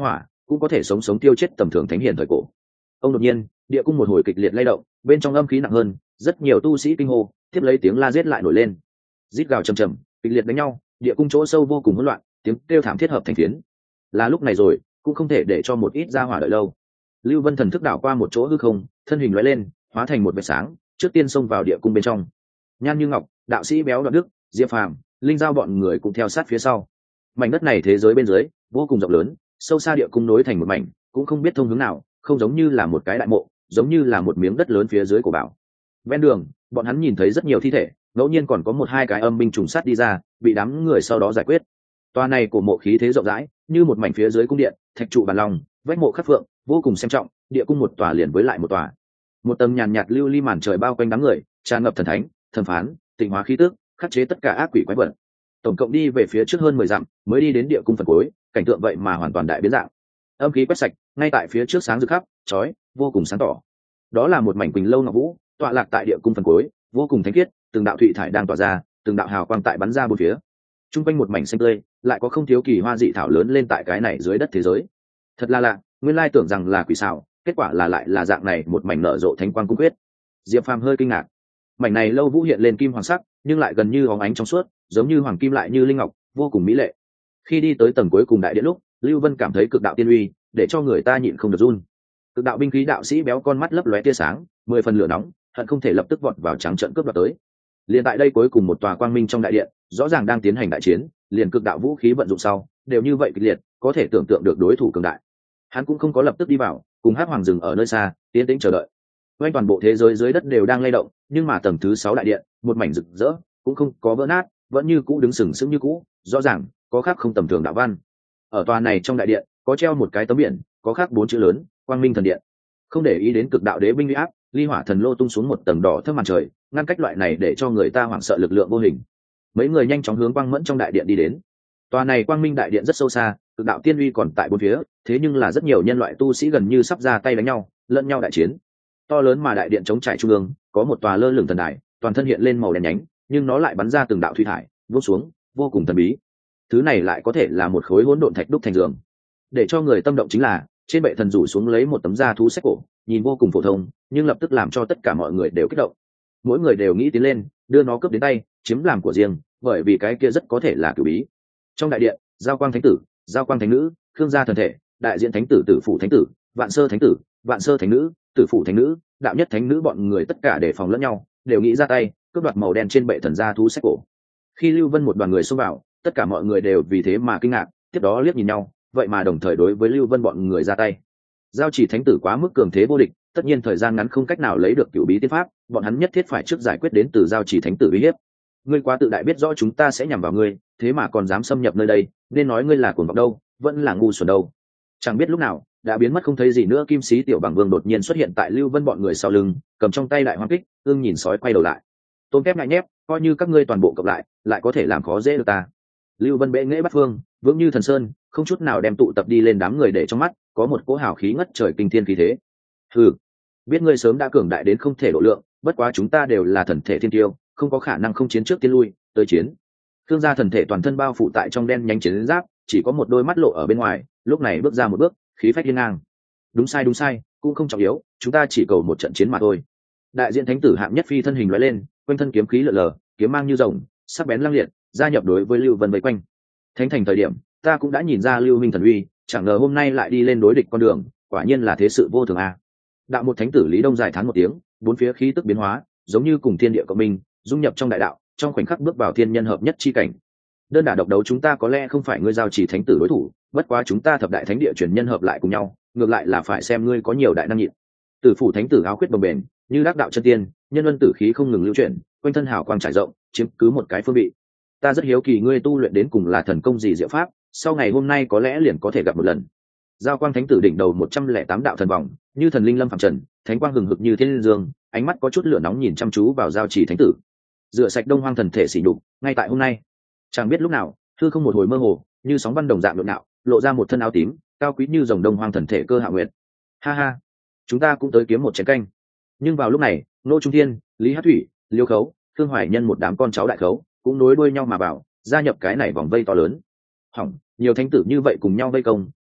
cũng có thể sống sống tiêu chết tầm thường thánh hiền thời cổ. Ông đột nhiên địa cung một hồi kịch liệt lay động, bên trong âm khí nặng hơn, rất nhiều tu sĩ kinh hô, tiếp lấy tiếng la giết lại nổi lên, rít gào trầm trầm, kịch liệt đánh nhau, địa cung chỗ sâu vô cùng hỗn loạn, tiếng kêu thảm thiết hợp thành phiến. Là lúc này rồi, cũng không thể để cho một ít ra hỏa đợi lâu. Lưu Vân thần thức đảo qua một chỗ hư không, thân hình lóe lên, hóa thành một vệt sáng, trước tiên xông vào địa cung bên trong. Nhan Như Ngọc, đạo sĩ béo Đoạn Đức, Diệp Phàm, Linh Giao bọn người cũng theo sát phía sau. Mảnh đất này thế giới bên dưới vô cùng rộng lớn, sâu xa địa cung nối thành một mảnh, cũng không biết thông hướng nào, không giống như là một cái đại mộ, giống như là một miếng đất lớn phía dưới của bảo. Ven đường, bọn hắn nhìn thấy rất nhiều thi thể, ngẫu nhiên còn có một hai cái âm binh trùng sát đi ra, bị đám người sau đó giải quyết. Tòa này của mộ khí thế rộng rãi, như một mảnh phía dưới cung điện, thạch trụ bàn long, vách mộ khắc phượng, vô cùng xem trọng, địa cung một tòa liền với lại một tòa. Một tầng nhàn nhạt lưu ly màn trời bao quanh đám người, tràn ngập thần thánh, thần phán, tịnh hóa khí tức, khắc chế tất cả ác quỷ quái vật. Tổng cộng đi về phía trước hơn mười dặm, mới đi đến địa cung phần cuối, cảnh tượng vậy mà hoàn toàn đại biến dạng. Âm khí quét sạch, ngay tại phía trước sáng rực khắp, chói, vô cùng sáng tỏ. Đó là một mảnh quỳnh lâu ngọc vũ, tọa lạc tại địa cung phần cuối, vô cùng thánh khiết, từng đạo thụy thải đang tỏa ra, từng đạo hào quang tại bắn ra bốn phía. Trung quanh một mảnh xanh tươi, lại có không thiếu kỳ hoa dị thảo lớn lên tại cái này dưới đất thế giới. Thật là lạ, nguyên lai tưởng rằng là quỷ xảo, kết quả là lại là dạng này một mảnh nở rộ thánh quang cung quyết. Diệp Phàm hơi kinh ngạc. Mảnh này lâu vũ hiện lên kim hoàng sắc, nhưng lại gần như óng ánh trong suốt, giống như hoàng kim lại như linh ngọc, vô cùng mỹ lệ. Khi đi tới tầng cuối cùng đại điện lúc, Lưu Vân cảm thấy cực đạo tiên uy, để cho người ta nhịn không được run. Cực đạo binh khí đạo sĩ béo con mắt lấp lóe tia sáng, mười phần lửa nóng, hận không thể lập tức vọt vào trắng trận cướp đoạt tới. Liền tại đây cuối cùng một tòa quang minh trong đại điện, rõ ràng đang tiến hành đại chiến, liền cực đạo vũ khí vận dụng sau, đều như vậy kịch liệt, có thể tưởng tượng được đối thủ cường đại. Hắn cũng không có lập tức đi vào, cùng Hắc Hoàng dừng ở nơi xa, tiến tĩnh chờ đợi. Quanh toàn bộ thế giới dưới đất đều đang lay động, nhưng mà tầng thứ sáu đại điện, một mảnh rực rỡ, cũng không có vỡ nát, vẫn như cũ đứng sừng sững như cũ, rõ ràng có khác không tầm thường đạo văn. Ở tòa này trong đại điện, có treo một cái tấm biển, có khác bốn chữ lớn, Quang Minh Thần Điện. Không để ý đến cực đạo đế binh uy áp, ly hỏa thần lô tung xuống một tầng đỏ thấp màn trời, ngăn cách loại này để cho người ta hoảng sợ lực lượng vô hình. Mấy người nhanh chóng hướng Quang Mẫn trong đại điện đi đến. Tòa này Quang Minh đại điện rất sâu xa, cực đạo tiên uy còn tại bốn phía, thế nhưng là rất nhiều nhân loại tu sĩ gần như sắp ra tay đánh nhau, lẫn nhau đại chiến. To lớn mà đại điện chống trải trung ương, có một tòa lơ lửng thần đài, toàn thân hiện lên màu đen nhánh, nhưng nó lại bắn ra từng đạo thủy thải, vút xuống, vô cùng thần bí. Thứ này lại có thể là một khối hỗn độn thạch đúc thành giường. Để cho người tâm động chính là, trên bệ thần rủ xuống lấy một tấm da thú sách cổ, nhìn vô cùng phổ thông, nhưng lập tức làm cho tất cả mọi người đều kích động. Mỗi người đều nghĩ tiến lên, đưa nó cướp đến tay, chiếm làm của riêng, bởi vì cái kia rất có thể là cửu bí. Trong đại điện, Giao Quang Thánh Tử, Giao Quang Thánh Nữ, Khương gia thần thể, đại diện Thánh Tử Tử Phụ Thánh Tử, Vạn Sơ Thánh Tử, Vạn Sơ Thánh Nữ, Tử Phụ Thánh Nữ, đạo nhất Thánh Nữ bọn người tất cả đề phòng lẫn nhau, đều nghĩ ra tay, cướp đoạt màu đen trên bệ thần da thú sách cổ. Khi Lưu Vân một đoàn người xông vào, tất cả mọi người đều vì thế mà kinh ngạc, tiếp đó liếc nhìn nhau, vậy mà đồng thời đối với Lưu Vân bọn người ra tay. Giao Chỉ Thánh Tử quá mức cường thế vô địch, tất nhiên thời gian ngắn không cách nào lấy được cửu bí tiên pháp, bọn hắn nhất thiết phải trước giải quyết đến từ Giao Chỉ Thánh Tử uy hiếp. Ngươi quá tự đại biết rõ chúng ta sẽ nhằm vào ngươi, thế mà còn dám xâm nhập nơi đây, nên nói ngươi là cuồng vọng đâu, vẫn là ngu xuẩn đâu. Chẳng biết lúc nào, đã biến mất không thấy gì nữa, Kim Sĩ Tiểu Bằng Vương đột nhiên xuất hiện tại Lưu Vân bọn người sau lưng, cầm trong tay đại hoang kích, ương nhìn sói quay đầu lại. Tôm kép ngại nhép, coi như các ngươi toàn bộ cộng lại, lại có thể làm khó dễ được ta. Lưu Vân bệ nghệ bắt phương, vững như thần sơn, không chút nào đem tụ tập đi lên đám người để trong mắt, có một cỗ hào khí ngất trời kinh thiên khí thế. Hừ, biết ngươi sớm đã cường đại đến không thể độ lượng, bất quá chúng ta đều là thần thể thiên tiêu, không có khả năng không chiến trước tiên lui, tới chiến. Khương gia thần thể toàn thân bao phủ tại trong đen nhánh chiến giáp, chỉ có một đôi mắt lộ ở bên ngoài, lúc này bước ra một bước, khí phách hiên ngang. Đúng sai đúng sai, cũng không trọng yếu, chúng ta chỉ cầu một trận chiến mà thôi. Đại diện Thánh Tử hạng nhất phi thân hình lóe lên, quanh thân kiếm khí lượn lờ, kiếm mang như rồng, sắc bén lăng liệt, gia nhập đối với Lưu Vân vây quanh. Thánh thành thời điểm, ta cũng đã nhìn ra Lưu Minh thần uy, chẳng ngờ hôm nay lại đi lên đối địch con đường, quả nhiên là thế sự vô thường a. Đạo một Thánh Tử Lý Đông giải thán một tiếng, bốn phía khí tức biến hóa, giống như cùng thiên địa cộng minh, dung nhập trong đại đạo, trong khoảnh khắc bước vào thiên nhân hợp nhất chi cảnh. Đơn đả độc đấu chúng ta có lẽ không phải ngươi Giao Chỉ Thánh Tử đối thủ, bất quá chúng ta thập đại thánh địa truyền nhân hợp lại cùng nhau, ngược lại là phải xem ngươi có nhiều đại năng nhịn. Tử Phủ Thánh Tử áo quyết bồng bềnh, như đắc đạo chân tiên, nhân luân tử khí không ngừng lưu chuyển, quanh thân hào quang trải rộng, chiếm cứ một cái phương vị. Ta rất hiếu kỳ ngươi tu luyện đến cùng là thần công gì diệu pháp, sau ngày hôm nay có lẽ liền có thể gặp một lần. Giao Quang Thánh Tử đỉnh đầu một trăm lẻ tám đạo thần vòng, như thần linh lâm phàm trần, thánh quang hừng hực như thiên dương, ánh mắt có chút lửa nóng nhìn chăm chú vào Giao Chỉ Thánh Tử. Rửa sạch Đông Hoang thần thể sỉ nhục, ngay tại hôm nay. Chẳng biết lúc nào, hư không một hồi mơ hồ, như sóng văn đồng dạng nhộn nhạo, lộ ra một thân áo tím, cao quý như rồng Đông Hoang thần thể Cơ Hạ Nguyệt. Ha ha, chúng ta cũng tới kiếm một chén canh. Nhưng vào lúc này, Nô Trung Thiên, Lý Hát Thủy, Liêu Khấu, Thương Hoài Nhân một đám con cháu đại khấu cũng nối đuôi nhau mà vào, gia nhập cái này vòng vây to lớn. Hỏng, nhiều thánh tử như vậy cùng nhau vây công,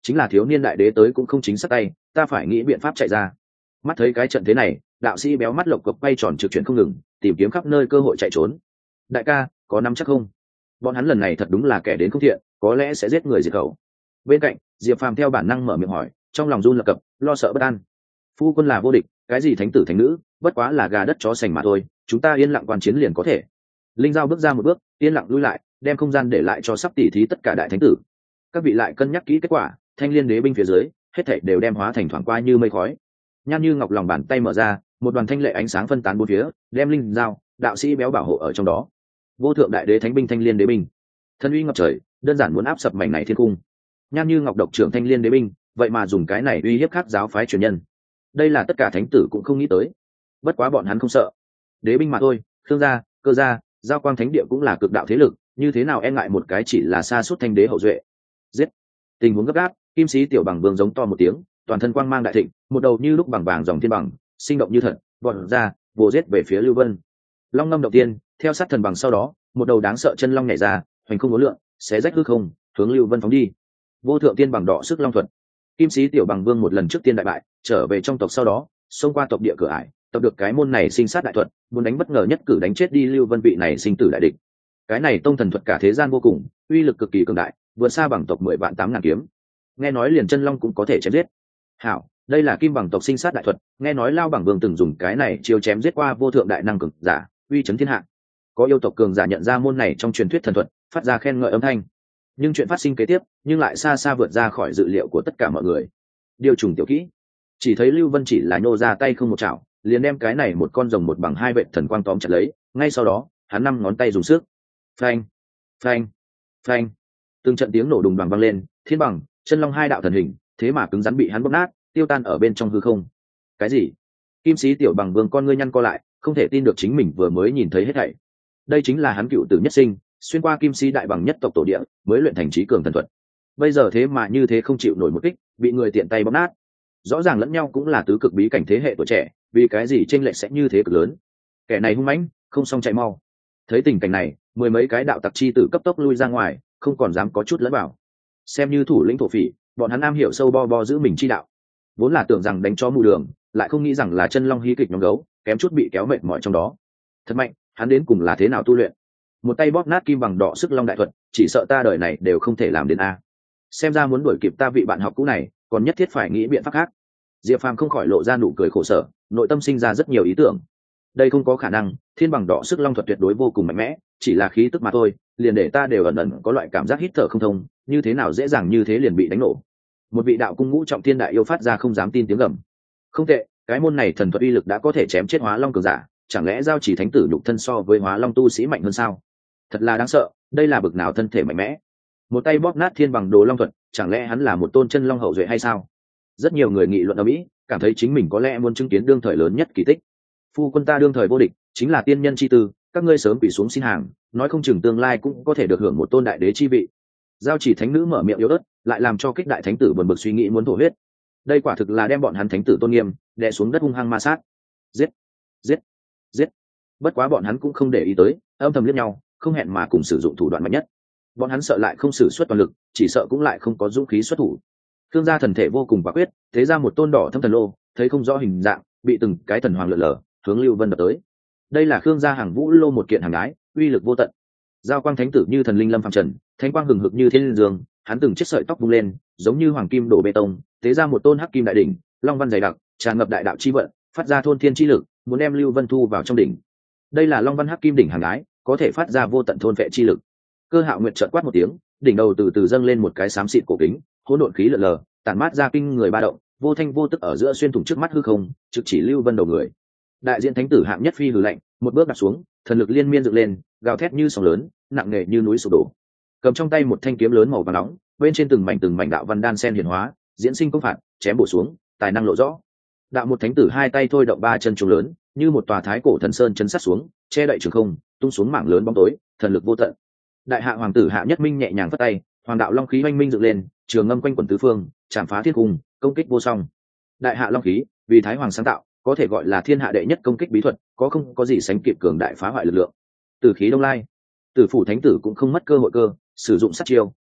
chính là thiếu niên đại đế tới cũng không chính xác tay, ta phải nghĩ biện pháp chạy ra. Mắt thấy cái trận thế này, đạo sĩ béo mắt lộc cộc quay tròn trực chuyển không ngừng, tìm kiếm khắp nơi cơ hội chạy trốn. Đại ca, có nắm chắc không? Bọn hắn lần này thật đúng là kẻ đến không thiện, có lẽ sẽ giết người diệt khẩu. Bên cạnh, Diệp Phàm theo bản năng mở miệng hỏi, trong lòng run lập cập, lo sợ bất an. Phu quân là vô địch, cái gì thánh tử thánh nữ, bất quá là gà đất chó sành mà thôi, chúng ta yên lặng quan chiến liền có thể. Linh Giao bước ra một bước, yên lặng lui lại, đem không gian để lại cho sắp tỉ thí tất cả đại thánh tử. Các vị lại cân nhắc kỹ kết quả, thanh liên đế binh phía dưới, hết thảy đều đem hóa thành thoảng qua như mây khói. Nhan Như Ngọc lòng bàn tay mở ra, một đoàn thanh lệ ánh sáng phân tán bốn phía, đem Linh Giao, đạo sĩ béo bảo hộ ở trong đó. Vô thượng đại đế thánh binh thanh liên đế binh, thân uy ngập trời, đơn giản muốn áp sập mảnh này thiên cung. Nhan Như Ngọc độc trưởng thanh liên đế binh, vậy mà dùng cái này uy hiếp khác giáo phái truyền nhân. Đây là tất cả thánh tử cũng không nghĩ tới. Bất quá bọn hắn không sợ, đế binh mà thôi, Khương gia, Cơ gia, Giao Quang thánh địa cũng là cực đạo thế lực, như thế nào e ngại một cái chỉ là sa sút thanh đế hậu duệ. Giết! Tình huống gấp gáp, Kim Sĩ Tiểu Bằng Vương giống to một tiếng, toàn thân quang mang đại thịnh, một đầu như lúc bằng vàng dòng thiên bằng, sinh động như thật, vọt ra, vồ giết về phía Lưu Vân. Long ngâm đầu tiên, theo sát thần bằng sau đó, một đầu đáng sợ chân long nhảy ra, hoành không uốn lượn, xé rách hư không, hướng Lưu Vân phóng đi. Vô thượng tiên bằng đọ sức long thuật. Kim Sĩ Tiểu Bằng Vương một lần trước tiên đại bại, trở về trong tộc sau đó, xông qua tộc địa cửa ải, tập được cái môn này sinh sát đại thuật, muốn đánh bất ngờ nhất cử đánh chết đi Lưu Vân vị này sinh tử đại địch. Cái này tông thần thuật cả thế gian vô cùng, uy lực cực kỳ cường đại, vượt xa bằng tộc mười vạn tám ngàn kiếm. Nghe nói liền chân long cũng có thể chém giết. Hảo, đây là kim bằng tộc sinh sát đại thuật, nghe nói Lao Bằng Vương từng dùng cái này chiêu chém giết qua vô thượng đại năng cường giả, uy chấn thiên hạ. Có yêu tộc cường giả nhận ra môn này trong truyền thuyết thần thuật, phát ra khen ngợi âm thanh. Nhưng chuyện phát sinh kế tiếp, nhưng lại xa xa vượt ra khỏi dự liệu của tất cả mọi người. Điều trùng tiểu kỹ, chỉ thấy Lưu Vân chỉ là nhô ra tay không một chảo, liền đem cái này một con rồng một bằng hai vệ thần quang tóm chặt lấy, ngay sau đó, hắn năm ngón tay dùng sức. Phanh, phanh, phanh. Từng trận tiếng nổ đùng đoàng vang lên, thiên bằng, chân long hai đạo thần hình, thế mà cứng rắn bị hắn bóp nát, tiêu tan ở bên trong hư không. Cái gì? Kim Sĩ Tiểu Bằng Vương con ngươi nhăn co lại, không thể tin được chính mình vừa mới nhìn thấy hết thảy. Đây chính là hắn cựu tử nhất sinh, xuyên qua Kim Sĩ đại bằng nhất tộc tổ địa, mới luyện thành trí cường thần thuật. Bây giờ thế mà như thế không chịu nổi một kích, bị người tiện tay bóp nát. Rõ ràng lẫn nhau cũng là tứ cực bí cảnh thế hệ tuổi trẻ, vì cái gì chênh lệch sẽ như thế cực lớn? Kẻ này hung mãnh, không xong chạy mau. Thấy tình cảnh này, mười mấy cái đạo tặc chi tử cấp tốc lui ra ngoài, không còn dám có chút lẫn vào. Xem như thủ lĩnh thổ phỉ, bọn hắn am hiểu sâu bo bo giữ mình chi đạo, vốn là tưởng rằng đánh cho mù đường, lại không nghĩ rằng là chân long hí kịch nhóm gấu, kém chút bị kéo mệt mỏi trong đó. Thật mạnh, hắn đến cùng là thế nào tu luyện? Một tay bóp nát kim bằng đỏ sức long đại thuật, chỉ sợ ta đời này đều không thể làm đến a. Xem ra muốn đuổi kịp ta vị bạn học cũ này, còn nhất thiết phải nghĩ biện pháp khác. Diệp Phàm không khỏi lộ ra nụ cười khổ sở, nội tâm sinh ra rất nhiều ý tưởng. Đây không có khả năng, thiên bằng đỏ sức long thuật tuyệt đối vô cùng mạnh mẽ, chỉ là khí tức mà thôi, liền để ta đều ẩn ẩn có loại cảm giác hít thở không thông, như thế nào dễ dàng như thế liền bị đánh nổ. Một vị đạo cung ngũ trọng thiên đại yêu phát ra không dám tin tiếng gầm. Không tệ, cái môn này thần thuật uy lực đã có thể chém chết hóa long cường giả, chẳng lẽ giao chỉ thánh tử nhục thân so với hóa long tu sĩ mạnh hơn sao? Thật là đáng sợ, đây là bực nào thân thể mạnh mẽ. Một tay bóp nát thiên bằng đồ long thuật, chẳng lẽ hắn là một tôn chân long hậu duệ hay sao? Rất nhiều người nghị luận ở mỹ, cảm thấy chính mình có lẽ muốn chứng kiến đương thời lớn nhất kỳ tích. Phu quân ta đương thời vô địch, chính là tiên nhân chi tư, các ngươi sớm quỳ xuống xin hàng, nói không chừng tương lai cũng có thể được hưởng một tôn đại đế chi vị. Giao chỉ thánh nữ mở miệng yếu ớt, lại làm cho kích đại thánh tử buồn bực suy nghĩ muốn thổ huyết. Đây quả thực là đem bọn hắn thánh tử tôn nghiêm đè xuống đất hung hăng ma sát. Giết, giết, giết. Bất quá bọn hắn cũng không để ý tới, âm thầm liếc nhau, không hẹn mà cùng sử dụng thủ đoạn mạnh nhất. Bọn hắn sợ lại không sử xuất toàn lực, chỉ sợ cũng lại không có dũng khí xuất thủ. Thương gia thần thể vô cùng quả quyết, thế ra một tôn đỏ thâm thần lô, thấy không rõ hình dạng, bị từng cái thần hoàng lượn lờ, hướng Lưu Vân đập tới. Đây là Khương gia hàng vũ lô một kiện hàng ái, uy lực vô tận. Giao quang thánh tử như thần linh lâm phàm trần, thánh quang hừng hực như thiên linh dương, hắn từng chiếc sợi tóc bung lên, giống như hoàng kim đổ bê tông, thế ra một tôn hắc kim đại đỉnh, long văn dày đặc, tràn ngập đại đạo chi vận, phát ra thôn thiên chi lực, muốn đem Lưu Vân thu vào trong đỉnh. Đây là long văn hắc kim đỉnh hàng ái, có thể phát ra vô tận thôn vệ chi lực. Cơ Hạo Nguyệt chợt quát một tiếng, đỉnh đầu từ từ dâng lên một cái xám xịt cổ kính, hỗn độn khí lờ lờ, tản mát ra kinh người ba động, vô thanh vô tức ở giữa xuyên thủng trước mắt hư không, trực chỉ Lưu Vân đầu người. Đại diện thánh tử hạng nhất phi hừ lạnh, một bước đặt xuống, thần lực liên miên dựng lên, gào thét như sóng lớn, nặng nề như núi sụp đổ. Cầm trong tay một thanh kiếm lớn màu vàng nóng, bên trên từng mảnh từng mảnh đạo văn đan sen hiển hóa, diễn sinh công phạt, chém bổ xuống, tài năng lộ rõ. Đạo một thánh tử hai tay thôi động ba chân trùng lớn, như một tòa thái cổ thần sơn chấn sát xuống, che đậy trường không, tung xuống mảng lớn bóng tối, thần lực vô tận. Đại hạ hoàng tử Hạ Nhất Minh nhẹ nhàng vất tay, hoàng đạo long khí oanh minh dựng lên, trường ngâm quanh quần tứ phương, chạm phá thiên cung, công kích vô song. Đại hạ long khí, vì thái hoàng sáng tạo, có thể gọi là thiên hạ đệ nhất công kích bí thuật, có không có gì sánh kịp cường đại phá hoại lực lượng. Tử khí đông lai, Tử phủ thánh tử cũng không mất cơ hội cơ, sử dụng sát chiêu,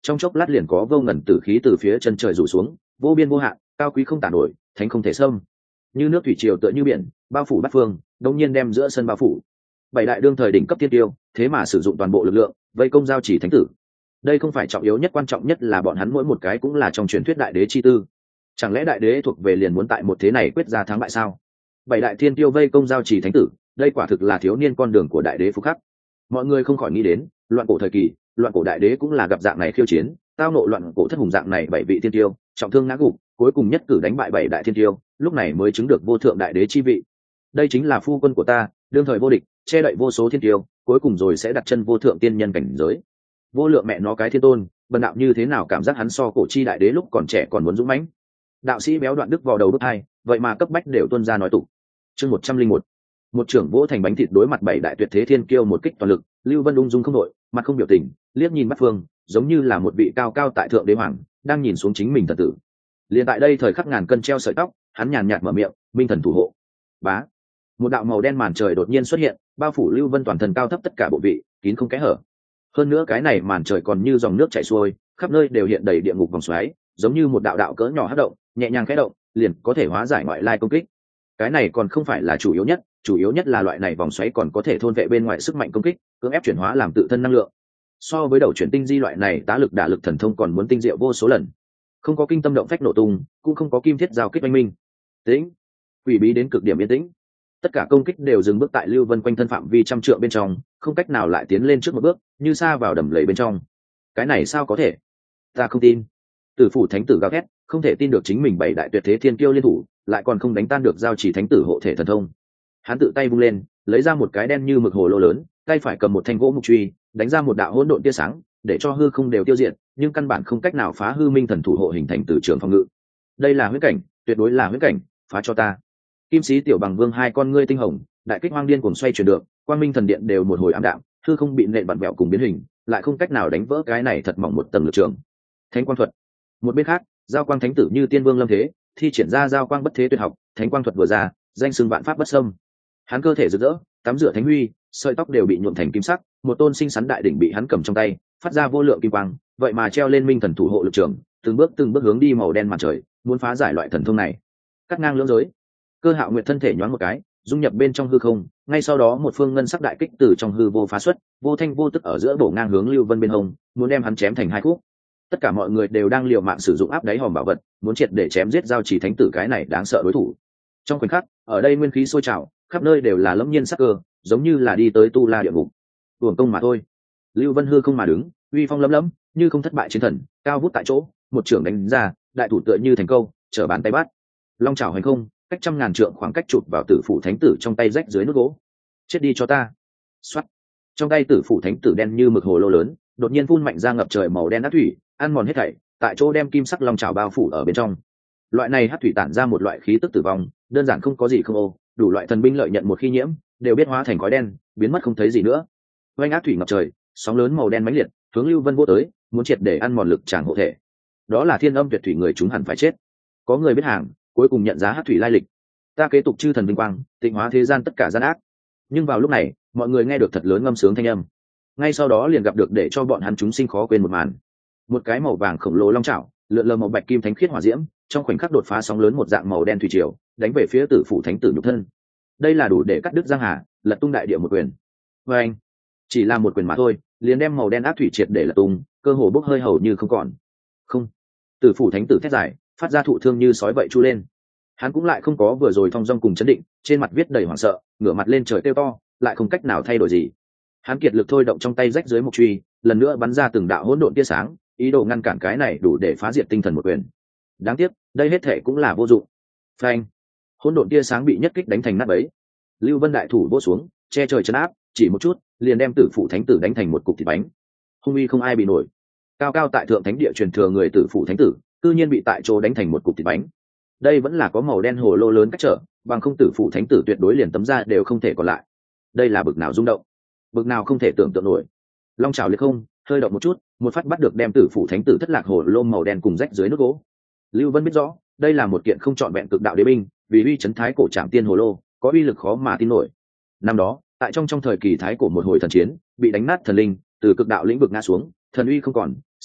trong chốc lát liền có vô ngần tử khí từ phía chân trời rủ xuống, vô biên vô hạn, cao quý không tả nổi, thánh không thể xâm. Như nước thủy triều tựa như biển, bao phủ bát phương, đống nhiên đem giữa sân bao phủ. Bảy đại đương thời đỉnh cấp tiên tiêu, thế mà sử dụng toàn bộ lực lượng, vây công giao chỉ thánh tử. Đây không phải trọng yếu nhất, quan trọng nhất là bọn hắn mỗi một cái cũng là trong truyền thuyết đại đế chi tư. Chẳng lẽ đại đế thuộc về liền muốn tại một thế này quyết ra thắng bại sao? Bảy đại thiên tiêu vây công giao chỉ thánh tử, đây quả thực là thiếu niên con đường của đại đế phúc khắc. Mọi người không khỏi nghĩ đến, loạn cổ thời kỳ, loạn cổ đại đế cũng là gặp dạng này khiêu chiến, tao nộ loạn cổ thất hùng dạng này bảy vị thiên tiêu, trọng thương ngã gục, cuối cùng nhất cử đánh bại bảy đại thiên tiêu, lúc này mới chứng được vô thượng đại đế chi vị. Đây chính là phu quân của ta, đương thời vô địch, che đậy vô số thiên tiêu, cuối cùng rồi sẽ đặt chân vô thượng tiên nhân cảnh giới. Vô lượng mẹ nó cái thiên tôn, bần đạo như thế nào cảm giác hắn so cổ chi đại đế lúc còn trẻ còn muốn dũng mãnh. Đạo sĩ béo đoạn đức vào đầu đốt hai, vậy mà cấp bách đều tuân ra nói tục. Chương một trăm linh một, một trưởng vỗ thành bánh thịt đối mặt bảy đại tuyệt thế thiên kiêu một kích toàn lực, Lưu Vân ung dung không đội, mặt không biểu tình, liếc nhìn bắt phương, giống như là một vị cao cao tại thượng đế hoàng, đang nhìn xuống chính mình thần tử. Liền tại đây thời khắc ngàn cân treo sợi tóc, hắn nhàn nhạt mở miệng, minh thần thủ hộ. Bá, một đạo màu đen màn trời đột nhiên xuất hiện, bao phủ Lưu Vân toàn thân cao thấp tất cả bộ vị, kín không kẽ hở. Hơn nữa cái này màn trời còn như dòng nước chảy xuôi, khắp nơi đều hiện đầy địa ngục vòng xoáy, giống như một đạo đạo cỡ nhỏ hất động, nhẹ nhàng khẽ động, liền có thể hóa giải ngoại lai công kích. Cái này còn không phải là chủ yếu nhất, chủ yếu nhất là loại này vòng xoáy còn có thể thôn vệ bên ngoài sức mạnh công kích, cưỡng ép chuyển hóa làm tự thân năng lượng. So với đầu chuyển tinh di loại này tá lực đả lực thần thông còn muốn tinh diệu vô số lần. Không có kinh tâm động phách nổ tung, cũng không có kim thiết giao kích oanh minh. Tĩnh, quỷ bí đến cực điểm yên tĩnh. Tất cả công kích đều dừng bước tại Lưu Vân quanh thân phạm vi trăm trượng bên trong, không cách nào lại tiến lên trước một bước, như sa vào đầm lầy bên trong. Cái này sao có thể? Ta không tin. Tử phủ thánh tử gào thét, không thể tin được chính mình bảy đại tuyệt thế thiên kiêu liên thủ, lại còn không đánh tan được giao chỉ thánh tử hộ thể thần thông. Hắn tự tay vung lên, lấy ra một cái đen như mực hồ lô lớn, tay phải cầm một thanh gỗ mục truy, đánh ra một đạo hỗn độn tia sáng, để cho hư không đều tiêu diệt, nhưng căn bản không cách nào phá hư minh thần thủ hộ hình thành từ trường phòng ngự. Đây là huyễn cảnh, tuyệt đối là huyễn cảnh, phá cho ta. Kim sĩ tiểu bằng vương hai con ngươi tinh hồng, đại kích hoang điên cuồng xoay chuyển được, quang minh thần điện đều một hồi ảm đạm, hư không bị nện bặn vẹo cùng biến hình, lại không cách nào đánh vỡ cái này thật mỏng một tầng lực trường. Thánh quang thuật. Một bên khác, giao quang thánh tử như tiên vương lâm thế, thi triển ra giao quang bất thế tuyệt học, thánh quang thuật vừa ra, danh xưng vạn pháp bất xâm. Hắn cơ thể rực rỡ, tắm rửa thánh huy, sợi tóc đều bị nhuộm thành kim sắc, một tôn sinh sắn đại đỉnh bị hắn cầm trong tay, phát ra vô lượng kim quang, vậy mà treo lên minh thần thủ hộ lực trường, từng bước từng bước hướng đi màu đen màn trời, muốn phá giải loại thần thông này. Cắt ngang lưỡng giới. Cơ Hạo Nguyệt thân thể nhoáng một cái, dung nhập bên trong hư không, ngay sau đó một phương ngân sắc đại kích từ trong hư vô phá xuất, vô thanh vô tức ở giữa bổ ngang hướng Lưu Vân bên hông, muốn đem hắn chém thành hai khúc. Tất cả mọi người đều đang liều mạng sử dụng áp đáy hòm bảo vật, muốn triệt để chém giết giao chỉ thánh tử cái này đáng sợ đối thủ. Trong khoảnh khắc, ở đây nguyên khí sôi trào, khắp nơi đều là lẫm nhiên sắc cơ, giống như là đi tới tu la địa ngục. Uổng công mà thôi. Lưu Vân hư không mà đứng, uy phong lấm lấm, như không thất bại chiến thần, cao vút tại chỗ, một trưởng đánh ra, đại thủ tựa như thành câu, trở bàn tay bắt. Long chảo hành không, cách trăm ngàn trượng khoảng cách chụp vào tử phủ thánh tử trong tay rách dưới nút gỗ. Chết đi cho ta. Xoát. Trong tay tử phủ thánh tử đen như mực hồ lô lớn, đột nhiên phun mạnh ra ngập trời màu đen ác thủy, ăn mòn hết thảy, tại chỗ đem kim sắc long chảo bao phủ ở bên trong. Loại này hắc thủy tản ra một loại khí tức tử vong, đơn giản không có gì không ô, đủ loại thần binh lợi nhận một khi nhiễm, đều biết hóa thành khói đen, biến mất không thấy gì nữa. Oanh ác thủy ngập trời, sóng lớn màu đen mãnh liệt, hướng Lưu Vân vô tới, muốn triệt để ăn mòn lực tràng hộ thể. Đó là thiên âm tuyệt thủy người chúng hẳn phải chết. Có người biết hàng, cuối cùng nhận giá hắc thủy lai lịch. Ta kế tục chư thần vinh quang, tịnh hóa thế gian tất cả gian ác. Nhưng vào lúc này, mọi người nghe được thật lớn ngâm sướng thanh âm. Ngay sau đó liền gặp được để cho bọn hắn chúng sinh khó quên một màn. Một cái màu vàng khổng lồ long chảo, lượn lờ màu bạch kim thánh khiết hỏa diễm, trong khoảnh khắc đột phá sóng lớn một dạng màu đen thủy triều, đánh về phía tử phủ thánh tử nhục thân. Đây là đủ để cắt đứt giang hà, lật tung đại địa một quyền. Và anh, chỉ là một quyền mà thôi, liền đem màu đen ác thủy triệt để lật tung, cơ hồ bốc hơi hầu như không còn. Không, tử phủ thánh tử thét dài, phát ra thụ thương như sói vậy chu lên. Hắn cũng lại không có vừa rồi thong dong cùng chấn định, trên mặt viết đầy hoảng sợ, ngửa mặt lên trời kêu to, lại không cách nào thay đổi gì. Hắn kiệt lực thôi động trong tay rách dưới một truy, lần nữa bắn ra từng đạo hỗn độn tia sáng, ý đồ ngăn cản cái này đủ để phá diệt tinh thần một quyền. Đáng tiếc, đây hết thể cũng là vô dụng. Phanh! Hỗn độn tia sáng bị nhất kích đánh thành nát bấy. Lưu Vân đại thủ vỗ xuống, che trời chấn áp, chỉ một chút, liền đem tử phụ thánh tử đánh thành một cục thịt bánh. Hung uy không ai bị nổi. Cao cao tại thượng thánh địa truyền thừa người tử phụ thánh tử, cư nhiên bị tại chỗ đánh thành một cục thịt bánh. Đây vẫn là có màu đen hồ lô lớn cách trở, bằng không tử phụ thánh tử tuyệt đối liền tấm ra đều không thể còn lại. Đây là bực nào rung động, bực nào không thể tưởng tượng nổi. Long chảo liệt không, hơi động một chút, một phát bắt được đem tử phụ thánh tử thất lạc hồ lô màu đen cùng rách dưới nước gỗ. Lưu Vân biết rõ, đây là một kiện không trọn vẹn cực đạo đế binh, vì uy chấn thái cổ trảm tiên hồ lô, có uy lực khó mà tin nổi. Năm đó, tại trong trong thời kỳ thái cổ một hồi thần chiến, bị đánh nát thần linh, từ cực đạo lĩnh vực ngã xuống, thần uy không còn,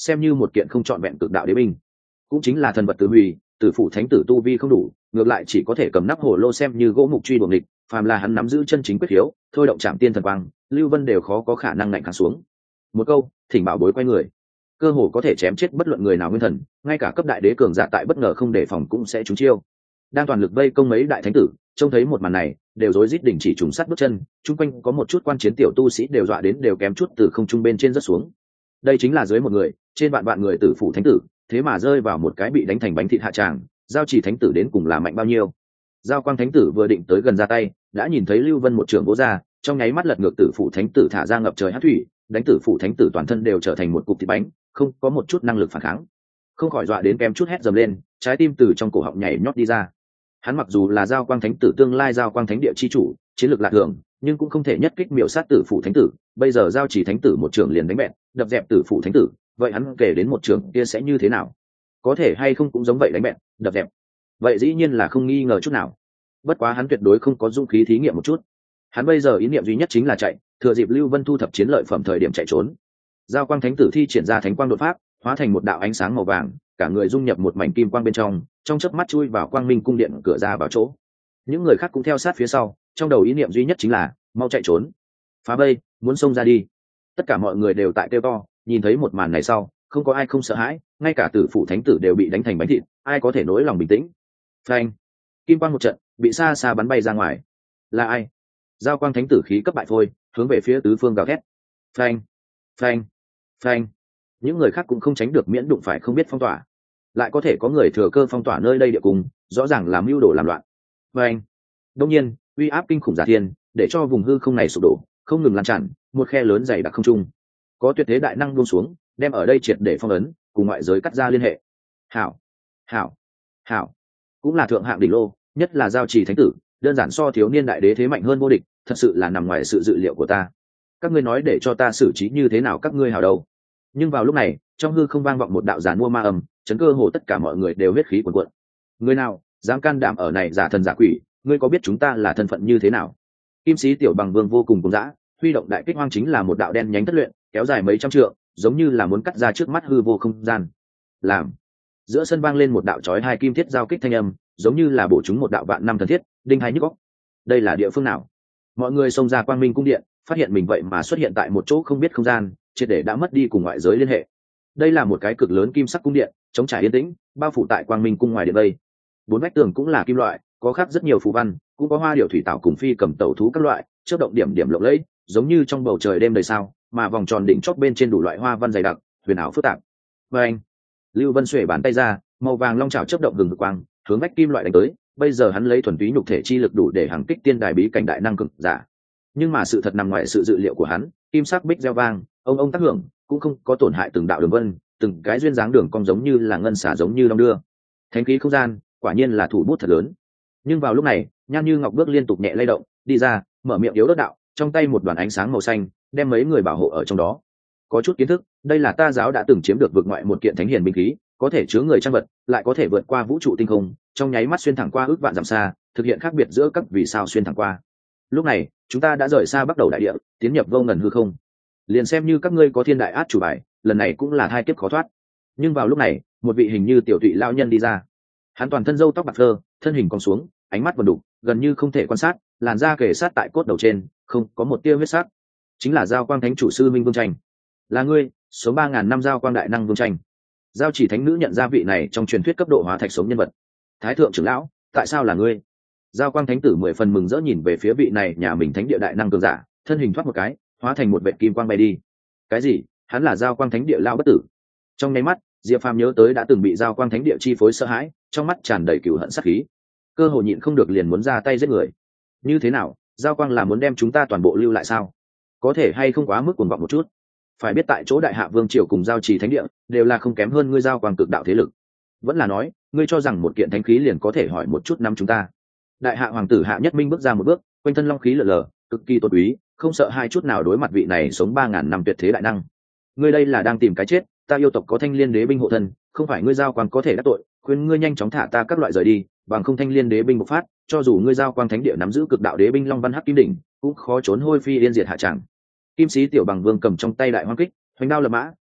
xem như một kiện không trọn vẹn cực đạo đế binh. Cũng chính là thần vật tử hủy, tử phụ thánh tử tu vi không đủ, ngược lại chỉ có thể cầm nắp hổ lô xem như gỗ mục truy đuổi địch, phàm là hắn nắm giữ chân chính quyết khiếu, thôi động chạm tiên thần quang, Lưu Vân đều khó có khả năng ngạnh kháng xuống. Một câu, thỉnh bảo bối quay người, cơ hồ có thể chém chết bất luận người nào nguyên thần, ngay cả cấp đại đế cường giả tại bất ngờ không đề phòng cũng sẽ trúng chiêu. Đang toàn lực vây công mấy đại thánh tử, trông thấy một màn này, đều rối rít đình chỉ trùng sát bước chân, chung quanh có một chút quan chiến tiểu tu sĩ đều dọa đến đều kém chút từ không trung bên trên rất xuống. Đây chính là dưới một người, trên vạn vạn người tử phủ thánh tử, thế mà rơi vào một cái bị đánh thành bánh thịt hạ tràng, giao chỉ thánh tử đến cùng là mạnh bao nhiêu. Giao quang thánh tử vừa định tới gần ra tay, đã nhìn thấy Lưu Vân một trường vỗ ra, trong nháy mắt lật ngược tử phủ thánh tử thả ra ngập trời hắc thủy, đánh tử phủ thánh tử toàn thân đều trở thành một cục thịt bánh, không có một chút năng lực phản kháng, không khỏi dọa đến kém chút hét dầm lên, trái tim từ trong cổ họng nhảy nhót đi ra. Hắn mặc dù là giao quang thánh tử tương lai giao quang thánh địa chi chủ, chiến lược lạ thường, nhưng cũng không thể nhất kích miểu sát tử phủ thánh tử. Bây giờ giao chỉ thánh tử một trường liền đánh bẹn, đập dẹp tử phủ thánh tử, vậy hắn kể đến một trường kia sẽ như thế nào? Có thể hay không cũng giống vậy đánh bẹn, đập dẹp? Vậy dĩ nhiên là không nghi ngờ chút nào. Bất quá hắn tuyệt đối không có dũng khí thí nghiệm một chút. Hắn bây giờ ý niệm duy nhất chính là chạy, thừa dịp Lưu Vân thu thập chiến lợi phẩm thời điểm chạy trốn. Giao quang thánh tử thi triển ra thánh quang đột pháp, hóa thành một đạo ánh sáng màu vàng, cả người dung nhập một mảnh kim quang bên trong, trong chớp mắt chui vào quang minh cung điện cửa ra vào chỗ. Những người khác cũng theo sát phía sau, trong đầu ý niệm duy nhất chính là mau chạy trốn, phá vây, muốn xông ra đi. Tất cả mọi người đều tại kêu to, nhìn thấy một màn này sau, không có ai không sợ hãi, ngay cả tử phụ thánh tử đều bị đánh thành bánh thịt, ai có thể nối lòng bình tĩnh. Phanh, kim quang một trận, bị xa xa bắn bay ra ngoài. Là ai? Giao quang thánh tử khí cấp bại phôi, hướng về phía tứ phương gào thét. Phanh, phanh, phanh. Những người khác cũng không tránh được miễn đụng phải không biết phong tỏa, lại có thể có người thừa cơ phong tỏa nơi đây địa cùng, rõ ràng làm mưu đồ làm loạn. Phanh. Đông nhiên, uy áp kinh khủng giả thiên, để cho vùng hư không này sụp đổ, không ngừng lan tràn, một khe lớn dày đặc không trung. Có tuyệt thế đại năng buông xuống, đem ở đây triệt để phong ấn, cùng ngoại giới cắt ra liên hệ. Hảo, hảo, hảo, cũng là thượng hạng đỉnh lô, nhất là giao trì thánh tử, đơn giản so thiếu niên đại đế thế mạnh hơn vô địch, thật sự là nằm ngoài sự dự liệu của ta. Các ngươi nói để cho ta xử trí như thế nào các ngươi hảo đầu. Nhưng vào lúc này, trong hư không vang vọng một đạo giàn mua ma âm, chấn cơ hồ tất cả mọi người đều huyết khí cuồn cuộn. Người nào dám can đảm ở này giả thần giả quỷ, ngươi có biết chúng ta là thân phận như thế nào? Kim sĩ tiểu bằng vương vô cùng cuồng dã, huy động đại kích hoang chính là một đạo đen nhánh thất luyện, kéo dài mấy trăm trượng, giống như là muốn cắt ra trước mắt hư vô không gian. Làm giữa sân vang lên một đạo chói hai kim thiết giao kích thanh âm, giống như là bổ chúng một đạo vạn năm thần thiết, đinh hai nhức óc. Đây là địa phương nào? Mọi người xông ra quang minh cung điện, phát hiện mình vậy mà xuất hiện tại một chỗ không biết không gian, triệt để đã mất đi cùng ngoại giới liên hệ. Đây là một cái cực lớn kim sắc cung điện, chống trải yên tĩnh, bao phủ tại quang minh cung ngoài điện đây. Bốn vách tường cũng là kim loại, có khắc rất nhiều phù văn, cũng có hoa điểu thủy tạo cùng phi cầm tẩu thú các loại, chớp động điểm điểm lộng lẫy, giống như trong bầu trời đêm đầy sao, mà vòng tròn đỉnh chóp bên trên đủ loại hoa văn dày đặc, huyền ảo phức tạp. Và anh, Lưu Vân xuề bàn tay ra, màu vàng long chảo chớp động gừng quang, hướng vách kim loại đánh tới. Bây giờ hắn lấy thuần túy nhục thể chi lực đủ để hàng kích tiên đài bí cảnh đại năng cực giả. Nhưng mà sự thật nằm ngoài sự dự liệu của hắn, kim sắc bích reo vang, ông ông tác hưởng, cũng không có tổn hại từng đạo đường vân, từng cái duyên dáng đường cong giống như là ngân xả giống như đong đưa. Thánh khí không gian, quả nhiên là thủ bút thật lớn. Nhưng vào lúc này, Nhan Như Ngọc bước liên tục nhẹ lay động, đi ra, mở miệng yếu ớt đạo, trong tay một đoàn ánh sáng màu xanh, đem mấy người bảo hộ ở trong đó. Có chút kiến thức, đây là ta giáo đã từng chiếm được vượt ngoại một kiện thánh hiền binh khí, có thể chứa người trang vật, lại có thể vượt qua vũ trụ tinh không, trong nháy mắt xuyên thẳng qua ước vạn dặm xa, thực hiện khác biệt giữa các vì sao xuyên thẳng qua. Lúc này, chúng ta đã rời xa bắt đầu đại địa, tiến nhập vô ngần hư không. Liền xem như các ngươi có thiên đại át chủ bài, lần này cũng là hai kiếp khó thoát. Nhưng vào lúc này, một vị hình như tiểu tụy lão nhân đi ra. Hắn toàn thân râu tóc bạc phơ, thân hình cong xuống, ánh mắt vần đục, gần như không thể quan sát, làn da kề sát tại cốt đầu trên, không có một tia huyết sắc. Chính là Giao Quang Thánh chủ sư Minh Vương Tranh. Là ngươi, số ba ngàn năm Giao Quang đại năng Vương Tranh. Giao Chỉ thánh nữ nhận ra vị này trong truyền thuyết cấp độ hóa thạch sống nhân vật. Thái thượng trưởng lão, tại sao là ngươi? Giao Quang thánh tử mười phần mừng rỡ nhìn về phía vị này nhà mình thánh địa đại năng cường giả, thân hình thoát một cái, hóa thành một vệt kim quang bay đi. Cái gì? Hắn là Giao Quang thánh địa lão bất tử? Trong nháy mắt, Diệp Phàm nhớ tới đã từng bị Giao Quang thánh địa chi phối sợ hãi, trong mắt tràn đầy cừu hận sát khí, cơ hội nhịn không được liền muốn ra tay giết người. Như thế nào? Giao Quang là muốn đem chúng ta toàn bộ lưu lại sao? Có thể hay không quá mức cuồng vọng một chút? Phải biết tại chỗ Đại Hạ Vương triều cùng Giao Trì thánh địa đều là không kém hơn ngươi Giao Quang cực đạo thế lực. Vẫn là nói, ngươi cho rằng một kiện thánh khí liền có thể hỏi một chút năm chúng ta? Đại Hạ hoàng tử Hạ Nhất Minh bước ra một bước, quanh thân long khí lờ lờ, cực kỳ tôn quý, không sợ hai chút nào đối mặt vị này sống ba ngàn năm tuyệt thế đại năng. Ngươi đây là đang tìm cái chết, ta yêu tộc có Thanh Liên đế binh hộ thân, không phải ngươi Giao Quang có thể đắc tội, khuyên ngươi nhanh chóng thả ta các loại rời đi, bằng không Thanh Liên đế binh bộc phát, cho dù ngươi Giao Quang thánh địa nắm giữ cực đạo đế binh Long Văn Hắc Kim đỉnh, cũng khó trốn hôi phi yên diệt hạ tràng. Kim sĩ tiểu bằng vương cầm trong tay đại hoang kích, hoành đao lập mã,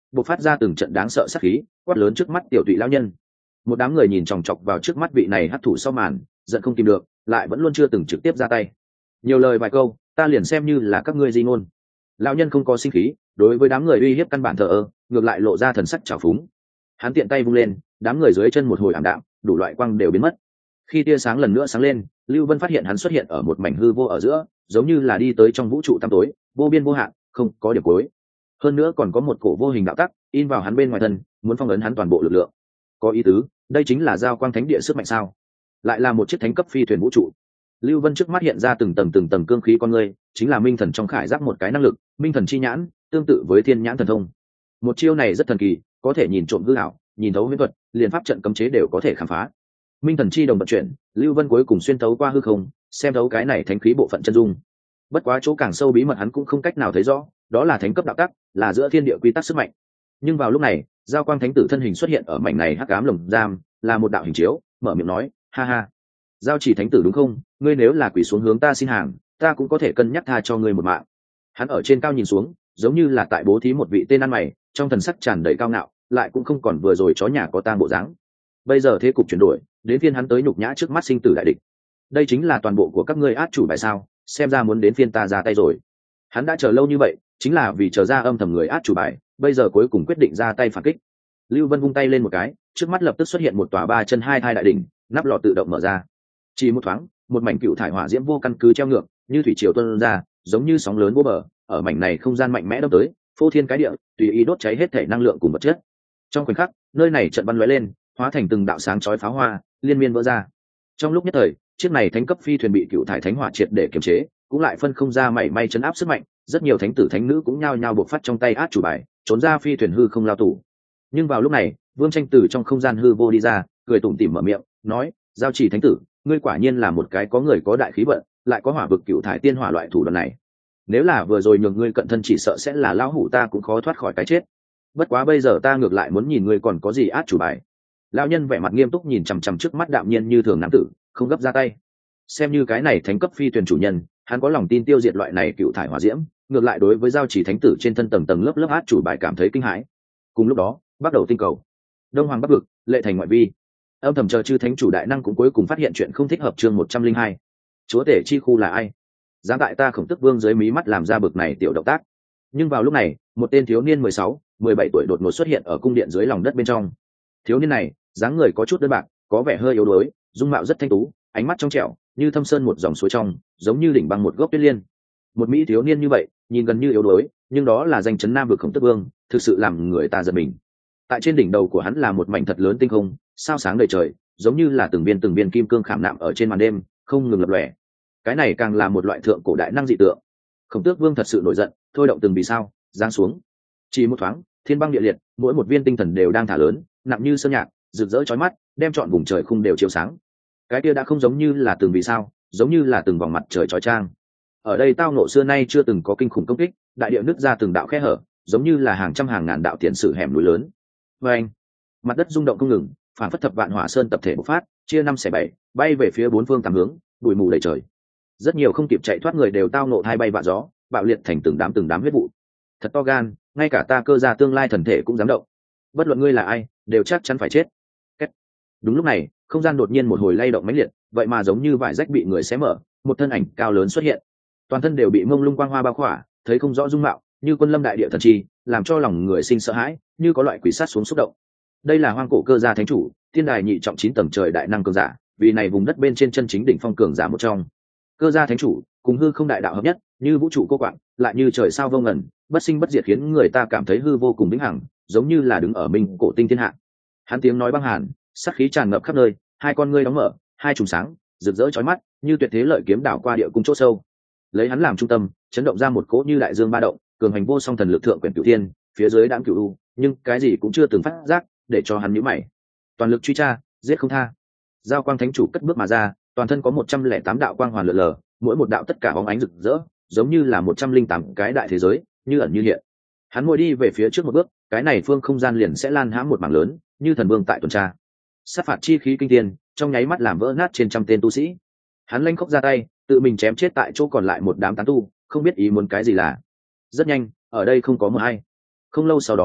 bộc phát ra từng trận đáng sợ sát khí, quát lớn trước mắt tiểu tụy lão nhân. Một đám người nhìn chòng chọc vào trước mắt vị này hắc thủ sau màn, giận không kìm được, lại vẫn luôn chưa từng trực tiếp ra tay. Nhiều lời vài câu, ta liền xem như là các ngươi di ngôn. Lão nhân không có sinh khí, đối với đám người uy hiếp căn bản thờ ơ, ngược lại lộ ra thần sắc trào phúng. Hắn tiện tay vung lên, đám người dưới chân một hồi ảm đạm, đủ loại quang đều biến mất. Khi tia sáng lần nữa sáng lên, Lưu Vân phát hiện hắn xuất hiện ở một mảnh hư vô ở giữa, giống như là đi tới trong vũ trụ tăm tối, vô biên vô hạn, không có điểm cuối. Hơn nữa còn có một cổ vô hình đạo tắc in vào hắn bên ngoài thân, muốn phong ấn hắn toàn bộ lực lượng. Có ý tứ, đây chính là giao quang thánh địa sức mạnh sao? Lại là một chiếc thánh cấp phi thuyền vũ trụ. Lưu Vân trước mắt hiện ra từng tầng từng tầng cương khí con người, chính là minh thần trong khải giáp một cái năng lực, minh thần chi nhãn, tương tự với thiên nhãn thần thông. Một chiêu này rất thần kỳ, có thể nhìn trộm hư ảo, nhìn thấu huyễn thuật, liền pháp trận cấm chế đều có thể khám phá. Minh thần chi đồng vận chuyển, Lưu Vân cuối cùng xuyên thấu qua hư không, xem thấu cái này thánh khí bộ phận chân dung. Bất quá chỗ càng sâu bí mật hắn cũng không cách nào thấy rõ, đó là thánh cấp đạo tắc, là giữa thiên địa quy tắc sức mạnh. Nhưng vào lúc này, giao quang thánh tử thân hình xuất hiện ở mảnh này hắc ám lồng giam, là một đạo hình chiếu, mở miệng nói, ha ha, giao chỉ thánh tử đúng không? Ngươi nếu là quỳ xuống hướng ta xin hàng, ta cũng có thể cân nhắc tha cho ngươi một mạng. Hắn ở trên cao nhìn xuống, giống như là tại bố thí một vị tên ăn mày, trong thần sắc tràn đầy cao ngạo, lại cũng không còn vừa rồi chó nhà có tang bộ dáng. Bây giờ thế cục chuyển đổi, đến phiên hắn tới nhục nhã trước mắt sinh tử đại địch. Đây chính là toàn bộ của các ngươi át chủ bài sao? Xem ra muốn đến phiên ta ra tay rồi. Hắn đã chờ lâu như vậy, chính là vì chờ ra âm thầm người át chủ bài, bây giờ cuối cùng quyết định ra tay phản kích. Lưu Vân vung tay lên một cái, trước mắt lập tức xuất hiện một tòa ba chân hai thai đại đỉnh, nắp lọ tự động mở ra. Chỉ một thoáng, một mảnh cựu thải hỏa diễm vô căn cứ treo ngược, như thủy triều tuôn ra, giống như sóng lớn vô bờ, ở mảnh này không gian mạnh mẽ đâm tới, phô thiên cái địa, tùy ý đốt cháy hết thể năng lượng cùng vật chất. Trong khoảnh khắc, nơi này trận bắn lóe lên, hóa thành từng đạo sáng chói pháo hoa, liên miên vỡ ra. Trong lúc nhất thời, chiếc này thánh cấp phi thuyền bị cựu thải thánh hỏa triệt để kiềm chế, cũng lại phân không ra mảy may chấn áp sức mạnh, rất nhiều thánh tử thánh nữ cũng nhao nhao bộc phát trong tay át chủ bài, trốn ra phi thuyền hư không lao tù. Nhưng vào lúc này, Vương Tranh từ trong không gian hư vô đi ra, cười tủm tỉm mở miệng, nói: "Giao Chỉ thánh tử, ngươi quả nhiên là một cái có người có đại khí vận, lại có hỏa vực cựu thải tiên hỏa loại thủ đoạn này. Nếu là vừa rồi nhường ngươi cận thân chỉ sợ sẽ là lão hủ ta cũng khó thoát khỏi cái chết. Bất quá bây giờ ta ngược lại muốn nhìn ngươi còn có gì át chủ bài." Lão nhân vẻ mặt nghiêm túc nhìn chằm chằm trước mắt đạm nhiên như thường nam tử, không gấp ra tay. Xem như cái này thánh cấp phi thuyền chủ nhân, hắn có lòng tin tiêu diệt loại này cựu thải hỏa diễm, ngược lại đối với Giao Chỉ thánh tử trên thân tầng tầng lớp lớp át chủ bài cảm thấy kinh hãi. Cùng lúc đó, bắt đầu tinh cầu đông hoàng bắc vực, lệ thành ngoại vi, âm thầm chờ chư thánh chủ đại năng cũng cuối cùng phát hiện chuyện không thích hợp. Chương một trăm linh hai, chúa tể chi khu là ai dám tại ta Khổng Tước Vương dưới mí mắt làm ra bực này tiểu động tác. Nhưng vào lúc này, một tên thiếu niên mười sáu, mười bảy tuổi đột ngột xuất hiện ở cung điện dưới lòng đất bên trong. Thiếu niên này dáng người có chút đơn bạc, có vẻ hơi yếu đuối, dung mạo rất thanh tú, ánh mắt trong trẻo như thâm sơn một dòng suối trong, giống như đỉnh băng một gốc tuyết liên. Một mỹ thiếu niên như vậy, nhìn gần như yếu đuối, nhưng đó là danh chấn nam vực Khổng Tước Vương, thực sự làm người ta giật mình. Tại trên đỉnh đầu của hắn là một mảnh thật lớn tinh không, sao sáng đầy trời, giống như là từng viên từng viên kim cương khảm nạm ở trên màn đêm, không ngừng lập lòe. Cái này càng là một loại thượng cổ đại năng dị tượng. Khổng Tước Vương thật sự nổi giận, thôi động từng vì sao giáng xuống. Chỉ một thoáng, thiên băng địa liệt, mỗi một viên tinh thần đều đang thả lớn, nặng như sơn nhạc, rực rỡ chói mắt, đem trọn vùng trời khung đều chiếu sáng. Cái kia đã không giống như là từng vì sao, giống như là từng vòng mặt trời chói chang. Ở đây tao nộ xưa nay chưa từng có kinh khủng công kích, đại địa nứt ra từng đạo khe hở, giống như là hàng trăm hàng ngàn đạo tiền sử hẻm núi lớn. Và anh, mặt đất rung động không ngừng, phản phất thập vạn hỏa sơn tập thể bộc phát, chia năm xẻ bảy, bay về phía bốn phương tám hướng, bụi mù đầy trời. Rất nhiều không kịp chạy thoát người đều tao nộ hai bay vạ gió, bạo liệt thành từng đám từng đám huyết vụ. Thật to gan, ngay cả ta Cơ gia tương lai thần thể cũng dám động. Bất luận ngươi là ai, đều chắc chắn phải chết. Kết. Đúng lúc này, không gian đột nhiên một hồi lay động mãnh liệt, vậy mà giống như vải rách bị người xé mở, một thân ảnh cao lớn xuất hiện. Toàn thân đều bị mông lung quang hoa bao khỏa, thấy không rõ dung mạo, như quân lâm đại địa thần chi, làm cho lòng người sinh sợ hãi, như có loại quỷ sát xuống xúc động. Đây là hoang cổ Cơ gia thánh chủ, thiên đài nhị trọng chín tầng trời đại năng cường giả, vì này vùng đất bên trên chân chính đỉnh phong cường giả một trong. Cơ gia thánh chủ cùng hư không đại đạo hợp nhất, như vũ trụ cô quạng, lại như trời sao vô ngần, bất sinh bất diệt, khiến người ta cảm thấy hư vô cùng vĩnh hằng, giống như là đứng ở minh cổ tinh thiên hạ. Hắn tiếng nói băng hàn, sát khí tràn ngập khắp nơi, hai con ngươi đóng mở, hai trùng sáng rực rỡ chói mắt, như tuyệt thế lợi kiếm đảo qua địa cung chỗ sâu. Lấy hắn làm trung tâm, chấn động ra một cỗ như đại dương ba động, cường hành vô song thần lực thượng quyển cửu thiên, phía dưới đãng cửu u, nhưng cái gì cũng chưa từng phát giác, để cho hắn nhíu mày. Toàn lực truy tra, giết không tha. Giao quang thánh chủ cất bước mà ra, toàn thân có một trăm lẻ tám đạo quang hoàn lượn lờ, mỗi một đạo tất cả bóng ánh rực rỡ, giống như là một trăm linh tám cái đại thế giới, như ẩn như hiện. Hắn ngồi đi về phía trước một bước, cái này phương không gian liền sẽ lan hãm một mảng lớn, như thần vương tại tuần tra. Sát phạt chi khí kinh thiên, trong nháy mắt làm vỡ nát trên trăm tên tu sĩ. Hắn lanh khóc ra tay, tự mình chém chết tại chỗ còn lại một đám tán tu, không biết ý muốn cái gì là. Rất nhanh, ở đây không có một ai. Không lâu sau đó,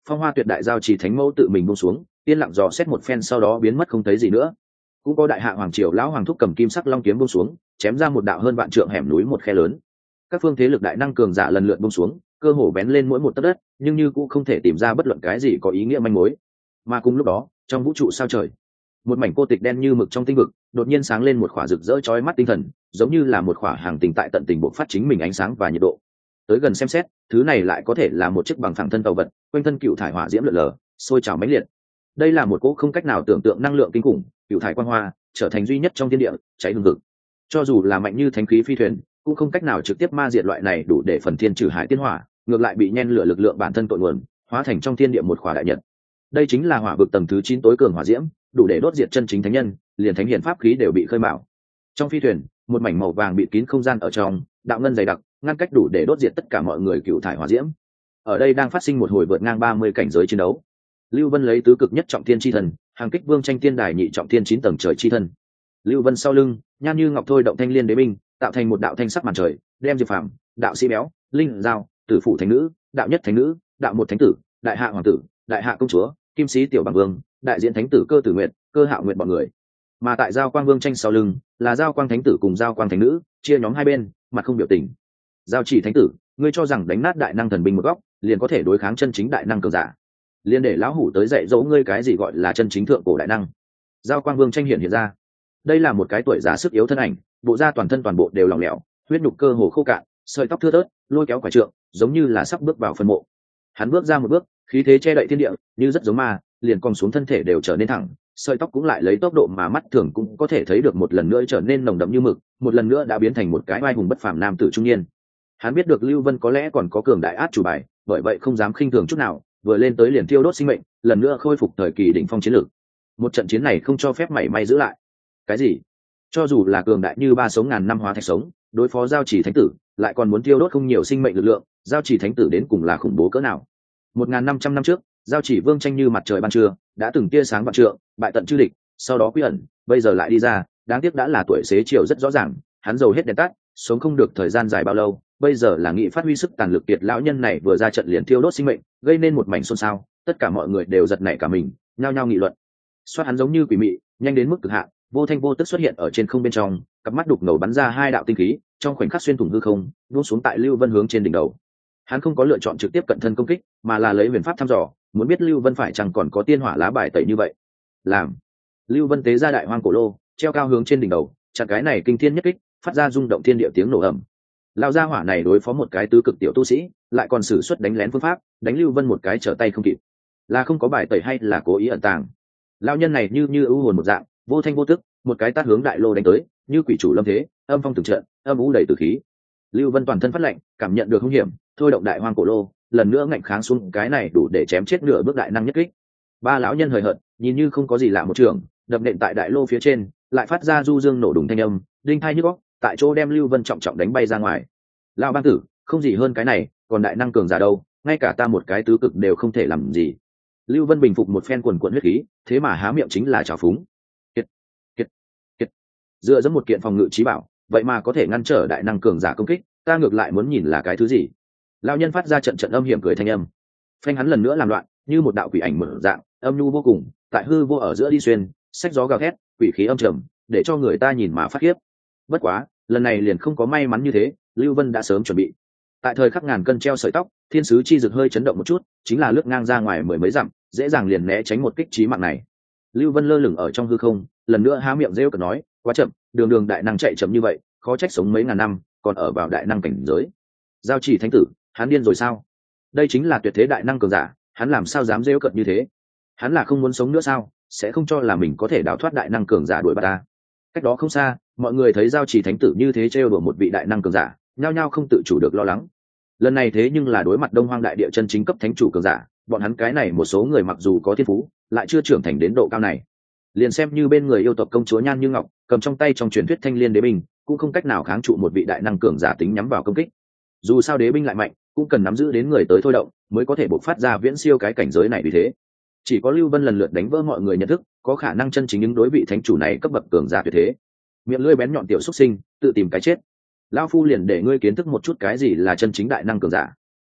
phong hoa tuyệt đại giao chỉ thánh mẫu tự mình buông xuống, yên lặng dò xét một phen sau đó biến mất không thấy gì nữa. Cũng có đại hạ hoàng triều lão hoàng thúc cầm kim sắc long kiếm buông xuống, chém ra một đạo hơn vạn trượng hẻm núi một khe lớn. Các phương thế lực đại năng cường giả lần lượt buông xuống, cơ hồ bén lên mỗi một tấc đất, nhưng như cũng không thể tìm ra bất luận cái gì có ý nghĩa manh mối. Mà cùng lúc đó, trong vũ trụ sao trời, một mảnh cô tịch đen như mực trong tinh vực, đột nhiên sáng lên một khỏa rực rỡ chói mắt tinh thần, giống như là một khỏa hàng tình tại tận tình bộc phát chính mình ánh sáng và nhiệt độ. Tới gần xem xét, thứ này lại có thể là một chiếc bằng phẳng thân tàu vật, quanh thân cựu thải hỏa diễm lượn lờ, sôi trào mãnh liệt. Đây là một cỗ không cách nào tưởng tượng năng lượng kinh khủng, cựu thải quang hoa, trở thành duy nhất trong thiên địa, cháy hừng hực. Cho dù là mạnh như thánh khí phi thuyền, cũng không cách nào trực tiếp ma diệt loại này đủ để phần thiên trừ hải tiên hỏa, ngược lại bị nhen lửa lực lượng bản thân tội nguồn, hóa thành trong thiên địa một khỏa đại nhật. Đây chính là hỏa vực tầng thứ chín tối cường hỏa diễm, đủ để đốt diệt chân chính thánh nhân, liền thánh hiển pháp khí đều bị khơi mào. Trong phi thuyền, một mảnh màu vàng bị kín không gian ở trong, đạo ngân dày đặc, ngăn cách đủ để đốt diệt tất cả mọi người cựu thải hỏa diễm. Ở đây đang phát sinh một hồi vượt ngang ba mươi cảnh giới chiến đấu. Lưu Vân lấy tứ cực nhất trọng thiên chi thần, hàng kích vương tranh tiên đài nhị trọng thiên chín tầng trời chi thân. Lưu Vân sau lưng, nhan như ngọc thôi động thanh liên đế binh, tạo thành một đạo thanh sắc màn trời, đem Diệp Phàm, đạo sĩ béo, linh giao, tử phụ thánh nữ, đạo nhất thánh nữ, đạo một thánh tử, đại hạ hoàng tử, đại hạ công chúa, kim sĩ tiểu bằng vương, đại diện thánh tử cơ tử nguyệt, cơ hạo nguyệt bọn người. Mà tại giao quang vương tranh sau lưng là giao quang thánh tử cùng giao quang thánh nữ, chia nhóm hai bên, mặt không biểu tình. Giao chỉ thánh tử, ngươi cho rằng đánh nát đại năng thần binh một góc liền có thể đối kháng chân chính đại năng cường giả? Liên để lão hủ tới dạy dỗ ngươi cái gì gọi là chân chính thượng cổ đại năng. Giao quang vương tranh hiện hiện ra, đây là một cái tuổi già sức yếu thân ảnh, bộ da toàn thân toàn bộ đều lỏng lẻo, huyết nhục cơ hồ khô cạn, sợi tóc thưa thớt, lôi kéo quả trượng, giống như là sắp bước vào phân mộ. Hắn bước ra một bước, khí thế che đậy thiên địa, như rất giống ma, liền cong xuống thân thể đều trở nên thẳng, sợi tóc cũng lại lấy tốc độ mà mắt thường cũng có thể thấy được một lần nữa trở nên nồng đậm như mực, một lần nữa đã biến thành một cái oai hùng bất phàm nam tử trung niên. Hắn biết được Lưu Vân có lẽ còn có cường đại át chủ bài, bởi vậy không dám khinh thường chút nào, vừa lên tới liền thiêu đốt sinh mệnh, lần nữa khôi phục thời kỳ đỉnh phong chiến lược. Một trận chiến này không cho phép mảy may giữ lại. Cái gì? Cho dù là cường đại như ba sống ngàn năm hóa thạch sống, đối phó giao chỉ thánh tử, lại còn muốn thiêu đốt không nhiều sinh mệnh lực lượng, giao chỉ thánh tử đến cùng là khủng bố cỡ nào? Một ngàn năm trăm năm trước, giao chỉ vương tranh như mặt trời ban trưa, đã từng tia sáng vạn trượng, bại tận chư địch, sau đó quy ẩn, bây giờ lại đi ra, đáng tiếc đã là tuổi xế chiều rất rõ ràng, hắn dầu hết đèn tắt, sống không được thời gian dài bao lâu, bây giờ là nghị phát huy sức tàn lực kiệt, lão nhân này vừa ra trận liền thiêu đốt sinh mệnh, gây nên một mảnh xôn xao, tất cả mọi người đều giật nảy cả mình, nhao nhao nghị luận. Xoát hắn giống như quỷ mị, nhanh đến mức cực hạn, vô thanh vô tức xuất hiện ở trên không bên trong, cặp mắt đục ngầu bắn ra hai đạo tinh khí, trong khoảnh khắc xuyên thủng hư không, buông xuống tại Lưu Vân hướng trên đỉnh đầu. Hắn không có lựa chọn trực tiếp cận thân công kích, mà là lấy huyền pháp thăm dò, muốn biết Lưu Vân phải chăng còn có tiên hỏa lá bài tẩy như vậy. Làm Lưu Vân tế ra đại hoang cổ lô, treo cao hướng trên đỉnh đầu, chặt cái này kinh thiên nhất kích, phát ra rung động thiên địa tiếng nổ ầm. Lao gia hỏa này đối phó một cái tứ cực tiểu tu sĩ, lại còn sử xuất đánh lén phương pháp, đánh Lưu Vân một cái trở tay không kịp. Là không có bài tẩy hay là cố ý ẩn tàng? Lão nhân này như như ưu hồn một dạng, vô thanh vô tức, một cái tát hướng đại lô đánh tới, như quỷ chủ lâm thế, âm phong từng trận, âm u đầy tử khí. Lưu Vân toàn thân phát lạnh, cảm nhận được hung hiểm, thôi động đại hoang cổ lô, lần nữa ngạnh kháng xuống cái này đủ để chém chết nửa bước đại năng nhất kích. Ba lão nhân hời hợt, nhìn như không có gì lạ một trường, đập nện tại đại lô phía trên, lại phát ra du dương nổ đùng thanh âm, đinh thai nhức óc, tại chỗ đem Lưu Vân trọng trọng đánh bay ra ngoài. Lão ban tử, không gì hơn cái này, còn đại năng cường giả đâu, ngay cả ta một cái tứ cực đều không thể làm gì. Lưu Vân bình phục một phen quần quần huyết khí, thế mà há miệng chính là trào phúng. Kiệt, kiệt, kiệt. Dựa dẫm một kiện phòng ngự trí bảo, vậy mà có thể ngăn trở đại năng cường giả công kích, ta ngược lại muốn nhìn là cái thứ gì. Lão nhân phát ra trận trận âm hiểm cười thanh âm, phanh hắn lần nữa làm loạn, như một đạo quỷ ảnh mở dạng, âm nhu vô cùng, tại hư vô ở giữa đi xuyên, sách gió gào thét, quỷ khí âm trầm, để cho người ta nhìn mà phát khiếp. Bất quá, lần này liền không có may mắn như thế, Lưu Vân đã sớm chuẩn bị. Tại thời khắc ngàn cân treo sợi tóc, thiên sứ chi dực hơi chấn động một chút, chính là lướt ngang ra ngoài mười mấy dặm, dễ dàng liền né tránh một kích chí mạng này. Lưu Vân lơ lửng ở trong hư không, lần nữa há miệng rêu cợt nói, quá chậm, đường đường đại năng chạy chậm như vậy, khó trách sống mấy ngàn năm, còn ở vào đại năng cảnh giới. Giao chỉ thánh tử, hắn điên rồi sao? Đây chính là tuyệt thế đại năng cường giả, hắn làm sao dám rêu cợt như thế? Hắn là không muốn sống nữa sao? Sẽ không cho là mình có thể đào thoát đại năng cường giả đuổi bắt ta? Cách đó không xa, mọi người thấy giao chỉ thánh tử như thế trêu đùa một vị đại năng cường giả, nhao nhao không tự chủ được lo lắng. Lần này thế nhưng là đối mặt Đông Hoang đại địa chân chính cấp thánh chủ cường giả, bọn hắn cái này một số người mặc dù có thiên phú, lại chưa trưởng thành đến độ cao này. Liền xem như bên người yêu tộc công chúa Nhan Như Ngọc, cầm trong tay trong truyền thuyết thanh liên đế binh, cũng không cách nào kháng trụ một vị đại năng cường giả tính nhắm vào công kích. Dù sao đế binh lại mạnh, cũng cần nắm giữ đến người tới thôi động, mới có thể bộc phát ra viễn siêu cái cảnh giới này vì thế. Chỉ có Lưu Vân lần lượt đánh vỡ mọi người nhận thức, có khả năng chân chính ứng đối vị thánh chủ này cấp bậc cường giả tuyệt thế. Miệng lưỡi bén nhọn tiểu xuất sinh, tự tìm cái chết. Lão phu liền để ngươi kiến thức một chút cái gì là chân chính đại năng cường giả.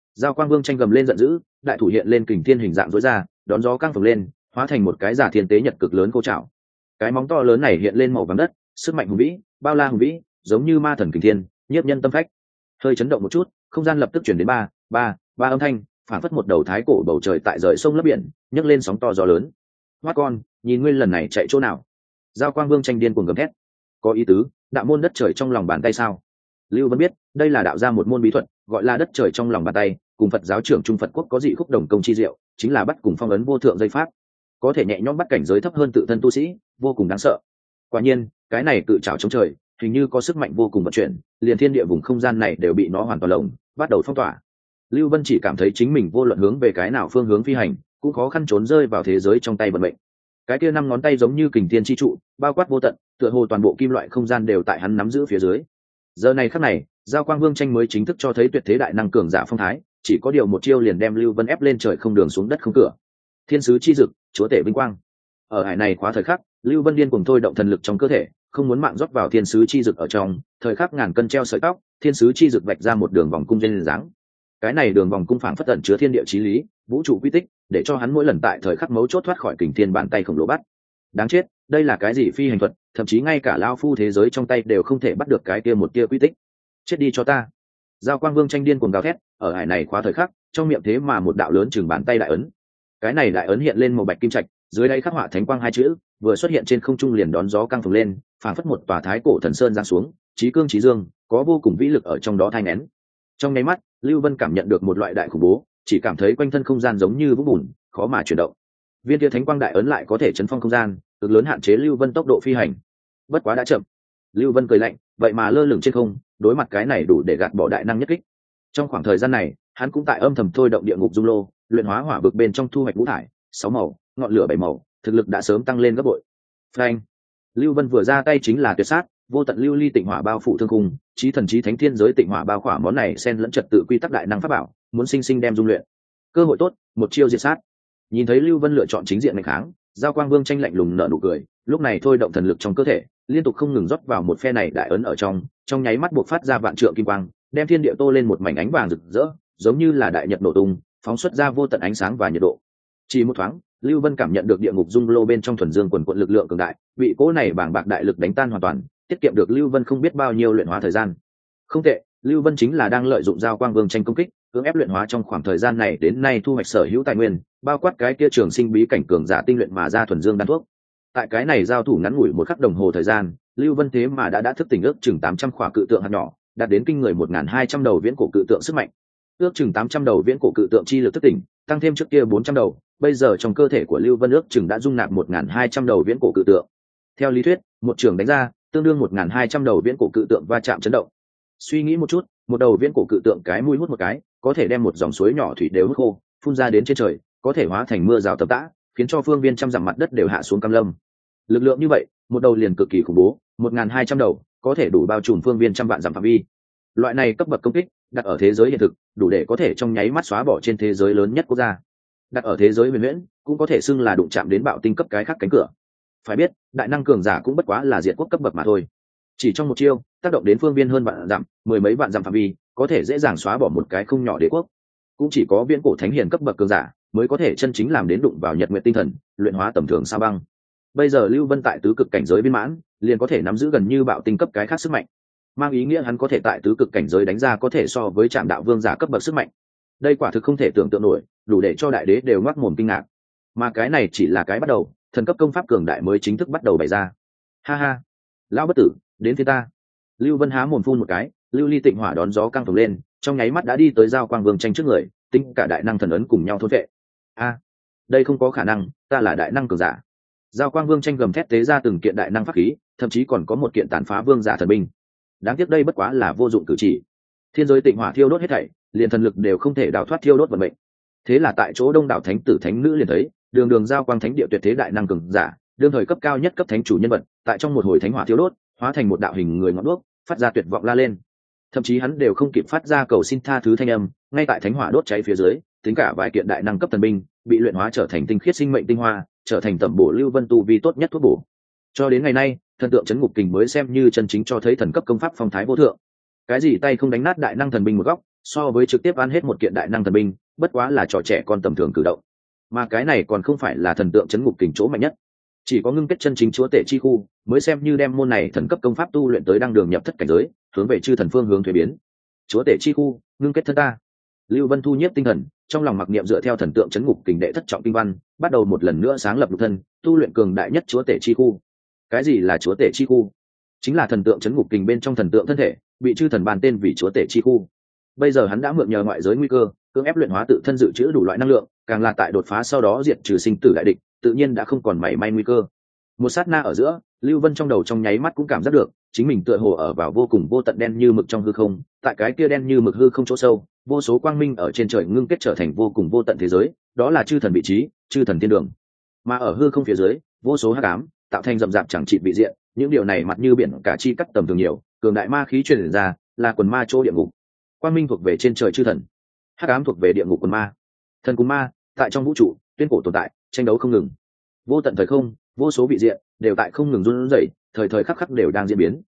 Giao Quang Vương tranh gầm lên giận dữ, đại thủ hiện lên kình thiên hình dạng rối ra, đón gió căng phồng lên, hóa thành một cái giả thiên tế nhật cực lớn cô trảo. Cái móng to lớn này hiện lên màu vàng đất, sức mạnh hùng vĩ, bao la hùng vĩ, giống như ma thần kình thiên, nhiếp nhân tâm phách. Hơi chấn động một chút, không gian lập tức chuyển đến ba ba ba âm thanh, phản phất một đầu thái cổ bầu trời tại rời sông lấp biển, nhấc lên sóng to gió lớn. Hoa con, nhìn ngươi lần này chạy chỗ nào? Giao Quang Vương tranh điên cuồng gầm thét. Có ý tứ, đạo môn đất trời trong lòng bàn tay sao? Lưu Vân biết, đây là đạo ra một môn bí thuật, gọi là đất trời trong lòng bàn tay, cùng Phật giáo trưởng Trung Phật quốc có dị khúc đồng công chi diệu, chính là bắt cùng phong ấn vô thượng dây pháp, có thể nhẹ nhõm bắt cảnh giới thấp hơn tự thân tu sĩ, vô cùng đáng sợ. Quả nhiên, cái này cự trảo chống trời, hình như có sức mạnh vô cùng vận chuyển, liền thiên địa vùng không gian này đều bị nó hoàn toàn lồng, bắt đầu phong tỏa. Lưu Vân chỉ cảm thấy chính mình vô luận hướng về cái nào phương hướng phi hành, cũng khó khăn trốn rơi vào thế giới trong tay vận mệnh. Cái kia năm ngón tay giống như kình thiên chi trụ, bao quát vô tận, tựa hồ toàn bộ kim loại không gian đều tại hắn nắm giữ phía dưới. Giờ này khắc này, Giao Quang Vương tranh mới chính thức cho thấy tuyệt thế đại năng cường giả phong thái, chỉ có điều một chiêu liền đem Lưu Vân ép lên trời không đường xuống đất không cửa. Thiên sứ chi dực, chúa tể vinh quang. Ở hải này khóa thời khắc, Lưu Vân điên cuồng thôi động thần lực trong cơ thể, không muốn mạng rót vào thiên sứ chi dực ở trong, thời khắc ngàn cân treo sợi tóc, thiên sứ chi dực vạch ra một đường vòng cung trên dáng. Cái này đường vòng cung phảng phất tẩn chứa thiên địa chí lý, vũ trụ quy tích, để cho hắn mỗi lần tại thời khắc mấu chốt thoát khỏi kình thiên bàn tay khổng lồ bắt. Đáng chết, đây là cái gì phi hành thuật, thậm chí ngay cả lao phu thế giới trong tay đều không thể bắt được cái kia một tia quy tích. Chết đi cho ta. Giao Quang Vương tranh điên cuồng gào thét, ở hải này khóa thời khắc, trong miệng thế mà một đạo lớn chừng bàn tay đại ấn. Cái này đại ấn hiện lên màu bạch kim trạch, dưới đây khắc họa thánh quang hai chữ, vừa xuất hiện trên không trung liền đón gió căng phồng lên, phảng phất một tòa thái cổ thần sơn giáng xuống, chí cương chí dương, có vô cùng vĩ lực ở trong đó thai nén. Trong nháy mắt, Lưu Vân cảm nhận được một loại đại khủng bố, chỉ cảm thấy quanh thân không gian giống như vũng bùn, khó mà chuyển động. Viên kia thánh quang đại ấn lại có thể chấn phong không gian, cực lớn hạn chế Lưu Vân tốc độ phi hành. Bất quá đã chậm. Lưu Vân cười lạnh, vậy mà lơ lửng trên không, đối mặt cái này đủ để gạt bỏ đại năng nhất kích. Trong khoảng thời gian này, hắn cũng tại âm thầm thôi động địa ngục dung lô, luyện hóa hỏa vực bên trong thu hoạch ngũ thải, sáu màu, ngọn lửa bảy màu, thực lực đã sớm tăng lên gấp bội. Phanh! Lưu Vân vừa ra tay chính là tuyệt sát, vô tận lưu ly tịnh hỏa bao phủ thương khung, chí thần chí thánh thiên giới tịnh hỏa bao khỏa món này xen lẫn trật tự quy tắc đại năng pháp bảo, muốn sinh sinh đem dung luyện. Cơ hội tốt, một chiêu diệt sát. Nhìn thấy Lưu Vân lựa chọn chính diện nghênh kháng, Giao Quang Vương tranh lạnh lùng nở nụ cười, lúc này thôi động thần lực trong cơ thể, liên tục không ngừng rót vào một phe này đại ấn ở trong, trong nháy mắt buộc phát ra vạn trượng kim quang, đem thiên địa tô lên một mảnh ánh vàng rực rỡ, giống như là đại nhật nổ tung, phóng xuất ra vô tận ánh sáng và nhiệt độ. Chỉ một thoáng, Lưu Vân cảm nhận được địa ngục dung lô bên trong thuần dương quần quận lực lượng cường đại, bị cỗ này bàng bạc đại lực đánh tan hoàn toàn, tiết kiệm được Lưu Vân không biết bao nhiêu luyện hóa thời gian. Không tệ, Lưu Vân chính là đang lợi dụng Giao Quang Vương tranh công kích, cưỡng ép luyện hóa trong khoảng thời gian này đến nay thu hoạch sở hữu tài nguyên, bao quát cái kia trường sinh bí cảnh cường giả tinh luyện mà ra thuần dương đan thuốc. Tại cái này giao thủ ngắn ngủi một khắc đồng hồ thời gian, Lưu Vân thế mà đã đã thức tỉnh ước chừng tám trăm khỏa cự tượng hạt nhỏ, đạt đến kinh người một nghìn hai trăm đầu viễn cổ cự tượng sức mạnh. Ước chừng tám trăm đầu viễn cổ cự tượng chi lực thức tỉnh, tăng thêm trước kia bốn trăm đầu, bây giờ trong cơ thể của Lưu Vân ước chừng đã dung nạp một nghìn hai trăm đầu viễn cổ cự tượng. Theo lý thuyết, một trường đánh ra, tương đương một nghìn hai trăm đầu viễn cổ cự tượng va chạm chấn động. Suy nghĩ một chút, một đầu viễn cổ cự tượng cái mũi hút một cái, có thể đem một dòng suối nhỏ thủy đều hút khô, phun ra đến trên trời, có thể hóa thành mưa rào tầm tã, khiến cho phương viên trăm dặm mặt đất đều hạ xuống cam lâm. Lực lượng như vậy, một đầu liền cực kỳ khủng bố, một nghìn hai trăm đầu, có thể đủ bao trùm phương viên trăm vạn dặm phạm vi. Loại này cấp bậc công kích, đặt ở thế giới hiện thực, đủ để có thể trong nháy mắt xóa bỏ trên thế giới lớn nhất quốc gia. Đặt ở thế giới huyền huyễn, cũng có thể xưng là đụng chạm đến bạo tinh cấp cái khác cánh cửa. Phải biết, đại năng cường giả cũng bất quá là diệt quốc cấp bậc mà thôi. Chỉ trong một chiêu, tác động đến phương viên hơn vạn dặm, mười mấy vạn dặm phạm vi, có thể dễ dàng xóa bỏ một cái không nhỏ đế quốc. Cũng chỉ có viễn cổ thánh hiền cấp bậc cường giả mới có thể chân chính làm đến đụng vào nhật nguyện tinh thần, luyện hóa tầm thường sao băng. Bây giờ Lưu Vân tại tứ cực cảnh giới viên mãn, liền có thể nắm giữ gần như bạo tinh cấp cái khác sức mạnh, mang ý nghĩa hắn có thể tại tứ cực cảnh giới đánh ra có thể so với Trạm Đạo Vương giả cấp bậc sức mạnh. Đây quả thực không thể tưởng tượng nổi, đủ để cho đại đế đều ngoác mồm kinh ngạc. Mà cái này chỉ là cái bắt đầu, thần cấp công pháp cường đại mới chính thức bắt đầu bày ra. Ha ha, lão bất tử, đến phía ta. Lưu Vân há mồm phun một cái, lưu ly tịnh hỏa đón gió căng phồng lên, trong nháy mắt đã đi tới Giao Quang Vương tranh trước người, tính cả đại năng thần ấn cùng nhau thôn vệ. A, đây không có khả năng, ta là đại năng cường giả. Giao Quang Vương tranh gầm thét tế ra từng kiện đại năng pháp khí, thậm chí còn có một kiện tàn phá vương giả thần binh. Đáng tiếc đây bất quá là vô dụng cử chỉ. Thiên giới tịnh hỏa thiêu đốt hết thảy, liền thần lực đều không thể đào thoát thiêu đốt vận mệnh. Thế là tại chỗ đông đảo thánh tử thánh nữ liền thấy, đường đường Giao Quang thánh địa tuyệt thế đại năng cường giả, đương thời cấp cao nhất cấp thánh chủ nhân vật, tại trong một hồi thánh hỏa thiêu đốt, hóa thành một đạo hình người ngọn đuốc, phát ra tuyệt vọng la lên. Thậm chí hắn đều không kịp phát ra cầu xin tha thứ thanh âm, ngay tại thánh hỏa đốt cháy phía dưới, tính cả vài kiện đại năng cấp thần binh, bị luyện hóa trở thành tinh khiết sinh mệnh tinh hoa, trở thành tẩm bổ Lưu Vân tu vi tốt nhất thuốc bổ. Cho đến ngày nay, thần tượng chấn ngục kình mới xem như chân chính cho thấy thần cấp công pháp phong thái vô thượng. Cái gì tay không đánh nát đại năng thần binh một góc, so với trực tiếp ăn hết một kiện đại năng thần binh bất quá là trò trẻ con tầm thường cử động. Mà cái này còn không phải là thần tượng chấn ngục kình chỗ mạnh nhất, chỉ có ngưng kết chân chính chúa tể chi khu mới xem như đem môn này thần cấp công pháp tu luyện tới đăng đường nhập thất cảnh giới, hướng về chư thần phương hướng thuế biến. Chúa tể chi khu ngưng kết thân ta. Lưu Vân thu nhiếp tinh thần, trong lòng mặc niệm dựa theo thần tượng chấn ngục kình đệ thất trọng kinh văn, bắt đầu một lần nữa sáng lập lục thân, tu luyện cường đại nhất chúa tể chi khu. Cái gì là chúa tể chi khu? Chính là thần tượng chấn ngục kình bên trong thần tượng thân thể, bị chư thần bàn tên vì chúa tể chi khu. Bây giờ hắn đã mượn nhờ ngoại giới nguy cơ, cưỡng ép luyện hóa tự thân dự trữ đủ loại năng lượng, càng là tại đột phá sau đó diệt trừ sinh tử đại địch, tự nhiên đã không còn mảy may nguy cơ. Một sát na ở giữa, Lưu Vân trong đầu trong nháy mắt cũng cảm giác được, chính mình tựa hồ ở vào vô cùng vô tận đen như mực trong hư không, tại cái kia đen như mực hư không chỗ sâu, vô số quang minh ở trên trời ngưng kết trở thành vô cùng vô tận thế giới, đó là chư thần vị trí, chư thần thiên đường. Mà ở hư không phía dưới, vô số hắc ám, tạo thành rậm rạp chẳng trị vị diện, những điều này mặt như biển cả chi cắt tầm thường nhiều, cường đại ma khí truyền ra, là quần ma chỗ địa ngục. Quang minh thuộc về trên trời chư thần, hắc ám thuộc về địa ngục quần ma. Thần cùng ma, tại trong vũ trụ, tuyên cổ tồn tại, tranh đấu không ngừng. Vô tận thời không, vô số vị diện đều tại không ngừng run rẩy, thời thời khắc khắc đều đang diễn biến.